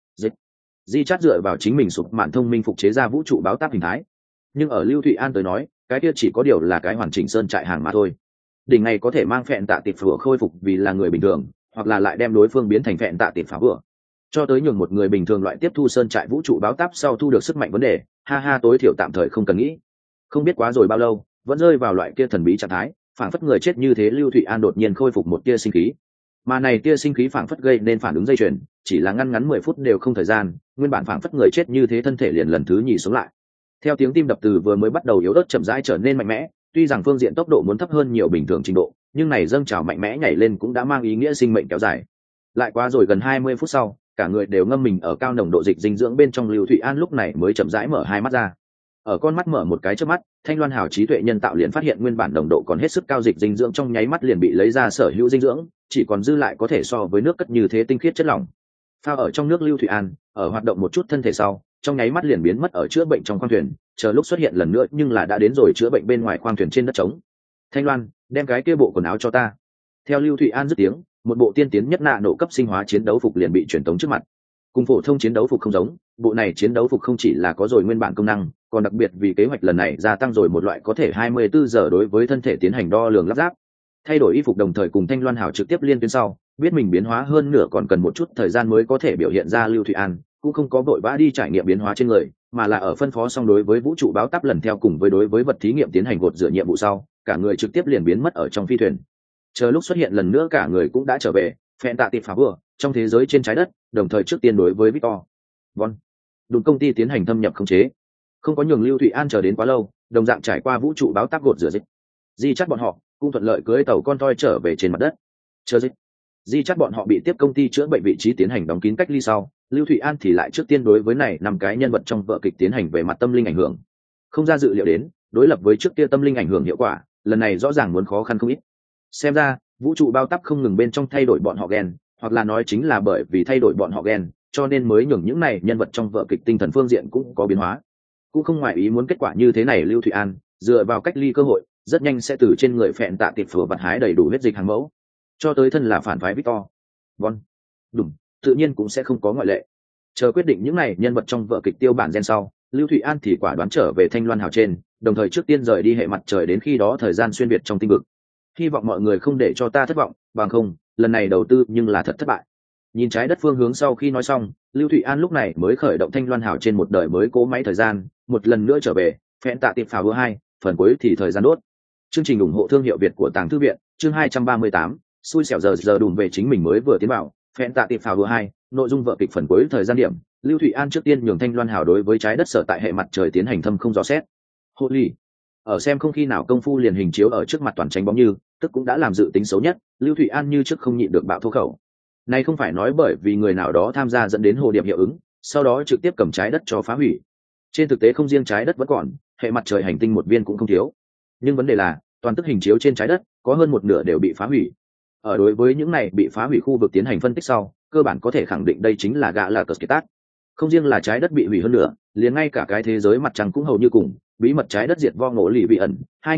S1: di chát dựa vào chính mình sụp mạn thông minh phục chế ra vũ trụ báo táp hình thái, nhưng ở Lưu Thụy An tới nói cái kia chỉ có điều là cái hoàn chỉnh sơn trại hàng mà thôi. Đỉnh này có thể mang phẹn tạ tiệp phá khôi phục vì là người bình thường, hoặc là lại đem đối phương biến thành phẹn tạ tiệp phá vừa, cho tới nhường một người bình thường loại tiếp thu sơn trại vũ trụ báo táp sau thu được sức mạnh vấn đề, tối thiểu tạm thời không cần nghĩ. Không biết quá rồi bao lâu, vẫn rơi vào loại kia thần bí trạng thái, phảng phất người chết như thế. Lưu Thụy An đột nhiên khôi phục một tia sinh khí, mà này tia sinh khí phảng phất gây nên phản ứng dây chuyền, chỉ là ngắn 10 phút đều không thời gian, nguyên bản phảng phất người chết như thế thân thể liền lần thứ nhì sống lại. Theo tiếng tim đập từ vừa mới bắt đầu yếu ớt chậm rãi trở nên mạnh mẽ, tuy rằng phương diện tốc độ muốn thấp hơn nhiều bình thường trình độ, nhưng này dâng trào mạnh mẽ nhảy lên cũng đã mang ý nghĩa sinh mệnh kéo dài. Lại qua rồi gần 20 phút sau, cả người đều ngâm mình ở cao nồng độ dịch dinh dưỡng bên trong. Lưu Thụy An lúc này mới chậm rãi mở hai mắt ra. Ở con mắt mở một cái trước mắt, Thanh Loan Hào trí tuệ nhân tạo liền phát hiện nguyên bản nồng độ còn hết sức cao dịch dinh dưỡng trong nháy mắt liền bị lấy ra sở hữu dinh dưỡng, chỉ còn dư lại có thể so với nước cất như thế tinh khiết chất lỏng. Phao ở trong nước Lưu Thụy An, ở hoạt động một chút thân thể sau, trong nháy mắt liền biến mất ở chữa bệnh trong khoang thuyền, chờ lúc xuất hiện lần nữa nhưng là đã đến rồi chữa bệnh bên ngoài khoang thuyền trên đất trống. Thanh Loan, đem cái kia bộ quần áo cho ta. Theo Lưu Thụy An dứt tiếng, một bộ tiên tiến nhất nộ cấp sinh hóa chiến đấu phục liền bị truyền tống trước mặt. Cùng phổ thông chiến đấu phục không giống, bộ này chiến đấu phục không chỉ là có rồi nguyên bản công năng, còn đặc biệt vì kế hoạch lần này gia tăng rồi một loại có thể 24 giờ đối với thân thể tiến hành đo lường lắp ráp. thay đổi y phục đồng thời cùng Thanh Loan Hảo trực tiếp liên tuyến sau, biết mình biến hóa hơn nửa còn cần một chút thời gian mới có thể biểu hiện ra Lưu Thụy An cũng không có vội vã đi trải nghiệm biến hóa trên người, mà là ở phân phó xong đối với vũ trụ báo táp lần theo cùng với đối với vật thí nghiệm tiến hành gột rửa nhiệm vụ sau, cả người trực tiếp liền biến mất ở trong phi thuyền. Chờ lúc xuất hiện lần nữa cả người cũng đã trở về phen tạ tiệp phá vừa trong thế giới trên trái đất, đồng thời trước tiên đối với Victor Von đúng công ty tiến hành thâm nhập khống chế, không có nhường Lưu Thụy An chờ đến quá lâu, đồng dạng trải qua vũ trụ báo táp gột rửa dịch. Di chắc bọn họ cũng thuận lợi cưới tàu con toi trở về trên mặt đất. Chờ dịch di chắc bọn họ bị tiếp công ty chữa bệnh vị trí tiến hành đóng kín cách ly sau, Lưu Thụy An thì lại trước tiên đối với này 5 cái nhân vật trong vở kịch tiến hành về mặt tâm linh ảnh hưởng. Không ra dự liệu đến, đối lập với trước kia tâm linh ảnh hưởng hiệu quả, lần này rõ ràng muốn khó khăn không ít. Xem ra vũ trụ bao táp không ngừng bên trong thay đổi bọn họ gen, hoặc là nói chính là bởi vì thay đổi bọn họ gen, cho nên mới nhường những này nhân vật trong vở kịch tinh thần phương diện cũng có biến hóa. Cũng không ngoại ý muốn kết quả như thế này. Lưu Thụy An dựa vào cách ly cơ hội, rất nhanh sẽ từ trên người phẹn tạ tiệp phở vặt hái đầy đủ huyết dịch hàng mẫu, cho tới thân là phản phái Victor Von đúng tự nhiên cũng sẽ không có ngoại lệ. Chờ quyết định những này nhân vật trong vở kịch tiêu bản gen sau, Lưu Thụy An thì quả đoán trở về Thanh Loan Hào trên, đồng thời trước tiên rời đi hệ mặt trời, đến khi đó thời gian xuyên việt trong tinh vực. Hy vọng mọi người không để cho ta thất vọng, bằng không lần này đầu tư nhưng là thật thất bại. Nhìn trái đất phương hướng sau khi nói xong, Lưu Thụy An lúc này mới khởi động Thanh Loan Hào trên một đời mới cỗ máy thời gian, một lần nữa trở về phẹn tạ tiệp phá vừa 2, phần cuối thì thời gian đốt. Chương trình ủng hộ thương hiệu Việt của Tàng Thư viện, chương 238, xui xẻo giờ đùm về chính mình mới vừa tiến vào phẹn tạ tiệp phá vừa 2, nội dung vở kịch phần cuối thời gian điểm. Lưu Thụy An trước tiên nhường Thanh Loan Hào đối với trái đất sở tại hệ mặt trời tiến hành thâm không dò xét. Holy, ở xem không khi nào công phu liền hình chiếu ở trước mặt toàn tránh bóng như, tức cũng đã làm dự tính xấu nhất. Lưu Thụy An như trước không nhịn được bạo thô khẩu. Này không phải nói bởi vì người nào đó tham gia dẫn đến hồ điệp hiệu ứng, sau đó trực tiếp cầm trái đất cho phá hủy. Trên thực tế không riêng trái đất vẫn còn, hệ mặt trời hành tinh một viên cũng không thiếu. Nhưng vấn đề là, toàn tức hình chiếu trên trái đất có hơn một nửa đều bị phá hủy. Ở đối với những này bị phá hủy khu vực tiến hành phân tích sau, cơ bản có thể khẳng định đây chính là gã là cờ kiệt. Không riêng là trái đất bị hủy hơn nữa, liền ngay cả cái thế giới mặt trăng cũng hầu như cùng bí mật trái đất diệt vo ngộ lì bị ẩn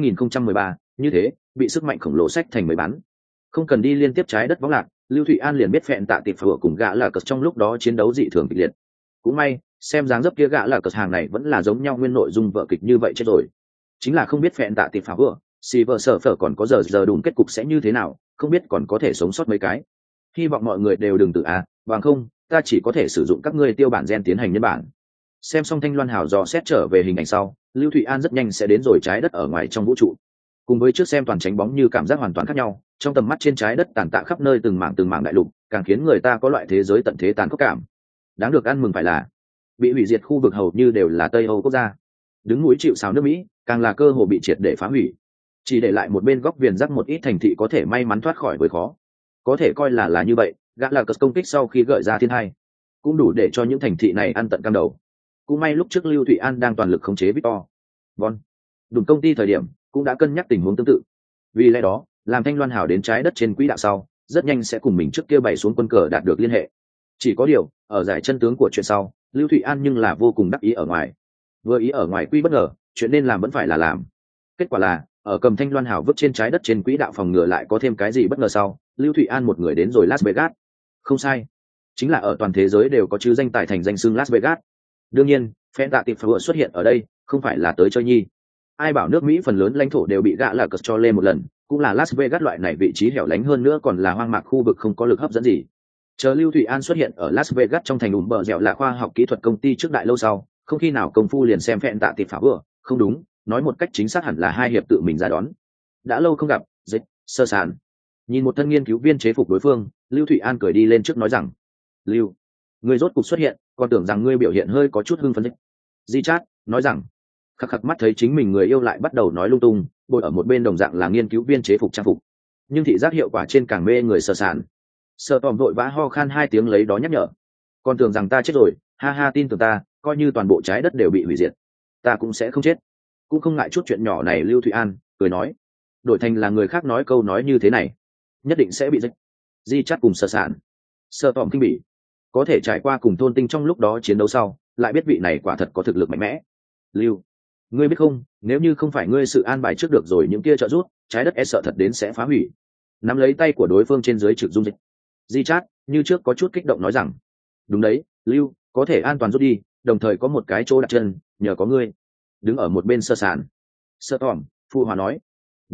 S1: 2013 như thế bị sức mạnh khổng lồ sách thành mới bắn. Không cần đi liên tiếp trái đất võng lạc, Lưu Thụy An liền biết phẹn tạ tiệp phở cùng gã là cờ trong lúc đó chiến đấu dị thường kịch liệt. Cũng may xem dáng dấp kia gã là cờ hàng này vẫn là giống nhau nguyên nội dung vở kịch như vậy chết rồi. Chính là không biết phẹn tạ tiệp phở si vợ sở phở còn có giờ đùm kết cục sẽ như thế nào, không biết còn có thể sống sót mấy cái. Hy vọng mọi người đều đừng tự bằng không ta chỉ có thể sử dụng các ngươi tiêu bản gen tiến hành nhân bản. Xem xong Thanh Loan Hào dò xét trở về hình ảnh sau, Lưu Thụy An rất nhanh sẽ đến rồi trái đất ở ngoài trong vũ trụ. Cùng với trước xem toàn tránh bóng như cảm giác hoàn toàn khác nhau, trong tầm mắt trên trái đất tàn tạ khắp nơi từng mảng đại lục, càng khiến người ta có loại thế giới tận thế tàn khốc cảm. Đáng được ăn mừng phải là bị hủy diệt khu vực hầu như đều là Tây Âu quốc gia, đứng núi chịu sào nước Mỹ càng là cơ hồ bị triệt để phá hủy, chỉ để lại một bên góc viền rắc một ít thành thị có thể may mắn thoát khỏi với khó. Có thể coi là như vậy, gã là cờ công kích sau khi gợi ra thiên hai cũng đủ để cho những thành thị này ăn tận cam đầu. Cũng may lúc trước Lưu Thụy An đang toàn lực khống chế Victor Von đúng công ty thời điểm cũng đã cân nhắc tình huống tương tự, vì lẽ đó làm Thanh Loan Hào đến trái đất trên quỹ đạo sau, rất nhanh sẽ cùng mình trước kia bày xuống quân cờ đạt được liên hệ. Chỉ có điều ở giải chân tướng của chuyện sau, Lưu Thụy An nhưng là vô cùng đắc ý ở ngoài, vừa ý ở ngoài quy bất ngờ, chuyện nên làm vẫn phải là làm. Kết quả là ở cầm Thanh Loan Hào vứt trên trái đất trên quỹ đạo phòng ngừa lại có thêm cái gì bất ngờ sau, Lưu Thụy An một người đến rồi Las Vegas. Không sai, chính là ở toàn thế giới đều có chứ danh tài thành danh xưng Las Vegas. Đương nhiên phen tạ tiệp phở xuất hiện ở đây không phải là tới chơi nhi. Ai bảo nước Mỹ phần lớn lãnh thổ đều bị gã là cờ cho lên một lần, cũng là Las Vegas loại này vị trí hẻo lánh hơn nữa còn là hoang mạc khu vực không có lực hấp dẫn gì. Chờ Lưu Thụy An xuất hiện ở Las Vegas trong thành ủm bờ dẻo là khoa học kỹ thuật công ty trước đại lâu sau, không khi nào công phu liền xem phen tạ tiệp phở không đúng, nói một cách chính xác hẳn là hai hiệp tự mình ra đón. Đã lâu không gặp, dịch sơ sàn. Nhìn một thân nghiên cứu viên chế phục đối phương, Lưu Thụy An cười đi lên trước nói rằng: Lưu, ngươi rốt cục xuất hiện, còn tưởng rằng ngươi biểu hiện hơi có chút hưng phấn. Di Chát nói rằng: khắc khắc mắt thấy chính mình người yêu lại bắt đầu nói lung tung, bồi ở một bên đồng dạng là nghiên cứu viên chế phục trang phục, nhưng thị giác hiệu quả trên càng mê người sờ sàn. Sợ tòm vội vã ho khan hai tiếng lấy đó nhắc nhở: còn tưởng rằng ta chết rồi, ha ha, tin tưởng ta, coi như toàn bộ trái đất đều bị hủy diệt, ta cũng sẽ không chết. Cũng không ngại chút chuyện nhỏ này. Lưu Thụy An cười nói, đổi thành là người khác nói câu nói như thế này, nhất định sẽ bị dịch. Di Chát cùng sờ sàn, sợ tòm kinh bỉ, có thể trải qua cùng thôn tinh trong lúc đó chiến đấu sau, lại biết vị này quả thật có thực lực mạnh mẽ. Lưu, ngươi biết không, nếu như không phải ngươi sự an bài trước được rồi những kia trợ giúp, trái đất e sợ thật đến sẽ phá hủy. Nắm lấy tay của đối phương trên dưới trực dung dịch. Di Chát như trước có chút kích động nói rằng: đúng đấy, Lưu, có thể an toàn rút đi, đồng thời có một cái chỗ đặt chân, nhờ có ngươi. Đứng ở một bên sơ sàn, sơ tòm phụ hòa nói: đáng tiếc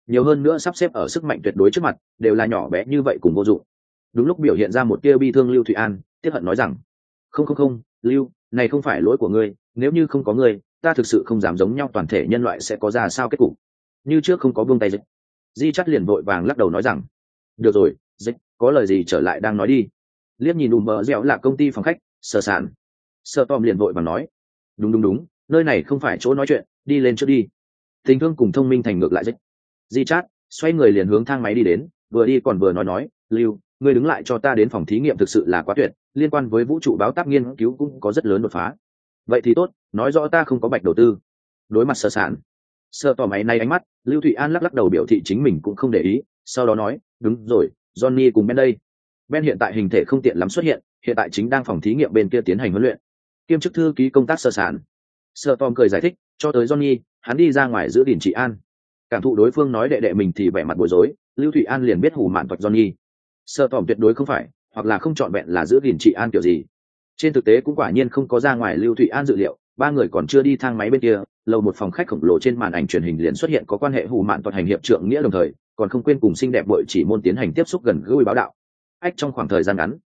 S1: nhiều hơn nữa sắp xếp ở sức mạnh tuyệt đối trước mặt đều là nhỏ bé như vậy cùng vô dụng. Đúng lúc biểu hiện ra một tia bi thương Lưu Thụy An tiếc hận nói rằng, không, Lưu, này không phải lỗi của ngươi, nếu như không có ngươi, ta thực sự không dám giống nhau toàn thể nhân loại sẽ có ra sao kết cục. Như trước không có buông tay dịch. Di Chắt liền vội vàng lắc đầu nói rằng, được rồi, dịch, có lời gì trở lại đang nói đi. Liếc nhìn bờ dẻo là công ty phòng khách, Sở Sản. Sở Tom liền vội vàng nói, đúng, nơi này không phải chỗ nói chuyện, đi lên trước đi. Tình thương cùng thông minh thành ngược lại dịch. Di Chát xoay người liền hướng thang máy đi đến, vừa đi còn vừa nói, Lưu, ngươi đứng lại cho ta đến phòng thí nghiệm thực sự là quá tuyệt, liên quan với vũ trụ báo tác nghiên cứu cũng có rất lớn đột phá. Vậy thì tốt, nói rõ ta không có bạch đầu tư. Đối mặt Sở Sản, Sở tỏ máy nay ánh mắt, Lưu Thụy An lắc đầu biểu thị chính mình cũng không để ý, sau đó nói, đúng rồi, Johnny cùng Ben đây. Ben hiện tại hình thể không tiện lắm xuất hiện, hiện tại chính đang phòng thí nghiệm bên kia tiến hành huấn luyện. Kiêm chức thư ký công tác Sở Sản. Sở Tom cười giải thích, cho tới Johnny, hắn đi ra ngoài giữ gìn trị an. Cảm thụ đối phương nói đệ đệ mình thì vẻ mặt bối rối, Lưu Thụy An liền biết hù mạn toạch Johnny. Sở Tom tuyệt đối không phải, hoặc là không trọn vẹn là giữ gìn trị an kiểu gì. Trên thực tế cũng quả nhiên không có ra ngoài Lưu Thụy An dự liệu, ba người còn chưa đi thang máy bên kia, lầu một phòng khách khổng lồ trên màn ảnh truyền hình liền xuất hiện có quan hệ hù mạn toạch hành hiệp trượng nghĩa đồng thời, còn không quên cùng xinh đẹp bội chỉ môn tiến hành tiếp xúc gần gũi báo đạo. Ách trong khoảng thời gian ngắn,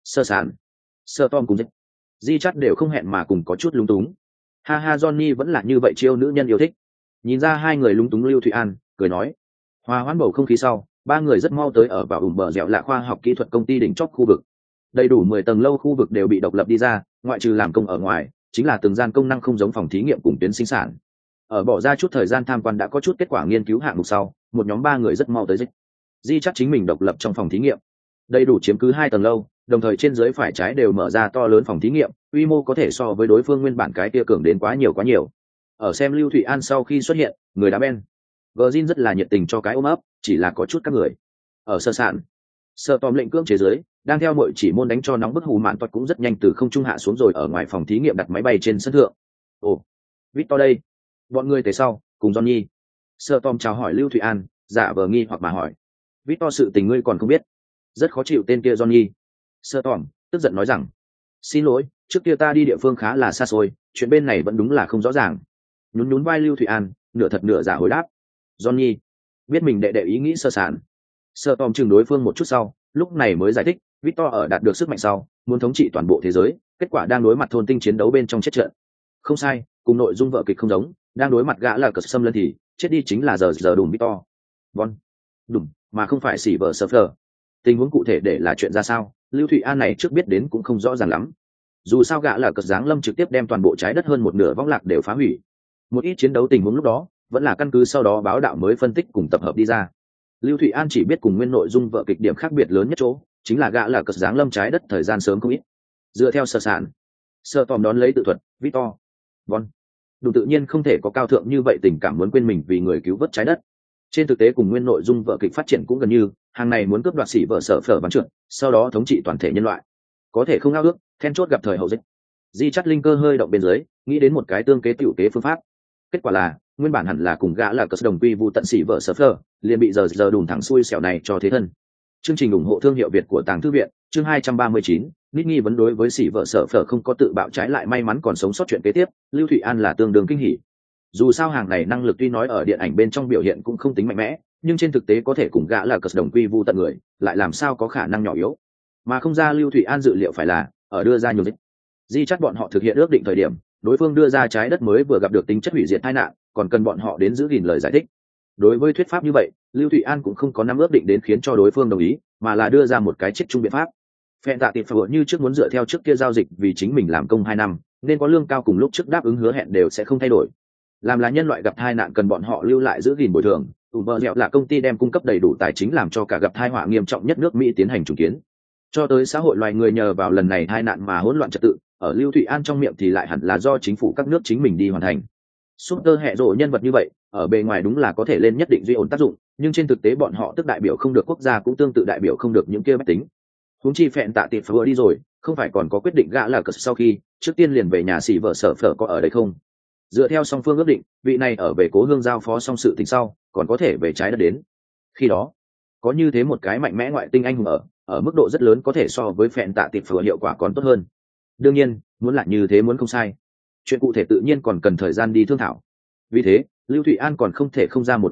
S1: Sở Tom cùng Di Chắt đều không hẹn mà cùng có chút lúng túng. Ha Johnny vẫn là như vậy chiêu nữ nhân yêu thích. Nhìn ra hai người lúng túng, Lưu Thụy An cười nói, hòa hoãn bầu không khí sau, ba người rất mau tới ở vào bờ dẻo lạ khoa học kỹ thuật công ty đỉnh chóp khu vực. Đầy đủ 10 tầng lâu khu vực đều bị độc lập đi ra, ngoại trừ làm công ở ngoài, chính là từng gian công năng không giống phòng thí nghiệm cùng tuyến sinh sản. Ở bỏ ra chút thời gian tham quan đã có chút kết quả nghiên cứu hạng mục sau, một nhóm ba người rất mau tới Di chắc chính mình độc lập trong phòng thí nghiệm. Đầy đủ chiếm cứ 2 tầng lâu, đồng thời trên dưới phải trái đều mở ra to lớn phòng thí nghiệm, quy mô có thể so với đối phương nguyên bản cái kia cường đến quá nhiều. Ở xem Lưu Thụy An sau khi xuất hiện, người đá Ben Virgin rất là nhiệt tình cho cái ôm ấp, chỉ là có chút các người. Ở Sở Sản, Sở Tom lệnh cưỡng chế dưới, đang theo mọi chỉ môn đánh cho nóng bức hù mạn toát cũng rất nhanh từ không trung hạ xuống rồi ở ngoài phòng thí nghiệm đặt máy bay trên sân thượng. Ồ, Victor đây. Bọn người tới sau, cùng Johnny. Sở Tom chào hỏi Lưu Thụy An, giả vờ nghi hoặc mà hỏi. Victor sự tình ngươi còn không biết. Rất khó chịu tên kia Johnny. Sở Tom tức giận nói rằng, xin lỗi, trước kia ta đi địa phương khá là xa xôi, chuyện bên này vẫn đúng là không rõ ràng. Nhún vai Lưu Thụy An, nửa thật nửa giả hồi đáp. Johnny biết mình đệ ý nghĩ Sở Sản. Sở Tom chừng đối phương một chút sau, lúc này mới giải thích, Victor ở đạt được sức mạnh sau, muốn thống trị toàn bộ thế giới, kết quả đang đối mặt thôn tinh chiến đấu bên trong chết trận. Không sai, cùng nội dung vở kịch không giống, đang đối mặt gã là cờ xâm lân thì chết đi chính là giờ đùm Victor. Bon, đùm, mà không phải xỉ vợ Surfer. Tình huống cụ thể để là chuyện ra sao, Lưu Thụy An này trước biết đến cũng không rõ ràng lắm. Dù sao gã là cờ giáng lâm trực tiếp đem toàn bộ trái đất hơn một nửa võng lạc đều phá hủy. Một ít chiến đấu tình huống lúc đó, vẫn là căn cứ sau đó báo đạo mới phân tích cùng tập hợp đi ra. Lưu Thụy An chỉ biết cùng nguyên nội dung vở kịch điểm khác biệt lớn nhất chỗ chính là gã là cờ giáng lâm trái đất thời gian sớm không ít. Dựa theo Sở Sản, Sở Tom đón lấy tự thuật, Victor, Bon, đủ tự nhiên không thể có cao thượng như vậy tình cảm muốn quên mình vì người cứu vớt trái đất. Trên thực tế cùng nguyên nội dung vở kịch phát triển cũng gần như, hàng này muốn cướp đoạt xỉ vợ Sở Phở bắn trượt, sau đó thống trị toàn thể nhân loại. Có thể không ao ước, then chốt gặp thời hậu dịch. Di Chắt linh cơ hơi động bên dưới, nghĩ đến một cái tương kế tiểu kế phương pháp. Kết quả là, nguyên bản hẳn là cùng gã là cờ đồng quy vu tận xỉ vợ Sở Phở, liền bị giờ đùn thẳng xuôi xẻo này cho thế thân. Chương trình ủng hộ thương hiệu Việt của Tàng Thư viện, chương 239, nít nghi vấn đối với xỉ vợ Sở Phở không có tự bạo trái lại may mắn còn sống sót chuyện kế tiếp, Lưu Thụy An là tương đương kinh hỉ. Dù sao hàng này năng lực tuy nói ở điện ảnh bên trong biểu hiện cũng không tính mạnh mẽ, nhưng trên thực tế có thể cùng gã là cờ đồng quy vu tận người, lại làm sao có khả năng nhỏ yếu. Mà không ra Lưu Thụy An dự liệu phải là, ở đưa ra nhiều dịch. Di chắc bọn họ thực hiện ước định thời điểm, đối phương đưa ra trái đất mới vừa gặp được tính chất hủy diệt tai nạn, còn cần bọn họ đến giữ gìn lời giải thích. Đối với thuyết pháp như vậy, Lưu Thụy An cũng không có nắm ước định đến khiến cho đối phương đồng ý, mà là đưa ra một cái chết chung biện pháp. Phẹn tạ tịp phở như trước muốn dựa theo trước kia giao dịch vì chính mình làm công 2 năm, nên có lương cao cùng lúc trước đáp ứng hứa hẹn đều sẽ không thay đổi. Làm là nhân loại gặp tai nạn cần bọn họ lưu lại giữ gìn bồi thường, ủ vợ dẹo là công ty đem cung cấp đầy đủ tài chính làm cho cả gặp tai họa nghiêm trọng nhất nước Mỹ tiến hành trùng kiến. Cho tới xã hội loài người nhờ vào lần này tai nạn mà hỗn loạn trật tự, ở Lưu Thụy An trong miệng thì lại hẳn là do chính phủ các nước chính mình đi hoàn thành. Super hệ rộ nhân vật như vậy, ở bề ngoài đúng là có thể lên nhất định duy ổn tác dụng, nhưng trên thực tế bọn họ tức đại biểu không được quốc gia cũng tương tự đại biểu không được những kia bách tính. Huống chi Phẹn tạ tiệp vừa đi rồi, không phải còn có quyết định gã là cờ sau khi trước tiên liền về nhà xỉ vợ Sở Phở có ở đây không? Dựa theo song phương ước định, vị này ở về cố hương giao phó xong sự tình sau, còn có thể về trái đất đến. Khi đó, có như thế một cái mạnh mẽ ngoại tinh anh hùng ở mức độ rất lớn có thể so với Phẹn tạ tiệp vừa hiệu quả còn tốt hơn. Đương nhiên, muốn là như thế muốn không sai. Chuyện cụ thể tự nhiên còn cần thời gian đi thương thảo. Vì thế, Lưu Thụy An còn không thể không ra một cái lực,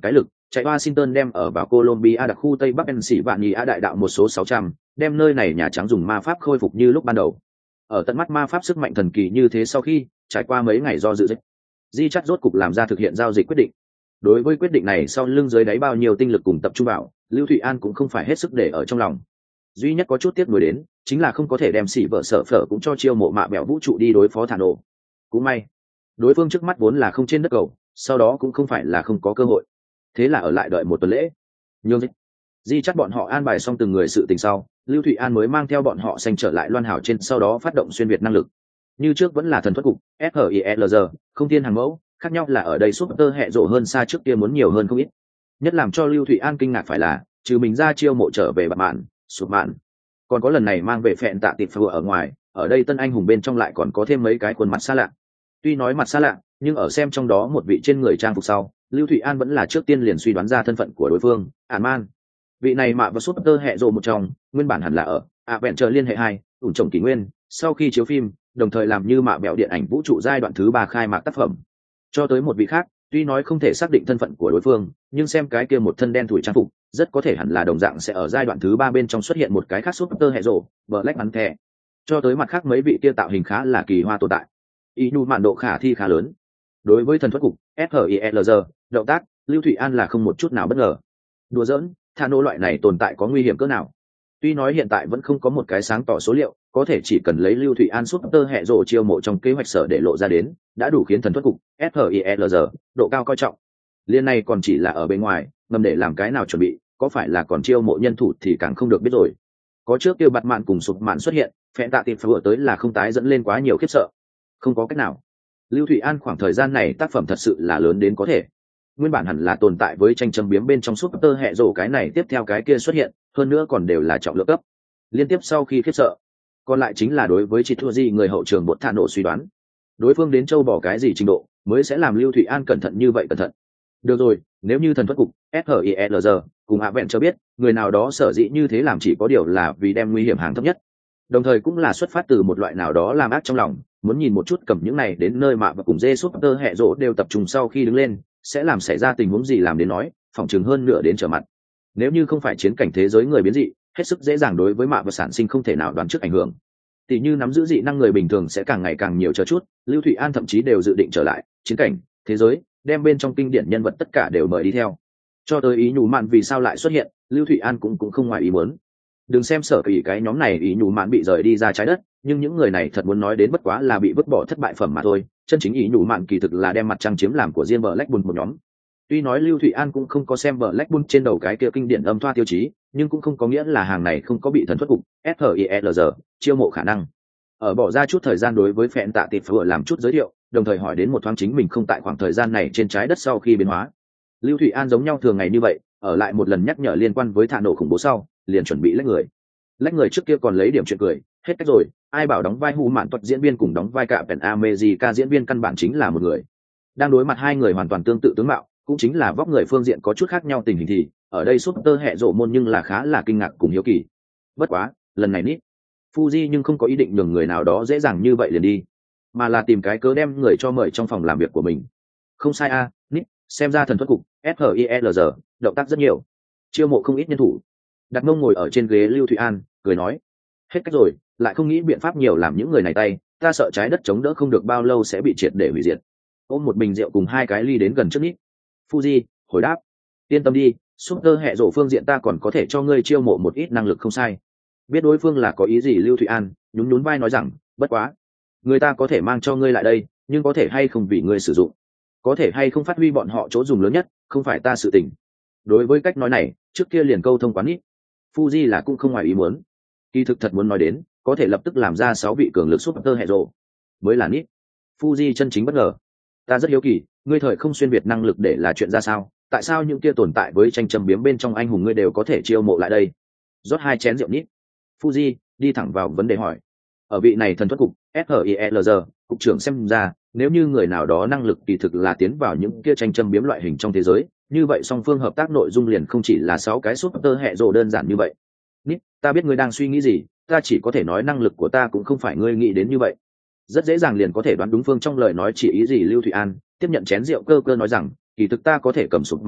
S1: chạy Washington đem ở vào Colombia đặc khu Tây Bắc Pennsylvania đại đạo một số 600, đem nơi này Nhà Trắng dùng ma pháp khôi phục như lúc ban đầu. Ở tận mắt ma pháp sức mạnh thần kỳ như thế sau khi trải qua mấy ngày do dự dịch, Di Chắt rốt cục làm ra thực hiện giao dịch quyết định. Đối với quyết định này sau lưng dưới đáy bao nhiêu tinh lực cùng tập trung vào, Lưu Thụy An cũng không phải hết sức để ở trong lòng. Duy nhất có chút tiếc nuối đến, chính là không có thể đem xỉ vợ sợ phở cũng cho chiêu mộ mạ bẹo vũ trụ đi đối phó Thả nổ. Cũng may, đối phương trước mắt vốn là không trên đất cầu, sau đó cũng không phải là không có cơ hội. Thế là ở lại đợi một tuần lễ. Nhưng Di Chắt bọn họ an bài xong từng người sự tình sau, Lưu Thụy An mới mang theo bọn họ xanh trở lại Loan Hảo trên, sau đó phát động xuyên việt năng lực. Như trước vẫn là thần thoát cục, FHILG, không thiên hàng mẫu, khác nhau là ở đây Super hệ rộ hơn xa trước kia muốn nhiều hơn không ít. Nhất làm cho Lưu Thụy An kinh ngạc phải là, trừ mình ra chiêu mộ trở về bạn mạn, sụp mạn, còn có lần này mang về phẹn tạ tiệp phù ở ngoài, ở đây tân anh hùng bên trong lại còn có thêm mấy cái khuôn mặt xa lạ. Tuy nói mặt xa lạ, nhưng ở xem trong đó một vị trên người trang phục sau, Lưu Thụy An vẫn là trước tiên liền suy đoán ra thân phận của đối phương, Ản Man. Vị này mạ và Super hệ rộ một trong, nguyên bản hẳn là ở Adventure liên hệ 2, ủng chồng kỷ nguyên, sau khi chiếu phim, đồng thời làm như mạ bẹo điện ảnh vũ trụ giai đoạn thứ 3 khai mạc tác phẩm. Cho tới một vị khác, tuy nói không thể xác định thân phận của đối phương, nhưng xem cái kia một thân đen thủi trang phục, rất có thể hẳn là đồng dạng sẽ ở giai đoạn thứ 3 bên trong xuất hiện một cái khác Super hệ rộ, Black Panther. Cho tới mặt khác mấy vị kia tạo hình khá là kỳ hoa tồn tại. Ý nhu mạn độ khả thi khá lớn. Đối với thần thoát cục, FHILG, động tác, Lưu Thụy An là không một chút nào bất ngờ. Đùa giỡn, Thả nổ loại này tồn tại có nguy hiểm cỡ nào? Tuy nói hiện tại vẫn không có một cái sáng tỏ số liệu, có thể chỉ cần lấy Lưu Thụy An Super hệ rộ chiêu mộ trong kế hoạch sở để lộ ra đến, đã đủ khiến thần thoát cục, FHILG, độ cao coi trọng. Liên này còn chỉ là ở bên ngoài, ngầm để làm cái nào chuẩn bị, có phải là còn chiêu mộ nhân thủ thì càng không được biết rồi. Có trước kia bạt mạn cùng sụp mạn xuất hiện, phẹn tạ tiệp vừa tới là không tái dẫn lên quá nhiều khiếp sợ. Không có cách nào. Lưu Thụy An khoảng thời gian này tác phẩm thật sự là lớn đến có thể. Nguyên bản hẳn là tồn tại với tranh châm biếm bên trong Super hệ rộ cái này tiếp theo cái kia xuất hiện, hơn nữa còn đều là trọng lượng cấp. Liên tiếp sau khi khiếp sợ, còn lại chính là đối với chị thua gì người hậu trường bột Thả nổ suy đoán. Đối phương đến châu bỏ cái gì trình độ, mới sẽ làm Lưu Thụy An cẩn thận như vậy cẩn thận. Được rồi, nếu như thần thoát cục, SHILG, cùng hạ vẹn cho biết, người nào đó sở dĩ như thế làm chỉ có điều là vì đem nguy hiểm hàng thấp nhất. Đồng thời cũng là xuất phát từ một loại nào đó làm ác trong lòng, muốn nhìn một chút cầm những này đến nơi mà và cùng dê Super hệ rộ đều tập trung sau khi đứng lên, sẽ làm xảy ra tình huống gì làm đến nói, phỏng chừng hơn nửa đến trở mặt. Nếu như không phải chiến cảnh thế giới người biến dị, hết sức dễ dàng đối với mạ và sản sinh không thể nào đoán trước ảnh hưởng. Tỷ như nắm giữ dị năng người bình thường sẽ càng ngày càng nhiều chờ chút, Lưu Thụy An thậm chí đều dự định trở lại chiến cảnh thế giới, đem bên trong kinh điển nhân vật tất cả đều mời đi theo. Cho tới ý nhủ mạn vì sao lại xuất hiện, Lưu Thụy An cũng không ngoài ý muốn. Đừng xem sở kỳ cái nhóm này ý nhủ mạn bị rời đi ra trái đất, nhưng những người này thật muốn nói đến bất quá là bị vứt bỏ thất bại phẩm mà thôi. Chân chính ý nhủ mạn kỳ thực là đem mặt trăng chiếm làm của riêng Blackpool một nhóm. Tuy nói Lưu Thụy An cũng không có xem Blackpool trên đầu cái kia kinh điển âm thoa tiêu chí, nhưng cũng không có nghĩa là hàng này không có bị thần thoát cục SHILG chiêu mộ khả năng. Ở bỏ ra chút thời gian đối với phẹn tạ tiệp vừa làm chút giới thiệu, đồng thời hỏi đến một thoáng chính mình không tại khoảng thời gian này trên trái đất sau khi biến hóa. Lưu Thụy An giống nhau thường ngày như vậy, ở lại một lần nhắc nhở liên quan với Thả nổ khủng bố sau, liền chuẩn bị lách người trước kia còn lấy điểm chuyện cười, hết cách rồi, ai bảo đóng vai hù mạn tuật diễn viên cùng đóng vai cả Pen America diễn viên căn bản chính là một người. Đang đối mặt hai người hoàn toàn tương tự tướng mạo, cũng chính là vóc người phương diện có chút khác nhau tình hình thì, ở đây Super hệ rộ môn nhưng là khá là kinh ngạc cùng hiếu kỳ. Bất quá, lần này nít Fuji nhưng không có ý định nhường người nào đó dễ dàng như vậy liền đi, mà là tìm cái cớ đem người cho mời trong phòng làm việc của mình. Không sai a, nít, xem ra thần thoát cục FHILG động tác rất nhiều, chiêu mộ không ít nhân thủ. Đặt mông ngồi ở trên ghế Lưu Thụy An cười nói, hết cách rồi, lại không nghĩ biện pháp nhiều làm những người này tay, ta sợ trái đất chống đỡ không được bao lâu sẽ bị triệt để hủy diệt. Ôm một bình rượu cùng hai cái ly đến gần trước nít Fuji hồi đáp, yên tâm đi, Super hệ rộ phương diện ta còn có thể cho ngươi chiêu mộ một ít năng lực không sai. Biết đối phương là có ý gì, Lưu Thụy An nhún vai nói rằng, bất quá, người ta có thể mang cho ngươi lại đây, nhưng có thể hay không vì ngươi sử dụng, có thể hay không phát huy bọn họ chỗ dùng lớn nhất, không phải ta sự tình. Đối với cách nói này, trước kia liền câu thông quán ít, Fuji là cũng không ngoài ý muốn. Kỳ thực thật muốn nói đến, có thể lập tức làm ra 6 vị cường lực Super hệ rộ mới là nít Fuji chân chính bất ngờ. Ta rất hiếu kỳ, ngươi thời không xuyên việt năng lực để là chuyện ra sao, tại sao những kia tồn tại với tranh châm biếm bên trong anh hùng ngươi đều có thể chiêu mộ lại đây? Rót 2 chén rượu nít Fuji đi thẳng vào vấn đề hỏi. Ở vị này thần thoát cục SHILG cục trưởng xem ra, nếu như người nào đó năng lực kỳ thực là tiến vào những kia tranh châm biếm loại hình trong thế giới, như vậy song phương hợp tác nội dung liền không chỉ là 6 cái Super hệ rộ đơn giản như vậy. Nít, ta biết ngươi đang suy nghĩ gì, ta chỉ có thể nói năng lực của ta cũng không phải ngươi nghĩ đến như vậy. Rất dễ dàng liền có thể đoán đúng phương trong lời nói chỉ ý gì. Lưu Thụy An tiếp nhận chén rượu cơ nói rằng, kỳ thực ta có thể cầm sụp mạn,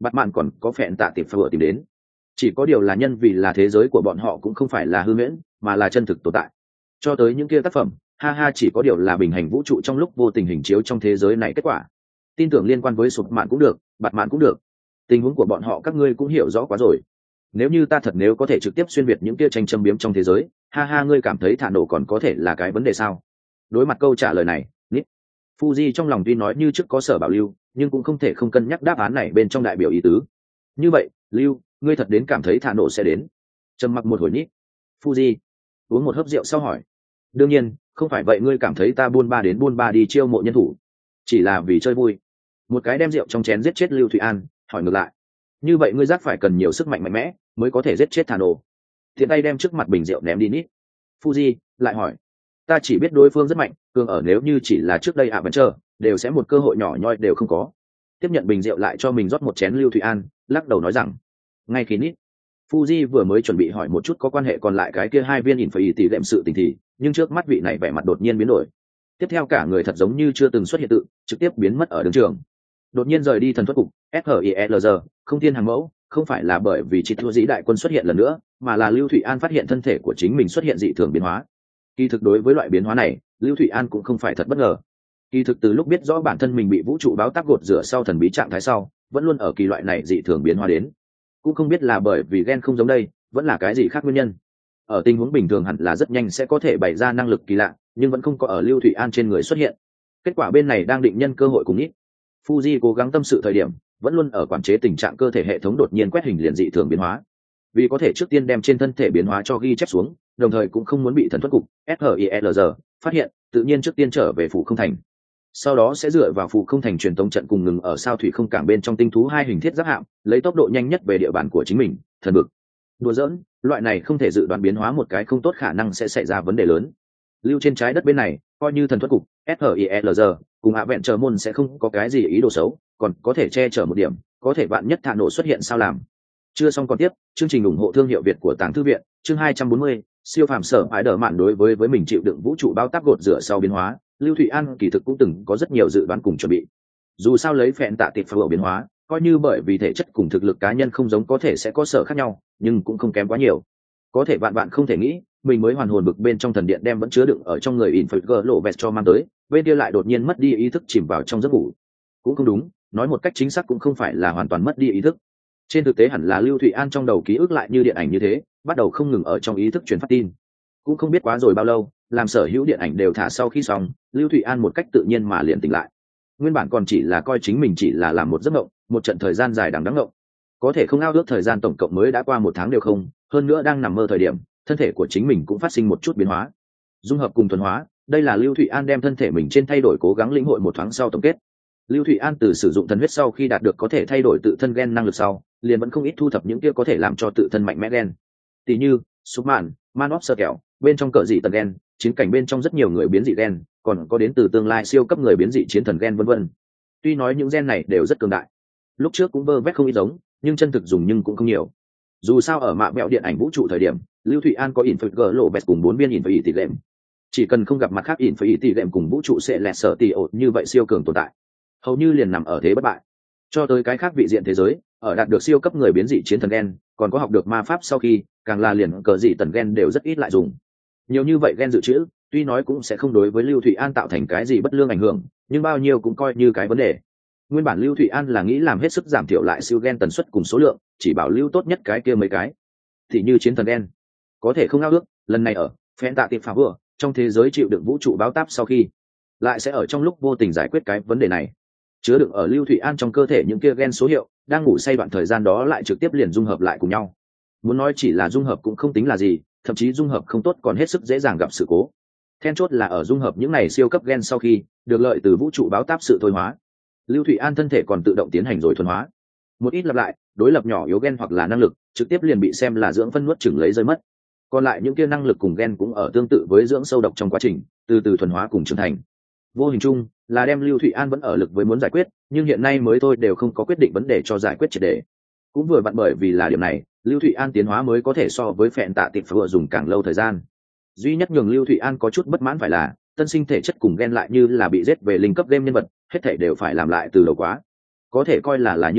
S1: Bạt mạn còn có phẹn tạ tiệp phở tìm đến. Chỉ có điều là nhân vì là thế giới của bọn họ cũng không phải là hư huyễn, mà là chân thực tồn tại. Cho tới những kia tác phẩm, ha ha, chỉ có điều là bình hành vũ trụ trong lúc vô tình hình chiếu trong thế giới này kết quả. Tin tưởng liên quan với sụp mạn cũng được, bạt mạn cũng được. Tình huống của bọn họ các ngươi cũng hiểu rõ quá rồi. Nếu như ta thật nếu có thể trực tiếp xuyên việt những kia tranh châm biếm trong thế giới, ha ha, ngươi cảm thấy thả nổ còn có thể là cái vấn đề sao? Đối mặt câu trả lời này, Nít Fuji trong lòng tuy nói như trước có sở bảo lưu, nhưng cũng không thể không cân nhắc đáp án này bên trong đại biểu ý tứ. Như vậy, Lưu, ngươi thật đến cảm thấy thả nổ sẽ đến? Trầm mặc một hồi Nít Fuji uống một hớp rượu sau hỏi. Đương nhiên, không phải vậy ngươi cảm thấy ta buôn ba đi chiêu mộ nhân thủ, chỉ là vì chơi vui. Một cái đem rượu trong chén giết chết Lưu Thụy An, hỏi ngược lại. Như vậy ngươi giác phải cần nhiều sức mạnh mạnh mẽ mới có thể giết chết thả nổ. Thiện tay đem trước mặt bình rượu ném đi Nít Fuji lại hỏi. Ta chỉ biết đối phương rất mạnh, cường ở nếu như chỉ là trước đây vẫn chờ, đều sẽ một cơ hội nhỏ nhoi đều không có. Tiếp nhận bình rượu lại cho mình rót một chén Lưu Thụy An, lắc đầu nói rằng. Ngay khi Nít Fuji vừa mới chuẩn bị hỏi một chút có quan hệ còn lại cái kia hai viên phải tỷ lệm sự tình thì, nhưng trước mắt vị này vẻ mặt đột nhiên biến đổi. Tiếp theo cả người thật giống như chưa từng xuất hiện tự, trực tiếp biến mất ở đường trường. Đột nhiên rời đi thần thoát cục, SHIELR, không thiên hàng mẫu, không phải là bởi vì chỉ thua dĩ đại quân xuất hiện lần nữa, mà là Lưu Thụy An phát hiện thân thể của chính mình xuất hiện dị thường biến hóa. Kỳ thực đối với loại biến hóa này, Lưu Thụy An cũng không phải thật bất ngờ. Kỳ thực từ lúc biết rõ bản thân mình bị vũ trụ báo tác gột rửa sau thần bí trạng thái sau, vẫn luôn ở kỳ loại này dị thường biến hóa đến. Cũng không biết là bởi vì gen không giống đây, vẫn là cái gì khác nguyên nhân. Ở tình huống bình thường hẳn là rất nhanh sẽ có thể bày ra năng lực kỳ lạ, nhưng vẫn không có ở Lưu Thụy An trên người xuất hiện. Kết quả bên này đang định nhân cơ hội cùng ít. Fuji cố gắng tâm sự thời điểm, vẫn luôn ở quản chế tình trạng cơ thể hệ thống đột nhiên quét hình liền dị thường biến hóa. Vì có thể trước tiên đem trên thân thể biến hóa cho ghi chép xuống, đồng thời cũng không muốn bị thần thoát cục SHIELR phát hiện, tự nhiên trước tiên trở về phủ không thành. Sau đó sẽ dựa vào phủ không thành truyền tống trận cùng ngừng ở sao thủy không cảng bên trong tinh thú hai hình thiết giáp hạm, lấy tốc độ nhanh nhất về địa bàn của chính mình. Thần bực. Đùa giỡn, loại này không thể dự đoán biến hóa một cái không tốt khả năng sẽ xảy ra vấn đề lớn. Lưu trên trái đất bên này, coi như thần thoát cục SHIELR cùng hạ vẹn chờ môn sẽ không có cái gì ý đồ xấu, còn có thể che chở một điểm, có thể bạn nhất thả nổ xuất hiện sao làm. Chưa xong còn tiếp, chương trình ủng hộ thương hiệu Việt của Tàng Thư viện, chương 240, siêu phàm sở ái đỡ mạn đối với mình chịu đựng vũ trụ bao tác gột rửa sau biến hóa, Lưu Thụy An kỳ thực cũng từng có rất nhiều dự đoán cùng chuẩn bị. Dù sao lấy phẹn tạ tiệp phở biến hóa, coi như bởi vì thể chất cùng thực lực cá nhân không giống có thể sẽ có sở khác nhau, nhưng cũng không kém quá nhiều. Có thể bạn không thể nghĩ, mình mới hoàn hồn bực bên trong thần điện đem vẫn chứa đựng ở trong người Inferno lộ vẹt cho mang tới, bên kia lại đột nhiên mất đi ý thức chìm vào trong giấc ngủ. Cũng không đúng, nói một cách chính xác cũng không phải là hoàn toàn mất đi ý thức. Trên thực tế hẳn là Lưu Thụy An trong đầu ký ức lại như điện ảnh như thế, bắt đầu không ngừng ở trong ý thức truyền phát tin. Cũng không biết quá rồi bao lâu, làm sở hữu điện ảnh đều thả sau khi xong, Lưu Thụy An một cách tự nhiên mà liền tỉnh lại. Nguyên bản còn chỉ là coi chính mình chỉ là làm một giấc mộng, một trận thời gian dài đằng đẵng mộng. Có thể không ao ước thời gian tổng cộng mới đã qua 1 tháng đều không, hơn nữa đang nằm mơ thời điểm, thân thể của chính mình cũng phát sinh một chút biến hóa. Dung hợp cùng thuần hóa, đây là Lưu Thụy An đem thân thể mình trên thay đổi cố gắng lĩnh hội 1 tháng sau tổng kết. Lưu Thụy An từ sử dụng thần huyết sau khi đạt được có thể thay đổi tự thân gen năng lực sau, liền vẫn không ít thu thập những kia có thể làm cho tự thân mạnh mẽ gen. Tỷ như, Superman, Man of Steel kẹo, bên trong cỡ dị tần gen, chiến cảnh bên trong rất nhiều người biến dị gen, còn có đến từ tương lai siêu cấp người biến dị chiến thần gen vân vân. Tuy nói những gen này đều rất cường đại, lúc trước cũng vơ vét không ít giống, nhưng chân thực dùng nhưng cũng không nhiều. Dù sao ở mạ mẹo điện ảnh vũ trụ thời điểm, Lưu Thụy An có Inferno lộ bẹt cùng 4 viên Infinity tỷ lệm. Chỉ cần không gặp mặt khác Infinity tỷ lệm cùng vũ trụ sẽ lẹt sở tỷ ột như vậy siêu cường tồn tại, hầu như liền nằm ở thế bất bại. Cho tới cái khác vị diện thế giới, ở đạt được siêu cấp người biến dị chiến thần gen, còn có học được ma pháp sau khi, càng là liền cờ dị tần gen đều rất ít lại dùng. Nhiều như vậy gen dự trữ, tuy nói cũng sẽ không đối với Lưu Thụy An tạo thành cái gì bất lương ảnh hưởng, nhưng bao nhiêu cũng coi như cái vấn đề. Nguyên bản Lưu Thụy An là nghĩ làm hết sức giảm thiểu lại siêu gen tần suất cùng số lượng, chỉ bảo lưu tốt nhất cái kia mấy cái. Thì như chiến thần gen, có thể không ao ước, lần này ở phen tạ tiệp phá vừa, trong thế giới chịu đựng vũ trụ báo táp sau khi, lại sẽ ở trong lúc vô tình giải quyết cái vấn đề này. Chứa đựng ở Lưu Thụy An trong cơ thể những kia gen số hiệu, đang ngủ say đoạn thời gian đó lại trực tiếp liền dung hợp lại cùng nhau. Muốn nói chỉ là dung hợp cũng không tính là gì, thậm chí dung hợp không tốt còn hết sức dễ dàng gặp sự cố. Then chốt là ở dung hợp những này siêu cấp gen sau khi được lợi từ vũ trụ báo táp sự thôi hóa, Lưu Thụy An thân thể còn tự động tiến hành rồi thuần hóa. Một ít lặp lại, đối lập nhỏ yếu gen hoặc là năng lực, trực tiếp liền bị xem là dưỡng phân nuốt chửng lấy rơi mất. Còn lại những kia năng lực cùng gen cũng ở tương tự với dưỡng sâu độc trong quá trình, từ từ thuần hóa cùng trưởng thành. Vô hình chung là đem Lưu Thụy An vẫn ở lực với muốn giải quyết, nhưng hiện nay mới thôi đều không có quyết định vấn đề cho giải quyết triệt để. Cũng vừa vặn bởi vì là điểm này, Lưu Thụy An tiến hóa mới có thể so với phẹn tạ tiệp vừa dùng càng lâu thời gian. Duy nhất nhường Lưu Thụy An có chút bất mãn phải là tân sinh thể chất cùng gen lại như là bị giết về linh cấp game nhân vật, hết thảy đều phải làm lại từ đầu quá. Có thể coi là như vậy,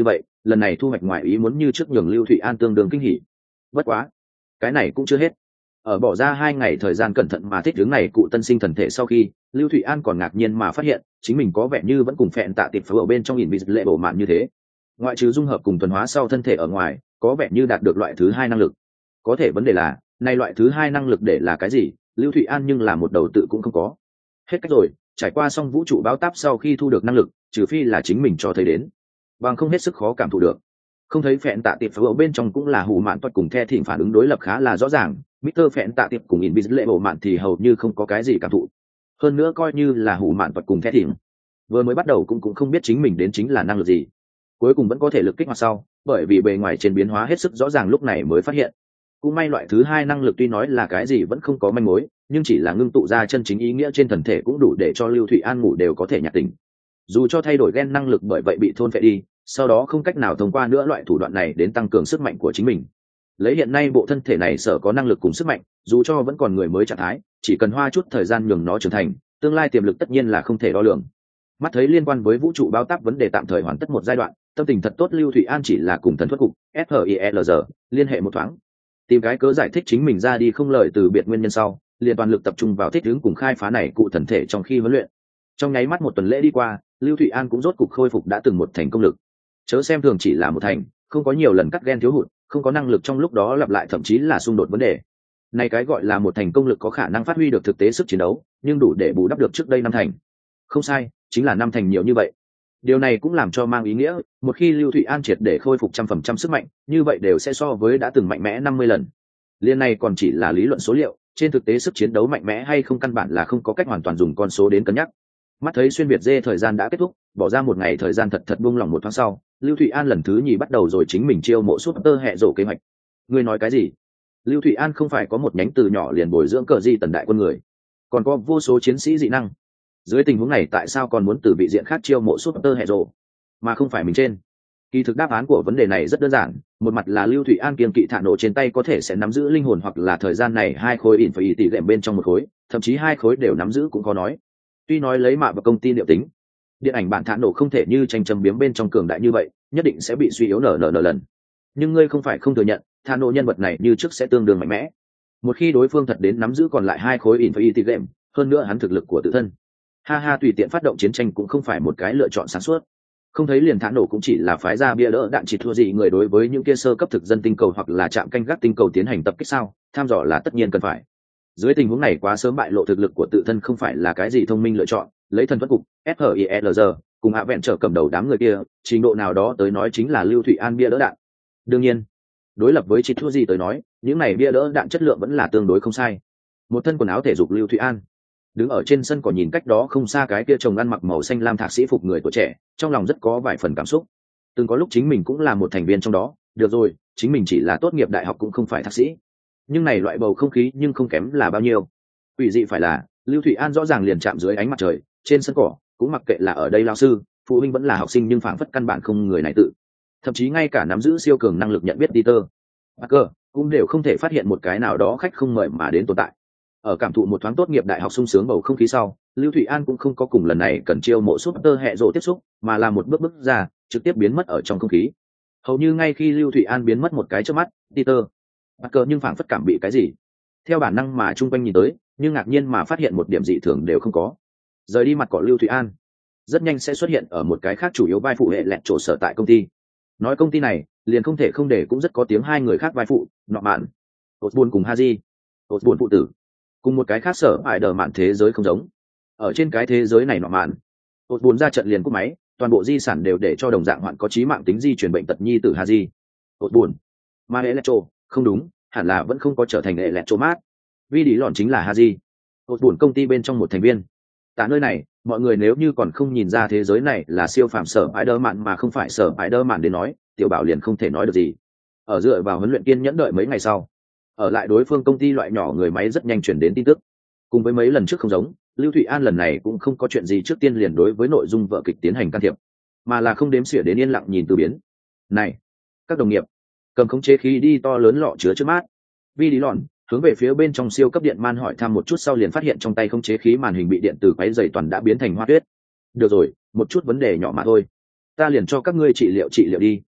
S1: lần này thu hoạch ngoài ý muốn như trước nhường Lưu Thụy An tương đương kinh hỉ. Bất quá cái này cũng chưa hết. Ở bỏ ra 2 ngày thời gian cẩn thận mà thích ứng này cụ tân sinh thần thể sau khi, Lưu Thụy An còn ngạc nhiên mà phát hiện chính mình có vẻ như vẫn cùng phẹn tạ tiệp phở ở bên trong lệ bộ mạn như thế. Ngoại trừ dung hợp cùng thuần hóa sau thân thể ở ngoài, có vẻ như đạt được loại thứ 2 năng lực. Có thể vấn đề là, này loại thứ 2 năng lực để là cái gì? Lưu Thụy An nhưng là một đầu tự cũng không có. Hết cách rồi, trải qua xong vũ trụ báo táp sau khi thu được năng lực, trừ phi là chính mình cho thấy đến, bằng không hết sức khó cảm thụ được. Không thấy phẹn tạ tiệp phở ở bên trong cũng là hù mạn toát cùng the thỉnh phản ứng đối lập khá là rõ ràng. Mr. phẹn tạ tiệp cùng lệ bộ mạn thì hầu như không có cái gì cảm thụ. Hơn nữa coi như là hù mạn toát cùng the thỉnh, vừa mới bắt đầu cũng không biết chính mình đến chính là năng lực gì, cuối cùng vẫn có thể lực kích hoạt sau, bởi vì bề ngoài trên biến hóa hết sức rõ ràng lúc này mới phát hiện. Cũng may loại thứ 2 năng lực tuy nói là cái gì vẫn không có manh mối, nhưng chỉ là ngưng tụ ra chân chính ý nghĩa trên thần thể cũng đủ để cho Lưu Thụy An ngủ đều có thể nhạt tỉnh. Dù cho thay đổi gen năng lực bởi vậy bị thôn phệ đi, sau đó không cách nào thông qua nữa loại thủ đoạn này đến tăng cường sức mạnh của chính mình. Lấy hiện nay bộ thân thể này sở có năng lực cùng sức mạnh, dù cho vẫn còn người mới trạng thái, chỉ cần hoa chút thời gian nhường nó trưởng thành, tương lai tiềm lực tất nhiên là không thể đo lường. Mắt thấy liên quan với vũ trụ báo táp vấn đề tạm thời hoàn tất một giai đoạn, tâm tình thật tốt Lưu Thụy An chỉ là cùng thần thuật cục FHILZ liên hệ một thoáng, tìm cái cớ giải thích chính mình ra đi không lời từ biệt nguyên nhân sau, liền toàn lực tập trung vào thích ứng cùng khai phá này cụ thần thể trong khi huấn luyện. Trong nháy mắt một tuần lễ đi qua, Lưu Thụy An cũng rốt cục khôi phục đã từng một thành công lực. Chớ xem thường chỉ là một thành, không có nhiều lần cắt gen thiếu hụt, không có năng lực trong lúc đó lặp lại thậm chí là xung đột vấn đề. Này cái gọi là một thành công lực có khả năng phát huy được thực tế sức chiến đấu, nhưng đủ để bù đắp được trước đây 5 thành. Không sai, chính là 5 thành nhiều như vậy. Điều này cũng làm cho mang ý nghĩa, một khi Lưu Thụy An triệt để khôi phục 100% sức mạnh, như vậy đều sẽ so với đã từng mạnh mẽ 50 lần. Liên này còn chỉ là lý luận số liệu, trên thực tế sức chiến đấu mạnh mẽ hay không căn bản là không có cách hoàn toàn dùng con số đến cân nhắc. Mắt thấy xuyên việt dê thời gian đã kết thúc, bỏ ra một ngày thời gian thật buông lỏng một tháng sau, Lưu Thụy An lần thứ nhì bắt đầu rồi chính mình chiêu mộ Super hệ rổ kế hoạch. Ngươi nói cái gì? Lưu Thụy An không phải có một nhánh từ nhỏ liền bồi dưỡng cờ di tần đại quân người, còn có vô số chiến sĩ dị năng. Dưới tình huống này tại sao còn muốn từ vị diện khác chiêu mộ Super hệ rổ, mà không phải mình trên? Kỳ thực đáp án của vấn đề này rất đơn giản, một mặt là Lưu Thụy An kiên kỵ thả nổ trên tay có thể sẽ nắm giữ linh hồn hoặc là thời gian này 2 khối ỉn phải tỷ lệ bên trong một khối, thậm chí 2 khối đều nắm giữ cũng có nói. Tuy nói lấy mạ và công ty liệu tính, điện ảnh bản thả nổ không thể như tranh châm biếm bên trong cường đại như vậy, nhất định sẽ bị suy yếu nở lần. Nhưng ngươi không phải không thừa nhận, thả nổ nhân vật này như trước sẽ tương đương mạnh mẽ. Một khi đối phương thật đến nắm giữ còn lại 2 khối ỉn phải tỷ lệ, hơn nữa hắn thực lực của tự thân, tùy tiện phát động chiến tranh cũng không phải một cái lựa chọn sáng suốt. Không thấy liền thả nổ cũng chỉ là phái ra bia đỡ đạn chỉ thua gì người đối với những kia sơ cấp thực dân tinh cầu hoặc là trạm canh gác tinh cầu tiến hành tập kích sao, tham dò là tất nhiên cần phải. Dưới tình huống này quá sớm bại lộ thực lực của tự thân không phải là cái gì thông minh lựa chọn, lấy thần thuật cục FHILZ cùng hạ vẹn trở cầm đầu đám người kia, trình độ nào đó tới nói chính là Lưu Thụy An bia đỡ đạn. Đương nhiên, đối lập với chỉ thua gì tới nói, những này bia đỡ đạn chất lượng vẫn là tương đối không sai. Một thân quần áo thể dục Lưu Thụy An đứng ở trên sân cỏ nhìn cách đó không xa cái kia chồng ăn mặc màu xanh lam thạc sĩ phục người tuổi trẻ, trong lòng rất có vài phần cảm xúc. Từng có lúc chính mình cũng là một thành viên trong đó, được rồi, chính mình chỉ là tốt nghiệp đại học cũng không phải thạc sĩ, nhưng này loại bầu không khí nhưng không kém là bao nhiêu. Quỷ dị phải là Lưu Thụy An rõ ràng liền chạm dưới ánh mặt trời trên sân cỏ, cũng mặc kệ là ở đây lao sư phụ huynh vẫn là học sinh, nhưng phảng phất căn bản không người này tự, thậm chí ngay cả nắm giữ siêu cường năng lực nhận biết Peter Parker cũng đều không thể phát hiện một cái nào đó khách không mời mà đến tồn tại. Ở cảm thụ một thoáng tốt nghiệp đại học sung sướng bầu không khí sau, Lưu Thụy An cũng không có cùng lần này cần chiêu mộ Super hệ rồ tiếp xúc, mà là một bước ra, trực tiếp biến mất ở trong không khí. Hầu như ngay khi Lưu Thụy An biến mất một cái trước mắt, Peter Parker nhưng phảng phất cảm bị cái gì, theo bản năng mà chung quanh nhìn tới, nhưng ngạc nhiên mà phát hiện một điểm dị thường đều không có. Rời đi mặt cỏ Lưu Thụy An rất nhanh sẽ xuất hiện ở một cái khác chủ yếu vai phụ hệ lẹt chỗ sở tại công ty. Nói công ty này liền không thể không để cũng rất có tiếng hai người khác vai phụ, nọ mạn Osborn cùng Haji. Osborn phụ tử cùng một cái khác sở ải đờ mạn thế giới không giống. Ở trên cái thế giới này nọ mạn Osborn ra trận liền cúp máy, toàn bộ di sản đều để cho đồng dạng hoạn có chí mạng tính di truyền bệnh tật nhi tử Haji. Osborn mà Electro không đúng, hẳn là vẫn không có trở thành Electromat, vì lý lọn chính là Haji, Osborn công ty bên trong một thành viên. Tại nơi này, mọi người nếu như còn không nhìn ra thế giới này là siêu phàm sở Spider-Man mà không phải sở Spider-Man đến nói, tiểu bảo liền không thể nói được gì. Ở dựa vào huấn luyện kiên nhẫn đợi mấy ngày sau, ở lại đối phương công ty loại nhỏ người máy rất nhanh chuyển đến tin tức. Cùng với mấy lần trước không giống, Lưu Thụy An lần này cũng không có chuyện gì trước tiên liền đối với nội dung vở kịch tiến hành can thiệp, mà là không đếm xỉa đến yên lặng nhìn từ biến. Này, các đồng nghiệp, cầm khống chế khí đi to lớn lọ chứa trước mát. Vi đi lọn hướng về phía bên trong siêu cấp điện man hỏi thăm một chút sau liền phát hiện trong tay khống chế khí màn hình bị điện tử quấy dày toàn đã biến thành hoa tuyết. Được rồi, một chút vấn đề nhỏ mà thôi, ta liền cho các ngươi trị liệu đi.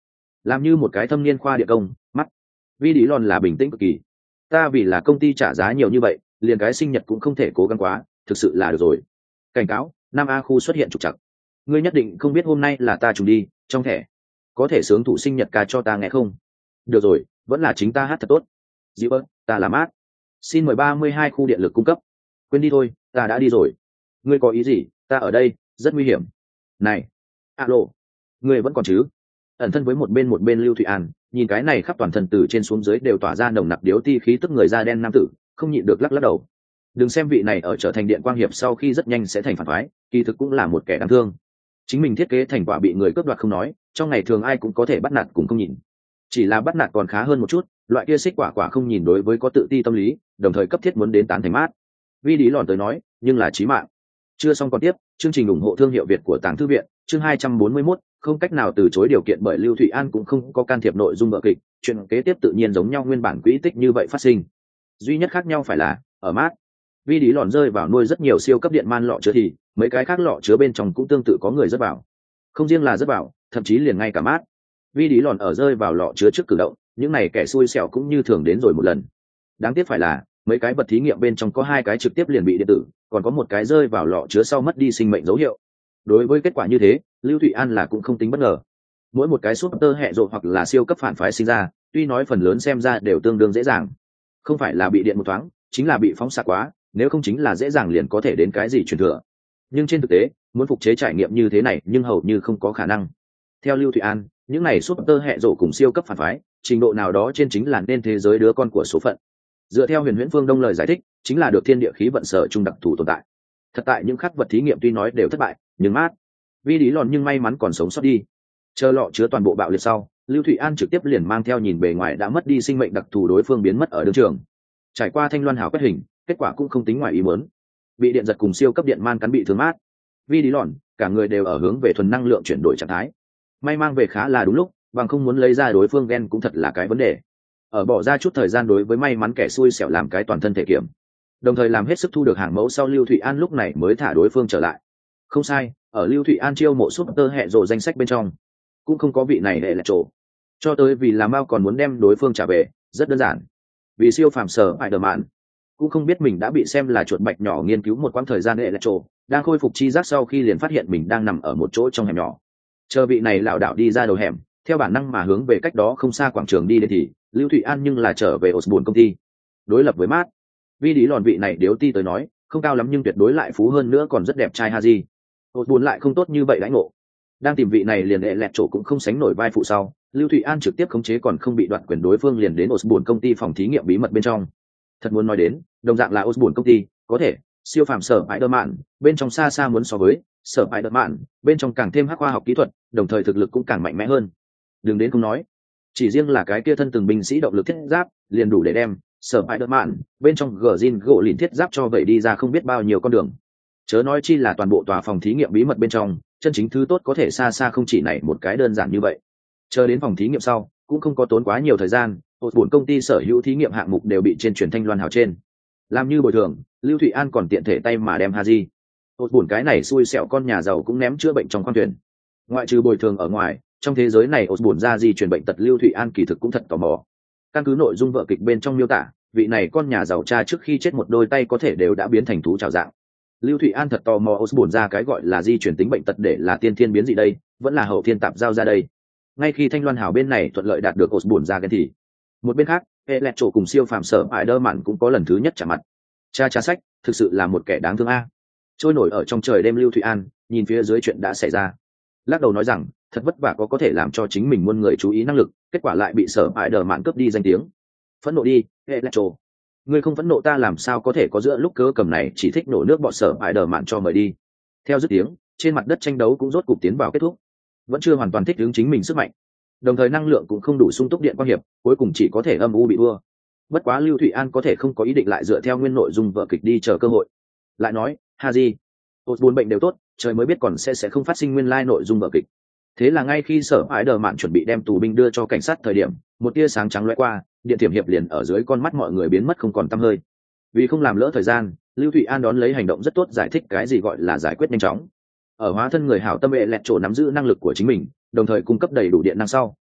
S1: làm như một cái thâm niên khoa địa công mắt. Vi Lý Lòn là bình tĩnh cực kỳ. Ta vì là công ty trả giá nhiều như vậy, liền cái sinh nhật cũng không thể cố gắng quá, thực sự là được rồi. Cảnh cáo, Nam A khu xuất hiện trục trặc. Ngươi nhất định không biết hôm nay là ta trùng đi, trong thẻ có thể sướng thủ sinh nhật ca cho ta nghe không? Được rồi, vẫn là chính ta hát thật tốt. Dịu ơi, ta là Mát. Xin mời 32 khu điện lực cung cấp. Quên đi thôi, ta đã đi rồi. Ngươi có ý gì? Ta ở đây, rất nguy hiểm. Này, alo, ngươi vẫn còn chứ? Ẩn thân với một bên Lưu Thụy An, nhìn cái này khắp toàn thân từ trên xuống dưới đều tỏa ra nồng nặc điếu ti khí tức người da đen nam tử, không nhịn được lắc lắc đầu. Đừng xem vị này ở trở thành điện quang hiệp sau khi rất nhanh sẽ thành phản phái, kỳ thực cũng là một kẻ đáng thương. Chính mình thiết kế thành quả bị người cướp đoạt không nói, trong ngày thường ai cũng có thể bắt nạt cùng không nhìn. Chỉ là bắt nạt còn khá hơn một chút, loại kia xích quả không nhìn đối với có tự ti tâm lý, đồng thời cấp thiết muốn đến tán thành mát. Vi Lý Lòn tới nói, nhưng là chí mạng. Chưa xong còn tiếp, chương trình ủng hộ thương hiệu Việt của Tàng Thư viện, chương 241, không cách nào từ chối điều kiện bởi Lưu Thụy An cũng không có can thiệp nội dung vở kịch, chuyện kế tiếp tự nhiên giống nhau nguyên bản quỹ tích như vậy phát sinh. Duy nhất khác nhau phải là, ở mát, Vi Lý Lòn rơi vào nuôi rất nhiều siêu cấp điện man lọ chứa thì, mấy cái khác lọ chứa bên trong cũng tương tự có người rất vào. Không riêng là rất vào, thậm chí liền ngay cả mát. Vi Lý Lòn ở rơi vào lọ chứa trước cử động, những này kẻ xui xẻo cũng như thường đến rồi một lần. Đáng tiếc phải là, mấy cái vật thí nghiệm bên trong có 2 cái trực tiếp liền bị điện tử, còn có một cái rơi vào lọ chứa sau mất đi sinh mệnh dấu hiệu. Đối với kết quả như thế, Lưu Thụy An là cũng không tính bất ngờ. Mỗi một cái super hệ rộ hoặc là siêu cấp phản phái sinh ra, tuy nói phần lớn xem ra đều tương đương dễ dàng. Không phải là bị điện một thoáng, chính là bị phóng xạ quá, nếu không chính là dễ dàng liền có thể đến cái gì truyền thừa. Nhưng trên thực tế, muốn phục chế trải nghiệm như thế này nhưng hầu như không có khả năng. Theo Lưu Thụy An, những này super hệ rộ cùng siêu cấp phản phái, trình độ nào đó trên chính là nên thế giới đứa con của số phận. Dựa theo Huyền Huyễn Phương Đông lời giải thích, chính là được thiên địa khí vận sở trung đặc thù tồn tại. Thật tại những khắc vật thí nghiệm tuy nói đều thất bại, nhưng mát, Vi Lý Lòn nhưng may mắn còn sống sót đi. Chờ lọ chứa toàn bộ bạo liệt sau, Lưu Thụy An trực tiếp liền mang theo nhìn bề ngoài đã mất đi sinh mệnh đặc thù đối phương biến mất ở đường trường. Trải qua thanh loan hào quét hình, kết quả cũng không tính ngoài ý muốn. Bị điện giật cùng siêu cấp điện man cắn bị thương mát. Vi Lý Lòn, cả người đều ở hướng về thuần năng lượng chuyển đổi trạng thái. May mang về khá là đúng lúc, bằng không muốn lấy ra đối phương gen cũng thật là cái vấn đề. Ở bỏ ra chút thời gian đối với may mắn kẻ xui xẻo làm cái toàn thân thể kiểm, đồng thời làm hết sức thu được hàng mẫu sau Lưu Thụy An lúc này mới thả đối phương trở lại. Không sai, ở Lưu Thụy An chiêu mộ super hệ rộ danh sách bên trong cũng không có vị này để là chỗ. Cho tới vì làm bao còn muốn đem đối phương trả về, rất đơn giản. Vì siêu phàm sở bại đờ mạn cũng không biết mình đã bị xem là chuột bạch nhỏ nghiên cứu một quãng thời gian để là chỗ, đang khôi phục chi giác sau khi liền phát hiện mình đang nằm ở một chỗ trong hẻm nhỏ. Chờ vị này lảo đảo đi ra đầu hẻm, theo bản năng mà hướng về cách đó không xa quảng trường đi đến thì Lưu Thụy An nhưng là trở về Osborne công ty. Đối lập với mát, Vi Lý Lòn vị này điếu ti tới nói không cao lắm nhưng tuyệt đối lại phú hơn nữa còn rất đẹp trai Haji. Osborne lại không tốt như vậy đãi ngộ. Đang tìm vị này liền đệ lẹt chỗ cũng không sánh nổi vai phụ sau, Lưu Thụy An trực tiếp khống chế còn không bị đoạt quyền đối phương liền đến Osborne công ty phòng thí nghiệm bí mật bên trong. Thật muốn nói đến, đồng dạng là Osborne công ty, có thể siêu phàm sở Spider-Man, bên trong xa xa muốn so với sở Spider-Man, bên trong càng thêm hắc khoa học kỹ thuật, đồng thời thực lực cũng càng mạnh mẽ hơn. Đừng đến không nói, chỉ riêng là cái kia thân từng binh sĩ động lực thiết giáp, liền đủ để đem sở Spider-Man, bên trong gờ gỗ lìn thiết giáp cho vậy đi ra không biết bao nhiêu con đường. Chớ nói chi là toàn bộ tòa phòng thí nghiệm bí mật bên trong, chân chính thứ tốt có thể xa xa không chỉ này một cái đơn giản như vậy. Chờ đến phòng thí nghiệm sau, cũng không có tốn quá nhiều thời gian, bốn công ty sở hữu thí nghiệm hạng mục đều bị trên truyền thanh loan hào trên. Làm như bồi thường, Lưu Thụy An còn tiện thể tay mà đem Haji. Bốn cái này xui xẻo con nhà giàu cũng ném chữa bệnh trong khoang thuyền. Ngoại trừ bồi thường ở ngoài, trong thế giới này Osborne ra gì truyền bệnh tật Lưu Thụy An kỳ thực cũng thật tò mò. Căn cứ nội dung vở kịch bên trong miêu tả, vị này con nhà giàu cha trước khi chết một đôi tay có thể đều đã biến thành thú trào dạng. Lưu Thụy An thật tò mò Osborne ra cái gọi là di truyền tính bệnh tật để là tiên thiên biến gì đây, vẫn là hậu thiên tạp giao ra đây. Ngay khi Thanh Loan Hảo bên này thuận lợi đạt được Osborne ra cái thì một bên khác, Electro cùng siêu phàm sở Spider-Man cũng có lần thứ nhất chạm mặt. Cha sách, thực sự là một kẻ đáng thương a. Trôi nổi ở trong trời đêm Lưu Thụy An, nhìn phía dưới chuyện đã xảy ra. Lắc đầu nói rằng, thật vất vả có thể làm cho chính mình muôn người chú ý năng lực, kết quả lại bị sở Spider-Man cướp đi danh tiếng. Phẫn nộ đi, Electro. Ngươi không phẫn nộ ta làm sao có thể có giữa lúc cớ cầm này chỉ thích nổ nước bọt sở Spider-Man cho mời đi. Theo dứt tiếng, trên mặt đất tranh đấu cũng rốt cục tiến vào kết thúc. Vẫn chưa hoàn toàn thích ứng chính mình sức mạnh. Đồng thời năng lượng cũng không đủ sung túc điện quang hiệp, cuối cùng chỉ có thể âm u bị thua. Bất quá Lưu Thụy An có thể không có ý định lại dựa theo nguyên nội dung vở kịch đi chờ cơ hội. Lại nói, Haji, bốn bệnh đều tốt, trời mới biết còn sẽ không phát sinh nguyên lai nội dung vở kịch. Thế là ngay khi sở Spider-Man chuẩn bị đem tù binh đưa cho cảnh sát thời điểm, một tia sáng trắng lóe qua, điện thiểm hiệp liền ở dưới con mắt mọi người biến mất không còn tăm hơi. Vì không làm lỡ thời gian, Lưu Thụy An đón lấy hành động rất tốt giải thích cái gì gọi là giải quyết nhanh chóng. Ở hóa thân người hảo tâm vệ lẹt chỗ nắm giữ năng lực của chính mình, đồng thời cung cấp đầy đủ điện năng sau,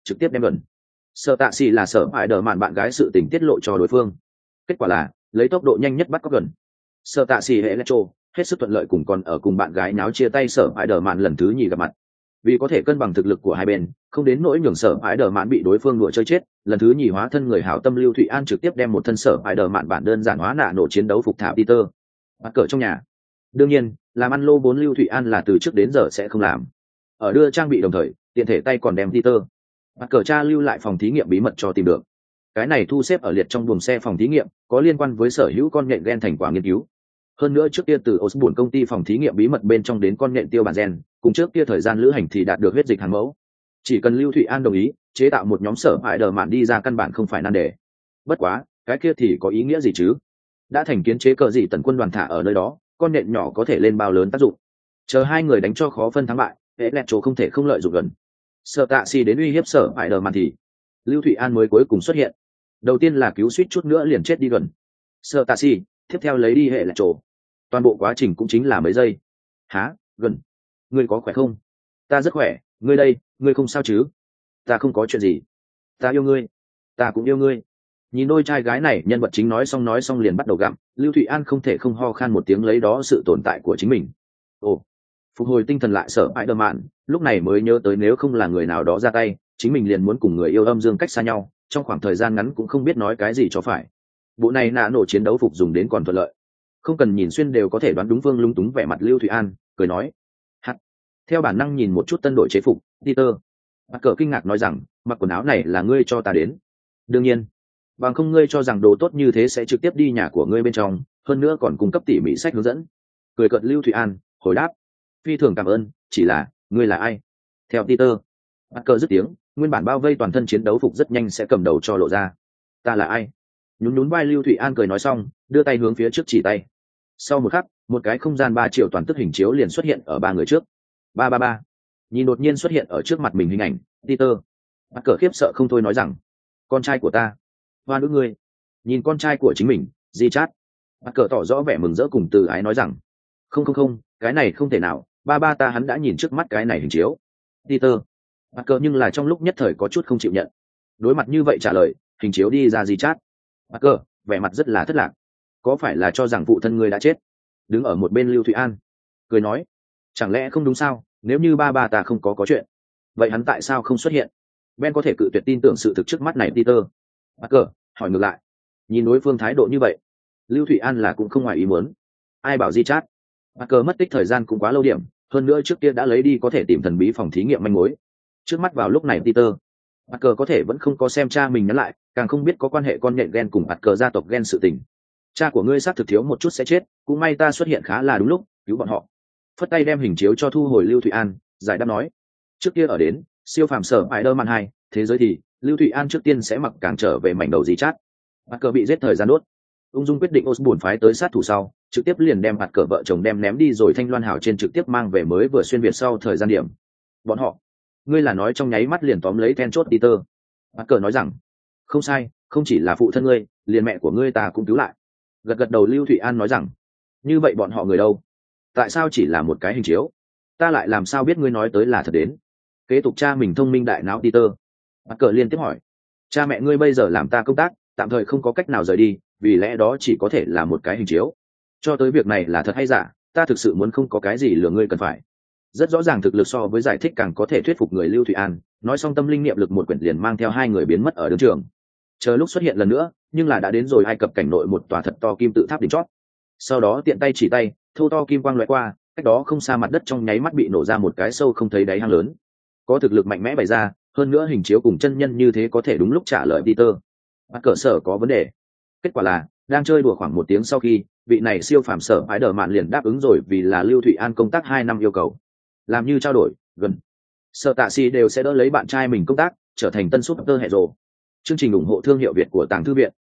S1: trực tiếp đem gần sợ tạ xì là sợ hãi đờ mạn bạn gái sự tình tiết lộ cho đối phương. Kết quả là lấy tốc độ nhanh nhất bắt cóc gần sợ tạ xì hệ electro hết sức thuận lợi cùng còn ở cùng bạn gái náo chia tay sợ hãi đờ mạn lần thứ nhì gặp mặt. Vì có thể cân bằng thực lực của hai bên, không đến nỗi nhường sở hãi đờ mạn bị đối phương đùa chơi chết, lần thứ nhì hóa thân người hảo tâm Lưu Thụy An trực tiếp đem một thân sở hãi đờ mạn bản đơn giản hóa nạ nổ chiến đấu phục thả Peter bắt cỡ trong nhà. Đương nhiên làm ăn lô 4 Lưu Thụy An là từ trước đến giờ sẽ không làm. Ở đưa trang bị đồng thời tiện thể tay còn đem Peter bắt cỡ cha lưu lại phòng thí nghiệm bí mật cho tìm được. Cái này thu xếp ở liệt trong buồng xe phòng thí nghiệm, có liên quan với sở hữu con nhện gen thành quả nghiên cứu. Hơn nữa trước kia từ Osborne công ty phòng thí nghiệm bí mật bên trong đến con nhện tiêu bản gen, cùng trước kia thời gian lữ hành thì đạt được huyết dịch hàng mẫu. Chỉ cần Lưu Thụy An đồng ý chế tạo một nhóm sở hại đờ mạn đi ra căn bản không phải nan đề. Bất quá cái kia thì có ý nghĩa gì chứ? Đã thành kiến chế cờ gì tần quân đoàn thả ở nơi đó, con nhện nhỏ có thể lên bao lớn tác dụng. Chờ hai người đánh cho khó phân thắng bại, Electro không thể không lợi dụng gần sợ tạ xì đến uy hiếp sở hại đờ mạn thì Lưu Thụy An mới cuối cùng xuất hiện. Đầu tiên là cứu suýt chút nữa liền chết đi gần sợ tạ xì, tiếp theo lấy đi Electro. Toàn bộ quá trình cũng chính là mấy giây. Hả? Gần, ngươi có khỏe không? Ta rất khỏe. Ngươi đây, ngươi không sao chứ? Ta không có chuyện gì. Ta yêu ngươi. Ta cũng yêu ngươi. Nhìn đôi trai gái này, nhân vật chính nói xong liền bắt đầu gặm. Lưu Thụy An không thể không ho khan một tiếng lấy đó sự tồn tại của chính mình. Ồ, phục hồi tinh thần lại sở hãi đờ mạn, lúc này mới nhớ tới nếu không là người nào đó ra tay, chính mình liền muốn cùng người yêu âm dương cách xa nhau, trong khoảng thời gian ngắn cũng không biết nói cái gì cho phải. Bộ này nạ nổ chiến đấu phục dùng đến còn thuận lợi, không cần nhìn xuyên đều có thể đoán đúng Vương lung túng vẻ mặt Lưu Thụy An, cười nói hắt, theo bản năng nhìn một chút tân đội chế phục Peter bắt cờ kinh ngạc nói rằng mặc quần áo này là ngươi cho ta đến. Đương nhiên, bằng không ngươi cho rằng đồ tốt như thế sẽ trực tiếp đi nhà của ngươi bên trong, hơn nữa còn cung cấp tỉ mỉ sách hướng dẫn. Cười cợt Lưu Thụy An hồi đáp phi thường cảm ơn, chỉ là ngươi là ai? Theo Peter bắt cờ dứt tiếng, nguyên bản bao vây toàn thân chiến đấu phục rất nhanh sẽ cầm đầu cho lộ ra. Ta là ai? Nhún vai Lưu Thụy An cười nói xong đưa tay hướng phía trước chỉ tay. Sau một khắc, một cái không gian 3 triệu toàn tức hình chiếu liền xuất hiện ở ba người trước. 333. Nhìn đột nhiên xuất hiện ở trước mặt mình hình ảnh, Peter bắt cờ khiếp sợ không thôi nói rằng con trai của ta. Hoa nữ ngươi. Nhìn con trai của chính mình, Di Chát bắt cờ tỏ rõ vẻ mừng rỡ cùng từ ái nói rằng không, cái này không thể nào, ba ta hắn đã nhìn trước mắt cái này hình chiếu. Peter bắt cờ nhưng là trong lúc nhất thời có chút không chịu nhận. Đối mặt như vậy trả lời, hình chiếu đi ra Di Chát bắt cờ vẻ mặt rất là thất lạc. Có phải là cho rằng phụ thân ngươi đã chết? Đứng ở một bên Lưu Thụy An cười nói chẳng lẽ không đúng sao, nếu như ba ta không có chuyện, vậy hắn tại sao không xuất hiện? Ben có thể cự tuyệt tin tưởng sự thực trước mắt này. Peter Parker hỏi ngược lại. Nhìn đối phương thái độ như vậy, Lưu Thụy An là cũng không ngoài ý muốn. Ai bảo Di Chát Parker mất tích thời gian cũng quá lâu điểm, hơn nữa trước kia đã lấy đi có thể tìm thần bí phòng thí nghiệm manh mối. Trước mắt vào lúc này Peter Parker có thể vẫn không có xem cha mình nhắn lại, càng không biết có quan hệ con nhện gen cùng Parker gia tộc gen sự tình. Cha của ngươi xác thực thiếu một chút sẽ chết, cũng may ta xuất hiện khá là đúng lúc, cứu bọn họ. Phất tay đem hình chiếu cho thu hồi Lưu Thụy An, giải đáp nói trước kia ở đến siêu phàm sở Spider-Man 2, thế giới thì Lưu Thụy An trước tiên sẽ mặc càng trở về mảnh đầu Di Chát. Mặt cờ bị giết thời gian đốt, ung dung quyết định Osborne phái tới sát thủ sau, trực tiếp liền đem mặt cờ vợ chồng đem ném đi rồi Thanh Loan Hảo trên trực tiếp mang về mới vừa xuyên việt sau thời gian điểm. Bọn họ, ngươi là nói trong nháy mắt liền tóm lấy then chốt Peter. Mặt cờ nói rằng không sai, không chỉ là phụ thân ngươi, liền mẹ của ngươi ta cũng cứu lại. Gật đầu Lưu Thụy An nói rằng như vậy bọn họ người đâu? Tại sao chỉ là một cái hình chiếu? Ta lại làm sao biết ngươi nói tới là thật đến? Kế tục cha mình thông minh đại não Peter bắt cờ liên tiếp hỏi. Cha mẹ ngươi bây giờ làm ta công tác, tạm thời không có cách nào rời đi, vì lẽ đó chỉ có thể là một cái hình chiếu. Cho tới việc này là thật hay giả, ta thực sự muốn không có cái gì lừa ngươi cần phải. Rất rõ ràng thực lực so với giải thích càng có thể thuyết phục người Lưu Thụy An. Nói xong tâm linh niệm lực một quyển liền mang theo hai người biến mất ở đường trường. Chờ lúc xuất hiện lần nữa, nhưng là đã đến rồi Ai Cập cảnh nội một tòa thật to kim tự tháp đỉnh chót. Sau đó tiện tay chỉ tay, thâu to kim quang lóe qua, cách đó không xa mặt đất trong nháy mắt bị nổ ra một cái sâu không thấy đáy hang lớn. Có thực lực mạnh mẽ bày ra, hơn nữa hình chiếu cùng chân nhân như thế có thể đúng lúc trả lời Peter. Bắt cờ sở có vấn đề. Kết quả là đang chơi đùa khoảng 1 tiếng sau khi, vị này siêu phàm sở Spider-Man liền đáp ứng rồi vì là Lưu Thụy An công tác 2 năm yêu cầu. Làm như trao đổi, gần Sở Tạ Si đều sẽ đỡ lấy bạn trai mình công tác, trở thành tân super hero. Chương trình ủng hộ thương hiệu Việt của Tàng Thư viện.